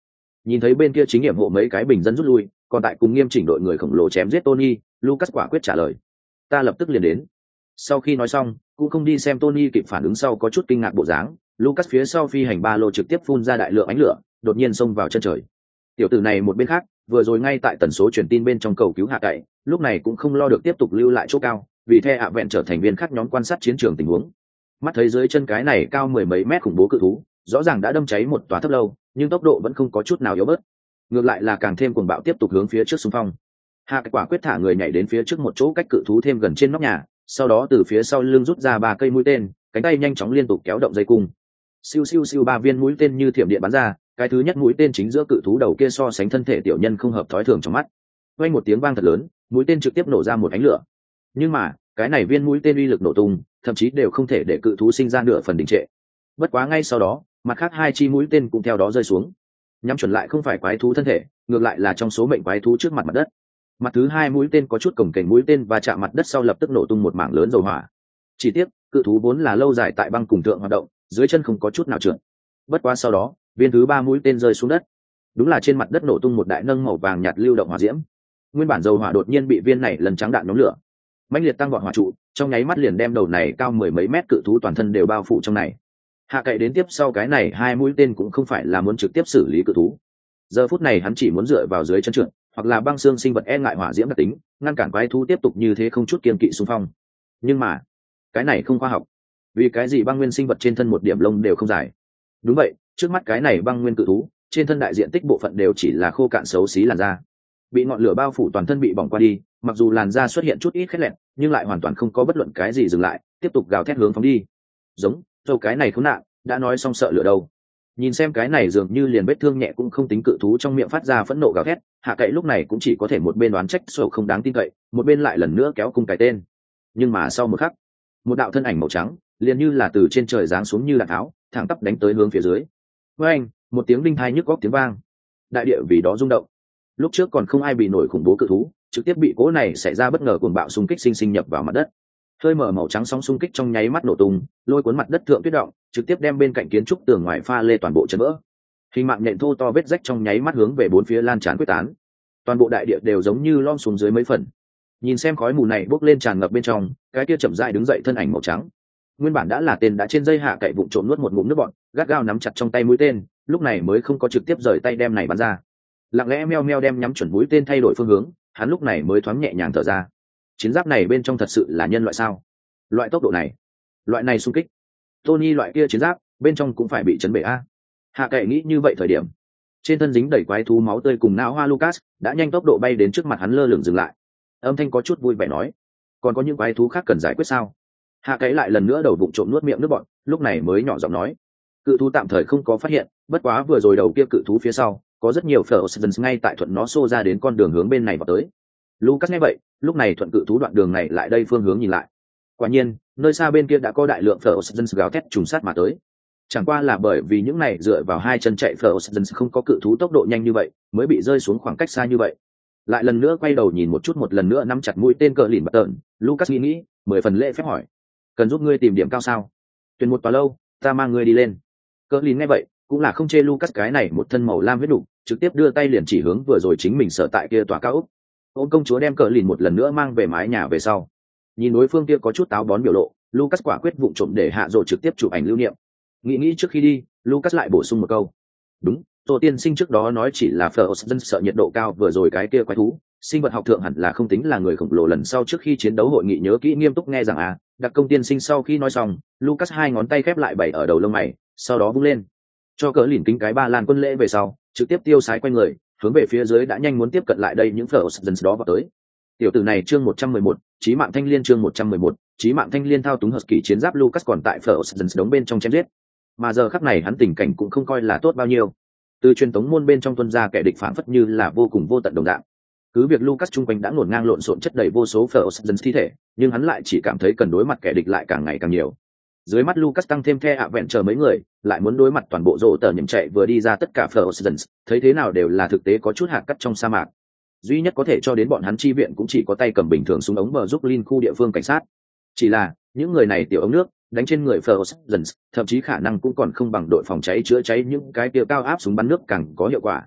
Nhìn thấy bên kia chính nghiệm hộ mấy cái bình dân rút lui, còn tại cùng nghiêm chỉnh đội người khổng lồ chém giết Tony, Lucas quả quyết trả lời: ta lập tức liền đến. Sau khi nói xong, cũng không đi xem Tony kịp phản ứng sau có chút kinh ngạc bộ dáng, Lucas phía sau phi hành ba lô trực tiếp phun ra đại lượng ánh lửa, đột nhiên xông vào chân trời. Tiểu tử này một bên khác, vừa rồi ngay tại tần số truyền tin bên trong cầu cứu hạ cậy, lúc này cũng không lo được tiếp tục lưu lại chỗ cao, vì The ạ vẹn trở thành viên khác nhóm quan sát chiến trường tình huống. Mắt thấy dưới chân cái này cao mười mấy mét khủng bố cự thú, rõ ràng đã đâm cháy một tòa thấp lâu, nhưng tốc độ vẫn không có chút nào yếu bớt, ngược lại là càng thêm cuồng bạo tiếp tục hướng phía trước xung phong. Hạ quả quyết thả người nhảy đến phía trước một chỗ cách cự thú thêm gần trên nóc nhà, sau đó từ phía sau lưng rút ra 3 cây mũi tên, cánh tay nhanh chóng liên tục kéo động dây cung. Siêu siêu siêu 3 viên mũi tên như thiểm điện bắn ra, cái thứ nhất mũi tên chính giữa cự thú đầu kia so sánh thân thể tiểu nhân không hợp thói thường trong mắt. Vang một tiếng vang thật lớn, mũi tên trực tiếp nổ ra một ánh lửa. Nhưng mà, cái này viên mũi tên uy lực nổ tung, thậm chí đều không thể để cự thú sinh ra nửa phần đình trệ. Bất quá ngay sau đó, mặt khác 2 chi mũi tên cũng theo đó rơi xuống. Nhắm chuẩn lại không phải quái thú thân thể, ngược lại là trong số mệnh quái thú trước mặt mặt đất. Mặt thứ 2 mũi tên có chút cồng kềnh mũi tên và chạm mặt đất sau lập tức nổ tung một mảng lớn dầu hỏa. Chỉ tiếc, cự thú vốn là lâu dài tại băng cùng thượng hoạt động, dưới chân không có chút nào trượt. Bất quá sau đó, viên thứ 3 mũi tên rơi xuống đất. Đúng là trên mặt đất nổ tung một đại nâng màu vàng nhạt lưu động hỏa diễm. Nguyên bản dầu hỏa đột nhiên bị viên này lần trắng đạn nhóm lửa. Mãnh liệt tăng vọt hỏa trụ, trong nháy mắt liền đem đầu này cao mười mấy mét cự thú toàn thân đều bao phủ trong này. Hạ cậy đến tiếp sau cái này 2 mũi tên cũng không phải là muốn trực tiếp xử lý cự thú. Giờ phút này hắn chỉ muốn dựa vào dưới chân trượt, hoặc là băng xương sinh vật e ngại hỏa diễm đặc tính, ngăn cản quái thú tiếp tục như thế không chút kiên kỵ xung phong. Nhưng mà, cái này không khoa học. Vì cái gì băng nguyên sinh vật trên thân một điểm lông đều không dài? Đúng vậy, trước mắt cái này băng nguyên cự thú, trên thân đại diện tích bộ phận đều chỉ là khô cạn xấu xí làn da. Bị ngọn lửa bao phủ toàn thân bị bỏng qua đi, mặc dù làn da xuất hiện chút ít khét lẹt, nhưng lại hoàn toàn không có bất luận cái gì dừng lại, tiếp tục gào thét hướng phóng đi. Giống, châu cái này khốn nạn, đã nói xong sợ lửa đâu. Nhìn xem cái này dường như liền vết thương nhẹ cũng không tính cự thú trong miệng phát ra phẫn nộ gào thét, Hạ cậy lúc này cũng chỉ có thể một bên đoán trách sổ không đáng tin cậy, một bên lại lần nữa kéo cung cái tên. Nhưng mà sau một khắc, một đạo thân ảnh màu trắng liền như là từ trên trời giáng xuống như đạn tháo, thẳng tắp đánh tới hướng phía dưới. Với anh, một tiếng đinh tai nhức góc tiếng vang, đại địa vì đó rung động. Lúc trước còn không ai bị nổi khủng bố cự thú, trực tiếp bị cỗ này xảy ra bất ngờ cuồng bạo xung kích sinh nhập vào mặt đất. Hơi mở màu trắng sóng xung kích trong nháy mắt nổ tung, lôi cuốn mặt đất thượng tuyết động, trực tiếp đem bên cạnh kiến trúc tường ngoài pha lê toàn bộ chấn vỡ. Hình mạng nhện thô to vết rách trong nháy mắt hướng về bốn phía lan tràn quyết tán. Toàn bộ đại địa đều giống như lom xuống dưới mấy phần. Nhìn xem khói mù này bốc lên tràn ngập bên trong, cái kia chậm rãi đứng dậy thân ảnh màu trắng. Nguyên bản đã là tên đã trên dây Hạ cậy vụng trộm nuốt một ngụm nước bọt, gắt gao nắm chặt trong tay mũi tên, lúc này mới không có trực tiếp rời tay đem này bắn ra. Lặng lẽ meo meo đem nhắm chuẩn mũi tên thay đổi phương hướng, hắn lúc này mới thoáng nhẹ nhàng thở ra. Chiến giáp này bên trong thật sự là nhân loại sao? Loại tốc độ này, loại này xung kích, Tony loại kia chiến giáp bên trong cũng phải bị chấn bể a. Hạ cậy nghĩ như vậy thời điểm, trên thân dính đầy quái thú máu tươi cùng não hoa Lucas đã nhanh tốc độ bay đến trước mặt hắn lơ lửng dừng lại. Âm thanh có chút vui vẻ nói: còn có những quái thú khác cần giải quyết sao? Hạ cậy lại lần nữa đầu bụng trộm nuốt miệng nước bọt, lúc này mới nhỏ giọng nói: cự thú tạm thời không có phát hiện, bất quá vừa rồi đầu kia cự thú phía sau có rất nhiều Ferocious ngay tại thuận nó xô ra đến con đường hướng bên này vào tới. Lucas nghe vậy, lúc này thuận cự thú đoạn đường này lại đây phương hướng nhìn lại. Quả nhiên, nơi xa bên kia đã có đại lượng Ferocious gào thét trùng sát mà tới. Chẳng qua là bởi vì những này dựa vào hai chân chạy Ferocious không có cự thú tốc độ nhanh như vậy, mới bị rơi xuống khoảng cách xa như vậy. Lại lần nữa quay đầu nhìn một chút, một lần nữa nắm chặt mũi tên cờ lìn bật tợn, Lucas nghĩ 10 phần lễ phép hỏi: cần giúp ngươi tìm điểm cao sao? Tuyển một tòa lâu, ta mang ngươi đi lên. Cờ lìn nghe vậy, cũng là không chê Lucas cái này một thân màu lam huyết đủ, trực tiếp đưa tay liền chỉ hướng vừa rồi chính mình sở tại kia tòa cao ốc. Ôn công chúa đem cờ lìn một lần nữa mang về mái nhà về sau, nhìn đối phương kia có chút táo bón biểu lộ, Lucas quả quyết vụng trộm để hạ rồi trực tiếp chụp ảnh lưu niệm. Nghĩ trước khi đi, Lucas lại bổ sung một câu: đúng, Tô tiên sinh trước đó nói chỉ là Ferocious sợ nhiệt độ cao, vừa rồi cái kia quái thú sinh vật học thượng hẳn là không tính là người khổng lồ, lần sau trước khi chiến đấu hội nghị nhớ kỹ nghiêm túc nghe rằng à. Đặc công tiên sinh sau khi nói xong, Lucas hai ngón tay khép lại bảy ở đầu lông mày, sau đó vung lên cho cỡ lìn kính cái ba lan quân lễ về sau, trực tiếp tiêu sái quanh người hướng về phía dưới đã nhanh muốn tiếp cận lại đây những Ferocious đó vào tới. Tiểu tử này chương 111, chí mạng thanh liên chương 111, chí mạng thanh liên thao túng Husky chiến giáp Lucas còn tại Ferocious đống bên trong chém giết. Mà giờ khắc này hắn tình cảnh cũng không coi là tốt bao nhiêu. Từ truyền tống môn bên trong tuân ra kẻ địch phản phất như là vô cùng vô tận đồng dạng. Cứ việc Lucas trung quanh đã ngổn ngang lộn xộn chất đầy vô số Ferocious thi thể, nhưng hắn lại chỉ cảm thấy cần đối mặt kẻ địch lại càng ngày càng nhiều. Dưới mắt Lucas tăng thêm The ạ vẹn chờ mấy người, lại muốn đối mặt toàn bộ rộ tờ nhậm chạy vừa đi ra tất cả Ferocious, thấy thế nào đều là thực tế có chút hạt cắt trong sa mạc. Duy nhất có thể cho đến bọn hắn chi viện cũng chỉ có tay cầm bình thường súng ống bờ giúp Lin khu địa phương cảnh sát. Chỉ là những người này tiểu ống nước đánh trên người Ferocious, thậm chí khả năng cũng còn không bằng đội phòng cháy chữa cháy những cái tiêu cao áp súng bắn nước càng có hiệu quả.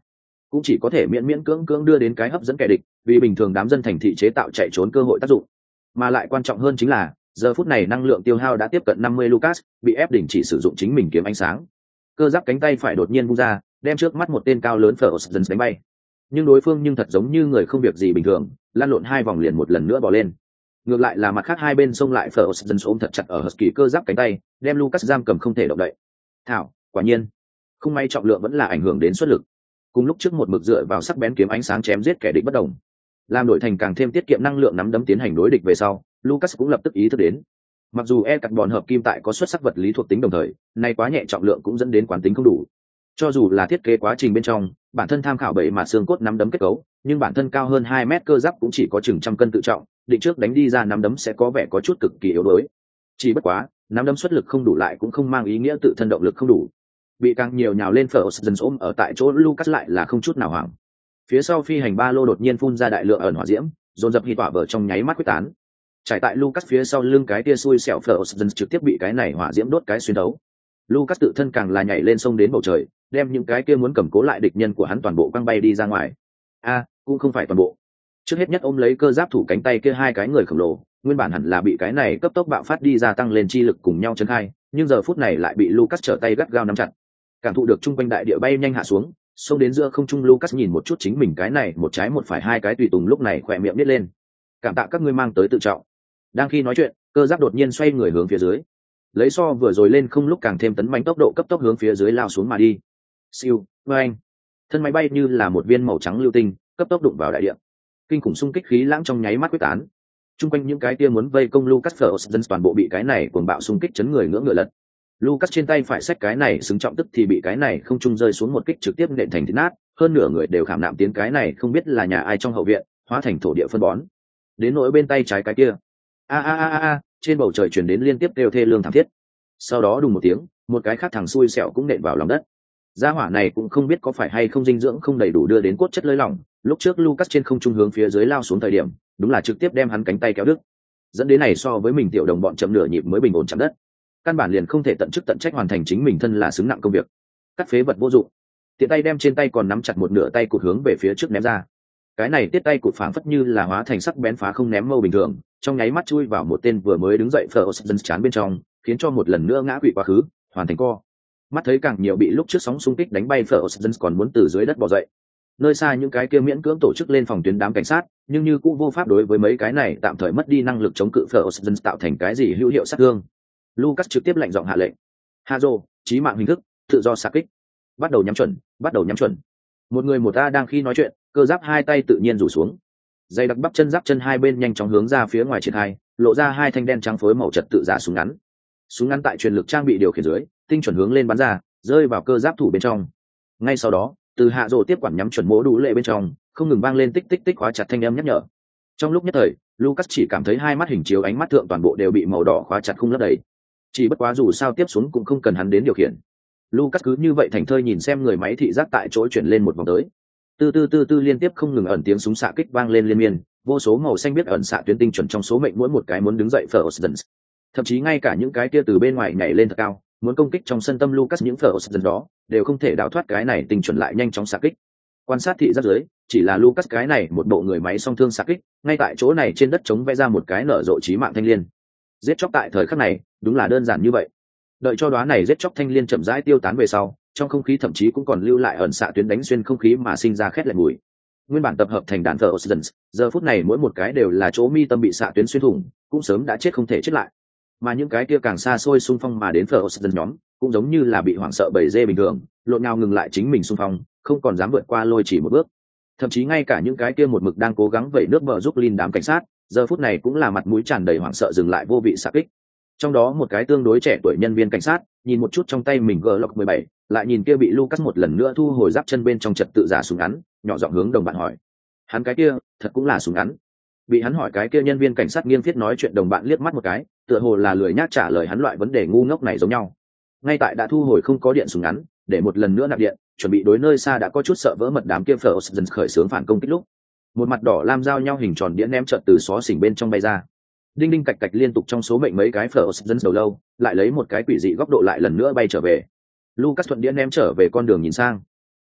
cũng chỉ có thể miễn miễn cưỡng cưỡng đưa đến cái hấp dẫn kẻ địch, vì bình thường đám dân thành thị chế tạo chạy trốn cơ hội tác dụng. Mà lại quan trọng hơn chính là giờ phút này năng lượng tiêu hao đã tiếp cận 50. Lucas bị ép đình chỉ sử dụng chính mình kiếm ánh sáng. Cơ giáp cánh tay phải đột nhiên vung ra, đem trước mắt một tên cao lớn Ferguson đánh bay. Nhưng đối phương nhưng thật giống như người không việc gì bình thường, lăn lộn 2 vòng liền một lần nữa bò lên. Ngược lại là mặt khác hai bên xông lại Ferguson ôm thật chặt ở Husky cơ giáp cánh tay, đem Lucas giam cầm không thể động đậy. Thảo, quả nhiên, không may trọng lượng vẫn là ảnh hưởng đến suất lực. Cùng lúc trước một mực dựa vào sắc bén kiếm ánh sáng chém giết kẻ địch bất đồng, làm đổi thành càng thêm tiết kiệm năng lượng nắm đấm tiến hành đối địch về sau, Lucas cũng lập tức ý thức đến. Mặc dù carbon hợp kim tại có xuất sắc vật lý thuộc tính đồng thời, nay quá nhẹ trọng lượng cũng dẫn đến quán tính không đủ. Cho dù là thiết kế quá trình bên trong, bản thân tham khảo bậy mà xương cốt nắm đấm kết cấu, nhưng bản thân cao hơn 2 mét cơ giáp cũng chỉ có chừng trăm cân tự trọng, định trước đánh đi ra nắm đấm sẽ có vẻ có chút cực kỳ yếu đuối. Chỉ bất quá, nắm đấm xuất lực không đủ lại cũng không mang ý nghĩa tự thân động lực không đủ. Bị càng nhiều nhào lên Ferguson ôm ở tại chỗ Lucas lại là không chút nào hoảng. Phía sau phi hành ba lô đột nhiên phun ra đại lượng ẩn hỏa diễm, dồn dập hít tỏa vở trong nháy mắt quyết tán. Trải tại Lucas phía sau lưng cái tia xui xẻo Ferguson trực tiếp bị cái này hỏa diễm đốt cái xuyên thấu. Lucas tự thân càng là nhảy lên sông đến bầu trời, đem những cái kia muốn cầm cố lại địch nhân của hắn toàn bộ quăng bay đi ra ngoài. Cũng không phải toàn bộ. Trước hết nhất ôm lấy cơ giáp thủ cánh tay kia hai cái người khổng lồ, nguyên bản hẳn là bị cái này cấp tốc bạo phát đi gia tăng lên chi lực cùng nhau chấn khai, nhưng giờ phút này lại bị Lucas trở tay gắt gao nắm chặt. Cảm thụ được trung quanh đại địa bay nhanh hạ xuống, xông đến giữa không trung Lucas nhìn một chút chính mình cái này một trái một phải hai cái tùy tùng lúc này khỏe miệng nít lên. Cảm tạ các ngươi mang tới tự trọng. Đang khi nói chuyện, cơ giáp đột nhiên xoay người hướng phía dưới, lấy so vừa rồi lên không lúc càng thêm tấn mãnh tốc độ cấp tốc hướng phía dưới lao xuống mà đi. Siêu, anh, thân máy bay như là một viên màu trắng lưu tinh, cấp tốc đụng vào đại địa. Kinh khủng xung kích khí lãng trong nháy mắt quyết tán. Trung quanh những cái kia muốn vây công Lucas Ferguson toàn bộ bị cái này cuồng bạo xung kích chấn người ngưỡng ngựa lật. Lucas trên tay phải xách cái này xứng trọng tức thì bị cái này không trung rơi xuống một kích trực tiếp nện thành thịt nát, hơn nửa người đều khảm nạm tiến cái này không biết là nhà ai trong hậu viện, hóa thành thổ địa phân bón. Đến nỗi bên tay trái cái kia, trên bầu trời truyền đến liên tiếp kêu thê lương thảm thiết. Sau đó đùng một tiếng, một cái khác thằng xui xẻo cũng nện vào lòng đất. Gia hỏa này cũng không biết có phải hay không dinh dưỡng không đầy đủ đưa đến cốt chất lơi lỏng, lúc trước Lucas trên không trung hướng phía dưới lao xuống thời điểm, đúng là trực tiếp đem hắn cánh tay kéo đứt. Dẫn đến này so với mình tiểu đồng bọn chậm nửa nhịp mới bình ổn chạm đất. Căn bản liền không thể tận chức tận trách hoàn thành chính mình thân là xứng nặng công việc. Cắt phế vật vô dụng. Tiện tay đem trên tay còn nắm chặt một nửa tay cụt hướng về phía trước ném ra. Cái này tiết tay cụt phảng phất như là hóa thành sắc bén phá không ném mâu bình thường, trong nháy mắt chui vào một tên vừa mới đứng dậy Ferguson chán bên trong, khiến cho một lần nữa ngã quỵ quá khứ, hoàn thành co. Mắt thấy càng nhiều bị lúc trước sóng xung kích đánh bay Ferguson còn muốn từ dưới đất bò dậy. Nơi xa những cái kia miễn cưỡng tổ chức lên phòng tuyến đám cảnh sát, nhưng như cũng vô pháp đối với mấy cái này tạm thời mất đi năng lực chống cự Ferguson tạo thành cái gì hữu hiệu sát thương. Lucas trực tiếp lệnh giọng hạ lệnh. Hazo, chí mạng hình thức, tự do xạ kích. Bắt đầu nhắm chuẩn. Một người một ta đang khi nói chuyện, cơ giáp hai tay tự nhiên rủ xuống. Dây đặc bắp chân hai bên nhanh chóng hướng ra phía ngoài triển khai, lộ ra hai thanh đen trắng phối màu trật tự giả súng ngắn. Súng ngắn tại truyền lực trang bị điều khiển dưới, tinh chuẩn hướng lên bắn ra, rơi vào cơ giáp thủ bên trong. Ngay sau đó, từ hạ rồ tiếp quản nhắm chuẩn mỗ đủ lệ bên trong, không ngừng vang lên tích tích tích khóa chặt thanh âm nhắc nhở. Trong lúc nhất thời, Lucas chỉ cảm thấy hai mắt hình chiếu ánh mắt thượng toàn bộ đều bị màu đỏ khóa chặt không lấp đầy. Chỉ bất quá dù sao tiếp xuống cũng không cần hắn đến điều khiển. Lucas cứ như vậy thành thơi nhìn xem người máy thị giác tại chỗ chuyển lên một vòng tới. Tư liên tiếp không ngừng ẩn tiếng súng xạ kích vang lên liên miên, vô số màu xanh biết ẩn xạ tuyến tinh chuẩn trong số mệnh mỗi một cái muốn đứng dậy Ferguson. Thậm chí ngay cả những cái kia từ bên ngoài nhảy lên thật cao, muốn công kích trong sân tâm Lucas những Ferguson đó, đều không thể đào thoát cái này tinh chuẩn lại nhanh chóng xạ kích. Quan sát thị giác dưới, chỉ là Lucas cái này một bộ người máy song thương xạ kích, ngay tại chỗ này trên đất trống vẽ ra một cái nở rộ chí mạng thanh liên. Giết chóc tại thời khắc này, đúng là đơn giản như vậy. Đợi cho đóa này giết chóc thanh liên chậm rãi tiêu tán về sau, trong không khí thậm chí cũng còn lưu lại ẩn xạ tuyến đánh xuyên không khí mà sinh ra khét lẹt mùi. Nguyên bản tập hợp thành đàn Ferguson, giờ phút này mỗi một cái đều là chỗ mi tâm bị xạ tuyến xuyên thủng, cũng sớm đã chết không thể chết lại. Mà những cái kia càng xa xôi xung phong mà đến Ferguson nhóm, cũng giống như là bị hoảng sợ bầy dê bình thường, lộn nhào ngừng lại chính mình xung phong, không còn dám vượt qua lôi chỉ một bước. Thậm chí ngay cả những cái kia một mực đang cố gắng vẩy nước bờ giúp Lin đám cảnh sát, giờ phút này cũng là mặt mũi tràn đầy hoảng sợ dừng lại vô vị xạ kích. Trong đó một cái tương đối trẻ tuổi nhân viên cảnh sát, nhìn một chút trong tay mình Glock 17, lại nhìn kia bị Lucas một lần nữa thu hồi giáp chân bên trong trật tự giả súng ngắn, nhỏ giọng hướng đồng bạn hỏi: "Hắn cái kia, thật cũng là súng ngắn?" Bị hắn hỏi cái kia nhân viên cảnh sát nghiêng phiết nói chuyện đồng bạn liếc mắt một cái, tựa hồ là lười nhác trả lời hắn loại vấn đề ngu ngốc này giống nhau. Ngay tại đã thu hồi không có điện súng ngắn, để một lần nữa nạp điện, chuẩn bị đối nơi xa đã có chút sợ vỡ mật đám kia Ferguson khởi xướng phản công kích lúc, một mặt đỏ lam giao nhau hình tròn đĩa ném chợt từ xó xỉnh bên trong bay ra. Đinh đinh cạch cạch liên tục trong số mệnh mấy cái Ferguson đầu lâu, lại lấy một cái quỷ dị góc độ lại lần nữa bay trở về. Lucas thuận đĩa ném trở về con đường nhìn sang.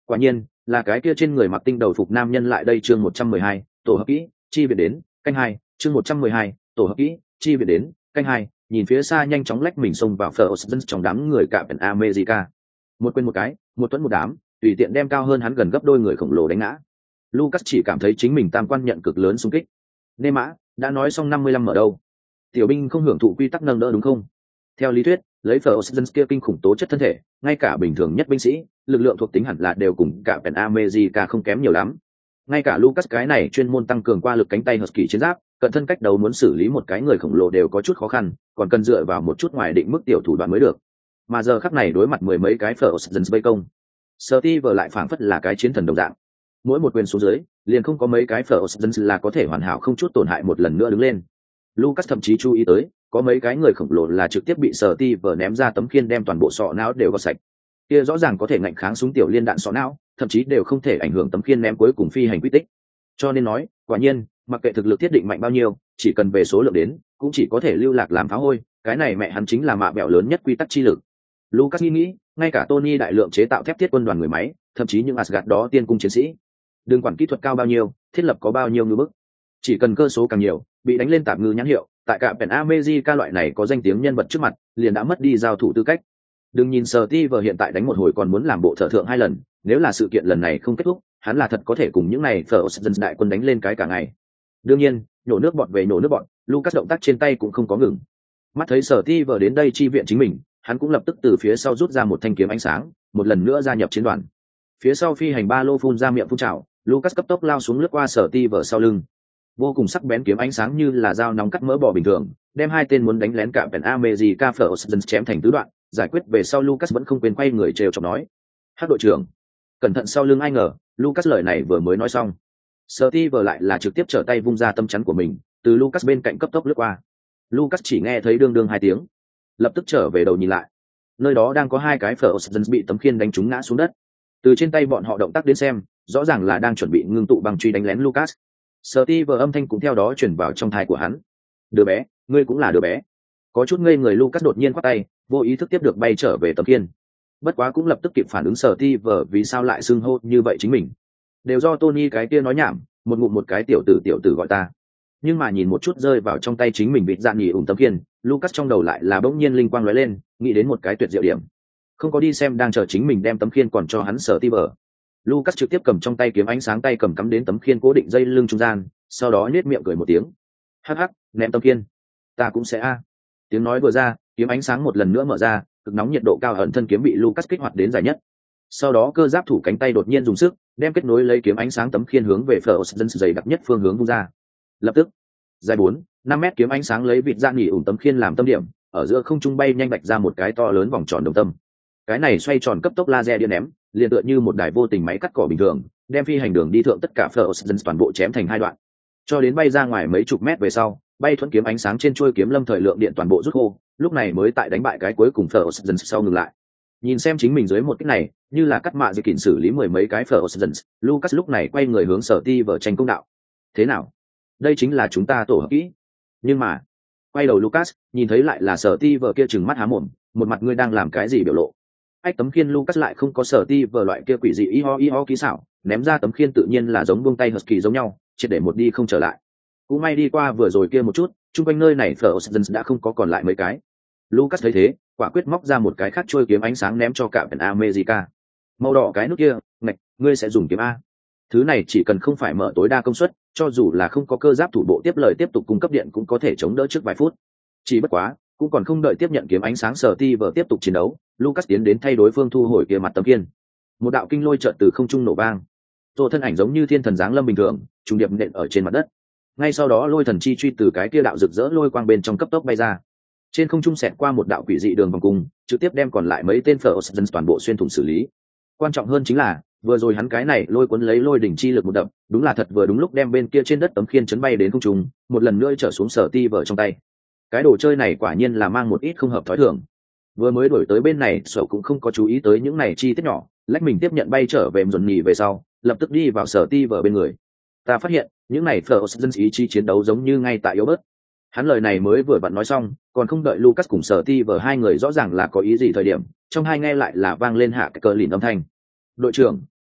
Quả nhiên là cái kia trên người mặc tinh đầu phục nam nhân lại đây. Chương 112, tổ hợp kỹ chi viện đến canh hai. Chương 112, tổ hợp kỹ chi viện đến canh hai. Nhìn phía xa nhanh chóng lách mình xông vào Ferguson trong đám người cả Pen America. Một quên một cái, một tuấn một đám, tùy tiện đem cao hơn hắn gần gấp đôi người khổng lồ đánh ngã. Lucas chỉ cảm thấy chính mình tam quan nhận cực lớn xung kích. Nê mã đã nói xong 55 ở đâu? Tiểu binh không hưởng thụ quy tắc nâng đỡ đúng không? Theo lý thuyết, lấy Ferguson kia kinh khủng tố chất thân thể, ngay cả bình thường nhất binh sĩ, lực lượng thuộc tính hẳn là đều cùng cả Pen America không kém nhiều lắm. Ngay cả Lucas cái này chuyên môn tăng cường qua lực cánh tay husky chiến giáp, cận thân cách đấu muốn xử lý một cái người khổng lồ đều có chút khó khăn, còn cần dựa vào một chút ngoài định mức tiểu thủ đoạn mới được. Mà giờ khắc này đối mặt mười mấy cái Ferguson vây công, Steve lại phảng phất là cái chiến thần đồng dạng. Mỗi một quyền xuống dưới, liền không có mấy cái Ferguson là có thể hoàn hảo không chút tổn hại một lần nữa đứng lên. Lucas thậm chí chú ý tới, có mấy cái người khổng lồ là trực tiếp bị Steve ném ra tấm khiên đem toàn bộ sọ não đều gọt sạch. Kia rõ ràng có thể ngạnh kháng súng tiểu liên đạn sọ não, thậm chí đều không thể ảnh hưởng tấm khiên ném cuối cùng phi hành quy tích. Cho nên nói, quả nhiên, mặc kệ thực lực thiết định mạnh bao nhiêu, chỉ cần về số lượng đến, cũng chỉ có thể lưu lạc làm phá hôi, cái này mẹ hắn chính là mạ bẹo lớn nhất quy tắc chi lực. Lucas nghĩ, ngay cả Tony đại lượng chế tạo thép thiết quân đoàn người máy, thậm chí những Asgard đó tiên cung chiến sĩ, đừng quản kỹ thuật cao bao nhiêu, thiết lập có bao nhiêu ngư bức, chỉ cần cơ số càng nhiều, bị đánh lên tạp ngư nhãn hiệu, tại cả Pen America loại này có danh tiếng nhân vật trước mặt, liền đã mất đi giao thủ tư cách. Đừng nhìn Steve hiện tại đánh một hồi còn muốn làm bộ thợ thượng 2 lần, nếu là sự kiện lần này không kết thúc, hắn là thật có thể cùng những này Ferguson đại quân đánh lên cái cả ngày. Đương nhiên, nhổ nước bọt về nhổ nước bọt, Lucas động tác trên tay cũng không có ngừng. Mắt thấy Steve đến đây chi viện chính mình, hắn cũng lập tức từ phía sau rút ra một thanh kiếm ánh sáng, một lần nữa gia nhập chiến đoàn. Phía sau phi hành ba lô phun ra miệng phun trào, Lucas cấp tốc lao xuống lướt qua Steve sau lưng. Vô cùng sắc bén kiếm ánh sáng như là dao nóng cắt mỡ bò bình thường, đem hai tên muốn đánh lén cả Pen America Ferguson chém thành tứ đoạn. Giải quyết về sau Lucas vẫn không quên quay người trêu chọc nói: "Hắc đội trưởng, cẩn thận sau lưng." Ai ngờ, Lucas lời này vừa mới nói xong, Steve lại là trực tiếp trở tay vung ra tâm chắn của mình, từ Lucas bên cạnh cấp tốc lướt qua. Lucas chỉ nghe thấy đương đương 2 tiếng, lập tức trở về đầu nhìn lại. Nơi đó đang có 2 cái Ferguson bị tấm khiên đánh trúng ngã xuống đất. Từ trên tay bọn họ động tác đến xem, rõ ràng là đang chuẩn bị ngưng tụ băng truy đánh lén Lucas. Steve âm thanh cũng theo đó truyền vào trong tai của hắn: "Đứa bé, ngươi cũng là đứa bé." Có chút ngây người Lucas đột nhiên quát tay, vô ý thức tiếp được bay trở về tấm khiên. Bất quá cũng lập tức kịp phản ứng Steve vì sao lại xưng hô như vậy chính mình. Đều do Tony cái kia nói nhảm, một ngụm một cái tiểu tử gọi ta. Nhưng mà nhìn một chút rơi vào trong tay chính mình bị dạn nhỉ tấm khiên, Lucas trong đầu lại là bỗng nhiên linh quang lóe lên, nghĩ đến một cái tuyệt diệu điểm. Không có đi xem đang chờ chính mình đem tấm khiên còn cho hắn Steve. Lucas trực tiếp cầm trong tay kiếm ánh sáng tay cầm cắm đến tấm khiên cố định dây lưng trung gian, sau đó nhếch miệng cười một tiếng. "Hắc hắc, ném tấm khiên, ta cũng sẽ a." Tiếng nói vừa ra, kiếm ánh sáng một lần nữa mở ra, cực nóng nhiệt độ cao ẩn thân kiếm bị Lucas kích hoạt đến dài nhất. Sau đó cơ giáp thủ cánh tay đột nhiên dùng sức, đem kết nối lấy kiếm ánh sáng tấm khiên hướng về Ferguson dày đặc nhất phương hướng vung ra. Lập tức, dài 4-5 mét kiếm ánh sáng lấy vịt dạn nhỉ tấm khiên làm tâm điểm, ở giữa không trung bay nhanh vạch ra một cái to lớn vòng tròn đồng tâm. Cái này xoay tròn cấp tốc laser điện ném, liền tựa như một đài vô tình máy cắt cỏ bình thường, đem phi hành đường đi thượng tất cả Ferguson toàn bộ chém thành 2 đoạn. Cho đến bay ra ngoài mấy chục mét về sau, bay thuẫn kiếm ánh sáng trên chuôi kiếm lâm thời lượng điện toàn bộ rút khô, lúc này mới tại đánh bại cái cuối cùng Ferguson sau ngừng lại. Nhìn xem chính mình dưới một kích này, như là cắt mạ dự kỉnh xử lý mười mấy cái Ferguson, Lucas lúc này quay người hướng Steve tranh công đạo: "Thế nào? Đây chính là chúng ta tổ hợp kỹ." Nhưng mà, quay đầu Lucas, nhìn thấy lại là Steve kia trừng mắt há mồm, một mặt ngươi đang làm cái gì biểu lộ. Ách tấm khiên Lucas lại không có Steve loại kia quỷ dị iho kỹ xảo, ném ra tấm khiên tự nhiên là giống buông tay husky giống nhau, triệt để một đi không trở lại. Cũng may đi qua vừa rồi kia một chút, chung quanh nơi này Ferguson đã không có còn lại mấy cái. Lucas thấy thế, quả quyết móc ra một cái khác trôi kiếm ánh sáng ném cho cả Pen America. Màu đỏ cái nút kia, ngạch, ngươi sẽ dùng kiếm a. Thứ này chỉ cần không phải mở tối đa công suất, cho dù là không có cơ giáp thủ bộ tiếp lời tiếp tục cung cấp điện cũng có thể chống đỡ trước vài phút. Chỉ bất quá, cũng còn không đợi tiếp nhận kiếm ánh sáng Steve tiếp tục chiến đấu, Lucas tiến đến thay đối phương thu hồi kia mặt tấm kiên. Một đạo kinh lôi chợt từ không trung nổ vang. Rồi thân ảnh giống như thiên thần giáng lâm bình thường, trùng điệp nện ở trên mặt đất. Ngay sau đó lôi thần chi truy từ cái kia đạo rực rỡ lôi quang bên trong cấp tốc bay ra. Trên không trung xẹt qua một đạo quỷ dị đường vòng cung, trực tiếp đem còn lại mấy tên Ferguson toàn bộ xuyên thủng xử lý. Quan trọng hơn chính là, vừa rồi hắn cái này lôi cuốn lấy lôi đỉnh chi lực một đập, đúng là thật vừa đúng lúc đem bên kia trên đất tấm khiên chấn bay đến không trung, một lần nữa trở xuống Steve trong tay. Cái đồ chơi này quả nhiên là mang một ít không hợp thói thường. Vừa mới đổi tới bên này, Sở cũng không có chú ý tới những này chi tiết nhỏ, lách mình tiếp nhận bay trở về dồn nhì về sau, lập tức đi vào Steve bên người. Ta phát hiện, những này Ferguson ý chí chiến đấu giống như ngay tại yếu bớt. Hắn lời này mới vừa vặn nói xong, còn không đợi Lucas cùng Steve hai người rõ ràng là có ý gì thời điểm, trong hai nghe lại là vang lên hạ cái cờ lìn âm thanh. Đội trưởng,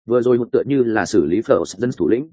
vừa rồi hụt tựa như là xử lý Ferguson thủ lĩnh.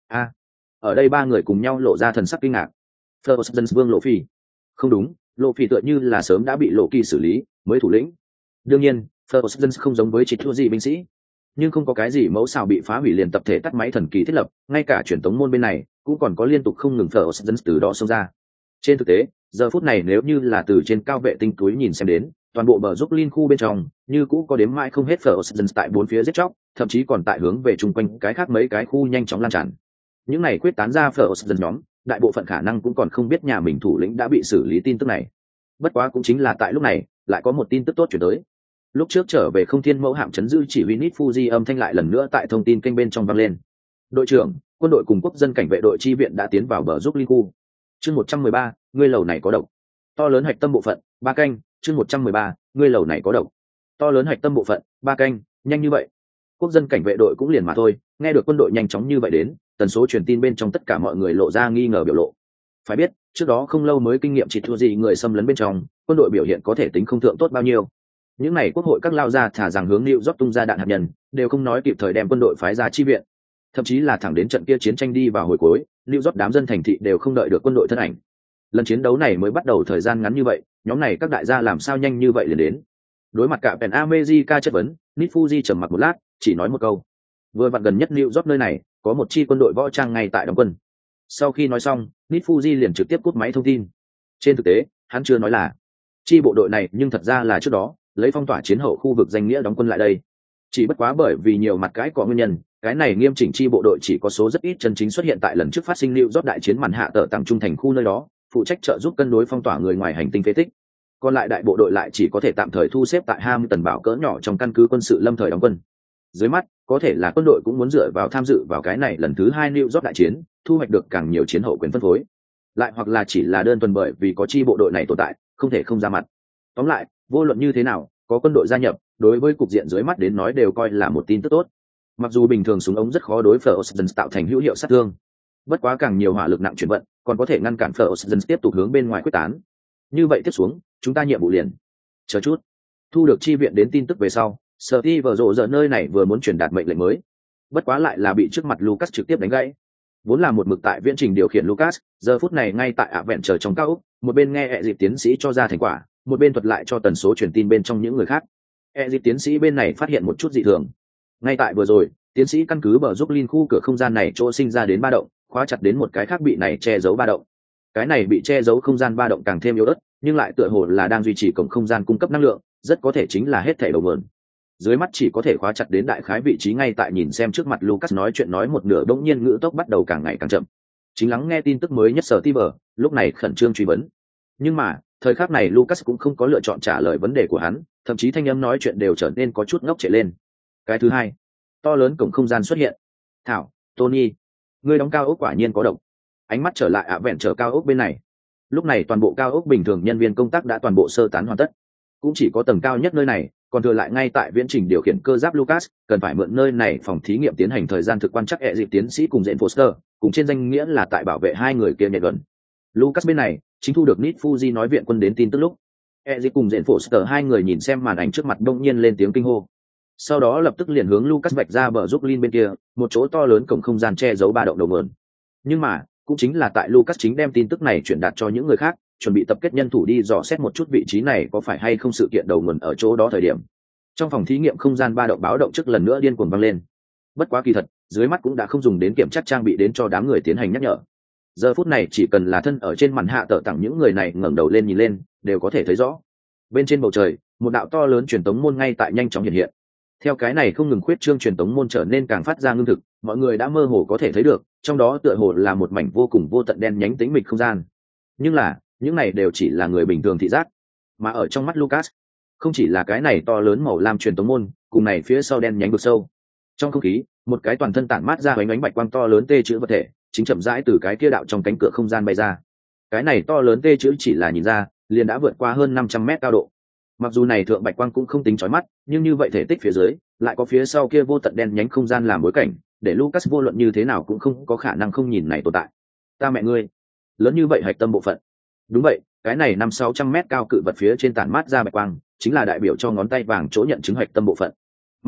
Ở đây ba người cùng nhau lộ ra thần sắc kinh ngạc. Ferguson vương Lộ Phi. Không đúng, Lộ Phi tựa như là sớm đã bị Lộ Kỳ xử lý, mới thủ lĩnh. Đương nhiên, Ferguson không giống với chỉ thua gì binh sĩ, nhưng không có cái gì mẫu xào bị phá hủy liền tập thể tắt máy thần kỳ thiết lập, ngay cả truyền tống môn bên này cũng còn có liên tục không ngừng Ferguson từ đó xông ra. Trên thực tế, giờ phút này nếu như là từ trên cao vệ tinh túi nhìn xem đến, toàn bộ bờ Brooklyn khu bên trong, như cũ có đếm mãi không hết Ferguson tại bốn phía giết chóc, thậm chí còn tại hướng về chung quanh cái khác mấy cái khu nhanh chóng lan tràn. Những này quyết tán ra Ferguson nhóm, đại bộ phận khả năng cũng còn không biết nhà mình thủ lĩnh đã bị xử lý tin tức này. Bất quá cũng chính là tại lúc này, lại có một tin tức tốt chuyển tới. Lúc trước trở về không thiên mẫu hạm chấn giữ chỉ huy Nit Fuji âm thanh lại lần nữa tại thông tin kênh bên trong vang lên. Đội trưởng, quân đội cùng quốc dân cảnh vệ đội chi viện đã tiến vào bờ Brooklyn khu. Chương 113, ngươi lầu này có độc. To lớn hạch tâm bộ phận, 3 canh, chương 113, ngươi lầu này có độc. To lớn hạch tâm bộ phận, 3 canh, nhanh như vậy. Quốc dân cảnh vệ đội cũng liền mà thôi, nghe được quân đội nhanh chóng như vậy đến, tần số truyền tin bên trong tất cả mọi người lộ ra nghi ngờ biểu lộ. Phải biết, trước đó không lâu mới kinh nghiệm chỉ thua gì người xâm lấn bên trong, quân đội biểu hiện có thể tính không thượng tốt bao nhiêu. Những này quốc hội các lao ra thả rằng hướng New York tung ra đạn hạt nhân, đều không nói kịp thời đem quân đội phái ra chi viện. Thậm chí là thẳng đến trận kia chiến tranh đi vào hồi cuối, New York đám dân thành thị đều không đợi được quân đội thân ảnh. Lần chiến đấu này mới bắt đầu thời gian ngắn như vậy, nhóm này các đại gia làm sao nhanh như vậy liền đến. Đối mặt cả Pen America chất vấn, Nit Fuji trầm mặc một lát, chỉ nói một câu. Vừa vặn gần nhất New York nơi này, có một chi quân đội võ trang ngay tại đóng quân. Sau khi nói xong, Nit Fuji liền trực tiếp cúp máy thông tin. Trên thực tế, hắn chưa nói là chi bộ đội này, nhưng thật ra là trước đó lấy phong tỏa chiến hậu khu vực danh nghĩa đóng quân lại đây. Chỉ bất quá bởi vì nhiều mặt cái có nguyên nhân, cái này nghiêm chỉnh chi bộ đội chỉ có số rất ít chân chính xuất hiện tại lần trước phát sinh New York đại chiến màn hạ tờ tặng trung thành khu nơi đó, phụ trách trợ giúp cân đối phong tỏa người ngoài hành tinh phế tích. Còn lại đại bộ đội lại chỉ có thể tạm thời thu xếp tại Hampton bảo cỡ nhỏ trong căn cứ quân sự lâm thời đóng quân. Dưới mắt, có thể là quân đội cũng muốn dựa vào tham dự vào cái này lần thứ 2 New York đại chiến, thu hoạch được càng nhiều chiến hậu quyền phân phối. Lại hoặc là chỉ là đơn thuần bởi vì có chi bộ đội này tồn tại, không thể không ra mặt. Tóm lại, vô luận như thế nào, có quân đội gia nhập, đối với cục diện dưới mắt đến nói đều coi là một tin tức tốt. Mặc dù bình thường súng ống rất khó đối Ferguson tạo thành hữu hiệu sát thương, bất quá càng nhiều hỏa lực nặng chuyển vận, còn có thể ngăn cản Ferguson tiếp tục hướng bên ngoài quyết tán. Như vậy tiếp xuống, chúng ta nhiệm vụ liền. Chờ chút. Thu được chi viện đến tin tức về sau, Steve Rộ giờ nơi này vừa muốn truyền đạt mệnh lệnh mới, bất quá lại là bị trước mặt Lucas trực tiếp đánh gãy. Vốn là một mực tại viễn trình điều khiển Lucas, giờ phút này ngay tại ạ vẹn chờ trong cao ốc, một bên nghe hệ dịp tiến sĩ cho ra thành quả, một bên thuật lại cho tần số truyền tin bên trong những người khác. Hệ dịp tiến sĩ bên này phát hiện một chút dị thường. Ngay tại vừa rồi, tiến sĩ căn cứ bờ Brooklyn khu cửa không gian này chỗ sinh ra đến ba động, khóa chặt đến một cái khác bị này che giấu ba động. Cái này bị che giấu không gian ba động càng thêm yếu ớt, nhưng lại tựa hồ là đang duy trì cổng không gian cung cấp năng lượng, rất có thể chính là hết thảy đầu nguồn. Dưới mắt chỉ có thể khóa chặt đến đại khái vị trí ngay tại nhìn xem trước mặt Lucas nói chuyện nói một nửa bỗng nhiên ngữ tốc bắt đầu càng ngày càng chậm. Chính lắng nghe tin tức mới nhất Steve, lúc này khẩn trương truy vấn. Nhưng mà, thời khắc này Lucas cũng không có lựa chọn trả lời vấn đề của hắn, thậm chí thanh âm nói chuyện đều trở nên có chút ngốc trệ lên. Cái thứ hai, to lớn cổng không gian xuất hiện. Thảo, Tony, ngươi đóng cao ốc quả nhiên có độc. Ánh mắt trở lại ạ vẹn trở cao ốc bên này. Lúc này toàn bộ cao ốc bình thường nhân viên công tác đã toàn bộ sơ tán hoàn tất, cũng chỉ có tầng cao nhất nơi này còn thừa lại ngay tại viễn trình điều khiển cơ giáp Lucas, cần phải mượn nơi này phòng thí nghiệm tiến hành thời gian thực quan trắc hệ dịp tiến sĩ cùng Jane Foster, cùng trên danh nghĩa là tại bảo vệ hai người kia nhạy luận. Lucas bên này chính thu được Nit Fuji nói viện quân đến tin tức lúc, hệ dịp cùng Jane Foster hai người nhìn xem màn ảnh trước mặt đông nhiên lên tiếng kinh hô. Sau đó lập tức liền hướng Lucas vạch ra bờ Brooklyn bên kia, một chỗ to lớn cổng không gian che giấu ba động đầu nguồn. Nhưng mà, cũng chính là tại Lucas chính đem tin tức này truyền đạt cho những người khác, chuẩn bị tập kết nhân thủ đi dò xét một chút vị trí này có phải hay không sự kiện đầu nguồn ở chỗ đó thời điểm. Trong phòng thí nghiệm không gian ba động báo động trước lần nữa điên cuồng vang lên. Bất quá kỳ thật, dưới mắt cũng đã không dùng đến kiểm tra trang bị đến cho đám người tiến hành nhắc nhở. Giờ phút này chỉ cần là thân ở trên màn hạ tờ tặng những người này ngẩng đầu lên nhìn lên, đều có thể thấy rõ. Bên trên bầu trời, một đạo to lớn truyền tống môn ngay tại nhanh chóng hiện hiện. Theo cái này không ngừng khuyết trương truyền tống môn trở nên càng phát ra ngưng thực, mọi người đã mơ hồ có thể thấy được, trong đó tựa hồ là một mảnh vô cùng vô tận đen nhánh tĩnh mịch không gian. Nhưng là, những này đều chỉ là người bình thường thị giác, mà ở trong mắt Lucas, không chỉ là cái này to lớn màu lam truyền tống môn, cùng này phía sau đen nhánh vực sâu. Trong không khí, một cái toàn thân tản mát ra ánh ánh bạch quang to lớn tê chữ vật thể, chính chậm rãi từ cái kia đạo trong cánh cửa không gian bay ra. Cái này to lớn tê chữ chỉ là nhìn ra, liền đã vượt qua hơn 500 mét cao độ. Mặc dù này thượng bạch quang cũng không tính chói mắt, nhưng như vậy thể tích phía dưới, lại có phía sau kia vô tận đen nhánh không gian làm bối cảnh, để Lucas vô luận như thế nào cũng không có khả năng không nhìn này tồn tại. Ta mẹ ngươi, lớn như vậy hạch tâm bộ phận. Đúng vậy, cái này 500-600 mét cao cự vật phía trên tản mát ra bạch quang, chính là đại biểu cho ngón tay vàng chỗ nhận chứng hạch tâm bộ phận. Mà lại,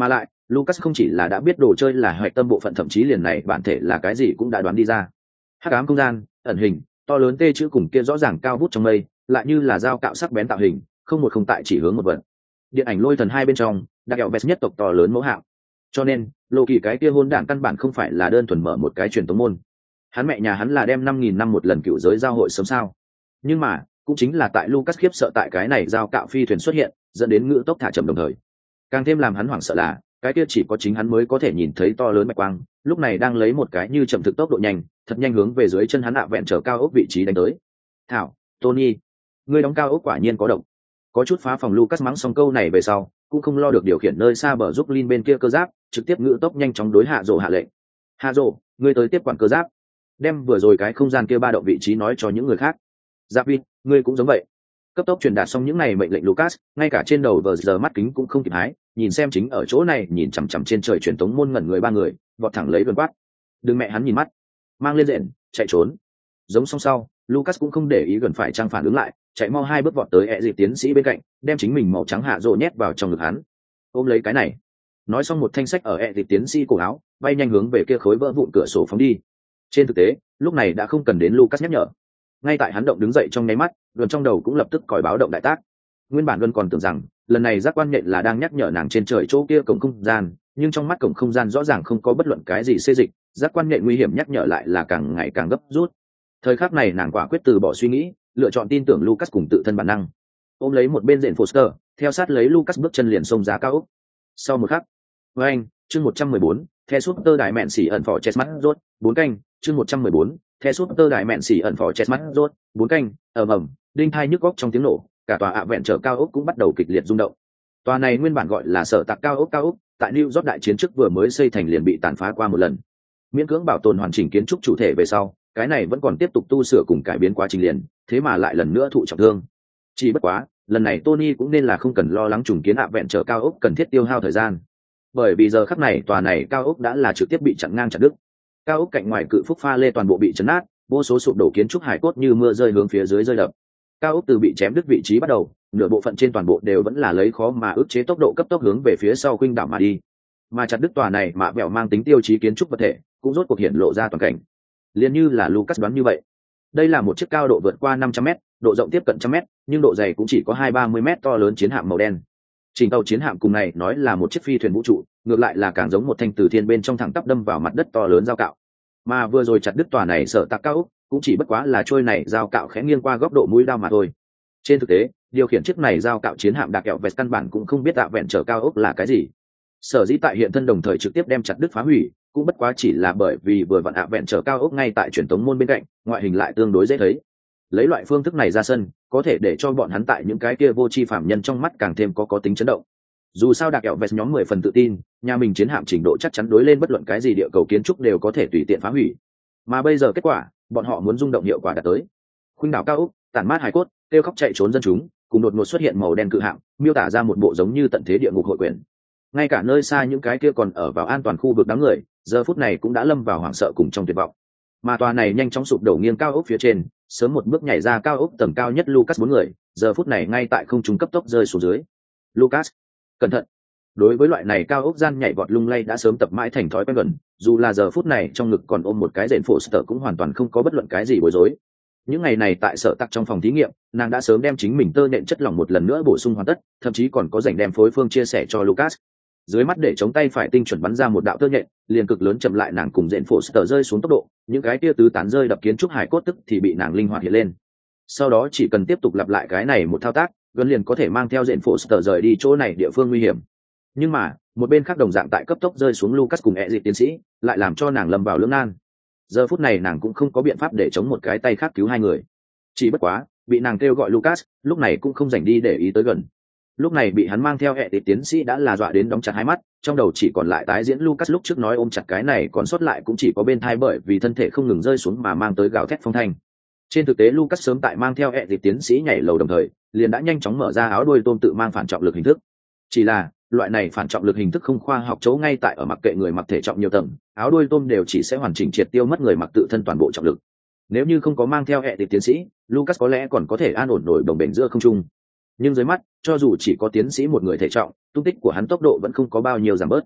Lucas không chỉ là đã biết đồ chơi là hoạch tâm bộ phận, thậm chí liền này bản thể là cái gì cũng đã đoán đi ra. Hắc ám không gian, ẩn hình, to lớn tê chữ cùng kia rõ ràng cao vút trong mây, lại như là dao cạo sắc bén tạo hình, không một không tại chỉ hướng một vật. Điện ảnh Lôi Thần hai bên trong, đặc kẹo vest nhất tộc to lớn mẫu hạng. Cho nên, Lộ Kỳ cái kia hôn đản căn bản không phải là đơn thuần mở một cái truyền tống môn. Hắn mẹ nhà hắn là đem 5.000 năm một lần cựu giới giao hội sớm sao. Nhưng mà, cũng chính là tại Lucas khiếp sợ tại cái này giao cạo phi thuyền xuất hiện, dẫn đến ngữ tốc thả chậm đồng thời. Càng thêm làm hắn hoảng sợ là, cái kia chỉ có chính hắn mới có thể nhìn thấy to lớn bạch quang, lúc này đang lấy một cái như chậm thực tốc độ nhanh, thật nhanh hướng về dưới chân hắn ạ vẹn trở cao ốc vị trí đánh tới. Thảo, Tony, ngươi đóng cao ốc quả nhiên có độc. Có chút phá phòng Lucas mắng xong câu này về sau, cũng không lo được điều khiển nơi xa bờ giúp Lin bên kia cơ giáp, trực tiếp ngữ tốc nhanh chóng đối hạ rồ hạ lệnh. Hạ rồ, ngươi tới tiếp quản cơ giáp, đem vừa rồi cái không gian kia ba động vị trí nói cho những người khác. Giáp Vin, ngươi cũng giống vậy. Cấp tốc truyền đạt xong những này mệnh lệnh Lucas, ngay cả trên đầu vờ giờ mắt kính cũng không kịp hái, nhìn xem chính ở chỗ này nhìn chằm chằm trên trời truyền tống môn ngẩn người ba người, vọt thẳng lấy vườn quát. Đừng mẹ hắn nhìn mắt, mang lên rện, chạy trốn. Giống xong sau, Lucas cũng không để ý gần phải trang phản ứng lại, chạy mau hai bước vọt tới ẹ dịp tiến sĩ bên cạnh, đem chính mình màu trắng hạ rồ nhét vào trong ngực hắn. Ôm lấy cái này. Nói xong một thanh sách ở ẹ dịp tiến sĩ cổ áo, bay nhanh hướng về kia khối vỡ vụn cửa sổ phóng đi. Trên thực tế, lúc này đã không cần đến Lucas nhắc nhở. Ngay tại hắn động đứng dậy trong nháy mắt, gần trong đầu cũng lập tức còi báo động đại tác. Nguyên bản Luân còn tưởng rằng lần này giác quan nhện là đang nhắc nhở nàng trên trời chỗ kia cổng không gian, nhưng trong mắt cổng không gian rõ ràng không có bất luận cái gì xê dịch, giác quan nhện nguy hiểm nhắc nhở lại là càng ngày càng gấp rút. Thời khắc này nàng quả quyết từ bỏ suy nghĩ, lựa chọn tin tưởng Lucas cùng tự thân bản năng. Ôm lấy một bên rện Foster, theo sát lấy Lucas bước chân liền xông ra cao ốc. Sau một khắc, với anh, chương 114, The Super Đại Mện Xỉ ẩn phỏ chết mắt rốt, 4 canh, chương 114, The Super Đại Mện Xỉ ẩn phỏ chết mắt rốt, 4 canh, ầm, đinh thai nhức óc trong tiếng nổ, cả tòa ạ vẹn trở cao ốc cũng bắt đầu kịch liệt rung động. Tòa này nguyên bản gọi là sở tạc cao ốc, tại New York đại chiến trước vừa mới xây thành liền bị tàn phá qua một lần. Miễn cưỡng bảo tồn hoàn chỉnh kiến trúc chủ thể về sau, cái này vẫn còn tiếp tục tu sửa cùng cải biến quá trình liền, thế mà lại lần nữa thụ trọng thương. Chỉ bất quá, lần này Tony cũng nên là không cần lo lắng trùng kiến ạ vẹn trở cao ốc cần thiết tiêu hao thời gian. Bởi vì giờ khắc này tòa này cao ốc đã là trực tiếp bị chặn ngang chặt đứt. Cao ốc cạnh ngoài cự phúc pha lê toàn bộ bị chấn nát, vô số sụp đổ kiến trúc hải cốt như mưa rơi hướng phía dưới rơi đập. Cao ốc từ bị chém đứt vị trí bắt đầu, nửa bộ phận trên toàn bộ đều vẫn là lấy khó mà ức chế tốc độ cấp tốc hướng về phía sau khuynh đảo mà đi. Mà chặt đứt tòa này mạ bẹo mang tính tiêu chí kiến trúc vật thể, cũng rốt cuộc hiện lộ ra toàn cảnh. Liên như là Lucas đoán như vậy, đây là một chiếc cao độ vượt qua 500m, độ rộng tiếp cận 100m, nhưng độ dày cũng chỉ có 20-30m to lớn chiến hạm màu đen. Trình tàu chiến hạm cùng này nói là một chiếc phi thuyền vũ trụ, ngược lại là càng giống một thanh từ thiên bên trong thẳng tắp đâm vào mặt đất to lớn dao cạo. Mà vừa rồi chặt đứt tòa này sở tạc cao ốc, cũng chỉ bất quá là trôi này dao cạo khẽ nghiêng qua góc độ mũi đao mà thôi. Trên thực tế, điều khiển chiếc này dao cạo chiến hạm đặc kẹo vẹt căn bản cũng không biết ạ vẹn trở cao ốc là cái gì. Sở dĩ tại hiện thân đồng thời trực tiếp đem chặt đứt phá hủy, cũng bất quá chỉ là bởi vì vừa vặn ạ vẹn trở cao ốc ngay tại truyền tống môn bên cạnh, ngoại hình lại tương đối dễ thấy. Lấy loại phương thức này ra sân, có thể để cho bọn hắn tại những cái kia vô tri phạm nhân trong mắt càng thêm có tính chấn động. Dù sao đặc kẹo vẹt nhóm 10 phần tự tin, nhà mình chiến hạm trình độ chắc chắn đối lên bất luận cái gì địa cầu kiến trúc đều có thể tùy tiện phá hủy. Mà bây giờ kết quả, bọn họ muốn rung động hiệu quả đạt tới. Khuynh đảo cao ốc, tản mát hải cốt, kêu khóc chạy trốn dân chúng, cùng đột ngột xuất hiện màu đen cự hạm, miêu tả ra một bộ giống như tận thế địa ngục hội quyển. Ngay cả nơi xa những cái kia còn ở vào an toàn khu vực đám người, giờ phút này cũng đã lâm vào hoảng sợ cùng trong tuyệt vọng. Mà tòa này nhanh chóng sụp đổ nghiêng cao ốc phía trên, sớm một bước nhảy ra cao ốc tầng cao nhất Lucas 4 người, giờ phút này ngay tại không trung cấp tốc rơi xuống dưới. Lucas, cẩn thận! Đối với loại này cao ốc gian nhảy vọt lung lay đã sớm tập mãi thành thói quen gần, dù là giờ phút này trong ngực còn ôm một cái rện Foster cũng hoàn toàn không có bất luận cái gì bối rối. Những ngày này tại sở tạc trong phòng thí nghiệm, nàng đã sớm đem chính mình tơ nện chất lỏng một lần nữa bổ sung hoàn tất, thậm chí còn có rảnh đem phối phương chia sẻ cho Lucas. Dưới mắt để chống tay phải tinh chuẩn bắn ra một đạo tơ nhện, liền cực lớn chậm lại nàng cùng rện Foster rơi xuống tốc độ, những cái tia tứ tán rơi đập kiến trúc hải cốt tức thì bị nàng linh hoạt hiện lên. Sau đó chỉ cần tiếp tục lặp lại cái này một thao tác, gần liền có thể mang theo rện Foster rời đi chỗ này địa phương nguy hiểm. Nhưng mà một bên khác đồng dạng tại cấp tốc rơi xuống Lucas cùng Ezit tiến sĩ, lại làm cho nàng lâm vào lưỡng nan. Giờ phút này nàng cũng không có biện pháp để chống một cái tay khác cứu hai người. Chỉ bất quá, bị nàng kêu gọi Lucas, lúc này cũng không dành đi để ý tới gần. Lúc này bị hắn mang theo Ezit tiến sĩ đã là dọa đến đóng chặt hai mắt, trong đầu chỉ còn lại tái diễn Lucas lúc trước nói ôm chặt cái này, còn sót lại cũng chỉ có bên thai bởi vì thân thể không ngừng rơi xuống mà mang tới gào thét phong thanh. Trên thực tế Lucas sớm tại mang theo Ezit tiến sĩ nhảy lầu đồng thời, liền đã nhanh chóng mở ra áo đuôi tôm tự mang phản trọng lực hình thức. Chỉ là loại này phản trọng lực hình thức không khoa học chỗ ngay tại ở mặc kệ người mặc thể trọng nhiều tầng, áo đuôi tôm đều chỉ sẽ hoàn chỉnh triệt tiêu mất người mặc tự thân toàn bộ trọng lực. Nếu như không có mang theo hệ tịch tiến sĩ, Lucas có lẽ còn có thể an ổn nổi đồng bền giữa không trung. Nhưng dưới mắt, cho dù chỉ có tiến sĩ một người thể trọng, tung tích của hắn tốc độ vẫn không có bao nhiêu giảm bớt.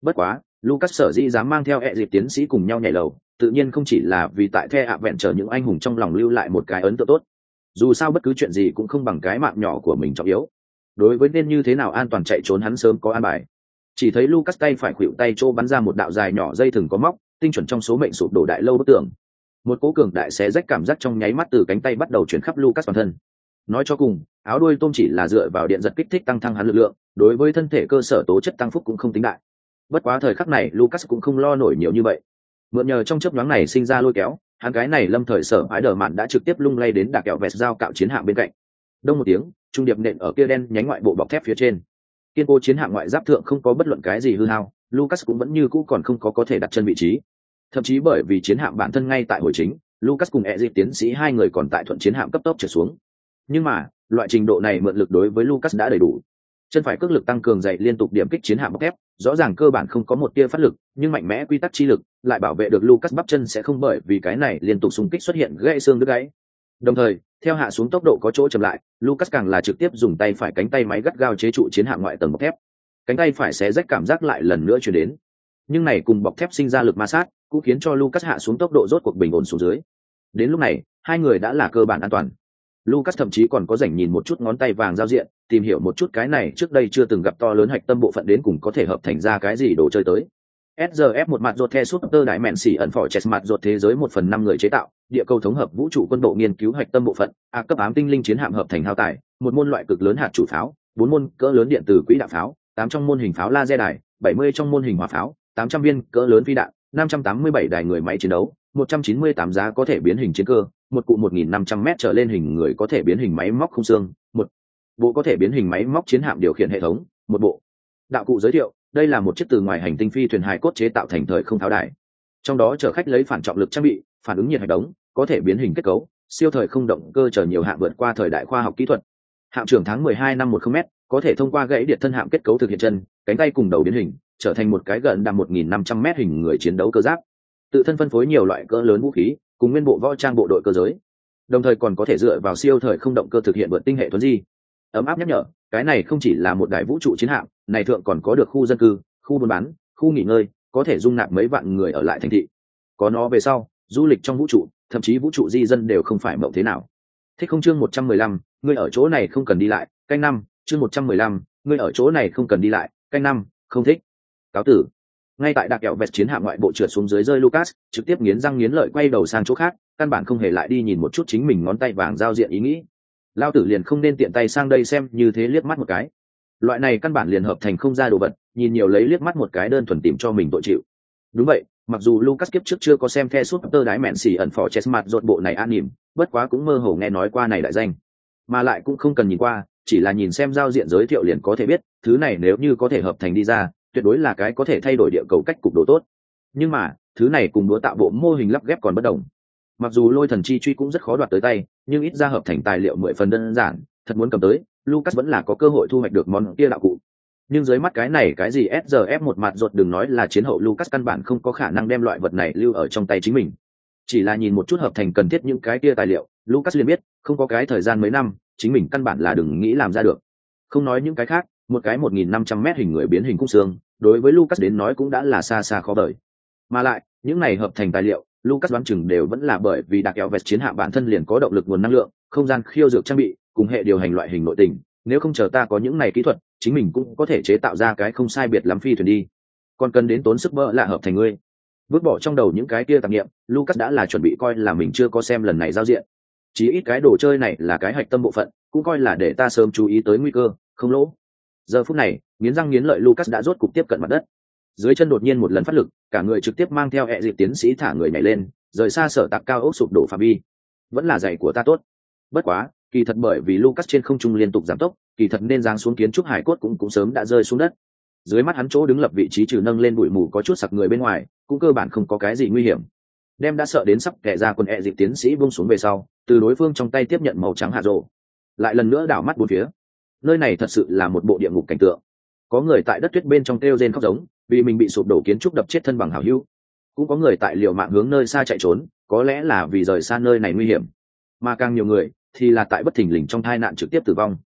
Bất quá, Lucas sở dĩ dám mang theo hệ dịp tiến sĩ cùng nhau nhảy lầu, tự nhiên không chỉ là vì tại The Adventure những anh hùng trong lòng lưu lại một cái ấn tượng tốt. Dù sao bất cứ chuyện gì cũng không bằng cái mạng nhỏ của mình trọng yếu. Đối với nên như thế nào an toàn chạy trốn hắn sớm có an bài. Chỉ thấy Lucas tay phải khuỵu tay chỗ bắn ra một đạo dài nhỏ dây thừng có móc, tinh chuẩn trong số mệnh sụp đổ đại lâu bức tường. Một cỗ cường đại xé rách cảm giác trong nháy mắt từ cánh tay bắt đầu chuyển khắp Lucas toàn thân. Nói cho cùng, áo đuôi tôm chỉ là dựa vào điện giật kích thích tăng thăng hắn lực lượng, đối với thân thể cơ sở tố chất tăng phúc cũng không tính đại. Bất quá thời khắc này Lucas cũng không lo nổi nhiều như vậy. Mượn nhờ trong chớp nhoáng này sinh ra lôi kéo, hắn cái này lâm thời sở ái đờ mạn đã trực tiếp lung lay đến đạc kẹo vẹt dao cạo chiến hạm bên cạnh. Đông một tiếng, trung điệp nện ở kia đen nhánh ngoại bộ bọc thép phía trên. Kiên cố chiến hạm ngoại giáp thượng không có bất luận cái gì hư hao, Lucas cũng vẫn như cũ còn không có thể đặt chân vị trí. Thậm chí bởi vì chiến hạm bản thân ngay tại hồi chính, Lucas cùng Ezip tiến sĩ hai người còn tại thuận chiến hạm cấp tốc trở xuống. Nhưng mà, loại trình độ này mượn lực đối với Lucas đã đầy đủ. Chân phải cước lực tăng cường dậy liên tục điểm kích chiến hạm bọc thép, rõ ràng cơ bản không có một tia phát lực, nhưng mạnh mẽ quy tắc chi lực lại bảo vệ được Lucas bắp chân sẽ không bởi vì cái này liên tục xung kích xuất hiện gãy xương đứt gãy. Đồng thời, theo hạ xuống tốc độ có chỗ chậm lại, Lucas càng là trực tiếp dùng tay phải cánh tay máy gắt gao chế trụ chiến hạm ngoại tầng bọc thép. Cánh tay phải xé rách cảm giác lại lần nữa truyền đến. Nhưng này cùng bọc thép sinh ra lực ma sát, cũng khiến cho Lucas hạ xuống tốc độ rốt cuộc bình ổn xuống dưới. Đến lúc này, hai người đã là cơ bản an toàn. Lucas thậm chí còn có rảnh nhìn một chút ngón tay vàng giao diện, tìm hiểu một chút cái này trước đây chưa từng gặp to lớn hạch tâm bộ phận đến cùng có thể hợp thành ra cái gì đồ chơi tới. SRF một mặt ruột the Super đại mện xỉ ẩn phỏ chess mặt ruột thế giới 1/5 người chế tạo, địa cầu thống hợp vũ trụ quân bộ nghiên cứu hạch tâm bộ phận, A cấp ám tinh linh chiến hạm hợp thành hao tài, một môn loại cực lớn hạt chủ pháo, 4 môn cỡ lớn điện tử quỹ đạo pháo, 8 trong môn hình pháo laser đài, 70 trong môn hình hỏa pháo, 800 viên cỡ lớn phi đạn, 587 đài người máy chiến đấu, 198 giá có thể biến hình chiến cơ, một cụ 1.500m trở lên hình người có thể biến hình máy móc không xương, một bộ có thể biến hình máy móc chiến hạm điều khiển hệ thống, một bộ đạo cụ giới thiệu. Đây là một chiếc từ ngoài hành tinh phi thuyền hài cốt chế tạo thành thời không tháo đài, trong đó chở khách lấy phản trọng lực trang bị, phản ứng nhiệt hạch đống, có thể biến hình kết cấu, siêu thời không động cơ chở nhiều hạng vượt qua thời đại khoa học kỹ thuật. Hạm trưởng tháng 12 năm 10m, có thể thông qua gãy điện thân hạm kết cấu thực hiện chân, cánh tay cùng đầu biến hình, trở thành một cái gần đạm 1.500m hình người chiến đấu cơ giáp. Tự thân phân phối nhiều loại cỡ lớn vũ khí, cùng nguyên bộ võ trang bộ đội cơ giới. Đồng thời còn có thể dựa vào siêu thời không động cơ thực hiện vượt tinh hệ thuấn di. Ấm áp nhắc nhở, cái này không chỉ là một đại vũ trụ chiến hạm, này thượng còn có được khu dân cư, khu buôn bán, khu nghỉ ngơi, có thể dung nạp mấy vạn người ở lại thành thị. Có nó về sau, du lịch trong vũ trụ, thậm chí vũ trụ di dân đều không phải mộng thế nào. Thích không chương 115, ngươi ở chỗ này không cần đi lại, canh năm, chương 115, ngươi ở chỗ này không cần đi lại, canh năm, không thích. Cáo tử. Ngay tại đạc kẹo vẹt chiến hạm ngoại bộ trượt xuống dưới rơi, Lucas trực tiếp nghiến răng nghiến lợi quay đầu sang chỗ khác, căn bản không hề lại đi nhìn một chút chính mình ngón tay vàng giao diện ý nghĩ. Lao tử liền không nên tiện tay sang đây xem như thế liếc mắt một cái. Loại này căn bản liền hợp thành không ra đồ vật, nhìn nhiều lấy liếc mắt một cái đơn thuần tìm cho mình tội chịu. Đúng vậy, mặc dù Lucas kiếp trước chưa có xem The Super đái mện xỉ ẩn phỏ chess mặt rột bộ này an nỉm, bất quá cũng mơ hồ nghe nói qua này đại danh, mà lại cũng không cần nhìn qua, chỉ là nhìn xem giao diện giới thiệu liền có thể biết, thứ này nếu như có thể hợp thành đi ra, tuyệt đối là cái có thể thay đổi địa cầu cách cục độ tốt. Nhưng mà, thứ này cùng đũa tạo bộ mô hình lắp ghép còn bất đồng. Mặc dù lôi thần chi truy cũng rất khó đoạt tới tay, nhưng ít ra hợp thành tài liệu 10 phần đơn giản, thật muốn cầm tới, Lucas vẫn là có cơ hội thu hoạch được món kia đạo cụ. Nhưng dưới mắt cái này cái gì SRF một mặt ruột, đừng nói là chiến hậu, Lucas căn bản không có khả năng đem loại vật này lưu ở trong tay chính mình. Chỉ là nhìn một chút hợp thành cần thiết những cái kia tài liệu, Lucas liền biết, không có cái thời gian mấy năm, chính mình căn bản là đừng nghĩ làm ra được. Không nói những cái khác, một cái 1.500m hình người biến hình khung xương, đối với Lucas đến nói cũng đã là xa xa khó vời. Mà lại, những này hợp thành tài liệu, Lucas đoán chừng đều vẫn là bởi vì đặc kẹo vẹt chiến hạm bản thân liền có động lực nguồn năng lượng, không gian khiêu dược trang bị, cùng hệ điều hành loại hình nội tình, nếu không chờ ta có những này kỹ thuật, chính mình cũng có thể chế tạo ra cái không sai biệt lắm phi thuyền đi. Còn cần đến tốn sức bỡ lạ hợp thành ngươi. Vứt bỏ trong đầu những cái kia tạp niệm, Lucas đã là chuẩn bị coi là mình chưa có xem lần này giao diện. Chí ít cái đồ chơi này là cái hạch tâm bộ phận, cũng coi là để ta sớm chú ý tới nguy cơ, không lỗ. Giờ phút này, nghiến răng nghiến lợi Lucas đã rốt cục tiếp cận mặt đất. Dưới chân đột nhiên một lần phát lực, cả người trực tiếp mang theo hệ dịp tiến sĩ thả người nhảy lên, rời xa sở tạc cao ốc sụp đổ phạm vi. Vẫn là giày của ta tốt. Bất quá, kỳ thật bởi vì Lucas trên không trung liên tục giảm tốc, kỳ thật nên giáng xuống kiến trúc hải cốt cũng sớm đã rơi xuống đất. Dưới mắt hắn chỗ đứng lập vị trí trừ nâng lên bụi mù có chút sặc người bên ngoài, cũng cơ bản không có cái gì nguy hiểm. Đem đã sợ đến sắp kẻ ra quần hệ dịp tiến sĩ buông xuống về sau, từ đối phương trong tay tiếp nhận màu trắng hạ rồ, lại lần nữa đảo mắt bốn phía. Nơi này thật sự là một bộ địa ngục cảnh tượng. Có người tại đất tuyết bên trong kêu rên khóc giống, vì mình bị sụp đổ kiến trúc đập chết thân bằng hảo hữu. Cũng có người tại liều mạng hướng nơi xa chạy trốn, có lẽ là vì rời xa nơi này nguy hiểm. Mà càng nhiều người thì là tại bất thình lình trong tai nạn trực tiếp tử vong.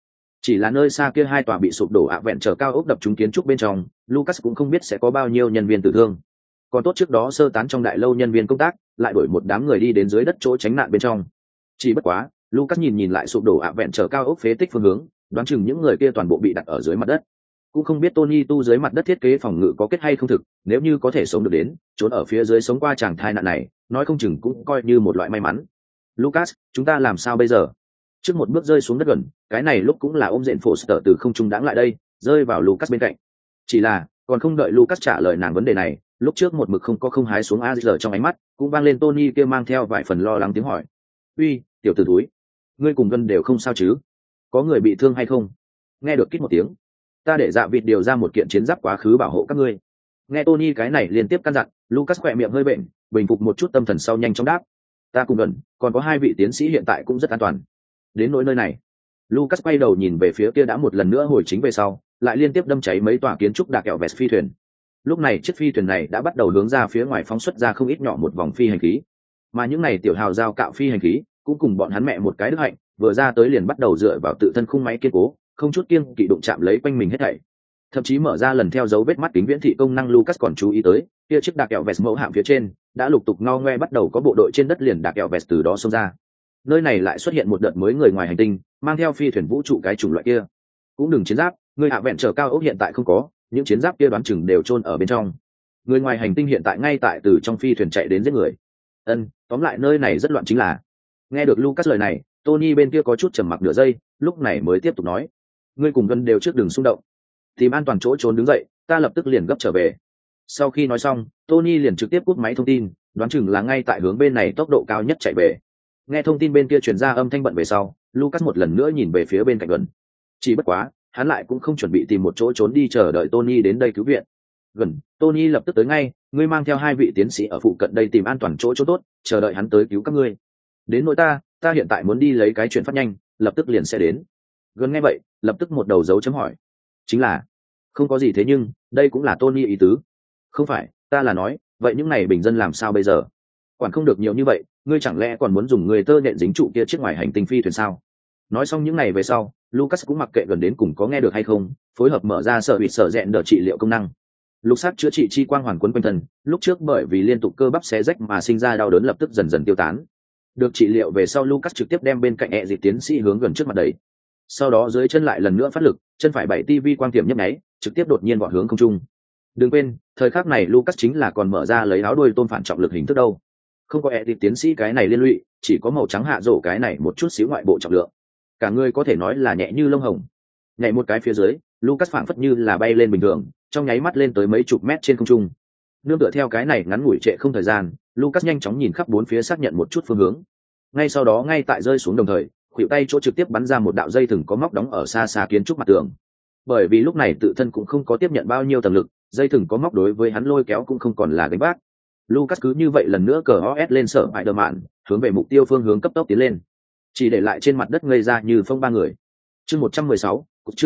Chỉ là nơi xa kia hai tòa bị sụp đổ ạ vẹn trở cao ốc đập trúng kiến trúc bên trong, Lucas cũng không biết sẽ có bao nhiêu nhân viên tử thương. Còn tốt trước đó sơ tán trong đại lâu nhân viên công tác, lại đuổi một đám người đi đến dưới đất chỗ tránh nạn bên trong. Chỉ bất quá, Lucas nhìn lại sụp đổ ạ vẹn trở cao ốc phế tích phương hướng, đoán chừng những người kia toàn bộ bị đặt ở dưới mặt đất. Cũng không biết Tony tu dưới mặt đất thiết kế phòng ngự có kết hay không thực, nếu như có thể sống được đến, trốn ở phía dưới sống qua chàng thai nạn này, nói không chừng cũng coi như một loại may mắn. Lucas, chúng ta làm sao bây giờ? Trước một bước rơi xuống đất gần, cái này lúc cũng là ôm dện Foster từ không trung đãng lại đây, rơi vào Lucas bên cạnh. Chỉ là, còn không đợi Lucas trả lời nàng vấn đề này, lúc trước một mực không hái xuống AZ trong ánh mắt, cũng vang lên Tony kia mang theo vài phần lo lắng tiếng hỏi. "Uy, tiểu tử thúi, ngươi cùng Vân đều không sao chứ? Có người bị thương hay không?" Nghe được kít một tiếng, ta để dạ vịt điều ra một kiện chiến giáp quá khứ bảo hộ các ngươi. Nghe Tony cái này liên tiếp căn dặn, Lucas khỏe miệng hơi bệnh, bình phục một chút tâm thần sau nhanh chóng đáp. Ta cùng gần, còn có hai vị tiến sĩ hiện tại cũng rất an toàn. Đến nỗi nơi này, Lucas quay đầu nhìn về phía kia đã một lần nữa hồi chính về sau, lại liên tiếp đâm cháy mấy tòa kiến trúc đạc kẹo vẹt phi thuyền. Lúc này chiếc phi thuyền này đã bắt đầu hướng ra phía ngoài phóng xuất ra không ít nhỏ một vòng phi hành khí, mà những này tiểu hào giao cạo phi hành khí cũng cùng bọn hắn mẹ một cái đức hạnh, vừa ra tới liền bắt đầu dựa vào tự thân khung máy kiên cố, không chút kiêng kỵ đụng chạm lấy quanh mình hết thảy. Thậm chí mở ra lần theo dấu vết mắt kính viễn thị công năng, Lucas còn chú ý tới kia chiếc đạc kẹo vẹt mẫu hạm phía trên đã lục tục ngao ngoe bắt đầu có bộ đội trên đất liền đạc kẹo vẹt từ đó xông ra. Nơi này lại xuất hiện một đợt mới người ngoài hành tinh mang theo phi thuyền vũ trụ cái chủng loại kia. Cũng đừng chiến giáp, người hạ vẹn trở cao ốc hiện tại không có, những chiến giáp kia đoán chừng đều chôn ở bên trong. Người ngoài hành tinh hiện tại ngay tại từ trong phi thuyền chạy đến giết người. Tóm lại nơi này rất loạn chính là. Nghe được Lucas lời này, Tony bên kia có chút trầm mặc nửa giây, lúc này mới tiếp tục nói: ngươi cùng Vân đều trước đường xung động, tìm an toàn chỗ trốn đứng dậy, ta lập tức liền gấp trở về. Sau khi nói xong, Tony liền trực tiếp cúp máy thông tin, đoán chừng là ngay tại hướng bên này tốc độ cao nhất chạy về. Nghe thông tin bên kia truyền ra âm thanh bận về sau, Lucas một lần nữa nhìn về phía bên cạnh Gần. Chỉ bất quá, hắn lại cũng không chuẩn bị tìm một chỗ trốn đi chờ đợi Tony đến đây cứu viện. Gần, Tony lập tức tới ngay, ngươi mang theo hai vị tiến sĩ ở phụ cận đây tìm an toàn chỗ tốt, chờ đợi hắn tới cứu các ngươi. Đến nỗi ta hiện tại muốn đi lấy cái chuyện phát nhanh, lập tức liền sẽ đến. Gần nghe vậy, lập tức một đầu dấu chấm hỏi. Chính là, không có gì thế nhưng, đây cũng là Tony ý tứ. Không phải, ta là nói, vậy những này bình dân làm sao bây giờ? Quản không được nhiều như vậy, ngươi chẳng lẽ còn muốn dùng người tơ nhện dính trụ kia chiếc ngoài hành tinh phi thuyền sao? Nói xong những này về sau, Lucas cũng mặc kệ Gần đến cùng có nghe được hay không, phối hợp mở ra sở bị sở rẹn đỡ trị liệu công năng. Lục sát chữa trị chi quang hoàn quấn quanh thân, lúc trước bởi vì liên tục cơ bắp xé rách mà sinh ra đau đớn lập tức dần dần tiêu tán. Được trị liệu về sau, Lucas trực tiếp đem bên cạnh ẹ dịch tiến sĩ hướng Gần trước mặt đẩy. Sau đó dưới chân lại lần nữa phát lực, chân phải 7 TV quang tiệm nhấp nháy, trực tiếp đột nhiên vọt hướng không trung. Đừng quên, thời khắc này Lucas chính là còn mở ra lấy áo đuôi tôm phản trọng lực hình thức đâu. Không có ẹ dịch tiến sĩ cái này liên lụy, chỉ có màu trắng hạ rổ cái này một chút xíu ngoại bộ trọng lượng. Cả người có thể nói là nhẹ như lông hồng. Nhảy một cái phía dưới, Lucas phảng phất như là bay lên bình thường, trong nháy mắt lên tới mấy chục mét trên không trung. Nương tựa theo cái này ngắn ngủi trệ không thời gian, Lucas nhanh chóng nhìn khắp bốn phía xác nhận một chút phương hướng. Ngay sau đó ngay tại rơi xuống đồng thời, khuỷu tay chỗ trực tiếp bắn ra một đạo dây thừng có móc đóng ở xa xa kiến trúc mặt tường. Bởi vì lúc này tự thân cũng không có tiếp nhận bao nhiêu tầng lực, dây thừng có móc đối với hắn lôi kéo cũng không còn là gánh vác. Lucas cứ như vậy lần nữa cờ OS lên sở Spider-Man, hướng về mục tiêu phương hướng cấp tốc tiến lên. Chỉ để lại trên mặt đất ngây ra như phong ba người. Chương 116,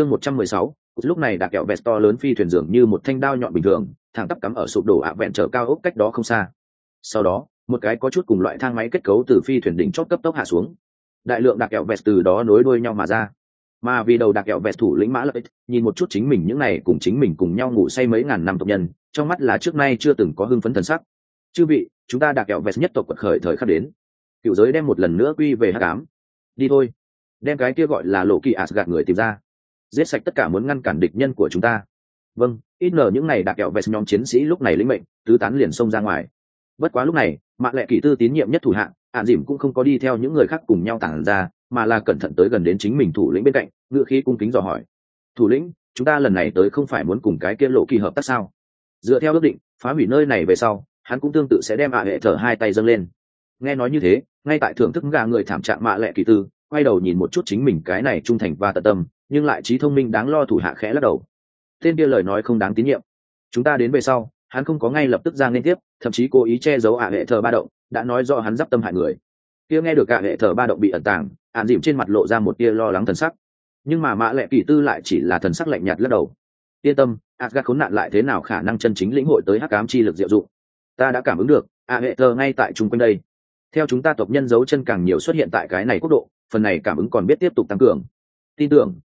lúc này đã kẹo vẹt to lớn phi thuyền dường như một thanh đao nhọn bình thường, thẳng tắp cắm ở sụp đổ ạ vẹn trở cao ốc cách đó không xa. Sau đó, một cái có chút cùng loại thang máy kết cấu từ phi thuyền đỉnh chót cấp tốc hạ xuống. Đại lượng đặc kẹo vẹt từ đó nối đuôi nhau mà ra. Mà vì đầu đặc kẹo vẹt thủ lĩnh Mã Lợi, nhìn một chút chính mình những này cùng chính mình cùng nhau ngủ say mấy ngàn năm tộc nhân, trong mắt là trước nay chưa từng có hưng phấn thần sắc. Chư vị, chúng ta đặc kẹo vẹt nhất tộc quật khởi thời khắc đến. Cựu giới đem một lần nữa quy về hắc ám. Đi thôi, đem cái kia gọi là lộ kỳ Asgard người tìm ra, giết sạch tất cả muốn ngăn cản địch nhân của chúng ta. Vâng, ít ngờ những này đặc kẹo vẹt nhóm chiến sĩ lúc này lĩnh mệnh, tứ tán liền xông ra ngoài. Bất quá lúc này, Mạ Lệ Kỳ Tư tín nhiệm nhất thủ hạng, Ản Dìm cũng không có đi theo những người khác cùng nhau tản ra, mà là cẩn thận tới gần đến chính mình thủ lĩnh bên cạnh, ngựa khí cung kính dò hỏi: thủ lĩnh, chúng ta lần này tới không phải muốn cùng cái kia lộ kỳ hợp tác sao? Dựa theo ước định, phá hủy nơi này về sau, hắn cũng tương tự sẽ đem hệ thở hai tay dâng lên. Nghe nói như thế, ngay tại thưởng thức gà người thảm trạng Mạ Lệ Kỳ Tư quay đầu nhìn một chút chính mình cái này trung thành và tận tâm, nhưng lại trí thông minh đáng lo thủ hạ khẽ lắc đầu. Tên kia lời nói không đáng tín nhiệm. Chúng ta đến về sau, hắn không có ngay lập tức ra liên tiếp, thậm chí cố ý che giấu hệ thở ba động, đã nói rõ hắn giáp tâm hại người. Kia nghe được hệ thở ba động bị ẩn tàng, Ản Dìm trên mặt lộ ra một tia lo lắng thần sắc. Nhưng mà Mã Lệ Kỳ Tư lại chỉ là thần sắc lạnh nhạt lắc đầu. Yên tâm, Asgard khốn nạn lại thế nào khả năng chân chính lĩnh hội tới hắc ám chi lực diệu dụng. Ta đã cảm ứng được, hệ thở ngay tại chung quanh đây. Theo chúng ta tộc nhân dấu chân càng nhiều xuất hiện tại cái này quốc độ, phần này cảm ứng còn biết tiếp tục tăng cường. Tin tưởng,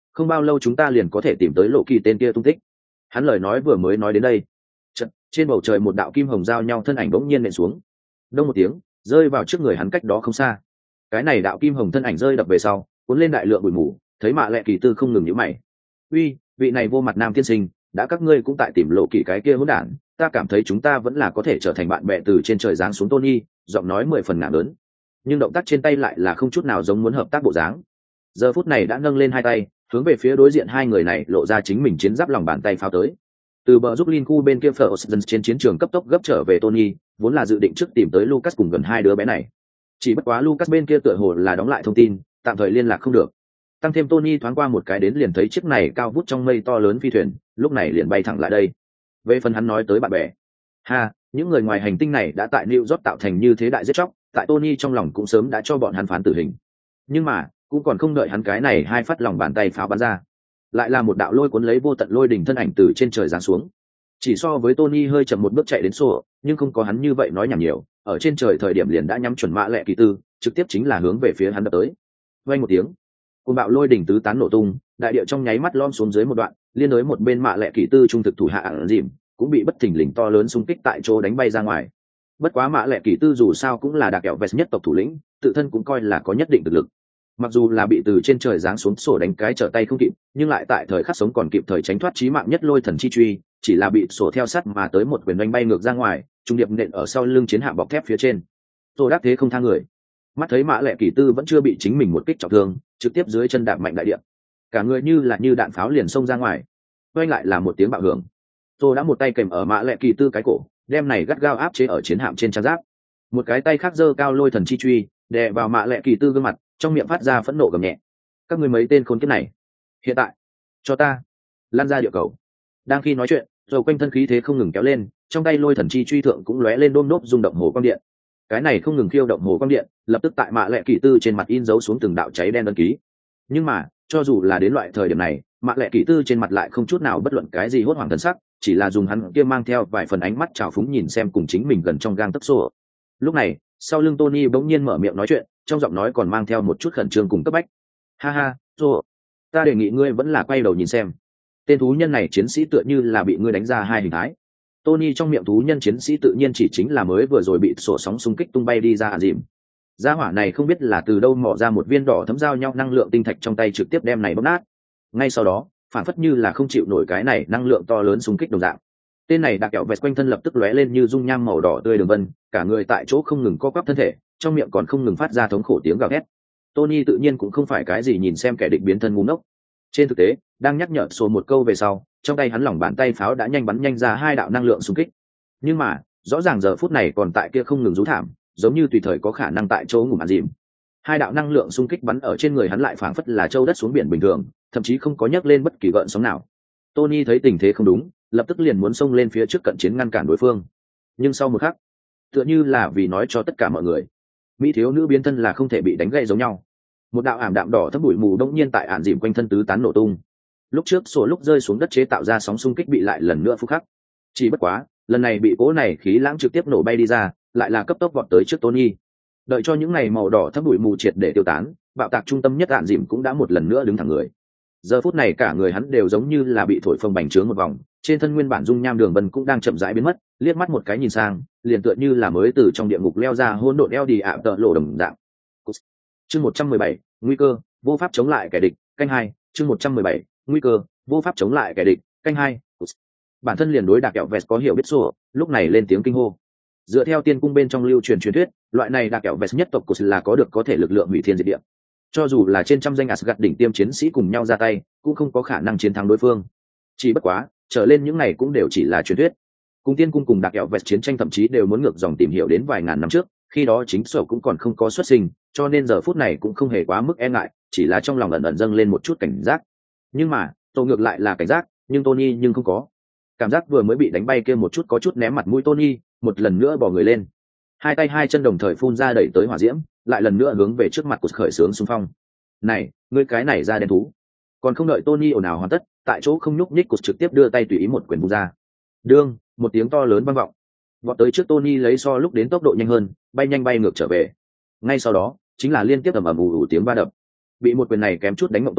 không bao lâu chúng ta liền có thể tìm tới lộ kỳ tên kia tung tích. Hắn lời nói vừa mới nói đến đây, trên bầu trời một đạo kim hồng giao nhau thân ảnh bỗng nhiên nện xuống, đông một tiếng rơi vào trước người hắn cách đó không xa. Cái này đạo kim hồng thân ảnh rơi đập về sau, cuốn lên đại lượng bụi mù, thấy Mạ Lệ Kỳ Tư không ngừng nhíu mày. Uy, vị này vô mặt nam tiên sinh, đã các ngươi cũng tại tìm lộ kỳ cái kia hỗn đản, ta cảm thấy chúng ta vẫn là có thể trở thành bạn bè. Từ trên trời giáng xuống Tony, giọng nói 10 phần ngạo lớn, nhưng động tác trên tay lại là không chút nào giống muốn hợp tác bộ dáng. Giờ phút này đã nâng lên hai tay, hướng về phía đối diện hai người này lộ ra chính mình chiến giáp lòng bàn tay pháo tới. Từ bờ giúp Linh khu bên kia Ferguson trên chiến trường cấp tốc gấp trở về Tony, vốn là dự định trước tìm tới Lucas cùng gần hai đứa bé này. Chỉ bất quá Lucas bên kia tựa hồ là đóng lại thông tin, tạm thời liên lạc không được. Tăng thêm Tony thoáng qua một cái đến liền thấy chiếc này cao vút trong mây to lớn phi thuyền, lúc này liền bay thẳng lại đây. Về phần hắn nói tới bạn bè, những người ngoài hành tinh này đã tại New York tạo thành như thế đại giết chóc, tại Tony trong lòng cũng sớm đã cho bọn hắn phán tử hình. Nhưng mà, cũng còn không đợi hắn cái này hai phát lòng bàn tay pháo bắn ra, lại là một đạo lôi cuốn lấy vô tận lôi đỉnh thân ảnh từ trên trời giáng xuống. Chỉ so với Tony hơi chậm một bước chạy đến sổ, nhưng không có hắn như vậy nói nhảm nhiều, ở trên trời thời điểm liền đã nhắm chuẩn Mạ Lệ Kỳ Tư, trực tiếp chính là hướng về phía hắn đập tới. Vang một tiếng, cơn bạo lôi đỉnh tứ tán nổ tung, đại địa trong nháy mắt lom xuống dưới một đoạn, liên đối một bên Mạ Lệ Kỳ Tư trung thực thủ hạ ẩn dìm, cũng bị bất thình lình to lớn xung kích tại chỗ đánh bay ra ngoài. Bất quá Mạ Lệ Kỳ Tư dù sao cũng là đặc kẹo vest nhất tộc thủ lĩnh, tự thân cũng coi là có nhất định thực lực. Mặc dù là bị từ trên trời giáng xuống sổ đánh cái trở tay không kịp, nhưng lại tại thời khắc sống còn kịp thời tránh thoát chí mạng nhất lôi thần chi truy, chỉ là bị sổ theo sát mà tới một quyền đánh bay ngược ra ngoài, trung điệp nện ở sau lưng chiến hạm bọc thép phía trên. Rồi đắc thế không tha người, mắt thấy Mạ Lệ Kỳ Tư vẫn chưa bị chính mình một kích trọng thương, trực tiếp dưới chân đạp mạnh đại địa, cả người như là như đạn pháo liền xông ra ngoài. Quay lại là một tiếng bạo hưởng, rồi đã một tay kèm ở Mạ Lệ Kỳ Tư cái cổ, đem này gắt gao áp chế ở chiến hạm trên trang giáp, một cái tay khác giơ cao lôi thần chi truy đè vào Mạ Lệ Kỳ Tư gương mặt, trong miệng phát ra phẫn nộ gầm nhẹ: các ngươi mấy tên khốn kiếp này, hiện tại cho ta lan ra địa cầu. Đang khi nói chuyện, rồi quanh thân khí thế không ngừng kéo lên, trong tay lôi thần chi truy thượng cũng lóe lên đôm đốp rung động hồ quang điện. Cái này không ngừng khiêu động hồ quang điện, lập tức tại Mạ Lệ Kỳ Tư trên mặt in dấu xuống từng đạo cháy đen ấn ký. Nhưng mà cho dù là đến loại thời điểm này, Mạ Lệ Kỳ Tư trên mặt lại không chút nào bất luận cái gì hốt hoảng thần sắc, chỉ là dùng hắn kia mang theo vài phần ánh mắt trào phúng nhìn xem cùng chính mình gần trong gang tấc xô. Lúc này sau lưng Tony bỗng nhiên mở miệng nói chuyện, trong giọng nói còn mang theo một chút khẩn trương cùng cấp bách: ha ha, xô, ta đề nghị ngươi vẫn là quay đầu nhìn xem, tên thú nhân này chiến sĩ tựa như là bị ngươi đánh ra hai hình thái. Tony trong miệng thú nhân chiến sĩ tự nhiên chỉ chính là mới vừa rồi bị sổ sóng xung kích tung bay đi ra dìm. Gia hỏa này không biết là từ đâu mò ra một viên đỏ thấm giao nhau năng lượng tinh thạch trong tay, trực tiếp đem này bóp nát. Ngay sau đó, phản phất như là không chịu nổi cái này năng lượng to lớn xung kích đồng dạng, tên này đặc kẹo vẹt quanh thân lập tức lóe lên như dung nham màu đỏ tươi đường vân, cả người tại chỗ không ngừng co quắp thân thể, trong miệng còn không ngừng phát ra thống khổ tiếng gào thét. Tony tự nhiên cũng không phải cái gì nhìn xem kẻ địch biến thân ngu ngốc. Trên thực tế, đang nhắc nhở số một câu về sau, trong tay hắn lòng bàn tay pháo đã nhanh bắn nhanh ra hai đạo năng lượng xung kích. Nhưng mà rõ ràng giờ phút này còn tại kia không ngừng rú thảm, giống như tùy thời có khả năng tại chỗ ngủ màn dìm. Hai đạo năng lượng xung kích bắn ở trên người hắn lại phảng phất là châu đất xuống biển bình thường, thậm chí không có nhấc lên bất kỳ gợn sóng nào. Tony thấy tình thế không đúng, lập tức liền muốn xông lên phía trước cận chiến ngăn cản đối phương. Nhưng sau một khắc, tựa như là vì nói cho tất cả mọi người, mỹ thiếu nữ biến thân là không thể bị đánh gãy giống nhau, một đạo ảm đạm đỏ thấm bụi mù đông nhiên tại ản dìm quanh thân tứ tán nổ tung. Lúc trước sổ lúc rơi xuống đất chế tạo ra sóng xung kích bị lại lần nữa phúc khắc, chỉ bất quá lần này bị cỗ này khí lãng trực tiếp nổ bay đi ra, lại là cấp tốc vọt tới trước Tony. Đợi cho những ngày màu đỏ thấm bụi mù triệt để tiêu tán, bạo tạc trung tâm nhất ản dìm cũng đã một lần nữa đứng thẳng người. Giờ phút này cả người hắn đều giống như là bị thổi phồng bành trướng một vòng, trên thân nguyên bản dung nham đường vân cũng đang chậm rãi biến mất, liếc mắt một cái nhìn sang, liền tựa như là mới từ trong địa ngục leo ra hỗn độn eo đi ạ tợ lộ đồng dạng. Chương 117, nguy cơ, vô pháp chống lại kẻ địch, canh 2, chương 117, nguy cơ, vô pháp chống lại kẻ địch, canh 2. Bản thân liền đối đặc kẹo vest có hiểu biết số, lúc này lên tiếng kinh hô. Dựa theo tiên cung bên trong lưu truyền truyền thuyết, loại này đặc kẹo vest nhất tộc của là có được có thể lực lượng hủy thiên diệt địa. Cho dù là trên trăm danh Asgard đỉnh tiêm chiến sĩ cùng nhau ra tay, cũng không có khả năng chiến thắng đối phương. Chỉ bất quá, trở lên những này cũng đều chỉ là truyền thuyết. Cùng tiên cung cùng đặc kẹo vest chiến tranh thậm chí đều muốn ngược dòng tìm hiểu đến vài ngàn năm trước, khi đó chính sở cũng còn không có xuất sinh, cho nên giờ phút này cũng không hề quá mức e ngại, chỉ là trong lòng ẩn ẩn dâng lên một chút cảnh giác. Nhưng mà tôi ngược lại là cảnh giác, nhưng Tony nhưng không có. Cảm giác vừa mới bị đánh bay kia một chút có chút ném mặt mũi Tony, một lần nữa bò người lên, hai tay hai chân đồng thời phun ra đẩy tới hỏa diễm, lại lần nữa hướng về trước mặt của khởi sướng xung phong. Này, ngươi cái này ra đen thú! Còn không đợi Tony ồn ào hoàn tất, tại chỗ không nhúc nhích của trực tiếp đưa tay tùy ý một quyền vung ra. Đương, một tiếng to lớn vang vọng, vọt tới trước Tony lấy so lúc đến tốc độ nhanh hơn, bay nhanh bay ngược trở về. Ngay sau đó, chính là liên tiếp ầm ầm ù ù tiếng va đập. Bị một quyền này kém chút đánh ngộng Tony,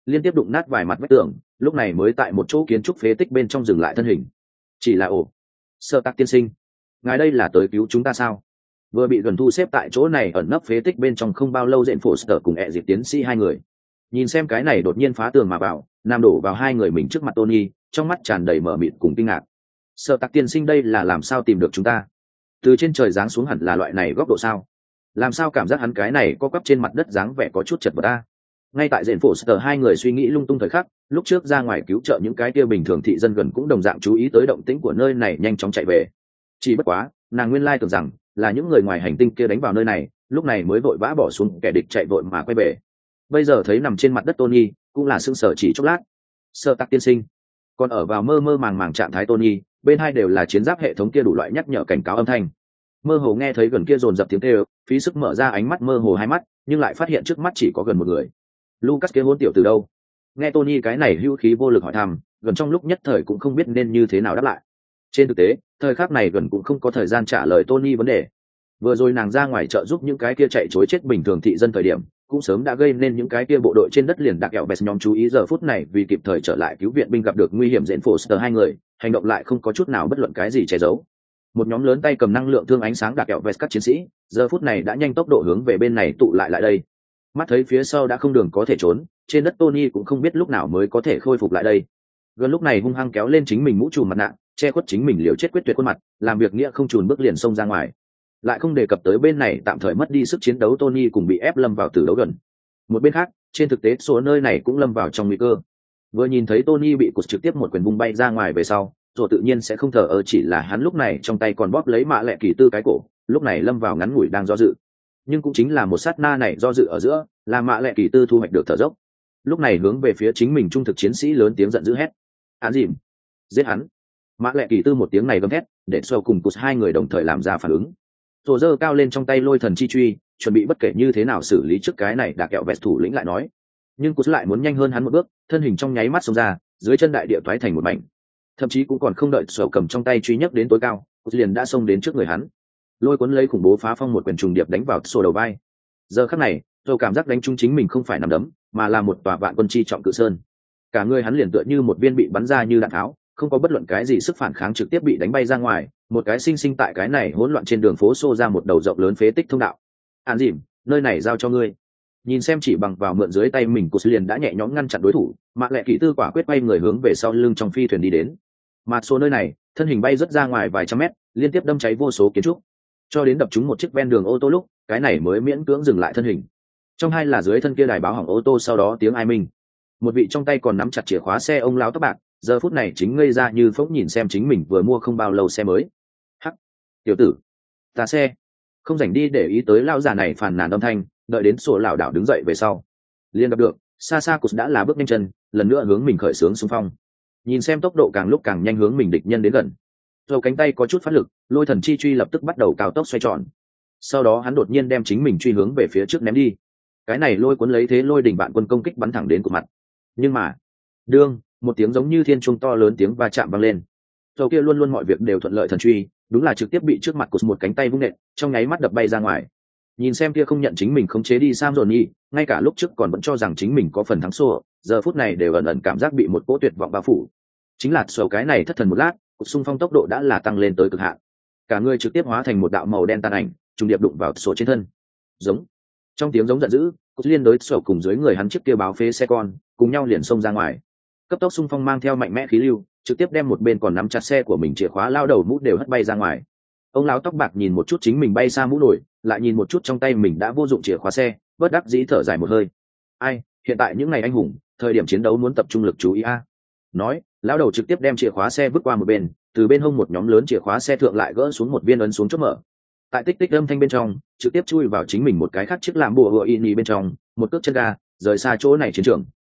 liên tiếp đụng nát vài mặt vách tường, lúc này mới tại một chỗ kiến trúc phế tích bên trong dừng lại thân hình. Chỉ là Sở Tạc tiên sinh, ngài đây là tới cứu chúng ta sao? Vừa bị gần thu xếp tại chỗ này ẩn nấp phế tích bên trong không bao lâu, Dện Foster cùng ẹ dịp tiến sĩ hai người nhìn xem cái này đột nhiên phá tường mà vào, nam đổ vào hai người mình trước mặt Tony, trong mắt tràn đầy mờ mịt cùng kinh ngạc. Sở Tạc tiên sinh đây là làm sao tìm được chúng ta? Từ trên trời giáng xuống hẳn là loại này góc độ sao? Làm sao cảm giác hắn cái này có quắp trên mặt đất dáng vẻ có chút chật vật ta? Ngay tại Dện Foster hai người suy nghĩ lung tung thời khắc, lúc trước ra ngoài cứu trợ những cái kia bình thường thị dân gần cũng đồng dạng chú ý tới động tĩnh của nơi này, nhanh chóng chạy về. Chỉ bất quá, nàng nguyên lai tưởng rằng là những người ngoài hành tinh kia đánh vào nơi này, lúc này mới vội vã bỏ xuống kẻ địch chạy vội mà quay về. Bây giờ thấy nằm trên mặt đất Tony, cũng là sững sờ chỉ chốc lát. Sở Tạc tiên sinh, còn ở vào mơ mơ màng màng trạng thái Tony, bên hai đều là chiến giáp hệ thống kia đủ loại nhắc nhở cảnh cáo âm thanh. Mơ hồ nghe thấy gần kia dồn dập tiếng kêu, phí sức mở ra ánh mắt mơ hồ hai mắt, nhưng lại phát hiện trước mắt chỉ có gần một người. Lucas kia hôn tiểu từ đâu? Nghe Tony cái này hữu khí vô lực hỏi thăm, gần trong lúc nhất thời cũng không biết nên như thế nào đáp lại. Trên thực tế, thời khắc này gần cũng không có thời gian trả lời Tony vấn đề. Vừa rồi nàng ra ngoài trợ giúp những cái kia chạy trối chết bình thường thị dân thời điểm, cũng sớm đã gây nên những cái kia bộ đội trên đất liền đặc kẹo bẹt nhóm chú ý, giờ phút này vì kịp thời trở lại cứu viện binh gặp được nguy hiểm, Dện Foster hai người hành động lại không có chút nào bất luận cái gì che giấu. Một nhóm lớn tay cầm năng lượng thương ánh sáng đặc kẹo vest các chiến sĩ giờ phút này đã nhanh tốc độ hướng về bên này tụ lại đây. Mắt thấy phía sau đã không đường có thể trốn, trên đất Tony cũng không biết lúc nào mới có thể khôi phục lại đây. Gần lúc này hung hăng kéo lên chính mình mũ trùm mặt nạ, che khuất chính mình liều chết quyết tuyệt khuôn mặt, làm việc nghĩa không chùn bước liền xông ra ngoài. Lại không đề cập tới bên này tạm thời mất đi sức chiến đấu Tony cùng bị ép lâm vào tử đấu gần. Một bên khác, trên thực tế số nơi này cũng lâm vào trong nguy cơ. Vừa nhìn thấy Tony bị cột trực tiếp một quyền vung bay ra ngoài về sau, rồi tự nhiên sẽ không thờ ơ, chỉ là hắn lúc này trong tay còn bóp lấy mạ lệ kỳ tư cái cổ, lúc này lâm vào ngắn ngủi đang do dự. Nhưng cũng chính là một sát na này do dự ở giữa, là mạ lệ kỳ tư thu hoạch được thở dốc. Lúc này hướng về phía chính mình trung thực chiến sĩ lớn tiếng giận dữ hét: "Án dìm, giết hắn!" Mạ lệ kỳ tư một tiếng này gầm thét, để Sâu cùng Cút hai người đồng thời làm ra phản ứng. Rồi giơ cao lên trong tay lôi thần chi truy, chuẩn bị bất kể như thế nào xử lý trước cái này đã kẹo vẹt thủ lĩnh lại nói. Nhưng Cút lại muốn nhanh hơn hắn một bước, thân hình trong nháy mắt xông ra, dưới chân đại địa toái thành một mảnh. Thậm chí cũng còn không đợi Sâu cầm trong tay truy nhấc đến tối cao, Cút liền đã xông đến trước người hắn, lôi cuốn lấy khủng bố phá phong một quyền trùng điệp đánh vào Sâu đầu vai. Giờ khắc này, Sâu cảm giác đánh trúng chính mình không phải nằm đấm, mà là một tòa vạn quân chi trọng cự sơn. Cả người hắn liền tựa như một viên bị bắn ra như đạn tháo, không có bất luận cái gì sức phản kháng, trực tiếp bị đánh bay ra ngoài, một cái sinh sinh tại cái này hỗn loạn trên đường phố xô ra một đầu rộng lớn phế tích thông đạo. Án dìm, nơi này giao cho ngươi. Nhìn xem chỉ bằng vào mượn dưới tay mình, Cút liền đã nhẹ nhõm ngăn chặn đối thủ, Mạ Lệ Kỵ Tư quả quyết bay người hướng về sau lưng trong phi thuyền đi đến. Mà số nơi này, thân hình bay rất ra ngoài vài trăm mét, liên tiếp đâm cháy vô số kiến trúc, cho đến đập trúng một chiếc ven đường ô tô lúc, cái này mới miễn cưỡng dừng lại thân hình. Trong hai là dưới thân kia đài báo hỏng ô tô, sau đó tiếng ai minh. Một vị trong tay còn nắm chặt chìa khóa xe ông lão tóc bạc, giờ phút này chính ngây ra như phỗng nhìn xem chính mình vừa mua không bao lâu xe mới. Hắc, tiểu tử, ta xe. Không rảnh đi để ý tới lão già này phàn nàn âm thanh, đợi đến sổ lão đảo đứng dậy về sau, liền gặp được xa xa Cút đã là bước nhanh chân, lần nữa hướng mình khởi xướng xung phong. Nhìn xem tốc độ càng lúc càng nhanh hướng mình địch nhân đến gần, rồi cánh tay có chút phát lực, lôi thần chi truy lập tức bắt đầu cao tốc xoay tròn. Sau đó hắn đột nhiên đem chính mình truy hướng về phía trước ném đi. Cái này lôi cuốn lấy thế lôi đỉnh bạn quân công kích bắn thẳng đến Cút mặt. Nhưng mà, đương một tiếng giống như thiên trung to lớn tiếng va chạm vang lên. Rồi kia luôn luôn mọi việc đều thuận lợi thần truy, đúng là trực tiếp bị trước mặt Cút một cánh tay vung nện, trong nháy mắt đập bay ra ngoài. Nhìn xem kia không nhận chính mình khống chế đi Sam Dồn Nhi, ngay cả lúc trước còn vẫn cho rằng chính mình có phần thắng xô, giờ phút này đều ẩn ẩn cảm giác bị một cỗ tuyệt vọng bao phủ. Chính là sầu cái này thất thần một lát, Cút xung phong tốc độ đã là tăng lên tới cực hạn. Cả người trực tiếp hóa thành một đạo màu đen tàn ảnh, trùng điệp đụng vào số trên thân. Giống. Trong tiếng giống giận dữ, Cút liên đối sầu cùng dưới người hắn chiếc kia báo phế xe con, cùng nhau liền xông ra ngoài. Cấp tốc xung phong mang theo mạnh mẽ khí lưu, trực tiếp đem một bên còn nắm chặt xe của mình chìa khóa lao đầu mũ đều hất bay ra ngoài. Ông lão tóc bạc nhìn một chút chính mình bay xa mũ nổi, lại nhìn một chút trong tay mình đã vô dụng chìa khóa xe, bất đắc dĩ thở dài một hơi. Ai, hiện tại những ngày anh hùng, thời điểm chiến đấu muốn tập trung lực chú ý a. Nói, lão đầu trực tiếp đem chìa khóa xe vứt qua một bên, từ bên hông một nhóm lớn chìa khóa xe thượng lại gỡ xuống một viên ấn xuống chốt mở. Tại tích tích âm thanh bên trong, trực tiếp chui vào chính mình một cái khác chiếc làm bùa hựa ini bên trong, một cước chân ga, rời xa chỗ này chiến trường.